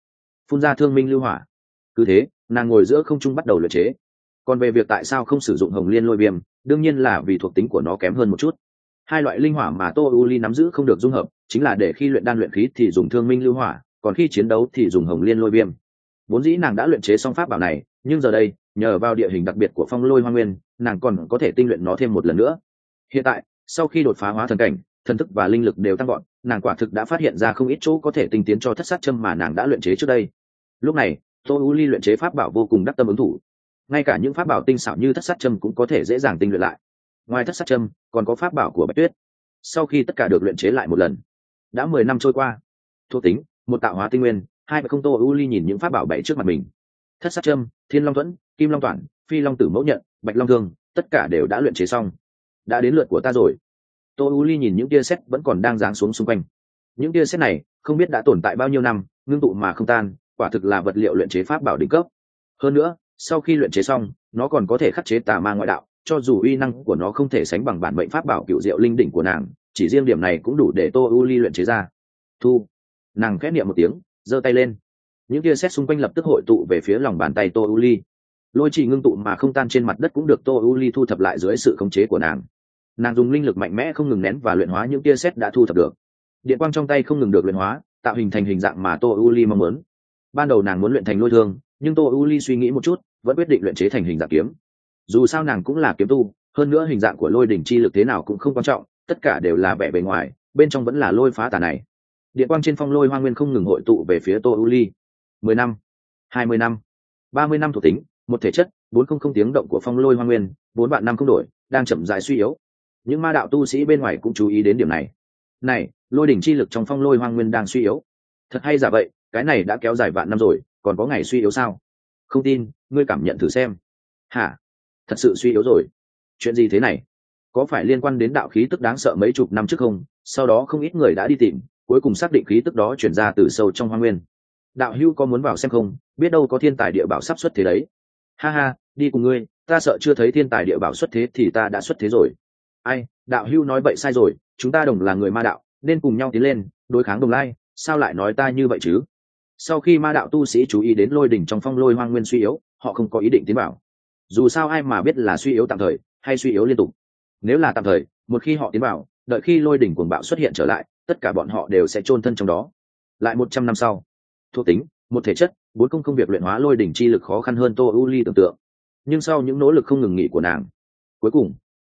phun ra thương minh lưu hỏa. Cứ thế nàng ngồi giữa không trung bắt đầu luyện chế. Còn về việc tại sao không sử dụng hồng liên lôi viêm, đương nhiên là vì thuộc tính của nó kém hơn một chút. Hai loại linh hỏa mà Tô U Ly nắm giữ không được dung hợp, chính là để khi luyện đan luyện khí thì dùng thương minh lưu hỏa, còn khi chiến đấu thì dùng hồng liên lôi viêm. Vốn dĩ nàng đã luyện chế xong pháp bảo này, nhưng giờ đây nhờ vào địa hình đặc biệt của phong lôi hoa nguyên, nàng còn có thể tinh luyện nó thêm một lần nữa. Hiện tại sau khi đột phá hóa thần cảnh, thần thức và linh lực đều tăng gọn, nàng quả thực đã phát hiện ra không ít chỗ có thể tinh tiến cho thất sát châm mà nàng đã luyện chế trước đây. Lúc này Tô U Ly luyện chế pháp bảo vô cùng đắc tâm ứng thủ, ngay cả những pháp bảo tinh xảo như thất sát châm cũng có thể dễ dàng tinh luyện lại. Ngoài thất sát châm còn có pháp bảo của Bạch Tuyết. Sau khi tất cả được luyện chế lại một lần, đã 10 năm trôi qua. Thuộc tính một, tạo hóa tinh nguyên. Hai, không. Tô U Ly nhìn những pháp bảo bày trước mặt mình: thất sát châm, thiên long thuẫn, kim long toản, phi long tử mẫu nhận, bạch long thương, tất cả đều đã luyện chế xong. Đã đến lượt của ta rồi. Tô U Ly nhìn những tia sét vẫn còn đang giáng xuống xung quanh. Những tia sét này không biết đã tồn tại bao nhiêu năm, ngưng tụ mà không tan, quả thực là vật liệu luyện chế pháp bảo đỉnh cấp. Hơn nữa sau khi luyện chế xong, nó còn có thể khắc chế tà ma ngoại đạo, cho dù uy năng của nó không thể sánh bằng bản mệnh pháp bảo cựu diệu linh đỉnh của nàng, chỉ riêng điểm này cũng đủ để Tô U Ly luyện chế ra. Thu. Nàng khẽ niệm một tiếng, giơ tay lên. Những tia sét xung quanh lập tức hội tụ về phía lòng bàn tay Tô U Ly. Lôi chỉ ngưng tụ mà không tan trên mặt đất cũng được Tô U Ly thu thập lại dưới sự khống chế của nàng. Nàng dùng linh lực mạnh mẽ không ngừng nén và luyện hóa những tia sét đã thu thập được. Điện quang trong tay không ngừng được luyện hóa, tạo hình thành hình dạng mà Tô U Ly mong muốn. Ban đầu nàng muốn luyện thành lôi thương, nhưng Tô U Ly suy nghĩ một chút, vẫn quyết định luyện chế thành hình dạng kiếm. Dù sao nàng cũng là kiếm tu, hơn nữa hình dạng của lôi đỉnh chi lực thế nào cũng không quan trọng, tất cả đều là vẻ bề ngoài, bên trong vẫn là lôi phá tà này. Điện quang trên phong lôi hoa nguyên không ngừng hội tụ về phía Tô U Ly. 10 năm, 20 năm, 30 năm thuộc tính, một thể chất, 400 tiếng động của phong lôi hoa nguyên, 4 vạn năm không đổi, đang chậm rãi suy yếu. Những ma đạo tu sĩ bên ngoài cũng chú ý đến điểm này. Này, lôi đỉnh chi lực trong phong lôi hoa nguyên đang suy yếu. Thật hay giả vậy, cái này đã kéo dài vạn năm rồi, còn có ngày suy yếu sao? Không tin, ngươi cảm nhận thử xem. Hả? Thật sự suy yếu rồi? Chuyện gì thế này? Có phải liên quan đến đạo khí tức đáng sợ mấy chục năm trước không? Sau đó không ít người đã đi tìm, cuối cùng xác định khí tức đó chuyển ra từ sâu trong hoang nguyên. Đạo hữu có muốn vào xem không? Biết đâu có thiên tài địa bảo sắp xuất thế đấy. Ha ha, đi cùng ngươi, ta sợ chưa thấy thiên tài địa bảo xuất thế thì ta đã xuất thế rồi. Ai, đạo hữu nói vậy sai rồi, chúng ta đồng là người ma đạo, nên cùng nhau tiến lên, đối kháng Đồng Lai, sao lại nói ta như vậy chứ? Sau khi ma đạo tu sĩ chú ý đến lôi đỉnh trong phong lôi hoang nguyên suy yếu, họ không có ý định tiến vào. Dù sao ai mà biết là suy yếu tạm thời hay suy yếu liên tục. Nếu là tạm thời, một khi họ tiến vào, đợi khi lôi đỉnh cuồng bạo xuất hiện trở lại, tất cả bọn họ đều sẽ chôn thân trong đó. Lại 100 năm sau. Thuộc tính một thể chất, 400 việc luyện hóa lôi đỉnh chi lực khó khăn hơn Tô U Ly tưởng tượng. Nhưng sau những nỗ lực không ngừng nghỉ của nàng, cuối cùng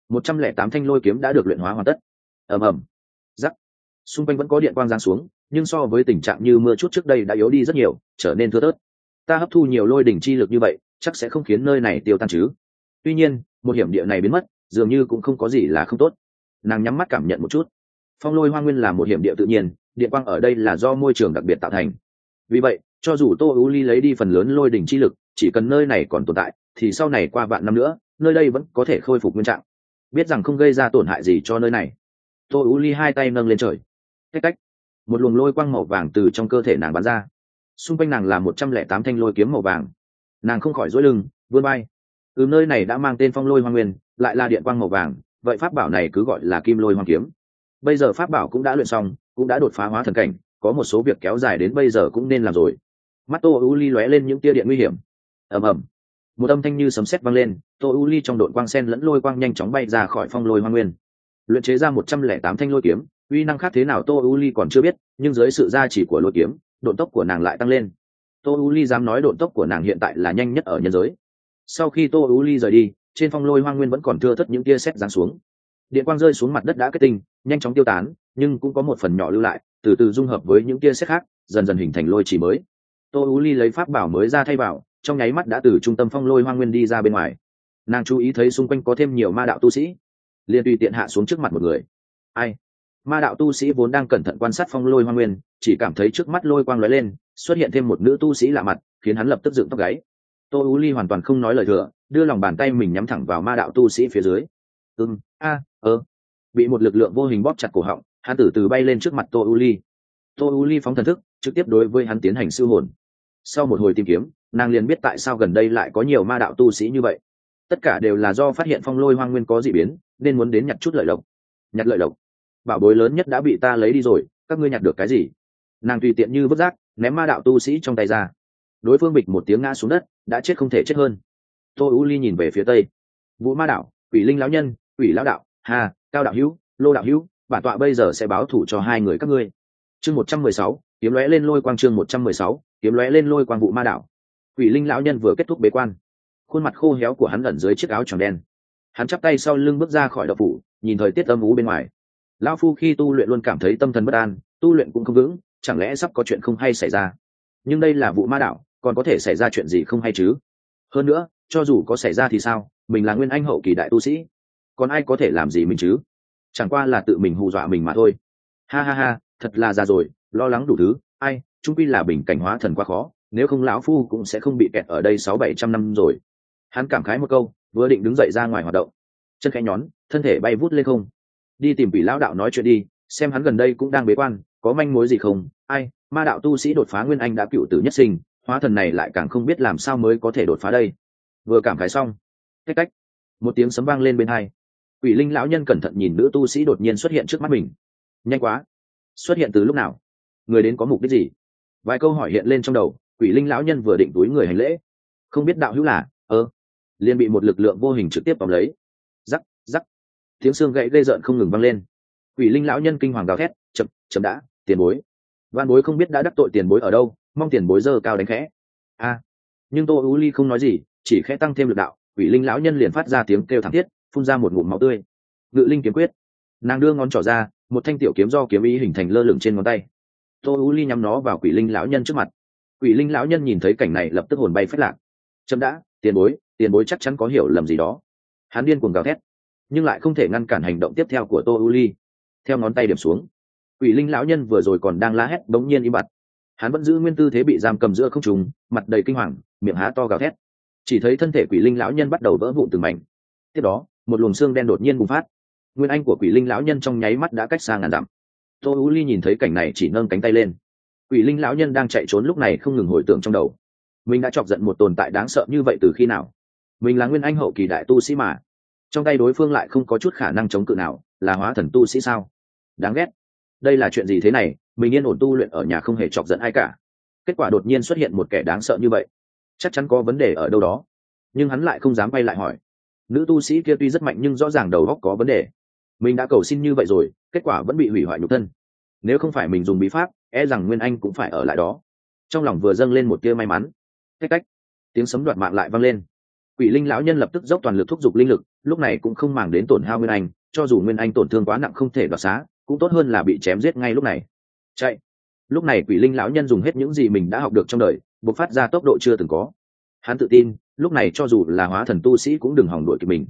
108 thanh lôi kiếm đã được luyện hóa hoàn tất. Ầm ầm, rắc. Xung quanh vẫn có điện quang giáng xuống, nhưng so với tình trạng như mưa chút trước đây đã yếu đi rất nhiều, trở nên thưa thớt. Ta hấp thu nhiều lôi đỉnh chi lực như vậy, chắc sẽ không khiến nơi này tiêu tan chứ? Tuy nhiên, một hiểm địa này biến mất, dường như cũng không có gì là không tốt. Nàng nhắm mắt cảm nhận một chút. Phong lôi hoa nguyên là một hiểm địa tự nhiên, điện quang ở đây là do môi trường đặc biệt tạo thành. Vì vậy, cho dù Tô U Ly lấy đi phần lớn lôi đỉnh chi lực, chỉ cần nơi này còn tồn tại, thì sau này qua vạn năm nữa, nơi đây vẫn có thể khôi phục nguyên trạng. Biết rằng không gây ra tổn hại gì cho nơi này, Tô U Ly hai tay nâng lên trời. Cách cách, một luồng lôi quang màu vàng từ trong cơ thể nàng bắn ra. Xung quanh nàng là 108 thanh lôi kiếm màu vàng. Nàng không khỏi duỗi lưng, vươn vai. Nơi này đã mang tên phong lôi hoa nguyên, lại là điện quang màu vàng, vậy pháp bảo này cứ gọi là kim lôi hoàng kiếm. Bây giờ pháp bảo cũng đã luyện xong, cũng đã đột phá hóa thần cảnh, có một số việc kéo dài đến bây giờ cũng nên làm rồi. Mắt Tô U Ly lóe lên những tia điện nguy hiểm. Ầm ầm, một âm thanh như sấm sét vang lên, Tô U Ly trong đội quang sen lẫn lôi quang nhanh chóng bay ra khỏi phong lôi hoa nguyên. Luyện chế ra 108 thanh lôi kiếm, uy năng khác thế nào Tô U Ly còn chưa biết, nhưng dưới sự gia trì của lôi kiếm, độ tốc của nàng lại tăng lên. Tô U Ly dám nói độ tốc của nàng hiện tại là nhanh nhất ở nhân giới. Sau khi Tô U Ly rời đi, trên phong lôi hoang nguyên vẫn còn thưa thớt những tia sét giáng xuống. Điện quang rơi xuống mặt đất đã kết tinh, nhanh chóng tiêu tán, nhưng cũng có một phần nhỏ lưu lại, từ từ dung hợp với những tia sét khác, dần dần hình thành lôi chỉ mới. Tô U Ly lấy pháp bảo mới ra thay vào, trong nháy mắt đã từ trung tâm phong lôi hoang nguyên đi ra bên ngoài. Nàng chú ý thấy xung quanh có thêm nhiều ma đạo tu sĩ, liền tùy tiện hạ xuống trước mặt một người. Ai? Ma đạo tu sĩ vốn đang cẩn thận quan sát phong lôi hoang nguyên, chỉ cảm thấy trước mắt lôi quang lóe lên, xuất hiện thêm một nữ tu sĩ lạ mặt, khiến hắn lập tức dựng tóc gáy. Tô U Ly hoàn toàn không nói lời thừa, đưa lòng bàn tay mình nhắm thẳng vào ma đạo tu sĩ phía dưới. Bị một lực lượng vô hình bóp chặt cổ họng, hắn từ từ bay lên trước mặt Tô U Ly. Tô U Ly phóng thần thức, trực tiếp đối với hắn tiến hành siêu hồn. Sau một hồi tìm kiếm, nàng liền biết tại sao gần đây lại có nhiều ma đạo tu sĩ như vậy. Tất cả đều là do phát hiện phong lôi hoang nguyên có dị biến, nên muốn đến nhặt chút lợi lộc. Nhặt lợi lộc? Bảo bối lớn nhất đã bị ta lấy đi rồi, các ngươi nhặt được cái gì? Nàng tùy tiện như vứt rác, ném ma đạo tu sĩ trong tay ra. Đối phương bịch một tiếng ngã xuống đất, đã chết không thể chết hơn. Tô U Ly nhìn về phía tây. Vũ ma đạo, Quỷ Linh lão nhân, Quỷ lão đạo, Hà, Cao đạo hữu, Lô đạo hữu, bản tọa bây giờ sẽ báo thủ cho hai người các ngươi. Chương 116, kiếm lóe lên lôi quang. Chương 116, kiếm lóe lên lôi quang. Vũ ma đạo. Quỷ Linh lão nhân vừa kết thúc bế quan, khuôn mặt khô héo của hắn ẩn dưới chiếc áo choàng đen. Hắn chắp tay sau lưng bước ra khỏi động phủ, nhìn thời tiết âm u bên ngoài. Lão phu khi tu luyện luôn cảm thấy tâm thần bất an, tu luyện cũng không vững, chẳng lẽ sắp có chuyện không hay xảy ra? Nhưng đây là Vũ ma đạo, còn có thể xảy ra chuyện gì không hay chứ? Hơn nữa, cho dù có xảy ra thì sao, mình là nguyên anh hậu kỳ đại tu sĩ, còn ai có thể làm gì mình chứ? Chẳng qua là tự mình hù dọa mình mà thôi. Ha ha ha, thật là già rồi, lo lắng đủ thứ. Ai, chung quy là bình cảnh hóa thần quá khó, nếu không lão phu cũng sẽ không bị kẹt ở đây 600-700 năm rồi. Hắn cảm khái một câu, vừa định đứng dậy ra ngoài hoạt động, chân khẽ nhón, thân thể bay vút lên không. Đi tìm Quỷ lão đạo nói chuyện đi, xem hắn gần đây cũng đang bế quan, có manh mối gì không? Ai, ma đạo tu sĩ đột phá nguyên anh đã cựu tử nhất sinh, hóa thần này lại càng không biết làm sao mới có thể đột phá đây. Vừa cảm khái xong, cách cách một tiếng sấm vang lên bên hai. Quỷ Linh lão nhân cẩn thận nhìn nữ tu sĩ đột nhiên xuất hiện trước mắt mình. Nhanh quá, xuất hiện từ lúc nào? Người đến có mục đích gì? Vài câu hỏi hiện lên trong đầu. Quỷ Linh lão nhân vừa định túi người hành lễ, không biết đạo hữu là liền bị một lực lượng vô hình trực tiếp tóm lấy. Rắc rắc, tiếng xương gãy ghê rợn không ngừng vang lên. Quỷ Linh lão nhân kinh hoàng gào thét, chậm đã, tiền bối, van bối không biết đã đắc tội tiền bối ở đâu, mong tiền bối giơ cao đánh khẽ. Nhưng Tô U Ly không nói gì, chỉ khẽ tăng thêm lực đạo. Quỷ Linh lão nhân liền phát ra tiếng kêu thảm thiết, phun ra một ngụm máu tươi. Ngự linh kiếm quyết. Nàng đưa ngón trỏ ra, một thanh tiểu kiếm do kiếm ý hình thành lơ lửng trên ngón tay. Tô U Ly nhắm nó vào Quỷ Linh lão nhân trước mặt. Quỷ Linh lão nhân nhìn thấy cảnh này lập tức hồn bay phách lạc. Chậm đã, tiền bối chắc chắn có hiểu lầm gì đó. Hắn điên cuồng gào thét, nhưng lại không thể ngăn cản hành động tiếp theo của Tô U Ly. Theo ngón tay điểm xuống, Quỷ Linh lão nhân vừa rồi còn đang la hét bỗng nhiên im bặt. Hắn vẫn giữ nguyên tư thế bị giam cầm giữa không trung, mặt đầy kinh hoàng, miệng há to gào thét. Chỉ thấy thân thể Quỷ Linh lão nhân bắt đầu vỡ vụn từng mảnh. Tiếp đó, một luồng xương đen đột nhiên bùng phát. Nguyên anh của Quỷ Linh lão nhân trong nháy mắt đã cách xa ngàn dặm. Tô U Ly nhìn thấy cảnh này chỉ nâng cánh tay lên. Quỷ Linh lão nhân đang chạy trốn lúc này không ngừng hồi tưởng trong đầu, mình đã chọc giận một tồn tại đáng sợ như vậy từ khi nào? Mình là nguyên anh hậu kỳ đại tu sĩ mà, trong tay đối phương lại không có chút khả năng chống cự nào, là hóa thần tu sĩ sao? Đáng ghét. Đây là chuyện gì thế này? Mình yên ổn tu luyện ở nhà không hề chọc giận ai cả, kết quả đột nhiên xuất hiện một kẻ đáng sợ như vậy, chắc chắn có vấn đề ở đâu đó. Nhưng hắn lại không dám quay lại hỏi. Nữ tu sĩ kia tuy rất mạnh nhưng rõ ràng đầu óc có vấn đề. Mình đã cầu xin như vậy rồi, kết quả vẫn bị hủy hoại nhục thân. Nếu không phải mình dùng bí pháp, e rằng nguyên anh cũng phải ở lại đó. Trong lòng vừa dâng lên một tia may mắn. Cách cách, tiếng sấm đoạt mạng lại vang lên. Quỷ Linh lão nhân lập tức dốc toàn lực thúc giục linh lực, lúc này cũng không màng đến tổn hao nguyên anh, cho dù nguyên anh tổn thương quá nặng không thể đoạt xá, cũng tốt hơn là bị chém giết ngay lúc này. Chạy. Lúc này Quỷ Linh lão nhân dùng hết những gì mình đã học được trong đời, bộc phát ra tốc độ chưa từng có. Hắn tự tin, lúc này cho dù là hóa thần tu sĩ cũng đừng hòng đuổi kịp mình.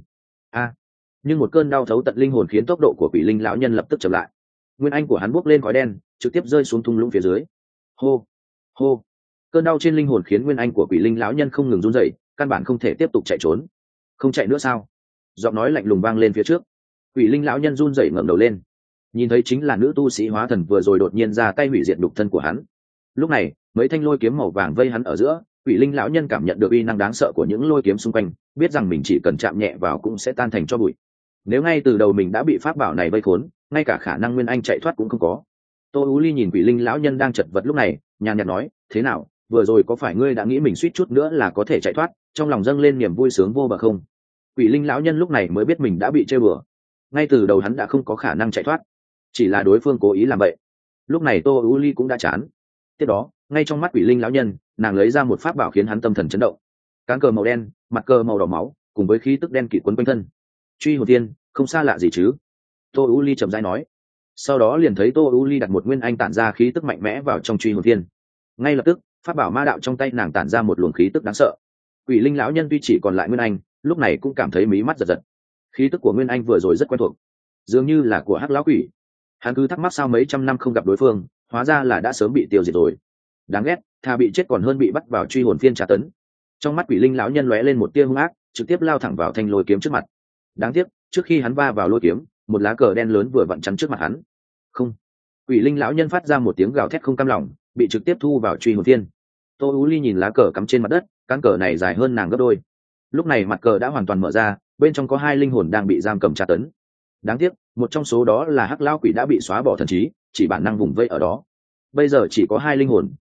Nhưng một cơn đau thấu tận linh hồn khiến tốc độ của Quỷ Linh lão nhân lập tức chậm lại. Nguyên anh của hắn bốc lên khói đen, trực tiếp rơi xuống thung lũng phía dưới. Hô, hô. Cơn đau trên linh hồn khiến nguyên anh của Quỷ Linh lão nhân không ngừng run rẩy, căn bản không thể tiếp tục chạy trốn. Không chạy nữa sao? Giọng nói lạnh lùng vang lên phía trước. Quỷ Linh lão nhân run rẩy ngẩng đầu lên, nhìn thấy chính là nữ tu sĩ hóa thần vừa rồi đột nhiên ra tay hủy diệt nhục thân của hắn. Lúc này, mấy thanh lôi kiếm màu vàng vây hắn ở giữa. Quỷ Linh lão nhân cảm nhận được uy năng đáng sợ của những lôi kiếm xung quanh, biết rằng mình chỉ cần chạm nhẹ vào cũng sẽ tan thành tro bụi. Nếu ngay từ đầu mình đã bị pháp bảo này vây khốn, ngay cả khả năng nguyên anh chạy thoát cũng không có. Tô Ú Ly nhìn Quỷ Linh lão nhân đang chật vật lúc này, nhàn nhạt nói, thế nào, vừa rồi có phải ngươi đã nghĩ mình suýt chút nữa là có thể chạy thoát, trong lòng dâng lên niềm vui sướng vô bờ không? Quỷ Linh lão nhân lúc này mới biết mình đã bị chơi bừa. Ngay từ đầu hắn đã không có khả năng chạy thoát, chỉ là đối phương cố ý làm vậy. Lúc này Tô Ú Ly cũng đã chán. Tiếp đó, ngay trong mắt Quỷ Linh lão nhân, nàng lấy ra một pháp bảo khiến hắn tâm thần chấn động. Cán cờ màu đen, mặt cờ màu đỏ máu, cùng với khí tức đen kịt quấn quanh thân. Truy hồn thiên, không xa lạ gì chứ? Tô Ú Ly chậm rãi nói. Sau đó liền thấy Tô U Ly đặt một nguyên anh tản ra khí tức mạnh mẽ vào trong truy hồn thiên. Ngay lập tức, pháp bảo ma đạo trong tay nàng tản ra một luồng khí tức đáng sợ. Quỷ Linh lão nhân tuy chỉ còn lại nguyên anh, lúc này cũng cảm thấy mí mắt giật giật. Khí tức của nguyên anh vừa rồi rất quen thuộc, dường như là của Hắc lão quỷ. Hắn cứ thắc mắc sao mấy trăm năm không gặp đối phương, hóa ra là đã sớm bị tiêu diệt rồi. Đáng ghét, thà bị chết còn hơn bị bắt vào truy hồn phiên tra tấn. Trong mắt Quỷ Linh lão nhân lóe lên một tia hung ác, trực tiếp lao thẳng vào thanh lôi kiếm trước mặt. Đáng tiếc, trước khi hắn va vào lôi kiếm, một lá cờ đen lớn vừa vặn chắn trước mặt hắn. Không. Quỷ Linh lão nhân phát ra một tiếng gào thét không cam lòng, bị trực tiếp thu vào truy hồn thiên. Tô Ú Ly nhìn lá cờ cắm trên mặt đất, cán cờ này dài hơn nàng gấp đôi. Lúc này mặt cờ đã hoàn toàn mở ra, bên trong có hai linh hồn đang bị giam cầm tra tấn. Đáng tiếc, một trong số đó là Hắc lão quỷ đã bị xóa bỏ thần trí, chỉ bản năng vùng vây ở đó. Bây giờ chỉ có hai linh hồn,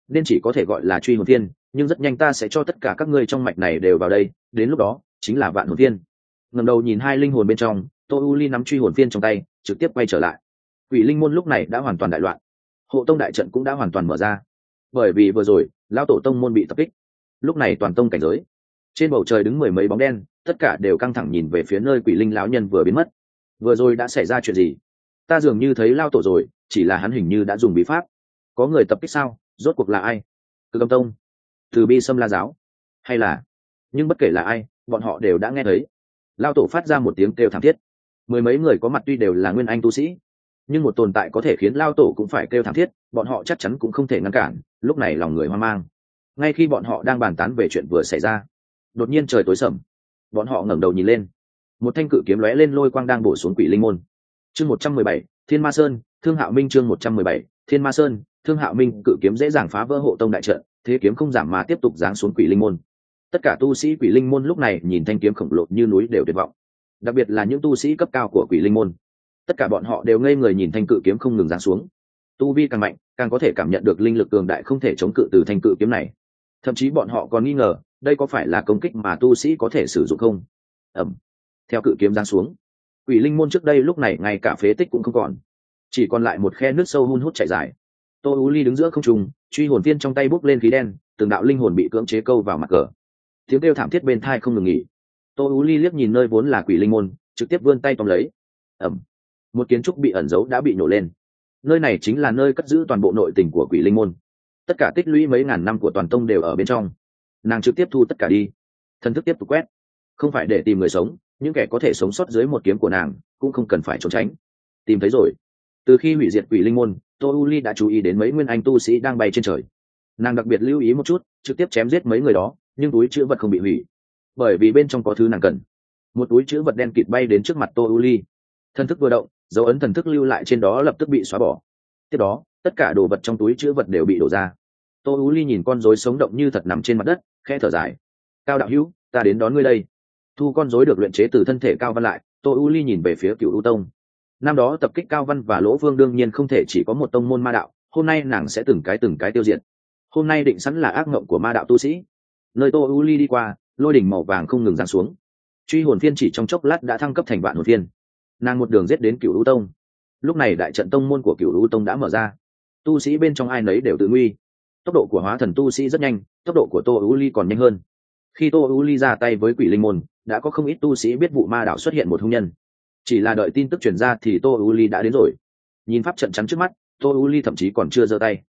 nên chỉ có thể gọi là truy hồn thiên, nhưng rất nhanh ta sẽ cho tất cả các ngươi trong mạch này đều vào đây, đến lúc đó chính là vạn hồn thiên. Ngẩng đầu nhìn hai linh hồn bên trong, Tô U Ly nắm truy hồn phiên trong tay, trực tiếp quay trở lại. Quỷ linh môn lúc này đã hoàn toàn đại loạn, hộ tông đại trận cũng đã hoàn toàn mở ra, bởi vì vừa rồi lão tổ tông môn bị tập kích. Lúc này toàn tông cảnh giới, trên bầu trời đứng mười mấy bóng đen, tất cả đều căng thẳng nhìn về phía nơi quỷ linh lão nhân vừa biến mất. Vừa rồi đã xảy ra chuyện gì? Ta dường như thấy lao tổ rồi, chỉ là hắn hình như đã dùng bí pháp. Có người tập kích sao? Rốt cuộc là ai? Cực Âm Tông, Từ Bi Sâm La giáo, hay là... Nhưng bất kể là ai, bọn họ đều đã nghe thấy lao tổ phát ra một tiếng kêu thảm thiết. Mười mấy người có mặt tuy đều là nguyên anh tu sĩ, nhưng một tồn tại có thể khiến lao tổ cũng phải kêu thảm thiết, bọn họ chắc chắn cũng không thể ngăn cản. Lúc này lòng người hoang mang. Ngay khi bọn họ đang bàn tán về chuyện vừa xảy ra, đột nhiên trời tối sầm. Bọn họ ngẩng đầu nhìn lên, một thanh cự kiếm lóe lên lôi quang đang bổ xuống quỷ linh môn. Chương 117, Thiên Ma Sơn, Thương Hạo Minh. Chương 117, Thiên Ma Sơn, Thương Hạo Minh. Cự kiếm dễ dàng phá vỡ hộ tông đại trận, thế kiếm không giảm mà tiếp tục giáng xuống quỷ linh môn. Tất cả tu sĩ quỷ linh môn lúc này nhìn thanh kiếm khổng lồ như núi đều tuyệt vọng, đặc biệt là những tu sĩ cấp cao của quỷ linh môn. Tất cả bọn họ đều ngây người nhìn thanh cự kiếm không ngừng giáng xuống. Tu vi càng mạnh, càng có thể cảm nhận được linh lực cường đại không thể chống cự từ thanh cự kiếm này. Thậm chí bọn họ còn nghi ngờ đây có phải là công kích mà tu sĩ có thể sử dụng không. Theo cự kiếm giáng xuống, quỷ linh môn trước đây lúc này ngay cả phế tích cũng không còn, chỉ còn lại một khe nước sâu hun hút chảy dài. Tô U Ly đứng giữa không trung, truy hồn phiên trong tay bốc lên khí đen, từng đạo linh hồn bị cưỡng chế câu vào mặt cờ. Tiếng kêu thảm thiết bên tai không ngừng nghỉ. Tô U Ly liếc nhìn nơi vốn là quỷ linh môn, trực tiếp vươn tay tóm lấy. Một kiến trúc bị ẩn giấu đã bị nổ lên. Nơi này chính là nơi cất giữ toàn bộ nội tình của quỷ linh môn, tất cả tích lũy mấy ngàn năm của toàn tông đều ở bên trong. Nàng trực tiếp thu tất cả đi, thần thức tiếp tục quét, không phải để tìm người sống, những kẻ có thể sống sót dưới một kiếm của nàng cũng không cần phải trốn tránh. Tìm thấy rồi. Từ khi hủy diệt quỷ linh môn, Tô U Ly đã chú ý đến mấy nguyên anh tu sĩ đang bay trên trời. Nàng đặc biệt lưu ý một chút, trực tiếp chém giết mấy người đó, nhưng túi chữ vật không bị hủy, bởi vì bên trong có thứ nàng cần. Một túi chữ vật đen kịt bay đến trước mặt Tô U Ly. Thần thức vừa động, dấu ấn thần thức lưu lại trên đó lập tức bị xóa bỏ. Tiếp đó, tất cả đồ vật trong túi chữ vật đều bị đổ ra. Tô U Ly nhìn con rối sống động như thật nằm trên mặt đất, khẽ thở dài. Cao đạo hữu, ta đến đón ngươi đây. Thu con rối được luyện chế từ thân thể Cao Văn lại, Tô U Ly nhìn về phía Cửu U Tông. Năm đó tập kích Cao Văn và Lỗ Vương đương nhiên không thể chỉ có một tông môn ma đạo, hôm nay nàng sẽ từng cái tiêu diệt. Hôm nay định sẵn là ác mộng của ma đạo tu sĩ. Nơi Tô U Ly đi qua, lôi đỉnh màu vàng không ngừng giáng xuống. Truy hồn phiên chỉ trong chốc lát đã thăng cấp thành vạn hồn phiên. Nàng một đường giết đến Cửu U Tông. Lúc này đại trận tông môn của Cửu U Tông đã mở ra, tu sĩ bên trong ai nấy đều tự nguy. Tốc độ của hóa thần tu sĩ rất nhanh, tốc độ của Tô U Ly còn nhanh hơn. Khi Tô U Ly ra tay với quỷ linh môn, đã có không ít tu sĩ biết vụ ma đạo xuất hiện một hung nhân. Chỉ là đợi tin tức truyền ra thì Tô U Ly đã đến rồi. Nhìn pháp trận chắn trước mắt, Tô U Ly thậm chí còn chưa giơ tay.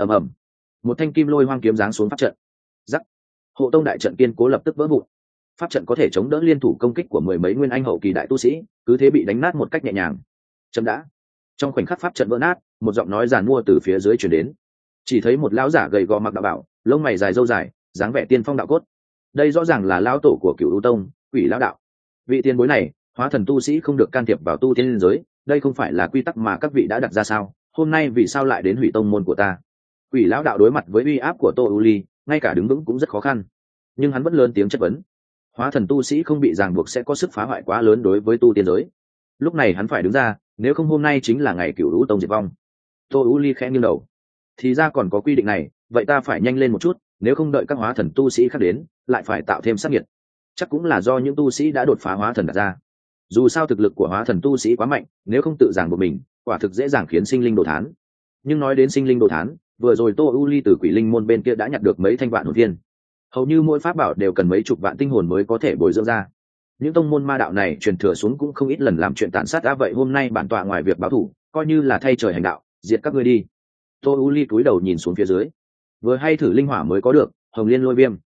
Một thanh kim lôi hoang kiếm giáng xuống pháp trận. Rắc. Hộ tông đại trận kiên cố lập tức vỡ vụn. Pháp trận có thể chống đỡ liên thủ công kích của mười mấy nguyên anh hậu kỳ đại tu sĩ, cứ thế bị đánh nát một cách nhẹ nhàng. Chấm đã. Trong khoảnh khắc pháp trận vỡ nát, một giọng nói giàn mua từ phía dưới truyền đến. Chỉ thấy một lão giả gầy gò mặc đạo bảo, lông mày dài râu dài, dáng vẻ tiên phong đạo cốt. Đây rõ ràng là lão tổ của Cửu U Tông, Quỷ lão đạo. Vị tiền bối này, hóa thần tu sĩ không được can thiệp vào tu tiên liên giới, đây không phải là quy tắc mà các vị đã đặt ra sao? Hôm nay vì sao lại đến hủy tông môn của ta? Quỷ lão đạo đối mặt với uy áp của Tô U Ly, ngay cả đứng vững cũng rất khó khăn, nhưng hắn vẫn lớn tiếng chất vấn. Hóa thần tu sĩ không bị ràng buộc sẽ có sức phá hoại quá lớn đối với tu tiên giới. Lúc này hắn phải đứng ra, nếu không hôm nay chính là ngày Cửu U Tông diệt vong. Tô U Ly khẽ nghiêng đầu. Thì ra còn có quy định này, vậy ta phải nhanh lên một chút, nếu không đợi các hóa thần tu sĩ khác đến, lại phải tạo thêm sát nhiệt. Chắc cũng là do những tu sĩ đã đột phá hóa thần đặt ra. Dù sao thực lực của hóa thần tu sĩ quá mạnh, nếu không tự ràng buộc mình, quả thực dễ dàng khiến sinh linh đồ thán. Nhưng nói đến sinh linh đồ thán, vừa rồi Tô U Ly từ quỷ linh môn bên kia đã nhặt được mấy thanh vạn hồn viên. Hầu như mỗi pháp bảo đều cần mấy chục vạn tinh hồn mới có thể bồi dưỡng ra. Những tông môn ma đạo này truyền thừa xuống cũng không ít lần làm chuyện tàn sát đã vậy hôm nay bản tọa ngoài việc báo thù, coi như là thay trời hành đạo, diệt các ngươi đi. Tô U Ly cúi đầu nhìn xuống phía dưới, vừa hay thử linh hỏa mới có được, Hồng Liên Lôi Viêm.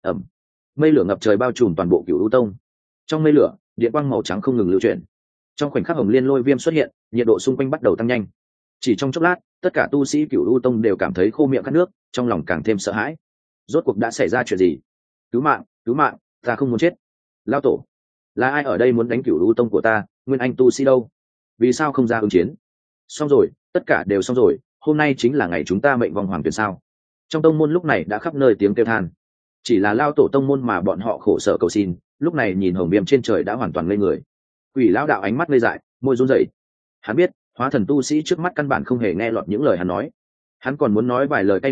Mây lửa ngập trời bao trùm toàn bộ Cửu U Tông. Trong mây lửa, điện quang màu trắng không ngừng lưu chuyển. Trong khoảnh khắc Hồng Liên Lôi Viêm xuất hiện, nhiệt độ xung quanh bắt đầu tăng nhanh. Chỉ trong chốc lát, tất cả tu sĩ Cửu U Tông đều cảm thấy khô miệng khát nước, trong lòng càng thêm sợ hãi. Rốt cuộc đã xảy ra chuyện gì? Cứu mạng, ta không muốn chết. Lão tổ, là ai ở đây muốn đánh Cửu U Tông của ta? Nguyên anh tu sĩ đâu? Vì sao không ra ứng chiến? Xong rồi, tất cả đều xong rồi, hôm nay chính là ngày chúng ta mệnh vong hoàng tuyển sao? Trong tông môn lúc này đã khắp nơi tiếng kêu than. Chỉ là lao tổ tông môn mà bọn họ khổ sở cầu xin, lúc này nhìn hồng viêm trên trời đã hoàn toàn ngây người. Quỷ lão đạo ánh mắt ngây dại, môi run rẩy. Hắn biết hóa thần tu sĩ trước mắt căn bản không hề nghe lọt những lời hắn nói. Hắn còn muốn nói vài lời cay nghiệt,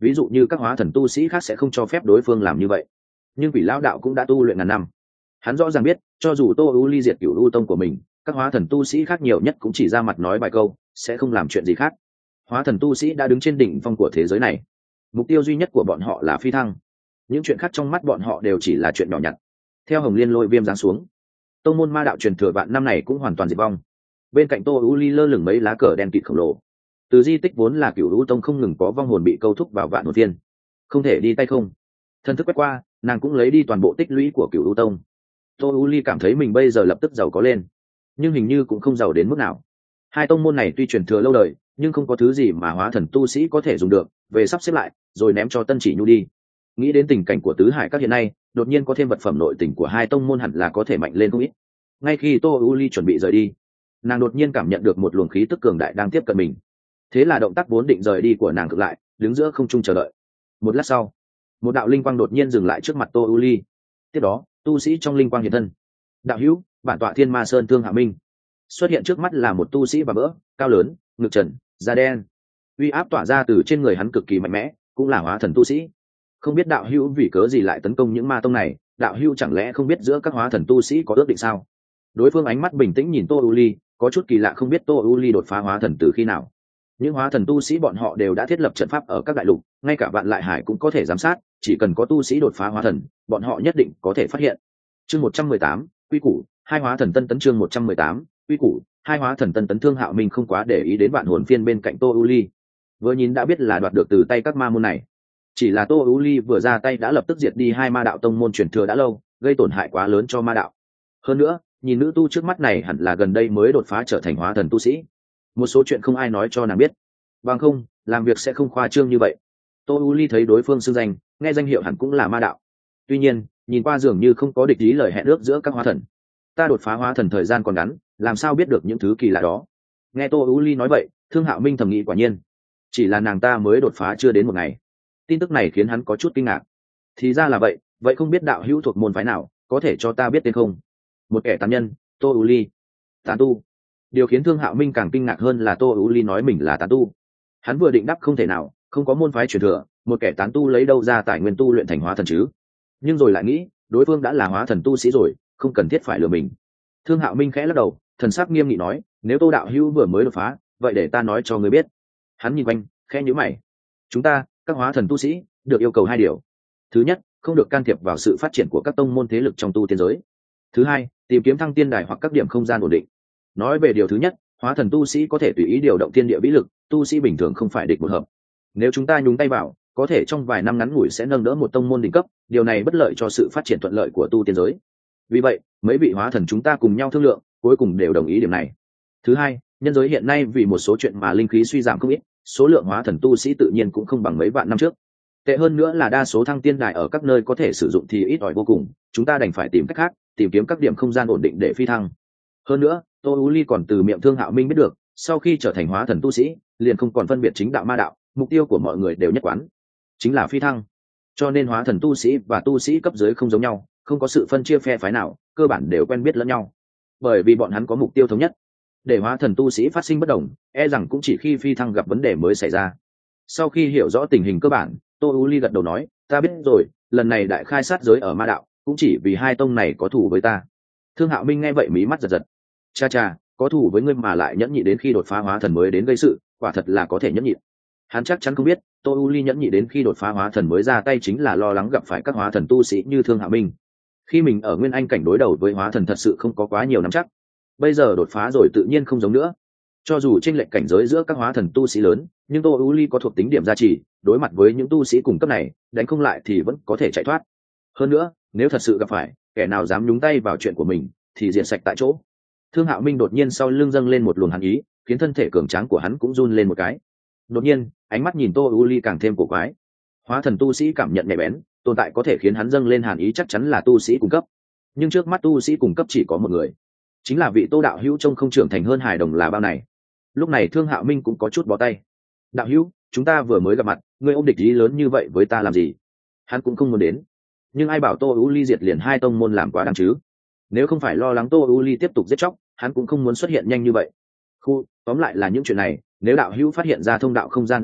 ví dụ như các hóa thần tu sĩ khác sẽ không cho phép đối phương làm như vậy, nhưng quỷ lão đạo cũng đã tu luyện ngàn năm, hắn rõ ràng biết cho dù Tô U Ly diệt Cửu U tông của mình, các hóa thần tu sĩ khác nhiều nhất cũng chỉ ra mặt nói vài câu, sẽ không làm chuyện gì khác. Hóa thần tu sĩ đã đứng trên đỉnh phong của thế giới này, mục tiêu duy nhất của bọn họ là phi thăng, những chuyện khác trong mắt bọn họ đều chỉ là chuyện nhỏ nhặt. Theo Hồng Liên Lôi Viêm giáng xuống, tông môn ma đạo truyền thừa vạn năm này cũng hoàn toàn diệt vong. Bên cạnh Tô U Ly lơ lửng mấy lá cờ đen kịt khổng lồ, từ di tích vốn là Cửu U tông không ngừng có vong hồn bị câu thúc vào vạn hồn viên, không thể đi tay không. Thân thức quét qua, nàng cũng lấy đi toàn bộ tích lũy của Cửu U tông. Tô U Ly cảm thấy mình bây giờ lập tức giàu có lên, nhưng hình như cũng không giàu đến mức nào. Hai tông môn này tuy truyền thừa lâu đời, nhưng không có thứ gì mà hóa thần tu sĩ có thể dùng được, về sắp xếp lại rồi ném cho Tân Chỉ Nhu đi. Nghĩ đến tình cảnh của tứ hải các hiện nay, đột nhiên có thêm vật phẩm nội tình của hai tông môn hẳn là có thể mạnh lên không ít. Ngay khi Tô U Ly chuẩn bị rời đi, nàng đột nhiên cảm nhận được một luồng khí tức cường đại đang tiếp cận mình. Thế là động tác vốn định rời đi của nàng cực lại, đứng giữa không trung chờ đợi. Một lát sau, một đạo linh quang đột nhiên dừng lại trước mặt Tô U Ly. Tiếp đó, tu sĩ trong linh quang hiện thân. Đạo hữu, bản tọa Thiên Ma Sơn Thương Hạ Minh. Xuất hiện trước mắt là một tu sĩ và bỡ, cao lớn, ngực trần, da đen. Uy áp tỏa ra từ trên người hắn cực kỳ mạnh mẽ, cũng là hóa thần tu sĩ. Không biết đạo hữu vì cớ gì lại tấn công những ma tông này, đạo hữu chẳng lẽ không biết giữa các hóa thần tu sĩ có ước định sao? Đối phương ánh mắt bình tĩnh nhìn Tô U Ly, có chút kỳ lạ không biết Tô U Ly đột phá hóa thần từ khi nào. Những hóa thần tu sĩ bọn họ đều đã thiết lập trận pháp ở các đại lục, ngay cả Vạn Lại Hải cũng có thể giám sát, chỉ cần có tu sĩ đột phá hóa thần, bọn họ nhất định có thể phát hiện. Chương 118, quy củ, hai hóa thần tân tấn. Chương 118, quy củ, hai hóa thần tân tấn. Thương Hạo Minh không quá để ý đến vạn hồn phiên bên cạnh Tô U Ly, vừa nhìn đã biết là đoạt được từ tay các ma môn này. Chỉ là Tô U Ly vừa ra tay đã lập tức diệt đi hai ma đạo tông môn truyền thừa đã lâu, gây tổn hại quá lớn cho ma đạo. Hơn nữa, nhìn nữ tu trước mắt này hẳn là gần đây mới đột phá trở thành hóa thần tu sĩ, một số chuyện không ai nói cho nàng biết, bằng không làm việc sẽ không khoa trương như vậy. Tô U Ly thấy đối phương xưng danh, nghe danh hiệu hẳn cũng là ma đạo, tuy nhiên nhìn qua dường như không có địch ý lời hẹn ước giữa các hóa thần. Ta đột phá hóa thần thời gian còn ngắn, làm sao biết được những thứ kỳ lạ đó? Nghe Tô U Ly nói vậy, Thương Hạo Minh thầm nghĩ quả nhiên, chỉ là nàng ta mới đột phá chưa đến một ngày. Tin tức này khiến hắn có chút kinh ngạc. Thì ra là vậy, vậy không biết đạo hữu thuộc môn phái nào, có thể cho ta biết tên không? Một kẻ tán nhân. Tô U Ly, tán tu. Điều khiến Thương Hạo Minh càng kinh ngạc hơn là Tô U Ly nói mình là tán tu. Hắn vừa định đáp không thể nào, không có môn phái truyền thừa, một kẻ tán tu lấy đâu ra tài nguyên tu luyện thành hóa thần chứ? Nhưng rồi lại nghĩ, đối phương đã là hóa thần tu sĩ rồi, không cần thiết phải lừa mình. Thương Hạo Minh khẽ lắc đầu, thần sắc nghiêm nghị nói, nếu Tô đạo hữu vừa mới đột phá, vậy để ta nói cho người biết. Hắn nhìn quanh, khẽ nhíu mày. Chúng ta, các hóa thần tu sĩ, được yêu cầu hai điều. Thứ nhất, không được can thiệp vào sự phát triển của các tông môn thế lực trong tu tiên giới. Thứ hai, tìm kiếm thăng tiên đài hoặc các điểm không gian ổn định. Nói về điều thứ nhất, hóa thần tu sĩ có thể tùy ý điều động thiên địa vĩ lực, tu sĩ bình thường không phải địch một hợp. Nếu chúng ta nhúng tay vào, có thể trong vài năm ngắn ngủi sẽ nâng đỡ một tông môn đỉnh cấp, điều này bất lợi cho sự phát triển thuận lợi của tu tiên giới. Vì vậy, mấy vị hóa thần chúng ta cùng nhau thương lượng, cuối cùng đều đồng ý điểm này. Thứ hai, nhân giới hiện nay vì một số chuyện mà linh khí suy giảm không ít, số lượng hóa thần tu sĩ tự nhiên cũng không bằng mấy vạn năm trước. Tệ hơn nữa là đa số thăng tiên đài ở các nơi có thể sử dụng thì ít ỏi vô cùng, chúng ta đành phải tìm cách khác, tìm kiếm các điểm không gian ổn định để phi thăng. Hơn nữa, Tô U Ly còn từ miệng Thương Hạo Minh biết được, sau khi trở thành hóa thần tu sĩ, liền không còn phân biệt chính đạo ma đạo, mục tiêu của mọi người đều nhất quán, chính là phi thăng. Cho nên hóa thần tu sĩ và tu sĩ cấp dưới không giống nhau, không có sự phân chia phe phái nào, cơ bản đều quen biết lẫn nhau, bởi vì bọn hắn có mục tiêu thống nhất. Để hóa thần tu sĩ phát sinh bất đồng, e rằng cũng chỉ khi phi thăng gặp vấn đề mới xảy ra. Sau khi hiểu rõ tình hình cơ bản, Tô U Ly gật đầu nói, ta biết rồi, lần này đại khai sát giới ở ma đạo, cũng chỉ vì hai tông này có thù với ta. Thương Hạo Minh nghe vậy mí mắt giật giật. Cha cha, có thù với ngươi mà lại nhẫn nhị đến khi đột phá hóa thần mới đến gây sự, quả thật là có thể nhẫn nhịn. Hắn chắc chắn không biết, Tô U Ly nhẫn nhị đến khi đột phá hóa thần mới ra tay chính là lo lắng gặp phải các hóa thần tu sĩ như Thương Hạo Minh. Khi mình ở Nguyên Anh cảnh đối đầu với hóa thần thật sự không có quá nhiều nắm chắc. Bây giờ đột phá rồi tự nhiên không giống nữa. Cho dù chênh lệch cảnh giới giữa các hóa thần tu sĩ lớn, nhưng Tô U Ly có thuộc tính điểm gia trì, đối mặt với những tu sĩ cùng cấp này, đánh không lại thì vẫn có thể chạy thoát. Hơn nữa, nếu thật sự gặp phải kẻ nào dám nhúng tay vào chuyện của mình, thì diệt sạch tại chỗ. Thương Hạo Minh đột nhiên sau lưng dâng lên một luồng hàn ý, khiến thân thể cường tráng của hắn cũng run lên một cái. Đột nhiên, ánh mắt nhìn Tô U Ly càng thêm cổ quái. Hóa thần tu sĩ cảm nhận nhạy bén, tồn tại có thể khiến hắn dâng lên hàn ý chắc chắn là tu sĩ cung cấp. Nhưng trước mắt tu sĩ cung cấp chỉ có một người, chính là vị Tô đạo hữu trông không trưởng thành hơn hài đồng là bao này. Lúc này Thương Hạo Minh cũng có chút bó tay. Đạo hữu, chúng ta vừa mới gặp mặt, ngươi ôm địch ý lớn như vậy với ta làm gì? Hắn cũng không muốn đến, nhưng ai bảo Tô U Ly diệt liền hai tông môn làm quá đáng chứ? Nếu không phải lo lắng Tô U Ly tiếp tục giết chóc, hắn cũng không muốn xuất hiện nhanh như vậy. Tóm lại là những chuyện này, nếu đạo hữu phát hiện ra thông đạo không gian ổn định,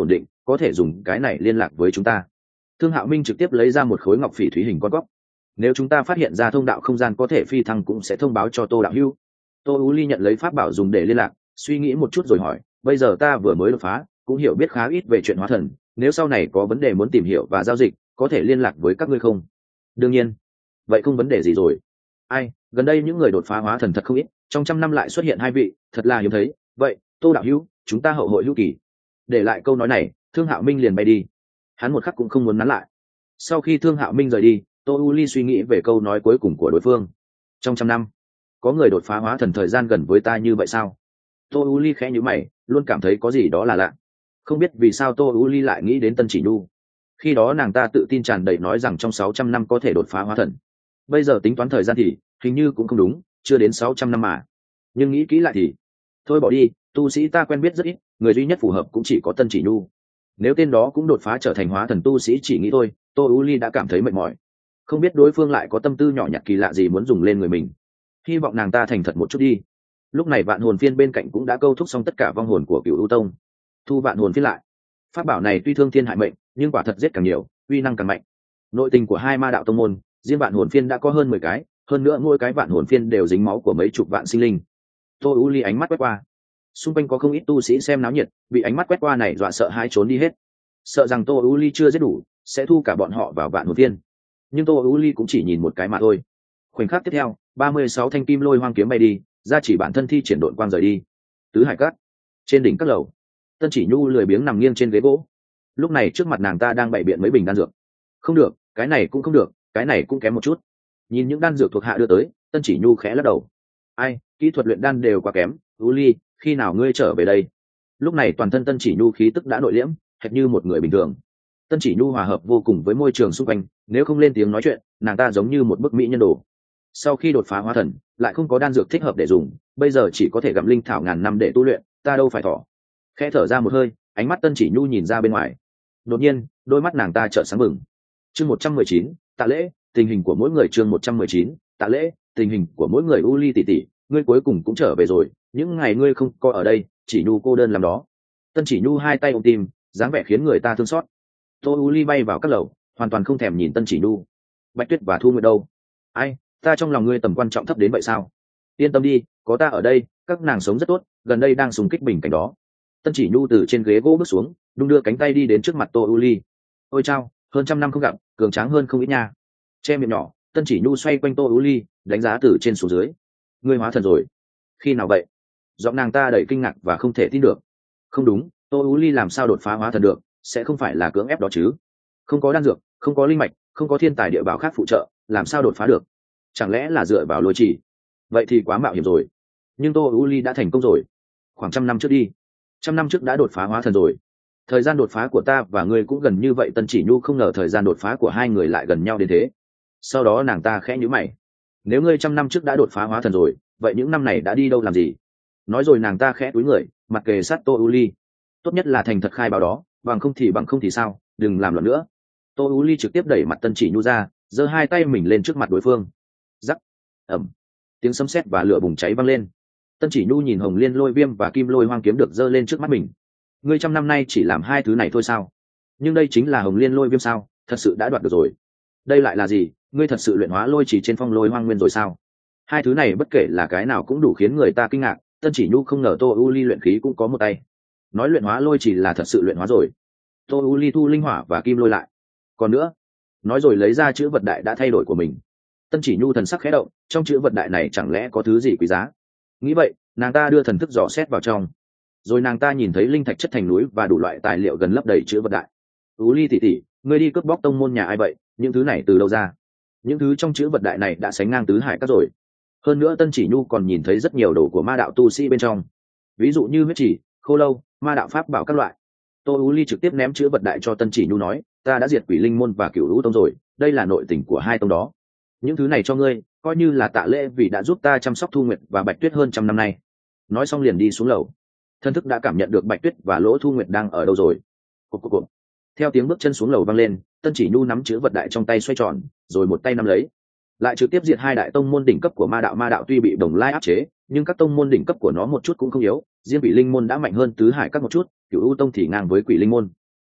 có thể dùng cái này liên lạc với chúng ta. Thương Hạo Minh trực tiếp lấy ra một khối ngọc phỉ thúy hình con góc. Nếu chúng ta phát hiện ra thông đạo không gian có thể phi thăng cũng sẽ thông báo cho Tô đạo hữu. Tô U Ly nhận lấy pháp bảo dùng để liên lạc, suy nghĩ một chút rồi hỏi, bây giờ ta vừa mới đột phá, cũng hiểu biết khá ít về chuyện hóa thần, nếu sau này có vấn đề muốn tìm hiểu và giao dịch, có thể liên lạc với các ngươi không? Đương nhiên. Vậy không vấn đề gì rồi. Ai, gần đây những người đột phá hóa thần thật không ít, trong 100 năm lại xuất hiện 2 vị, thật là hiếm thấy. Vậy, Tô đạo hữu, chúng ta hậu hội hữu kỳ. Để lại câu nói này, Thương Hạo Minh liền bay đi. Hắn một khắc cũng không muốn nắn lại. Sau khi Thương Hạo Minh rời đi, Tô U Ly suy nghĩ về câu nói cuối cùng của đối phương. Trong 100 năm, có người đột phá hóa thần thời gian gần với ta như vậy sao? Tô U Ly khẽ nhíu mày, luôn cảm thấy có gì đó là lạ. Không biết vì sao Tô U Ly lại nghĩ đến Tân Chỉ Nhu. Khi đó nàng ta tự tin tràn đầy nói rằng trong 600 năm có thể đột phá hóa thần. Bây giờ tính toán thời gian thì hình như cũng không đúng, chưa đến 600 năm mà. Nhưng nghĩ kỹ lại thì thôi bỏ đi, tu sĩ ta quen biết rất ít, người duy nhất phù hợp cũng chỉ có Tân Chỉ Nhu. Nếu tên đó cũng đột phá trở thành hóa thần tu sĩ chỉ nghĩ thôi, Tô U Ly đã cảm thấy mệt mỏi. Không biết đối phương lại có tâm tư nhỏ nhặt kỳ lạ gì muốn dùng lên người mình. Hy vọng nàng ta thành thật một chút đi. Lúc này Vạn Hồn Phiên bên cạnh cũng đã câu thúc xong tất cả vong hồn của Cửu U Tông. Thu Vạn Hồn Phiên lại. Pháp bảo này tuy thương thiên hại mệnh, nhưng quả thật giết càng nhiều, uy năng càng mạnh. Nội tình của hai ma đạo tông môn, riêng Vạn Hồn Phiên đã có hơn 10 cái, hơn nữa mỗi cái Vạn Hồn Phiên đều dính máu của mấy chục vạn sinh linh. Tô U Ly ánh mắt quét qua, xung quanh có không ít tu sĩ xem náo nhiệt, bị ánh mắt quét qua này dọa sợ hãi trốn đi hết, sợ rằng Tô U Ly chưa giết đủ, sẽ thu cả bọn họ vào Vạn Hồn Phiên. Nhưng Tô U Ly cũng chỉ nhìn một cái mà thôi. Khoảnh khắc tiếp theo, 36 thanh kim lôi hoang kiếm bay đi, ra chỉ bản thân thi triển độn quang rời đi. Tứ Hải Các, trên đỉnh các lầu, Tân Chỉ Nhu lười biếng nằm nghiêng trên ghế gỗ. Lúc này trước mặt nàng ta đang bày biện mấy bình đan dược. Không được, cái này cũng không được, cái này cũng kém một chút. Nhìn những đan dược thuộc hạ đưa tới, Tân Chỉ Nhu khẽ lắc đầu. Ai, kỹ thuật luyện đan đều quá kém. U Ly, khi nào ngươi trở về đây? Lúc này toàn thân Tân Chỉ Nhu khí tức đã nội liễm, hệt như một người bình thường. Tân Chỉ Nhu hòa hợp vô cùng với môi trường xung quanh, nếu không lên tiếng nói chuyện, nàng ta giống như một bức mỹ nhân đồ. Sau khi đột phá hóa thần, lại không có đan dược thích hợp để dùng, bây giờ chỉ có thể gặm linh thảo ngàn năm để tu luyện, ta đâu phải thỏ. Khẽ thở ra một hơi, ánh mắt Tân Chỉ Nhu nhìn ra bên ngoài. Đột nhiên, đôi mắt nàng ta trợn sáng bừng. Chương 119, tạ lễ, tình hình của mỗi người. Chương 119, tạ lễ, tình hình của mỗi người. U Ly tỷ tỷ, ngươi cuối cùng cũng trở về rồi, những ngày ngươi không có ở đây, Chỉ Nhu cô đơn làm đó. Tân Chỉ Nhu hai tay ôm tim, dáng vẻ khiến người ta thương xót. Tô U Ly bay vào các lầu, hoàn toàn không thèm nhìn Tân Chỉ Nhu. Bạch Tuyết và Thu Nguyệt đâu? Ai, ta trong lòng ngươi tầm quan trọng thấp đến vậy sao? Yên tâm đi, có ta ở đây, các nàng sống rất tốt, gần đây đang sùng kích bình cảnh đó. Tân Chỉ Nhu từ trên ghế gỗ bước xuống, đung đưa cánh tay đi đến trước mặt Tô U Ly. Ôi chao, hơn 100 năm không gặp, cường tráng hơn không ít nha. Che miệng nhỏ, Tân Chỉ Nhu xoay quanh Tô U Ly, đánh giá từ trên xuống dưới. Ngươi hóa thần rồi? Khi nào vậy? Giọng nàng ta đầy kinh ngạc và không thể tin được. Không đúng, Tô U Ly làm sao đột phá hóa thần được, sẽ không phải là cưỡng ép đó chứ? Không có đan dược, không có linh mạch, không có thiên tài địa bảo khác phụ trợ, làm sao đột phá được? Chẳng lẽ là dựa vào lôi trì? Vậy thì quá mạo hiểm rồi. Nhưng Tô U Ly đã thành công rồi. Khoảng 100 năm trước đi, 100 năm trước đã đột phá hóa thần rồi. Thời gian đột phá của ta và ngươi cũng gần như vậy. Tân Chỉ Nhu không ngờ thời gian đột phá của hai người lại gần nhau đến thế. Sau đó nàng ta khẽ nhíu mày. Nếu ngươi 100 năm trước đã đột phá hóa thần rồi, vậy những năm này đã đi đâu làm gì? Nói rồi nàng ta khẽ cúi người, mặt kề sát Tô U Ly. Tốt nhất là thành thật khai báo đó, bằng không thì sao, đừng làm loạn nữa. Tô U Ly trực tiếp đẩy mặt Tân Chỉ Nhu ra, giơ hai tay mình lên trước mặt đối phương. Rắc, ầm, tiếng sấm sét và lửa bùng cháy vang lên. Tân Chỉ Nhu nhìn Hồng Liên Lôi Viêm và Kim Lôi Hoang kiếm được giơ lên trước mắt mình. Ngươi 100 năm nay chỉ làm hai thứ này thôi sao? Nhưng đây chính là Hồng Liên Lôi Viêm sao? Thật sự đã đoạt được rồi. Đây lại là gì? Ngươi thật sự luyện hóa lôi chỉ trên Phong Lôi Hoang Nguyên rồi sao? Hai thứ này bất kể là cái nào cũng đủ khiến người ta kinh ngạc. Tân Chỉ Nhu không ngờ Tô U Ly luyện khí cũng có một tay. Nói luyện hóa lôi chỉ là thật sự luyện hóa rồi. Tô U Ly thu linh hỏa và kim lôi lại. Còn nữa, nói rồi lấy ra chữ vật đại đã thay đổi của mình. Tân Chỉ Nhu thần sắc khẽ động, trong chữ vật đại này chẳng lẽ có thứ gì quý giá? Nghĩ vậy, nàng ta đưa thần thức dò xét vào trong. Rồi nàng ta nhìn thấy linh thạch chất thành núi và đủ loại tài liệu gần lấp đầy chữ vật đại. U Ly tỷ tỷ, ngươi đi cướp bóc tông môn nhà ai vậy? Những thứ này từ đâu ra? Những thứ trong chữ vật đại này đã sánh ngang tứ hải các rồi. Hơn nữa Tân Chỉ Nhu còn nhìn thấy rất nhiều đồ của ma đạo tu sĩ bên trong, ví dụ như huyết chỉ, khô lâu, ma đạo pháp bảo các loại. Tô U Ly trực tiếp ném chữ vật đại cho Tân Chỉ Nhu nói, ta đã diệt Quỷ Linh môn và Cửu Lũ tông rồi, đây là nội tình của hai tông đó. Những thứ này cho ngươi, coi như là tạ lễ vì đã giúp ta chăm sóc Thu Nguyệt và Bạch Tuyết hơn 100 năm nay. Nói xong liền đi xuống lầu. Thân thức đã cảm nhận được Bạch Tuyết và Lỗ Thu Nguyệt đang ở đâu rồi. Cộp. Theo tiếng bước chân xuống lầu vang lên, Tân Chỉ Nhu nắm chữ vật đại trong tay xoay tròn, rồi một tay nắm lấy, lại trực tiếp diệt hai đại tông môn đỉnh cấp của ma đạo. Ma đạo tuy bị Đồng Lai áp chế, nhưng các tông môn đỉnh cấp của nó một chút cũng không yếu, riêng Quỷ Linh môn đã mạnh hơn tứ hải các một chút, Cửu U tông thì ngang với Quỷ Linh môn.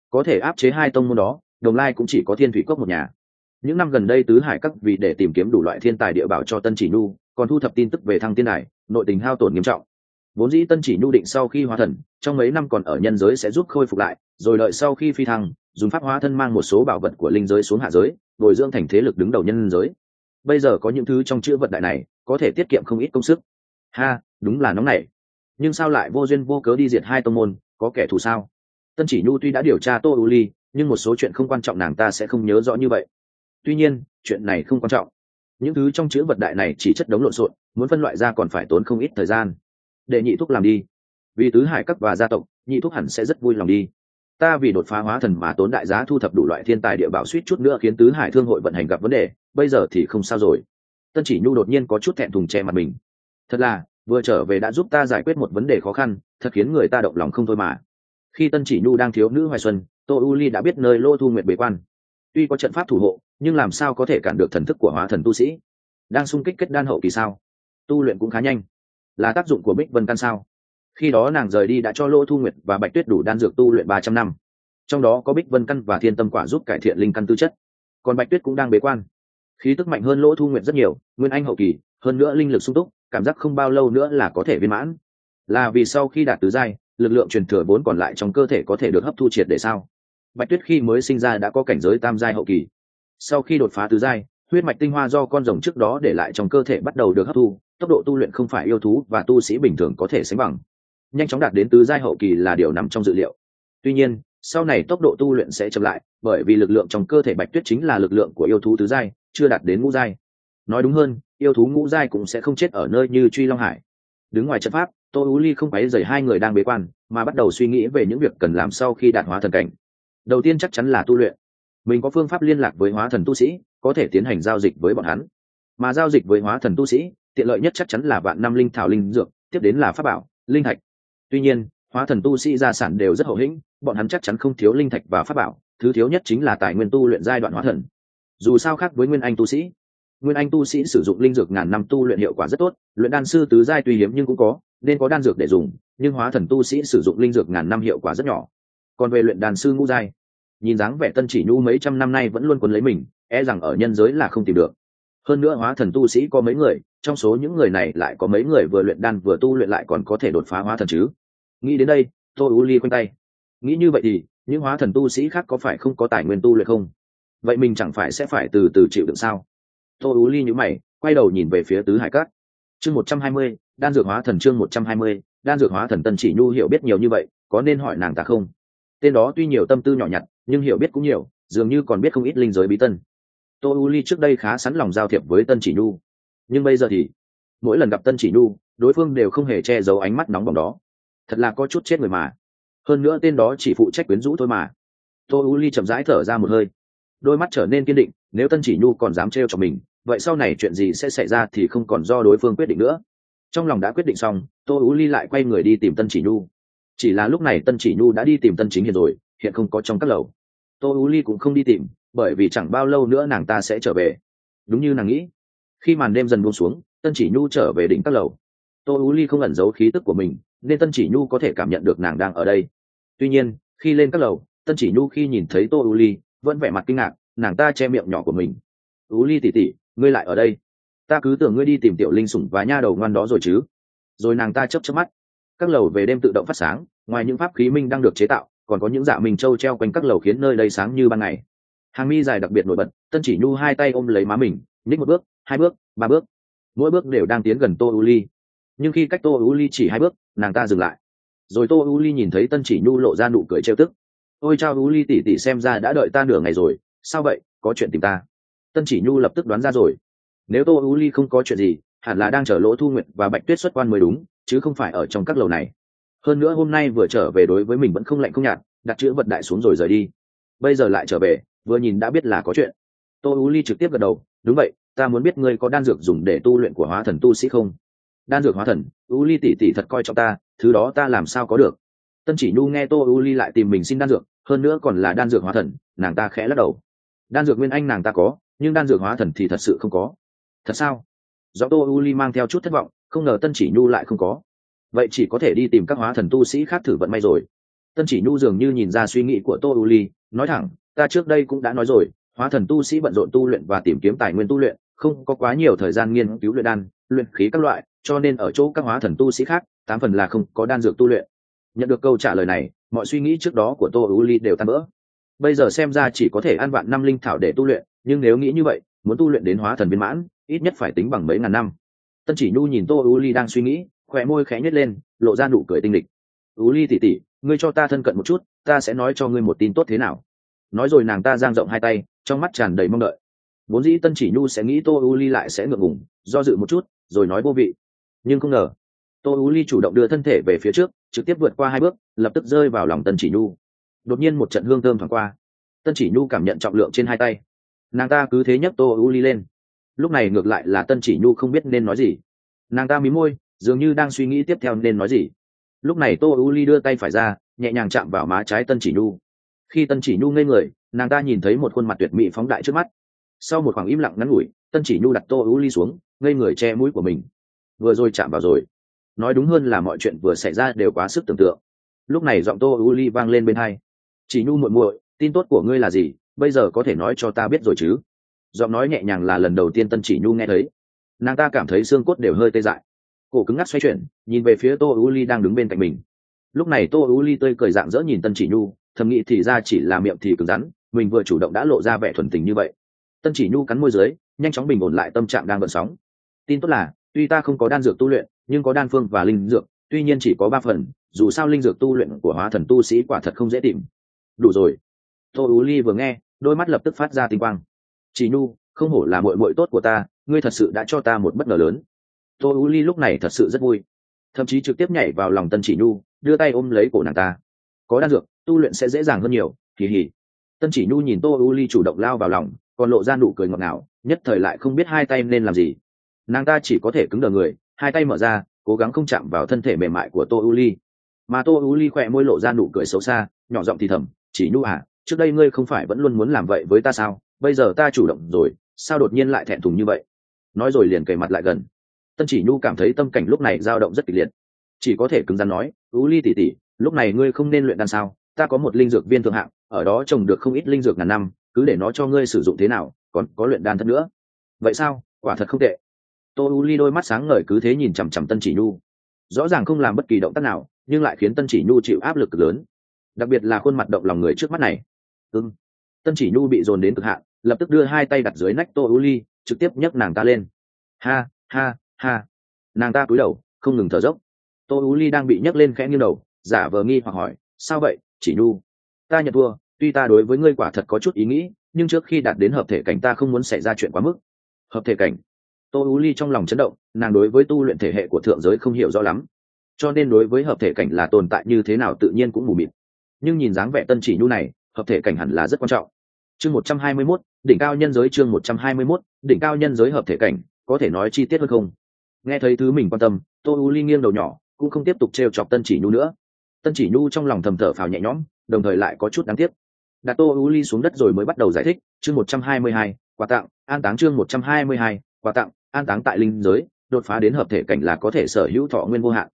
có thể áp chế hai tông môn đó, Đồng Lai cũng chỉ có Thiên Thủy Cốc một nhà. Những năm gần đây tứ hải các vì để tìm kiếm đủ loại thiên tài địa bảo cho Tân Chỉ Nhu, còn thu thập tin tức về Thăng Tiên Đài, nội tình hao tổn nghiêm trọng. Vốn dĩ Tân Chỉ Nhu định sau khi hóa thần, trong mấy năm còn ở nhân giới sẽ giúp khôi phục lại, rồi đợi sau khi phi thăng, dùng pháp hóa thân mang một số bảo vật của linh giới xuống hạ giới, bồi dưỡng thành thế lực đứng đầu nhân giới. Bây giờ có những thứ trong chữ vật đại này, có thể tiết kiệm không ít công sức. Ha, đúng là nóng nảy. Nhưng sao lại vô duyên vô cớ đi diệt hai tông môn, có kẻ thù sao? Tân Chỉ Nhu tuy đã điều tra Tô U Ly, nhưng một số chuyện không quan trọng nàng ta sẽ không nhớ rõ như vậy. Tuy nhiên, chuyện này không quan trọng. Những thứ trong chữ vật đại này chỉ chất đống lộn xộn, muốn phân loại ra còn phải tốn không ít thời gian. Để Nhị Thúc làm đi. Vì tứ hải các và gia tộc, Nhị Thúc hẳn sẽ rất vui lòng đi. Ta vì đột phá hóa thần mà tốn đại giá thu thập đủ loại thiên tài địa bảo, suýt chút nữa khiến tứ hải thương hội vận hành gặp vấn đề, bây giờ thì không sao rồi. Tân Chỉ Nhu đột nhiên có chút thẹn thùng che mặt mình. Thật là, vừa trở về đã giúp ta giải quyết một vấn đề khó khăn, thật khiến người ta động lòng không thôi mà. Khi Tân Chỉ Nhu đang thiếu nữ hoài xuân, Tô U Ly đã biết nơi Lô Thu Nguyệt bế quan. Tuy có trận pháp thủ hộ, nhưng làm sao có thể cản được thần thức của hóa thần tu sĩ? Đang xung kích kết đan hậu kỳ sao? Tu luyện cũng khá nhanh. Là tác dụng của Bích Vân Căn sao? Khi đó nàng rời đi đã cho Lô Thu Nguyệt và Bạch Tuyết đủ đan dược tu luyện 300 năm. Trong đó có Bích Vân Căn và Thiên Tâm Quả giúp cải thiện linh căn tư chất. Còn Bạch Tuyết cũng đang bế quan. Khí tức mạnh hơn Lô Thu Nguyệt rất nhiều, nguyên anh hậu kỳ, hơn nữa linh lực sung túc, cảm giác không bao lâu nữa là có thể viên mãn. Là vì sau khi đạt tứ giai, lực lượng truyền thừa vốn còn lại trong cơ thể có thể được hấp thu triệt để sao? Bạch Tuyết khi mới sinh ra đã có cảnh giới tam giai hậu kỳ. Sau khi đột phá tứ giai, huyết mạch tinh hoa do con rồng trước đó để lại trong cơ thể bắt đầu được hấp thu, tốc độ tu luyện không phải yêu thú và tu sĩ bình thường có thể sánh bằng. Nhanh chóng đạt đến tứ giai hậu kỳ là điều nằm trong dự liệu. Tuy nhiên, sau này tốc độ tu luyện sẽ chậm lại, bởi vì lực lượng trong cơ thể Bạch Tuyết chính là lực lượng của yêu thú tứ giai, chưa đạt đến ngũ giai. Nói đúng hơn, yêu thú ngũ giai cũng sẽ không chết ở nơi như Truy Long Hải. Đứng ngoài trận pháp, Tô Ú Ly không quấy rầy hai người đang bế quan, mà bắt đầu suy nghĩ về những việc cần làm sau khi đạt hóa thần cảnh. Đầu tiên chắc chắn là tu luyện. Mình có phương pháp liên lạc với hóa thần tu sĩ, có thể tiến hành giao dịch với bọn hắn. Mà giao dịch với hóa thần tu sĩ, tiện lợi nhất chắc chắn là vạn năm linh thảo linh dược, tiếp đến là pháp bảo, linh thạch. Tuy nhiên, hóa thần tu sĩ gia sản đều rất hậu hĩnh, bọn hắn chắc chắn không thiếu linh thạch và pháp bảo, thứ thiếu nhất chính là tài nguyên tu luyện giai đoạn hóa thần. Dù sao khác với nguyên anh tu sĩ, nguyên anh tu sĩ sử dụng linh dược ngàn năm tu luyện hiệu quả rất tốt, luyện đan sư tứ giai tuy hiếm nhưng cũng có, nên có đan dược để dùng, nhưng hóa thần tu sĩ sử dụng linh dược ngàn năm hiệu quả rất nhỏ. Còn về luyện đan sư ngũ giai, nhìn dáng vẻ Tân Chỉ Nhu mấy trăm năm nay vẫn luôn quấn lấy mình, e rằng ở nhân giới là không tìm được. Hơn nữa hóa thần tu sĩ có mấy người, trong số những người này lại có mấy người vừa luyện đan vừa tu luyện lại còn có thể đột phá hóa thần chứ? Nghĩ đến đây, Tô U Ly quanh tay. Nghĩ như vậy thì, những hóa thần tu sĩ khác có phải không có tài nguyên tu luyện không? Vậy mình chẳng phải sẽ phải từ từ chịu đựng sao? Tô U Ly nhíu mày, quay đầu nhìn về phía tứ hải các. Chương 120, đan dược hóa thần. Chương 120, đan dược hóa thần. Tân Chỉ Nhu hiểu biết nhiều như vậy, có nên hỏi nàng ta không? Tên đó tuy nhiều tâm tư nhỏ nhặt, nhưng hiểu biết cũng nhiều, dường như còn biết không ít linh giới bí tân. Tô U Ly trước đây khá sẵn lòng giao thiệp với Tân Chỉ Nhu, nhưng bây giờ thì mỗi lần gặp Tân Chỉ Nhu, đối phương đều không hề che giấu ánh mắt nóng bỏng đó. Thật là có chút chết người mà. Hơn nữa tên đó chỉ phụ trách quyến rũ thôi mà. Tô U Ly chậm rãi thở ra một hơi, đôi mắt trở nên kiên định. Nếu Tân Chỉ Nhu còn dám trêu cho mình, vậy sau này chuyện gì sẽ xảy ra thì không còn do đối phương quyết định nữa. Trong lòng đã quyết định xong, Tô U Ly lại quay người đi tìm Tân Chỉ Nhu. Chỉ là lúc này Tân Chỉ Nhu đã đi tìm Tân Chính Hiền rồi, hiện không có trong các lầu. Tô U Ly cũng không đi tìm, bởi vì chẳng bao lâu nữa nàng ta sẽ trở về. Đúng như nàng nghĩ, khi màn đêm dần buông xuống, Tân Chỉ Nhu trở về đỉnh các lầu. Tô U Ly không ẩn giấu khí tức của mình, nên Tân Chỉ Nhu có thể cảm nhận được nàng đang ở đây. Tuy nhiên, khi lên các lầu, Tân Chỉ Nhu khi nhìn thấy Tô U Ly, vẫn vẻ mặt kinh ngạc, nàng ta che miệng nhỏ của mình. U Ly tỉ tỉ, ngươi lại ở đây? Ta cứ tưởng ngươi đi tìm tiểu linh sủng và nha đầu ngoan đó rồi chứ? Rồi nàng ta chớp chớp mắt. Các lầu về đêm tự động phát sáng, ngoài những pháp khí minh đang được chế tạo, còn có những dạ minh châu treo quanh các lầu khiến nơi đây sáng như ban ngày. Hàng mi dài đặc biệt nổi bật, Tân Chỉ Nhu hai tay ôm lấy má mình, nhích một bước, hai bước, ba bước, mỗi bước đều đang tiến gần Tô U Ly. Nhưng khi cách Tô U Ly chỉ hai bước, nàng ta dừng lại. Rồi Tô U Ly nhìn thấy Tân Chỉ Nhu lộ ra nụ cười trêu tức. Ôi chao U Ly tỉ tỉ, xem ra đã đợi ta nửa ngày rồi, sao vậy, có chuyện tìm ta? Tân Chỉ Nhu lập tức đoán ra rồi. Nếu Tô U Ly không có chuyện gì, hẳn là đang chờ Lỗ Thu Nguyệt và Bạch Tuyết xuất quan mới đúng, chứ không phải ở trong các lầu này. Hơn nữa hôm nay vừa trở về đối với mình vẫn không lạnh không nhạt, đặt chữ vật đại xuống rồi rời đi. Bây giờ lại trở về, vừa nhìn đã biết là có chuyện. Tô U Ly trực tiếp gật đầu, đúng vậy, ta muốn biết ngươi có đan dược dùng để tu luyện của hóa thần tu sĩ không? Đan dược hóa thần? U Ly tỉ tỉ thật coi trọng ta, thứ đó ta làm sao có được? Tân Chỉ Nhu nghe Tô U Ly lại tìm mình xin đan dược, hơn nữa còn là đan dược hóa thần, nàng ta khẽ lắc đầu. Đan dược nguyên anh nàng ta có, nhưng đan dược hóa thần thì thật sự không có. Thật sao? Do Tô U Ly mang theo chút thất vọng, không ngờ Tân Chỉ Nhu lại không có. Vậy chỉ có thể đi tìm các hóa thần tu sĩ khác thử vận may rồi. Tân Chỉ Nhu dường như nhìn ra suy nghĩ của Tô U Ly, nói thẳng, ta trước đây cũng đã nói rồi, hóa thần tu sĩ bận rộn tu luyện và tìm kiếm tài nguyên tu luyện, không có quá nhiều thời gian nghiên cứu luyện đan, luyện khí các loại, cho nên ở chỗ các hóa thần tu sĩ khác, 8 phần là không có đan dược tu luyện. Nhận được câu trả lời này, mọi suy nghĩ trước đó của Tô U Ly đều tan vỡ. Bây giờ xem ra chỉ có thể ăn vạn năm linh thảo để tu luyện, nhưng nếu nghĩ như vậy, muốn tu luyện đến hóa thần viên mãn, ít nhất phải tính bằng mấy ngàn năm. Tân Chỉ Nhu nhìn Tô U Ly đang suy nghĩ, khóe môi khẽ nhếch lên, lộ ra nụ cười tinh lịch. U Ly tỷ tỷ, ngươi cho ta thân cận một chút, ta sẽ nói cho ngươi một tin tốt thế nào. Nói rồi nàng ta giang rộng hai tay, trong mắt tràn đầy mong đợi. Vốn dĩ Tân Chỉ Nhu sẽ nghĩ Tô U Ly lại sẽ ngượng ngùng, do dự một chút, rồi nói vô vị. Nhưng không ngờ, Tô U Ly chủ động đưa thân thể về phía trước, trực tiếp vượt qua 2 bước, lập tức rơi vào lòng Tân Chỉ Nhu. Đột nhiên một trận hương thơm thoáng qua, Tân Chỉ Nhu cảm nhận trọng lượng trên hai tay, nàng ta cứ thế nhấc Tô U Ly lên. Lúc này ngược lại là Tân Chỉ Nhu không biết nên nói gì, nàng ta mí môi, dường như đang suy nghĩ tiếp theo nên nói gì. Lúc này Tô U Ly đưa tay phải ra, nhẹ nhàng chạm vào má trái Tân Chỉ Nhu. Khi Tân Chỉ Nhu ngây người, nàng ta nhìn thấy một khuôn mặt tuyệt mỹ phóng đại trước mắt. Sau một khoảng im lặng ngắn ngủi, Tân Chỉ Nhu đặt Tô U Ly xuống, ngây người che mũi của mình. Vừa rồi chạm vào rồi, nói đúng hơn là mọi chuyện vừa xảy ra đều quá sức tưởng tượng. Lúc này giọng Tô U Ly vang lên bên tai. Chỉ Nhu muội muội, tin tốt của ngươi là gì, bây giờ có thể nói cho ta biết rồi chứ? Giọng nói nhẹ nhàng là lần đầu tiên Tân Chỉ Nhu nghe thấy. Nàng ta cảm thấy xương cốt đều hơi tê dại, cổ cứng ngắc xoay chuyển, nhìn về phía Tô U Ly đang đứng bên cạnh mình. Lúc này Tô U Ly tươi cười rạng rỡ nhìn Tân Chỉ Nhu, thầm nghĩ thì ra chỉ là miệng thì cứng rắn, mình vừa chủ động đã lộ ra vẻ thuần tình như vậy. Tân Chỉ Nhu cắn môi dưới, nhanh chóng bình ổn lại tâm trạng đang gợn sóng. Tin tốt là, tuy ta không có đan dược tu luyện, nhưng có đan phương và linh dược, tuy nhiên chỉ có 3 phần, dù sao linh dược tu luyện của hóa thần tu sĩ quả thật không dễ tìm. Đủ rồi. Tô U Ly vừa nghe, đôi mắt lập tức phát ra tinh quang. Chỉ Nhu, không hổ là muội muội tốt của ta, ngươi thật sự đã cho ta một bất ngờ lớn. Tô U Ly lúc này thật sự rất vui, thậm chí trực tiếp nhảy vào lòng Tân Chỉ Nhu, đưa tay ôm lấy cổ nàng ta. Có đan dược, tu luyện sẽ dễ dàng hơn nhiều. Kỳ hỉ. Tân Chỉ Nhu nhìn Tô U Ly chủ động lao vào lòng, còn lộ ra nụ cười ngọt ngào, nhất thời lại không biết hai tay nên làm gì. Nàng ta chỉ có thể cứng đờ người, hai tay mở ra, cố gắng không chạm vào thân thể mềm mại của Tô U Ly. Mà Tô U Ly khỏe môi lộ ra nụ cười xấu xa, nhỏ giọng thì thầm, Chỉ Nhu à, trước đây ngươi không phải vẫn luôn muốn làm vậy với ta sao? Bây giờ ta chủ động rồi, sao đột nhiên lại thẹn thùng như vậy? Nói rồi liền kề mặt lại gần. Tân Chỉ Nhu cảm thấy tâm cảnh lúc này dao động rất kịch liệt, chỉ có thể cứng rắn nói, U Ly tỷ tỷ, lúc này ngươi không nên luyện đan sao? Ta có một linh dược viên thượng hạng, ở đó trồng được không ít linh dược ngàn năm, cứ để nó cho ngươi sử dụng thế nào, còn có luyện đan thật nữa. Vậy sao? Quả thật không tệ. Tô U Ly đôi mắt sáng ngời cứ thế nhìn chằm chằm Tân Chỉ Nhu, rõ ràng không làm bất kỳ động tác nào, nhưng lại khiến Tân Chỉ Nhu chịu áp lực cực lớn, đặc biệt là khuôn mặt động lòng người trước mắt này. Tân Chỉ Nhu bị dồn đến cực hạn, lập tức đưa hai tay đặt dưới nách Tô U Ly, trực tiếp nhấc nàng ta lên. Ha ha ha. Nàng ta cúi đầu, không ngừng thở dốc. Tô U Ly đang bị nhấc lên khẽ nghiêng đầu, giả vờ nghi hoặc hỏi, sao vậy, Chỉ Nhu? Ta nhận thua, tuy ta đối với ngươi quả thật có chút ý nghĩ, nhưng trước khi đạt đến hợp thể cảnh ta không muốn xảy ra chuyện quá mức. Hợp thể cảnh? Tô U Ly trong lòng chấn động, nàng đối với tu luyện thể hệ của thượng giới không hiểu rõ lắm, cho nên đối với hợp thể cảnh là tồn tại như thế nào tự nhiên cũng mù mịt. Nhưng nhìn dáng vẻ Tân Chỉ Nhu này, hợp thể cảnh hẳn là rất quan trọng. Chương 121, đỉnh cao nhân giới. Chương 121, đỉnh cao nhân giới hợp thể cảnh, có thể nói chi tiết hơn không? Nghe thấy thứ mình quan tâm, Tô U Ly nghiêng đầu nhỏ, cũng không tiếp tục trêu chọc Tân Chỉ Nhu nữa. Tân Chỉ Nhu trong lòng thầm thở phào nhẹ nhõm, đồng thời lại có chút đáng tiếc. Đặt Tô U Ly xuống đất rồi mới bắt đầu giải thích. Chương 122, quà tặng an táng. Chương 122, quà tặng an táng tại linh giới, đột phá đến hợp thể cảnh là có thể sở hữu thọ nguyên vô hạn.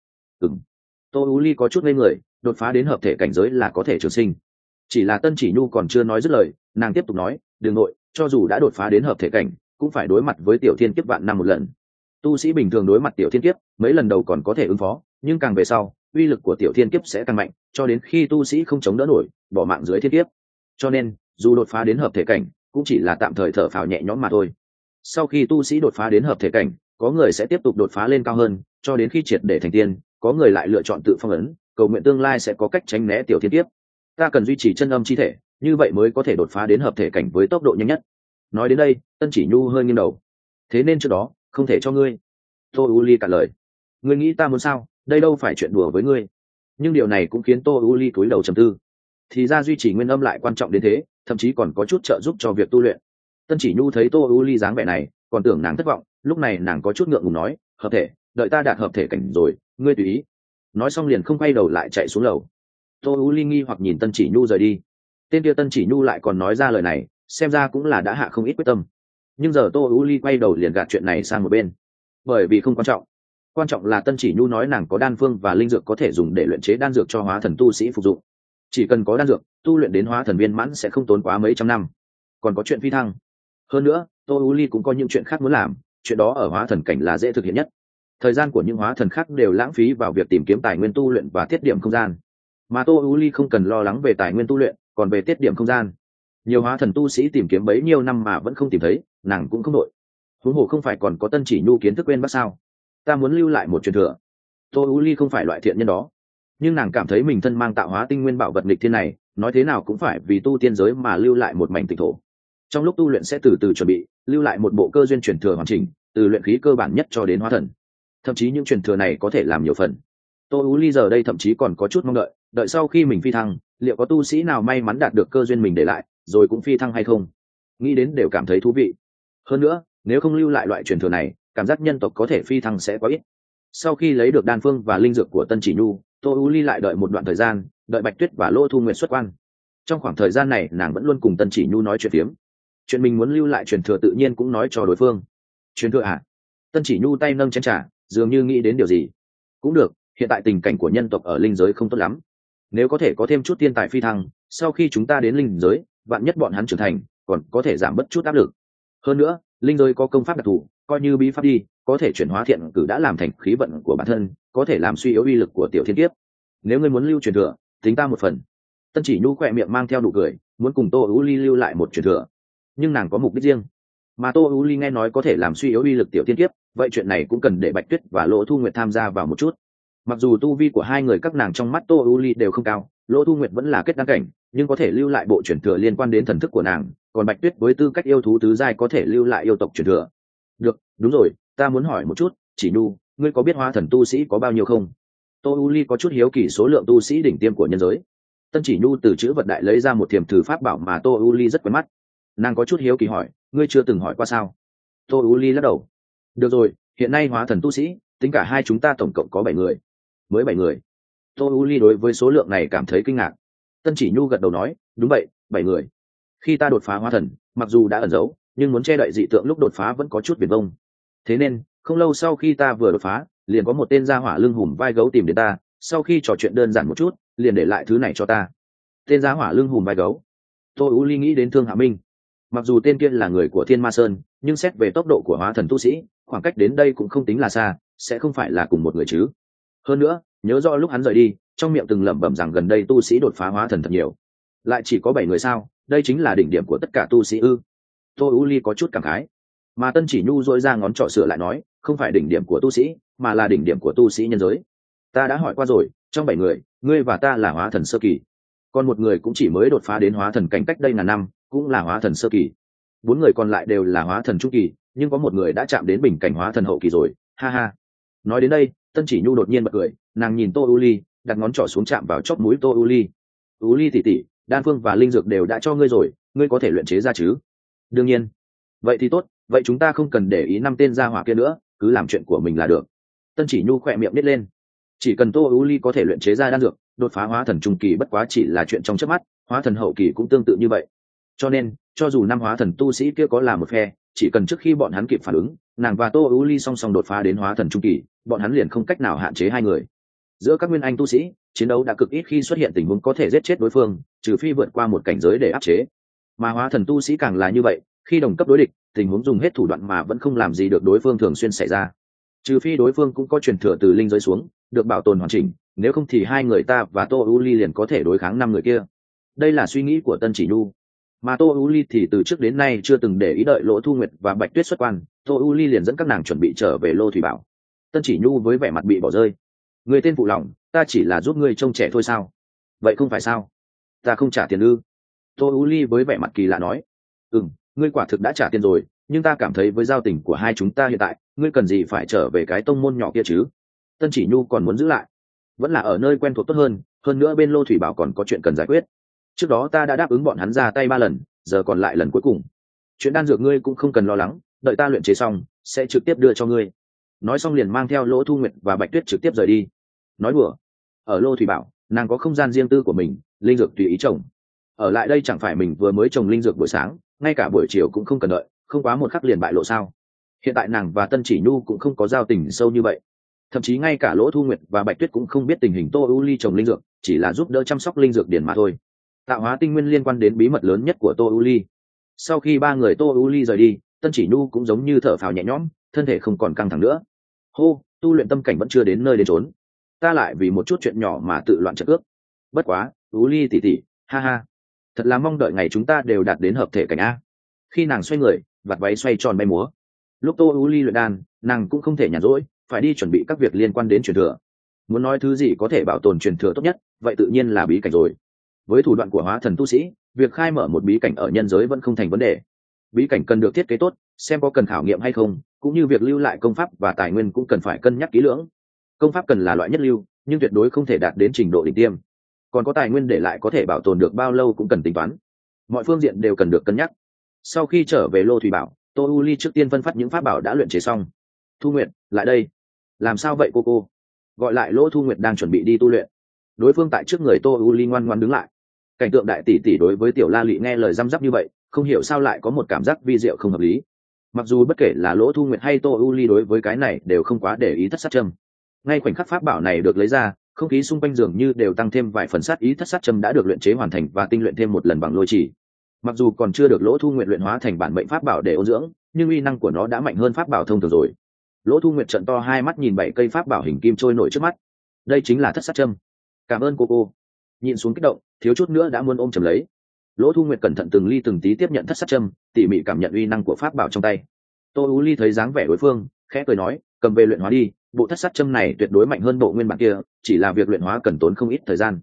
Tô U Ly có chút ngây người, đột phá đến hợp thể cảnh giới là có thể trường sinh. Chỉ là Tân Chỉ Nhu còn chưa nói dứt lời, nàng tiếp tục nói, đừng nội, cho dù đã đột phá đến hợp thể cảnh, cũng phải đối mặt với tiểu thiên kiếp vạn năm một lần. Tu sĩ bình thường đối mặt tiểu thiên kiếp, mấy lần đầu còn có thể ứng phó, nhưng càng về sau, uy lực của tiểu thiên kiếp sẽ càng mạnh, cho đến khi tu sĩ không chống đỡ nổi, bỏ mạng dưới thiên kiếp. Cho nên, dù đột phá đến hợp thể cảnh, cũng chỉ là tạm thời thở phào nhẹ nhõm mà thôi. Sau khi tu sĩ đột phá đến hợp thể cảnh, có người sẽ tiếp tục đột phá lên cao hơn, cho đến khi triệt để thành tiên, có người lại lựa chọn tự phong ấn, cầu nguyện tương lai sẽ có cách tránh né tiểu thiên kiếp. Ta cần duy trì chân âm chi thể, như vậy mới có thể đột phá đến hợp thể cảnh với tốc độ nhanh nhất. Nói đến đây, Tân Chỉ Nhu hơi nghiêng đầu. Thế nên trước đó, không thể cho ngươi. Tô U Ly cạn lời. Ngươi nghĩ ta muốn sao? Đây đâu phải chuyện đùa với ngươi. Nhưng điều này cũng khiến Tô U Ly cúi đầu trầm tư. Thì ra duy trì nguyên âm lại quan trọng đến thế, thậm chí còn có chút trợ giúp cho việc tu luyện. Tân Chỉ Nhu thấy Tô U Ly dáng vẻ này, còn tưởng nàng thất vọng, lúc này nàng có chút ngượng ngùng nói, hợp thể, đợi ta đạt hợp thể cảnh rồi, ngươi tùy ý. Nói xong liền không quay đầu lại chạy xuống lầu. Tô U Ly nghi hoặc nhìn Tân Chỉ Nhu rời đi. Tên kia Tân Chỉ Nhu lại còn nói ra lời này, xem ra cũng là đã hạ không ít quyết tâm. Nhưng giờ Tô U Ly quay đầu liền gạt chuyện này sang một bên, bởi vì không quan trọng. Quan trọng là Tân Chỉ Nhu nói nàng có đan phương và linh dược có thể dùng để luyện chế đan dược cho hóa thần tu sĩ phục dụng. chỉ cần có đan dược tu luyện đến hóa thần viên mãn sẽ không tốn quá mấy trăm năm. Còn có chuyện phi thăng. Hơn nữa Tô U Ly cũng có những chuyện khác muốn làm, chuyện đó ở hóa thần cảnh là dễ thực hiện nhất. Thời gian của những hóa thần khác đều lãng phí vào việc tìm kiếm tài nguyên tu luyện và tiết điểm không gian, mà Tô U Ly không cần lo lắng về tài nguyên tu luyện, còn về tiết điểm không gian, nhiều hóa thần tu sĩ tìm kiếm bấy nhiêu năm mà vẫn không tìm thấy, nàng cũng không đội. Huống hồ không phải còn có Tân Chỉ Nhu kiến thức quên bác sao? Ta muốn lưu lại một truyền thừa. Tô U Ly không phải loại thiện nhân đó, nhưng nàng cảm thấy mình thân mang tạo hóa tinh nguyên bảo vật nghịch thiên này, nói thế nào cũng phải vì tu tiên giới mà lưu lại một mảnh tịch thổ. Trong lúc tu luyện sẽ từ từ chuẩn bị, lưu lại một bộ cơ duyên truyền thừa hoàn chỉnh, từ luyện khí cơ bản nhất cho đến hóa thần. Thậm chí những truyền thừa này có thể làm nhiều phần. Tô U Ly giờ đây thậm chí còn có chút mong đợi, đợi sau khi mình phi thăng, liệu có tu sĩ nào may mắn đạt được cơ duyên mình để lại, rồi cũng phi thăng hay không? Nghĩ đến đều cảm thấy thú vị. Hơn nữa, nếu không lưu lại loại truyền thừa này, cảm giác nhân tộc có thể phi thăng sẽ quá ít. Sau khi lấy được đan phương và linh dược của Tân Chỉ Nhu, Tô U Ly lại đợi một đoạn thời gian, đợi Bạch Tuyết và Lô Thu Nguyệt xuất quan. Trong khoảng thời gian này, nàng vẫn luôn cùng Tân Chỉ Nhu nói chuyện phiếm. Chuyện mình muốn lưu lại truyền thừa tự nhiên cũng nói cho đối phương. Truyền thừa à? Tân Chỉ Nhu tay nâng chén trà, dường như nghĩ đến điều gì. Cũng được, hiện tại tình cảnh của nhân tộc ở linh giới không tốt lắm. Nếu có thể có thêm chút tiên tài phi thăng, sau khi chúng ta đến linh giới, vạn nhất bọn hắn trưởng thành, còn có thể giảm bớt chút áp lực. Hơn nữa, linh giới có công pháp đặc thù, coi như bí pháp đi, có thể chuyển hóa thiện cử đã làm thành khí vận của bản thân, có thể làm suy yếu uy lực của tiểu thiên kiếp. Nếu ngươi muốn lưu truyền thừa, tính ta một phần. Tân Chỉ Nhu khỏe miệng mang theo nụ cười, muốn cùng Tô U Ly lưu lại một truyền thừa, nhưng nàng có mục đích riêng. Mà Tô U Ly nghe nói có thể làm suy yếu uy lực tiểu thiên kiếp, vậy chuyện này cũng cần để Bạch Tuyết và Lỗ Thu Nguyệt tham gia vào một chút. Mặc dù tu vi của hai người các nàng trong mắt Tô U Ly đều không cao, Lỗ Thu Nguyệt vẫn là kết đăng cảnh, nhưng có thể lưu lại bộ truyền thừa liên quan đến thần thức của nàng, còn Bạch Tuyết với tư cách yêu thú tứ giai có thể lưu lại yêu tộc truyền thừa. Được, đúng rồi, ta muốn hỏi một chút, Chỉ Nhu, ngươi có biết hóa thần tu sĩ có bao nhiêu không? Tô U Ly có chút hiếu kỳ số lượng tu sĩ đỉnh tiêm của nhân giới. Tân Chỉ Nhu từ chữ vật đại lấy ra một thiềm thử pháp bảo mà Tô U Ly rất quen mắt. Nàng có chút hiếu kỳ hỏi, ngươi chưa từng hỏi qua sao? Tô U Ly lắc đầu. Được rồi, hiện nay hóa thần tu sĩ, tính cả hai chúng ta tổng cộng có 7 người. Mới 7 người? Tô U Ly đối với số lượng này cảm thấy kinh ngạc. Tân Chỉ Nhu gật đầu nói, đúng vậy, 7 người. Khi ta đột phá hóa thần, mặc dù đã ẩn giấu, nhưng muốn che đậy dị tượng lúc đột phá vẫn có chút viển vông. Thế nên, không lâu sau khi ta vừa đột phá, liền có một tên gia hỏa lưng hùm vai gấu tìm đến ta, sau khi trò chuyện đơn giản một chút, liền để lại thứ này cho ta. Tên gia hỏa lưng hùm vai gấu. Tô U Ly nghĩ đến Thương Hạ Minh. Mặc dù tên kia là người của Thiên Ma Sơn, nhưng xét về tốc độ của hóa thần tu sĩ, khoảng cách đến đây cũng không tính là xa, sẽ không phải là cùng một người chứ. Hơn nữa, nhớ rõ lúc hắn rời đi, trong miệng từng lẩm bẩm rằng gần đây tu sĩ đột phá hóa thần thật nhiều. Lại chỉ có 7 người sao? Đây chính là đỉnh điểm của tất cả tu sĩ ư? Tô U Ly có chút cảm khái. Mà Tân Chỉ Nhu dỗi ra ngón trỏ sửa lại nói, không phải đỉnh điểm của tu sĩ, mà là đỉnh điểm của tu sĩ nhân giới. Ta đã hỏi qua rồi, trong 7 người, ngươi và ta là hóa thần sơ kỳ, còn một người cũng chỉ mới đột phá đến hóa thần cảnh cách đây ngàn năm, cũng là hóa thần sơ kỳ. 4 người còn lại đều là hóa thần trung kỳ, nhưng có một người đã chạm đến bình cảnh hóa thần hậu kỳ rồi. Ha ha. Nói đến đây, Tân Chỉ Nhu đột nhiên bật cười, nàng nhìn Tô U Ly, đặt ngón trỏ xuống chạm vào chóp mũi Tô U Ly. U Ly tỷ tỷ, đan phương và linh dược đều đã cho ngươi rồi, ngươi có thể luyện chế ra chứ? Đương nhiên. Vậy thì tốt, vậy chúng ta không cần để ý 5 tên gia hỏa kia nữa, cứ làm chuyện của mình là được. Tân Chỉ Nhu khỏe miệng nít lên. Chỉ cần Tô U Ly có thể luyện chế ra đan dược, đột phá hóa thần trung kỳ bất quá chỉ là chuyện trong chớp mắt, hóa thần hậu kỳ cũng tương tự như vậy. Cho nên, cho dù 5 hóa thần tu sĩ kia có là một phe, chỉ cần trước khi bọn hắn kịp phản ứng, nàng và Tô U Ly song song đột phá đến hóa thần trung kỳ, bọn hắn liền không cách nào hạn chế hai người. Giữa các nguyên anh tu sĩ, chiến đấu đã cực ít khi xuất hiện tình huống có thể giết chết đối phương, trừ phi vượt qua một cảnh giới để áp chế. Mà hóa thần tu sĩ càng là như vậy, khi đồng cấp đối địch, tình huống dùng hết thủ đoạn mà vẫn không làm gì được đối phương thường xuyên xảy ra. Trừ phi đối phương cũng có truyền thừa từ linh giới xuống, được bảo tồn hoàn chỉnh, nếu không thì hai người ta và Tô U Ly liền có thể đối kháng 5 người kia. Đây là suy nghĩ của Tân Chỉ Nhu. Mà Tô U Ly thì từ trước đến nay chưa từng để ý đợi Lỗ Thu Nguyệt và Bạch Tuyết xuất quan, Tô U Ly liền dẫn các nàng chuẩn bị trở về Lô Thủy Bảo. Tân Chỉ Nhu với vẻ mặt bị bỏ rơi. Người tên phụ lòng, ta chỉ là giúp ngươi trông trẻ thôi sao? Vậy không phải sao? Ta không trả tiền ư? Tô U Ly với vẻ mặt kỳ lạ nói. Ngươi quả thực đã trả tiền rồi, nhưng ta cảm thấy với giao tình của hai chúng ta hiện tại, ngươi cần gì phải trở về cái tông môn nhỏ kia chứ? Tân Chỉ Nhu còn muốn giữ lại, vẫn là ở nơi quen thuộc tốt hơn nữa bên Lô Thủy Bảo còn có chuyện cần giải quyết. Trước đó ta đã đáp ứng bọn hắn ra tay 3 lần, giờ còn lại lần cuối cùng. Chuyện đan dược ngươi cũng không cần lo lắng, đợi ta luyện chế xong sẽ trực tiếp đưa cho ngươi. Nói xong liền mang theo Lỗ Thu Nguyệt và Bạch Tuyết trực tiếp rời đi. Nói đùa, ở Lô Thủy Bảo nàng có không gian riêng tư của mình, linh dược tùy ý trồng. Ở lại đây chẳng phải mình vừa mới trồng linh dược buổi sáng, ngay cả buổi chiều cũng không cần đợi, không quá một khắc liền bại lộ sao? Hiện tại nàng và Tân Chỉ Nhu cũng không có giao tình sâu như vậy, thậm chí ngay cả Lỗ Thu Nguyệt và Bạch Tuyết cũng không biết tình hình Tô U Ly trồng linh dược, chỉ là giúp đỡ chăm sóc linh dược điển mà thôi. Tạo hóa tinh nguyên liên quan đến bí mật lớn nhất của Tô U Ly. Sau khi ba người Tô U Ly rời đi, Tân Chỉ Nhu cũng giống như thở phào nhẹ nhõm, thân thể không còn căng thẳng nữa. Hô, tu luyện tâm cảnh vẫn chưa đến nơi đến chốn, ta lại vì một chút chuyện nhỏ mà tự loạn trận ước. Bất quá, U Ly tỉ tỉ, ha ha, thật là mong đợi ngày chúng ta đều đạt đến hợp thể cảnh a. Khi nàng xoay người, vạt váy xoay tròn bay múa. Lúc Tô U Ly luyện đan, nàng cũng không thể nhàn rỗi, phải đi chuẩn bị các việc liên quan đến truyền thừa. Muốn nói thứ gì có thể bảo tồn truyền thừa tốt nhất, vậy tự nhiên là bí cảnh rồi. Với thủ đoạn của hóa thần tu sĩ, việc khai mở một bí cảnh ở nhân giới vẫn không thành vấn đề. Bí cảnh cần được thiết kế tốt, xem có cần khảo nghiệm hay không, cũng như việc lưu lại công pháp và tài nguyên cũng cần phải cân nhắc kỹ lưỡng. Công pháp cần là loại nhất lưu, nhưng tuyệt đối không thể đạt đến trình độ đỉnh tiêm. Còn có tài nguyên để lại có thể bảo tồn được bao lâu cũng cần tính toán. Mọi phương diện đều cần được cân nhắc. Sau khi trở về Lô Thủy Bảo, Tô U Ly trước tiên phân phát những pháp bảo đã luyện chế xong. Thu Nguyệt, lại đây. Làm sao vậy cô? Gọi lại Lỗ Thu Nguyệt đang chuẩn bị đi tu luyện. Đối phương tại trước người Tô U Ly ngoan ngoãn đứng lại. Cảnh tượng đại tỷ tỷ đối với tiểu La Lị nghe lời răm rắp như vậy, không hiểu sao lại có một cảm giác vi diệu không hợp lý. Mặc dù bất kể là Lỗ Thu Nguyệt hay Tô U Ly đối với cái này đều không quá để ý thất sát châm. Ngay khoảnh khắc pháp bảo này được lấy ra, không khí xung quanh dường như đều tăng thêm vài phần sát ý. Thất sát châm đã được luyện chế hoàn thành và tinh luyện thêm một lần bằng lôi chỉ. Mặc dù còn chưa được Lỗ Thu Nguyệt luyện hóa thành bản mệnh pháp bảo để ôn dưỡng, nhưng uy năng của nó đã mạnh hơn pháp bảo thông thường rồi. Lỗ Thu Nguyệt trợn to hai mắt nhìn 7 cây pháp bảo hình kim trôi nổi trước mắt. Đây chính là thất sát châm. Cảm ơn cô. Nhìn xuống kích động, thiếu chút nữa đã muốn ôm chầm lấy. Lỗ Thu Nguyệt cẩn thận từng ly từng tí tiếp nhận thất sát châm, tỉ mỉ cảm nhận uy năng của pháp bảo trong tay. Tô U Ly thấy dáng vẻ đối phương, khẽ cười nói, cầm về luyện hóa đi, bộ thất sát châm này tuyệt đối mạnh hơn bộ nguyên bản kia, chỉ là việc luyện hóa cần tốn không ít thời gian.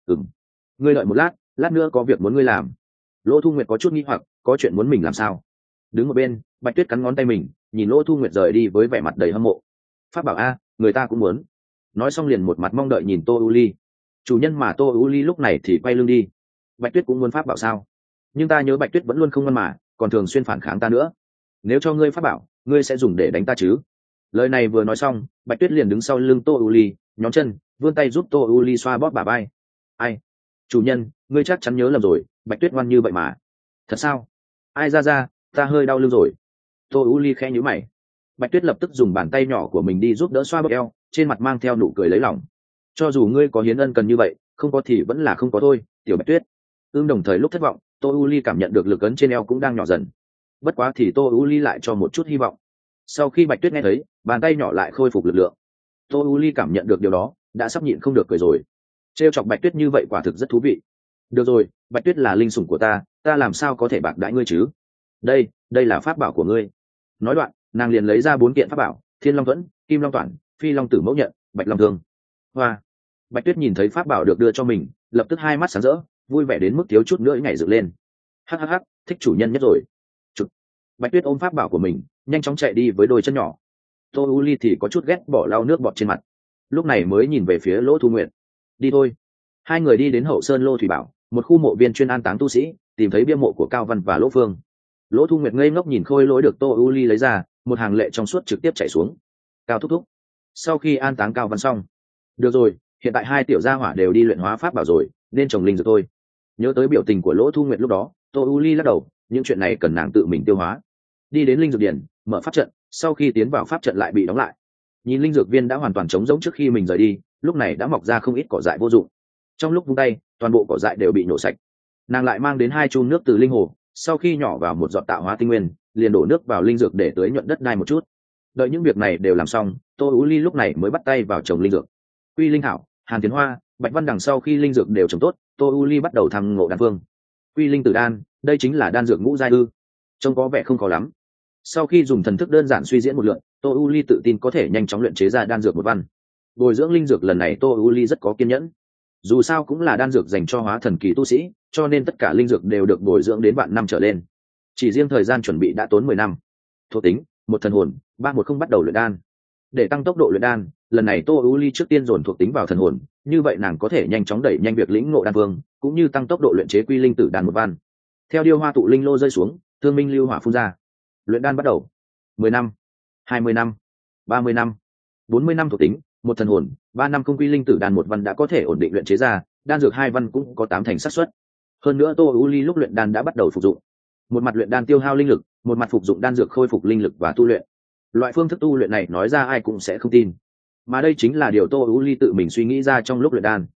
Ngươi đợi một lát nữa có việc muốn ngươi làm. Lỗ Thu Nguyệt có chút nghi hoặc, có chuyện muốn mình làm sao? Đứng một bên, Bạch Tuyết cắn ngón tay mình, nhìn Lỗ Thu Nguyệt rời đi với vẻ mặt đầy hâm mộ. Pháp bảo a, người ta cũng muốn. Nói xong liền một mặt mong đợi nhìn Tô U Ly. Chủ nhân mà Tô U Ly lúc này thì quay lưng đi. Bạch Tuyết cũng muốn pháp bảo sao? Nhưng ta nhớ Bạch Tuyết vẫn luôn không ngoan mà, còn thường xuyên phản kháng ta nữa. Nếu cho ngươi pháp bảo, ngươi sẽ dùng để đánh ta chứ? Lời này vừa nói xong, Bạch Tuyết liền đứng sau lưng Tô U Ly, nhóm chân, vươn tay giúp Tô U Ly xoa bóp bả vai. Ai? Chủ nhân, ngươi chắc chắn nhớ lầm rồi, Bạch Tuyết ngoan như vậy mà. Thật sao? Ai ra, ta hơi đau lưng rồi. Tô U Ly khẽ nhíu mày. Bạch Tuyết lập tức dùng bàn tay nhỏ của mình đi giúp đỡ xoa bóp eo, trên mặt mang theo nụ cười lấy lòng. Cho dù ngươi có hiến ân cần như vậy, không có thì vẫn là không có thôi, tiểu Bạch Tuyết. Đồng thời lúc thất vọng, Tô U Ly cảm nhận được lực ấn trên eo cũng đang nhỏ dần. Bất quá thì Tô U Ly lại cho một chút hy vọng. Sau khi Bạch Tuyết nghe thấy, bàn tay nhỏ lại khôi phục lực lượng. Tô U Ly cảm nhận được điều đó, đã sắp nhịn không được cười rồi. Trêu chọc Bạch Tuyết như vậy quả thực rất thú vị. Được rồi, Bạch Tuyết là linh sủng của ta làm sao có thể bạc đãi ngươi chứ? Đây là pháp bảo của ngươi. Nói đoạn, nàng liền lấy ra 4 kiện pháp bảo: Thiên Long Thuẫn, Kim Long Toản, Phi Long Tử Mẫu Nhận, Bạch Long Thương. Hoa! Bạch Tuyết nhìn thấy pháp bảo được đưa cho mình, lập tức hai mắt sáng rỡ, vui vẻ đến mức thiếu chút nữa nhảy dựng lên. Hắc, thích chủ nhân nhất rồi. Chụp. Bạch Tuyết ôm pháp bảo của mình, nhanh chóng chạy đi với đôi chân nhỏ. Tô U Ly thì có chút ghét bỏ lau nước bọt trên mặt, lúc này mới nhìn về phía Lỗ Thu Nguyệt. Đi thôi. Hai người đi đến hậu sơn Lô Thủy Bảo, một khu mộ viên chuyên an táng tu sĩ, tìm thấy bia mộ của Cao Văn và Lỗ Phương. Lỗ Thu Nguyệt ngây ngốc nhìn khôi lỗi được Tô U Ly lấy ra, một hàng lệ trong suốt trực tiếp chảy xuống. Cao thúc thúc. Sau khi an táng Cao Văn xong, được rồi, hiện tại hai tiểu gia hỏa đều đi luyện hóa pháp bảo rồi, nên trồng linh dược thôi. Nhớ tới biểu tình của Lỗ Thu Nguyệt lúc đó, Tô U Ly lắc đầu, những chuyện này cần nàng tự mình tiêu hóa. Đi đến linh dược điển, mở pháp trận, sau khi tiến vào pháp trận lại bị đóng lại. Nhìn linh dược viên đã hoàn toàn trống rỗng trước khi mình rời đi, lúc này đã mọc ra không ít cỏ dại vô dụng. Trong lúc vung tay, toàn bộ cỏ dại đều bị nổ sạch. Nàng lại mang đến 2 chum nước từ linh hồ, sau khi nhỏ vào một giọt tạo hóa tinh nguyên, liền đổ nước vào linh dược để tưới nhuận đất đai một chút. Đợi những việc này đều làm xong, Tô Ú Ly lúc này mới bắt tay vào trồng linh dược. Quy Linh Thảo, Hàn Tiến Hoa, Bạch Văn đằng sau khi linh dược đều trồng tốt, Tô U Ly bắt đầu thăm ngộ đan phương. Quy Linh Tử Đan, đây chính là đan dược ngũ giai ư? Trông có vẻ không khó lắm. Sau khi dùng thần thức đơn giản suy diễn một lượt, Tô U Ly tự tin có thể nhanh chóng luyện chế ra đan dược một văn. Bồi dưỡng linh dược lần này Tô U Ly rất có kiên nhẫn. Dù sao cũng là đan dược dành cho hóa thần kỳ tu sĩ, cho nên tất cả linh dược đều được bồi dưỡng đến vạn năm trở lên. Chỉ riêng thời gian chuẩn bị đã tốn 10 năm. Thuộc tính, 1 thần hồn, 310 bắt đầu luyện đan. Để tăng tốc độ luyện đan, lần này Tô U Ly trước tiên dồn thuộc tính vào thần hồn, như vậy nàng có thể nhanh chóng đẩy nhanh việc lĩnh ngộ đan vương, cũng như tăng tốc độ luyện chế quy linh tử đan một văn. Theo điêu hoa tụ linh lô rơi xuống, thương minh lưu hỏa phun ra. Luyện đan bắt đầu. 10 năm, 20 năm, 30 năm, 40 năm thuộc tính, 1 thần hồn, 3 năm không quy linh tử đan một văn đã có thể ổn định luyện chế ra, đan dược 2 văn cũng có 8 thành xác suất. Hơn nữa Tô U Ly lúc luyện đan đã bắt đầu phục dụng. Một mặt luyện đan tiêu hao linh lực, một mặt phục dụng đan dược khôi phục linh lực và tu luyện. Loại phương thức tu luyện này nói ra ai cũng sẽ không tin, mà đây chính là điều Tô U Ly tự mình suy nghĩ ra trong lúc luyện đan.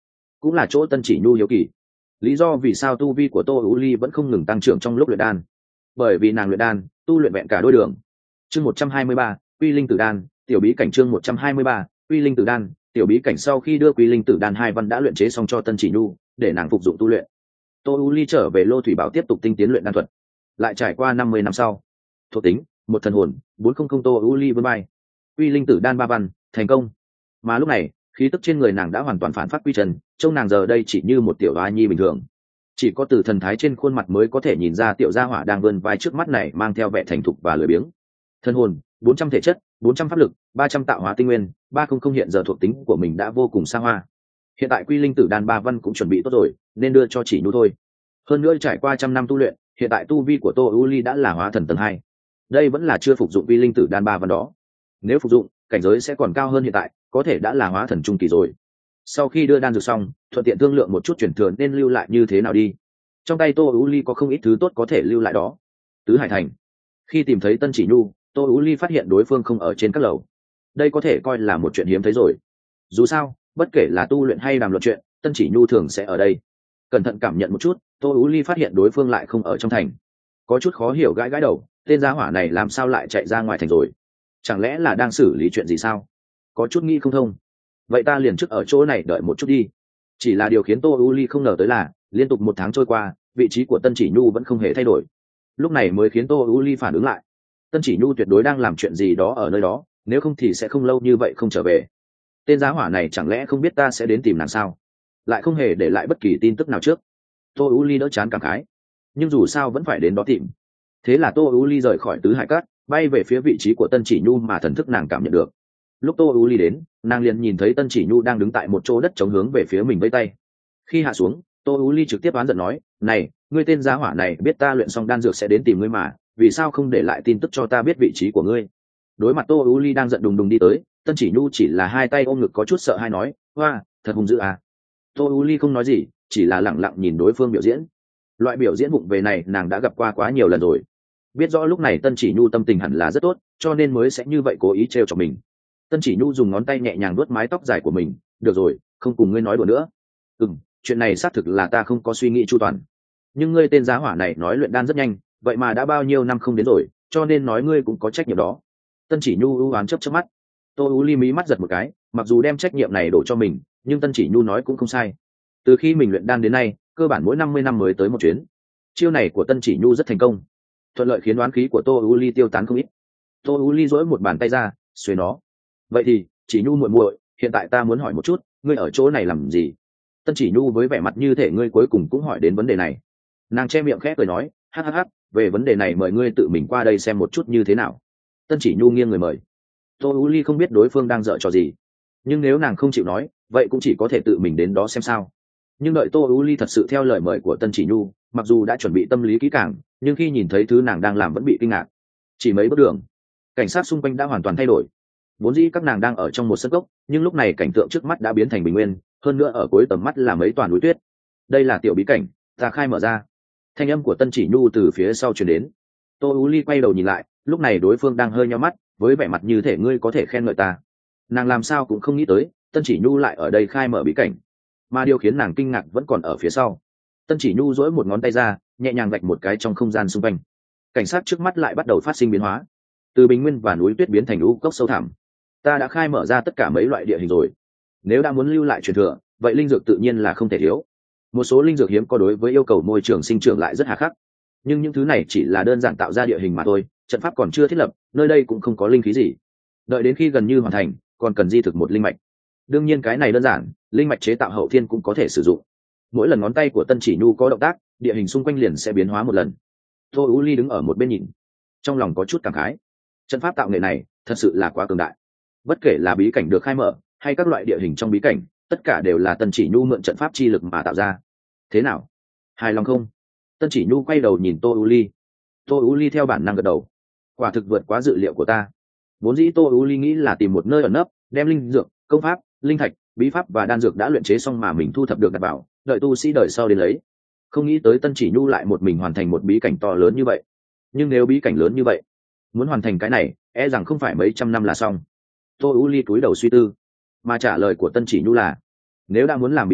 cũng là chỗ tân chỉ nhu hiếu kỳ. Lý do vì sao tu vi của Tô U Ly vẫn không ngừng tăng trưởng trong lúc luyện đan, bởi vì nàng luyện đan tu luyện vẹn cả đôi đường. Chương 123, Quy Linh Tử Đan, tiểu bí cảnh. Chương 123, Quy Linh Tử Đan, tiểu bí cảnh. Sau khi đưa Quy Linh Tử Đan 2 văn đã luyện chế xong cho tân chỉ nhu để nàng phục dụng tu luyện, Tô U Ly trở về Lô Thủy Bảo tiếp tục tinh tiến luyện đan thuật. Lại trải qua 50 năm sau, thuộc tính một thần hồn 400 Tô U Ly vươn bay, Quy Linh Tử Đan 3 văn thành công. Mà lúc này khí tức trên người nàng đã hoàn toàn phản phát quy trần, trông nàng giờ đây chỉ như một tiểu oa nhi bình thường. Chỉ có từ thần thái trên khuôn mặt mới có thể nhìn ra tiểu gia hỏa đang vươn vai trước mắt này mang theo vẻ thành thục và lười biếng. Thân hồn 400 thể chất, 400 pháp lực, 300 tạo hóa tinh nguyên, 300 hiện giờ thuộc tính của mình đã vô cùng xa hoa. Hiện tại Quy Linh Tử Đan 3 văn cũng chuẩn bị tốt rồi, nên đưa cho chỉ nhu thôi. Hơn nữa trải qua trăm năm tu luyện, hiện tại tu vi của Tô U Ly đã là hóa thần tầng 2. Đây vẫn là chưa phục dụng Quy Linh Tử Đan 3 văn đó. Nếu phục dụng, cảnh giới sẽ còn cao hơn hiện tại, có thể đã là hóa thần trung kỳ rồi. Sau khi đưa đan dược xong, thuận tiện thương lượng một chút chuyển thừa nên lưu lại như thế nào đi. Trong tay Tô U Ly có không ít thứ tốt có thể lưu lại đó. Tứ Hải Thành. Khi tìm thấy tân chỉ nhu, Tô U Ly phát hiện đối phương không ở trên các lầu. Đây có thể coi là một chuyện hiếm thấy rồi. Dù sao, bất kể là tu luyện hay đàm luận chuyện, tân chỉ nhu thường sẽ ở đây. Cẩn thận cảm nhận một chút, Tô U Ly phát hiện đối phương lại không ở trong thành. Có chút khó hiểu, gãi gãi đầu, tên gia hỏa này làm sao lại chạy ra ngoài thành rồi? Chẳng lẽ là đang xử lý chuyện gì sao? Có chút nghĩ không thông. Vậy ta liền trước ở chỗ này đợi một chút đi. Chỉ là điều khiến Tô U Ly không ngờ tới là liên tục 1 tháng trôi qua, vị trí của tân chỉ nhu vẫn không hề thay đổi. Lúc này mới khiến Tô U Ly phản ứng lại, tân chỉ nhu tuyệt đối đang làm chuyện gì đó ở nơi đó, nếu không thì sẽ không lâu như vậy không trở về. Tên giá hỏa này chẳng lẽ không biết ta sẽ đến tìm nàng sao? Lại không hề để lại bất kỳ tin tức nào trước. Tô U Ly đỡ chán cảm khái, nhưng dù sao vẫn phải đến đó tìm. Thế là Tô U Ly rời khỏi Tứ Hải Cát, bay về phía vị trí của tân chỉ nhu mà thần thức nàng cảm nhận được. Lúc Tô U Ly đến, nàng liền nhìn thấy tân chỉ nhu đang đứng tại một chỗ đất chống hướng về phía mình vẫy tay. Khi hạ xuống, Tô U Ly trực tiếp oán giận nói, này, ngươi tên gia hỏa này biết ta luyện xong đan dược sẽ đến tìm ngươi mà, vì sao không để lại tin tức cho ta biết vị trí của ngươi? Đối mặt Tô U Ly đang giận đùng đùng đi tới, tân chỉ nhu chỉ là 2 tay ôm ngực có chút sợ hãi nói, hoa, thật hung dữ à. Tô U Ly không nói gì, chỉ là lẳng lặng nhìn đối phương biểu diễn. Loại biểu diễn vụng về này nàng đã gặp qua quá nhiều lần rồi. Biết rõ lúc này tân chỉ nhu tâm tình hẳn là rất tốt, cho nên mới sẽ như vậy cố ý trêu chọc mình. Tân chỉ nhu dùng ngón tay nhẹ nhàng vuốt mái tóc dài của mình, được rồi, không cùng ngươi nói đùa nữa. Chuyện này xác thực là ta không có suy nghĩ chu toàn. Nhưng ngươi tên giá hỏa này nói luyện đan rất nhanh, vậy mà đã bao nhiêu năm không đến rồi, cho nên nói ngươi cũng có trách nhiệm đó. Tân chỉ nhu ưu oán chớp mắt. Tô U Ly mí mắt giật một cái, mặc dù đem trách nhiệm này đổ cho mình, nhưng tân chỉ nhu nói cũng không sai. Từ khi mình luyện đan đến nay, cơ bản mỗi 50 năm mới tới một chuyến. Chiêu này của tân chỉ nhu rất thành công, thuận lợi khiến đoán khí của Tô U Ly tiêu tán không ít. Tô U Ly duỗi một bàn tay ra, xuề nó. Vậy thì, chỉ nhu muội muội, hiện tại ta muốn hỏi một chút, ngươi ở chỗ này làm gì? Tân chỉ nhu với vẻ mặt như thể ngươi cuối cùng cũng hỏi đến vấn đề này. Nàng che miệng khẽ cười nói, hắc, về vấn đề này mời ngươi tự mình qua đây xem một chút như thế nào. Tân chỉ nhu nghiêng người mời. Tô U Ly không biết đối phương đang giở trò gì, nhưng nếu nàng không chịu nói, vậy cũng chỉ có thể tự mình đến đó xem sao. Nhưng đợi Tô U Ly thật sự theo lời mời của tân chỉ nhu, mặc dù đã chuẩn bị tâm lý kỹ càng, nhưng khi nhìn thấy thứ nàng đang làm vẫn bị kinh ngạc. Chỉ mấy bước đường, cảnh sát xung quanh đã hoàn toàn thay đổi. Vốn dĩ các nàng đang ở trong một sân cốc, nhưng lúc này cảnh tượng trước mắt đã biến thành bình nguyên, hơn nữa ở cuối tầm mắt là mấy toàn núi tuyết. Đây là tiểu bí cảnh, ta khai mở ra. Thanh âm của tân chỉ nhu từ phía sau truyền đến. Tô U Ly quay đầu nhìn lại, lúc này đối phương đang hơi nhíu mắt, với vẻ mặt như thể ngươi có thể khen ngợi ta. Nàng làm sao cũng không nghĩ tới, tân chỉ nhu lại ở đây khai mở bí cảnh, mà điều khiến nàng kinh ngạc vẫn còn ở phía sau. Tân chỉ nhu duỗi một ngón tay ra, nhẹ nhàng vạch một cái trong không gian xung quanh. Cảnh sát trước mắt lại bắt đầu phát sinh biến hóa, từ bình nguyên và núi tuyết biến thành u cốc sâu thẳm. Ta đã khai mở ra tất cả mấy loại địa hình rồi, nếu đã muốn lưu lại truyền thừa, vậy linh dược tự nhiên là không thể thiếu. Một số linh dược hiếm có đối với yêu cầu môi trường sinh trưởng lại rất hà khắc, nhưng những thứ này chỉ là đơn giản tạo ra địa hình mà thôi, trận pháp còn chưa thiết lập, nơi đây cũng không có linh khí gì. Đợi đến khi gần như hoàn thành, còn cần di thực một linh mạch. Đương nhiên cái này đơn giản, linh mạch chế tạo hậu thiên cũng có thể sử dụng. Mỗi lần ngón tay của tân chỉ nhu có động tác, địa hình xung quanh liền sẽ biến hóa một lần. Tô U Ly đứng ở một bên nhìn, trong lòng có chút cảm khái. Trận pháp tạo nghệ này thật sự là quá cường đại. Bất kể là bí cảnh được khai mở hay các loại địa hình trong bí cảnh, tất cả đều là tân chỉ nhu mượn trận pháp chi lực mà tạo ra. Thế nào, hài lòng không? Tân chỉ nhu quay đầu nhìn Tô U Ly. Tô U Ly theo bản năng gật đầu. Quả thực vượt quá dự liệu của ta. Vốn dĩ Tô U Ly nghĩ là tìm một nơi ẩn nấp, đem linh dược, công pháp, linh thạch, bí pháp và đan dược đã luyện chế xong mà mình thu thập được đặt bảo, đợi tu sĩ đời sau đến lấy. Không nghĩ tới tân chỉ nhu lại một mình hoàn thành một bí cảnh to lớn như vậy. Nhưng nếu bí cảnh lớn như vậy, muốn hoàn thành cái này, e rằng không phải mấy trăm năm là xong. Tô U Ly cúi đầu suy tư, mà trả lời của tân chỉ nhu là, nếu đã muốn làm bí cảnh,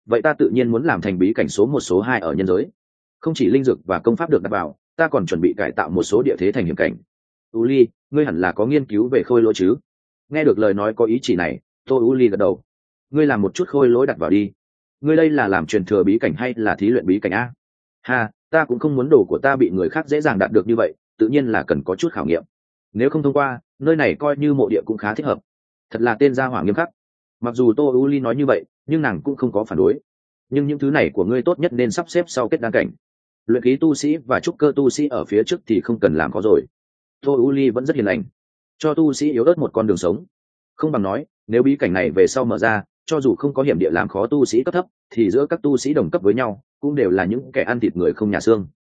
vậy ta tự nhiên muốn làm thành bí cảnh số 1 số 2 ở nhân giới. Không chỉ linh dược và công pháp được đặt vào, ta còn chuẩn bị cải tạo một số địa thế thành hiểm cảnh. Uli, ngươi hẳn là có nghiên cứu về khôi lỗi chứ? Nghe được lời nói có ý chỉ này, tôi Uli gật đầu. Ngươi làm một chút khôi lỗi đặt vào đi. Ngươi đây là làm truyền thừa bí cảnh hay là thí luyện bí cảnh a? Ha, ta cũng không muốn đồ của ta bị người khác dễ dàng đạt được như vậy, tự nhiên là cần có chút khảo nghiệm. Nếu không thông qua, nơi này coi như mộ địa cũng khá thích hợp. Thật là tên gia hỏa nghiêm khắc. Mặc dù Tô Uli nói như vậy, nhưng nàng cũng không có phản đối. Nhưng những thứ này của ngươi tốt nhất nên sắp xếp sau kết đan cảnh. Luyện khí tu sĩ và trúc cơ tu sĩ ở phía trước thì không cần làm có rồi. Tô Uli vẫn rất hiền lành, cho tu sĩ yếu ớt một con đường sống. Không bằng nói, nếu bí cảnh này về sau mở ra, cho dù không có hiểm địa làm khó tu sĩ cấp thấp, thì giữa các tu sĩ đồng cấp với nhau cũng đều là những kẻ ăn thịt người không nhà xương.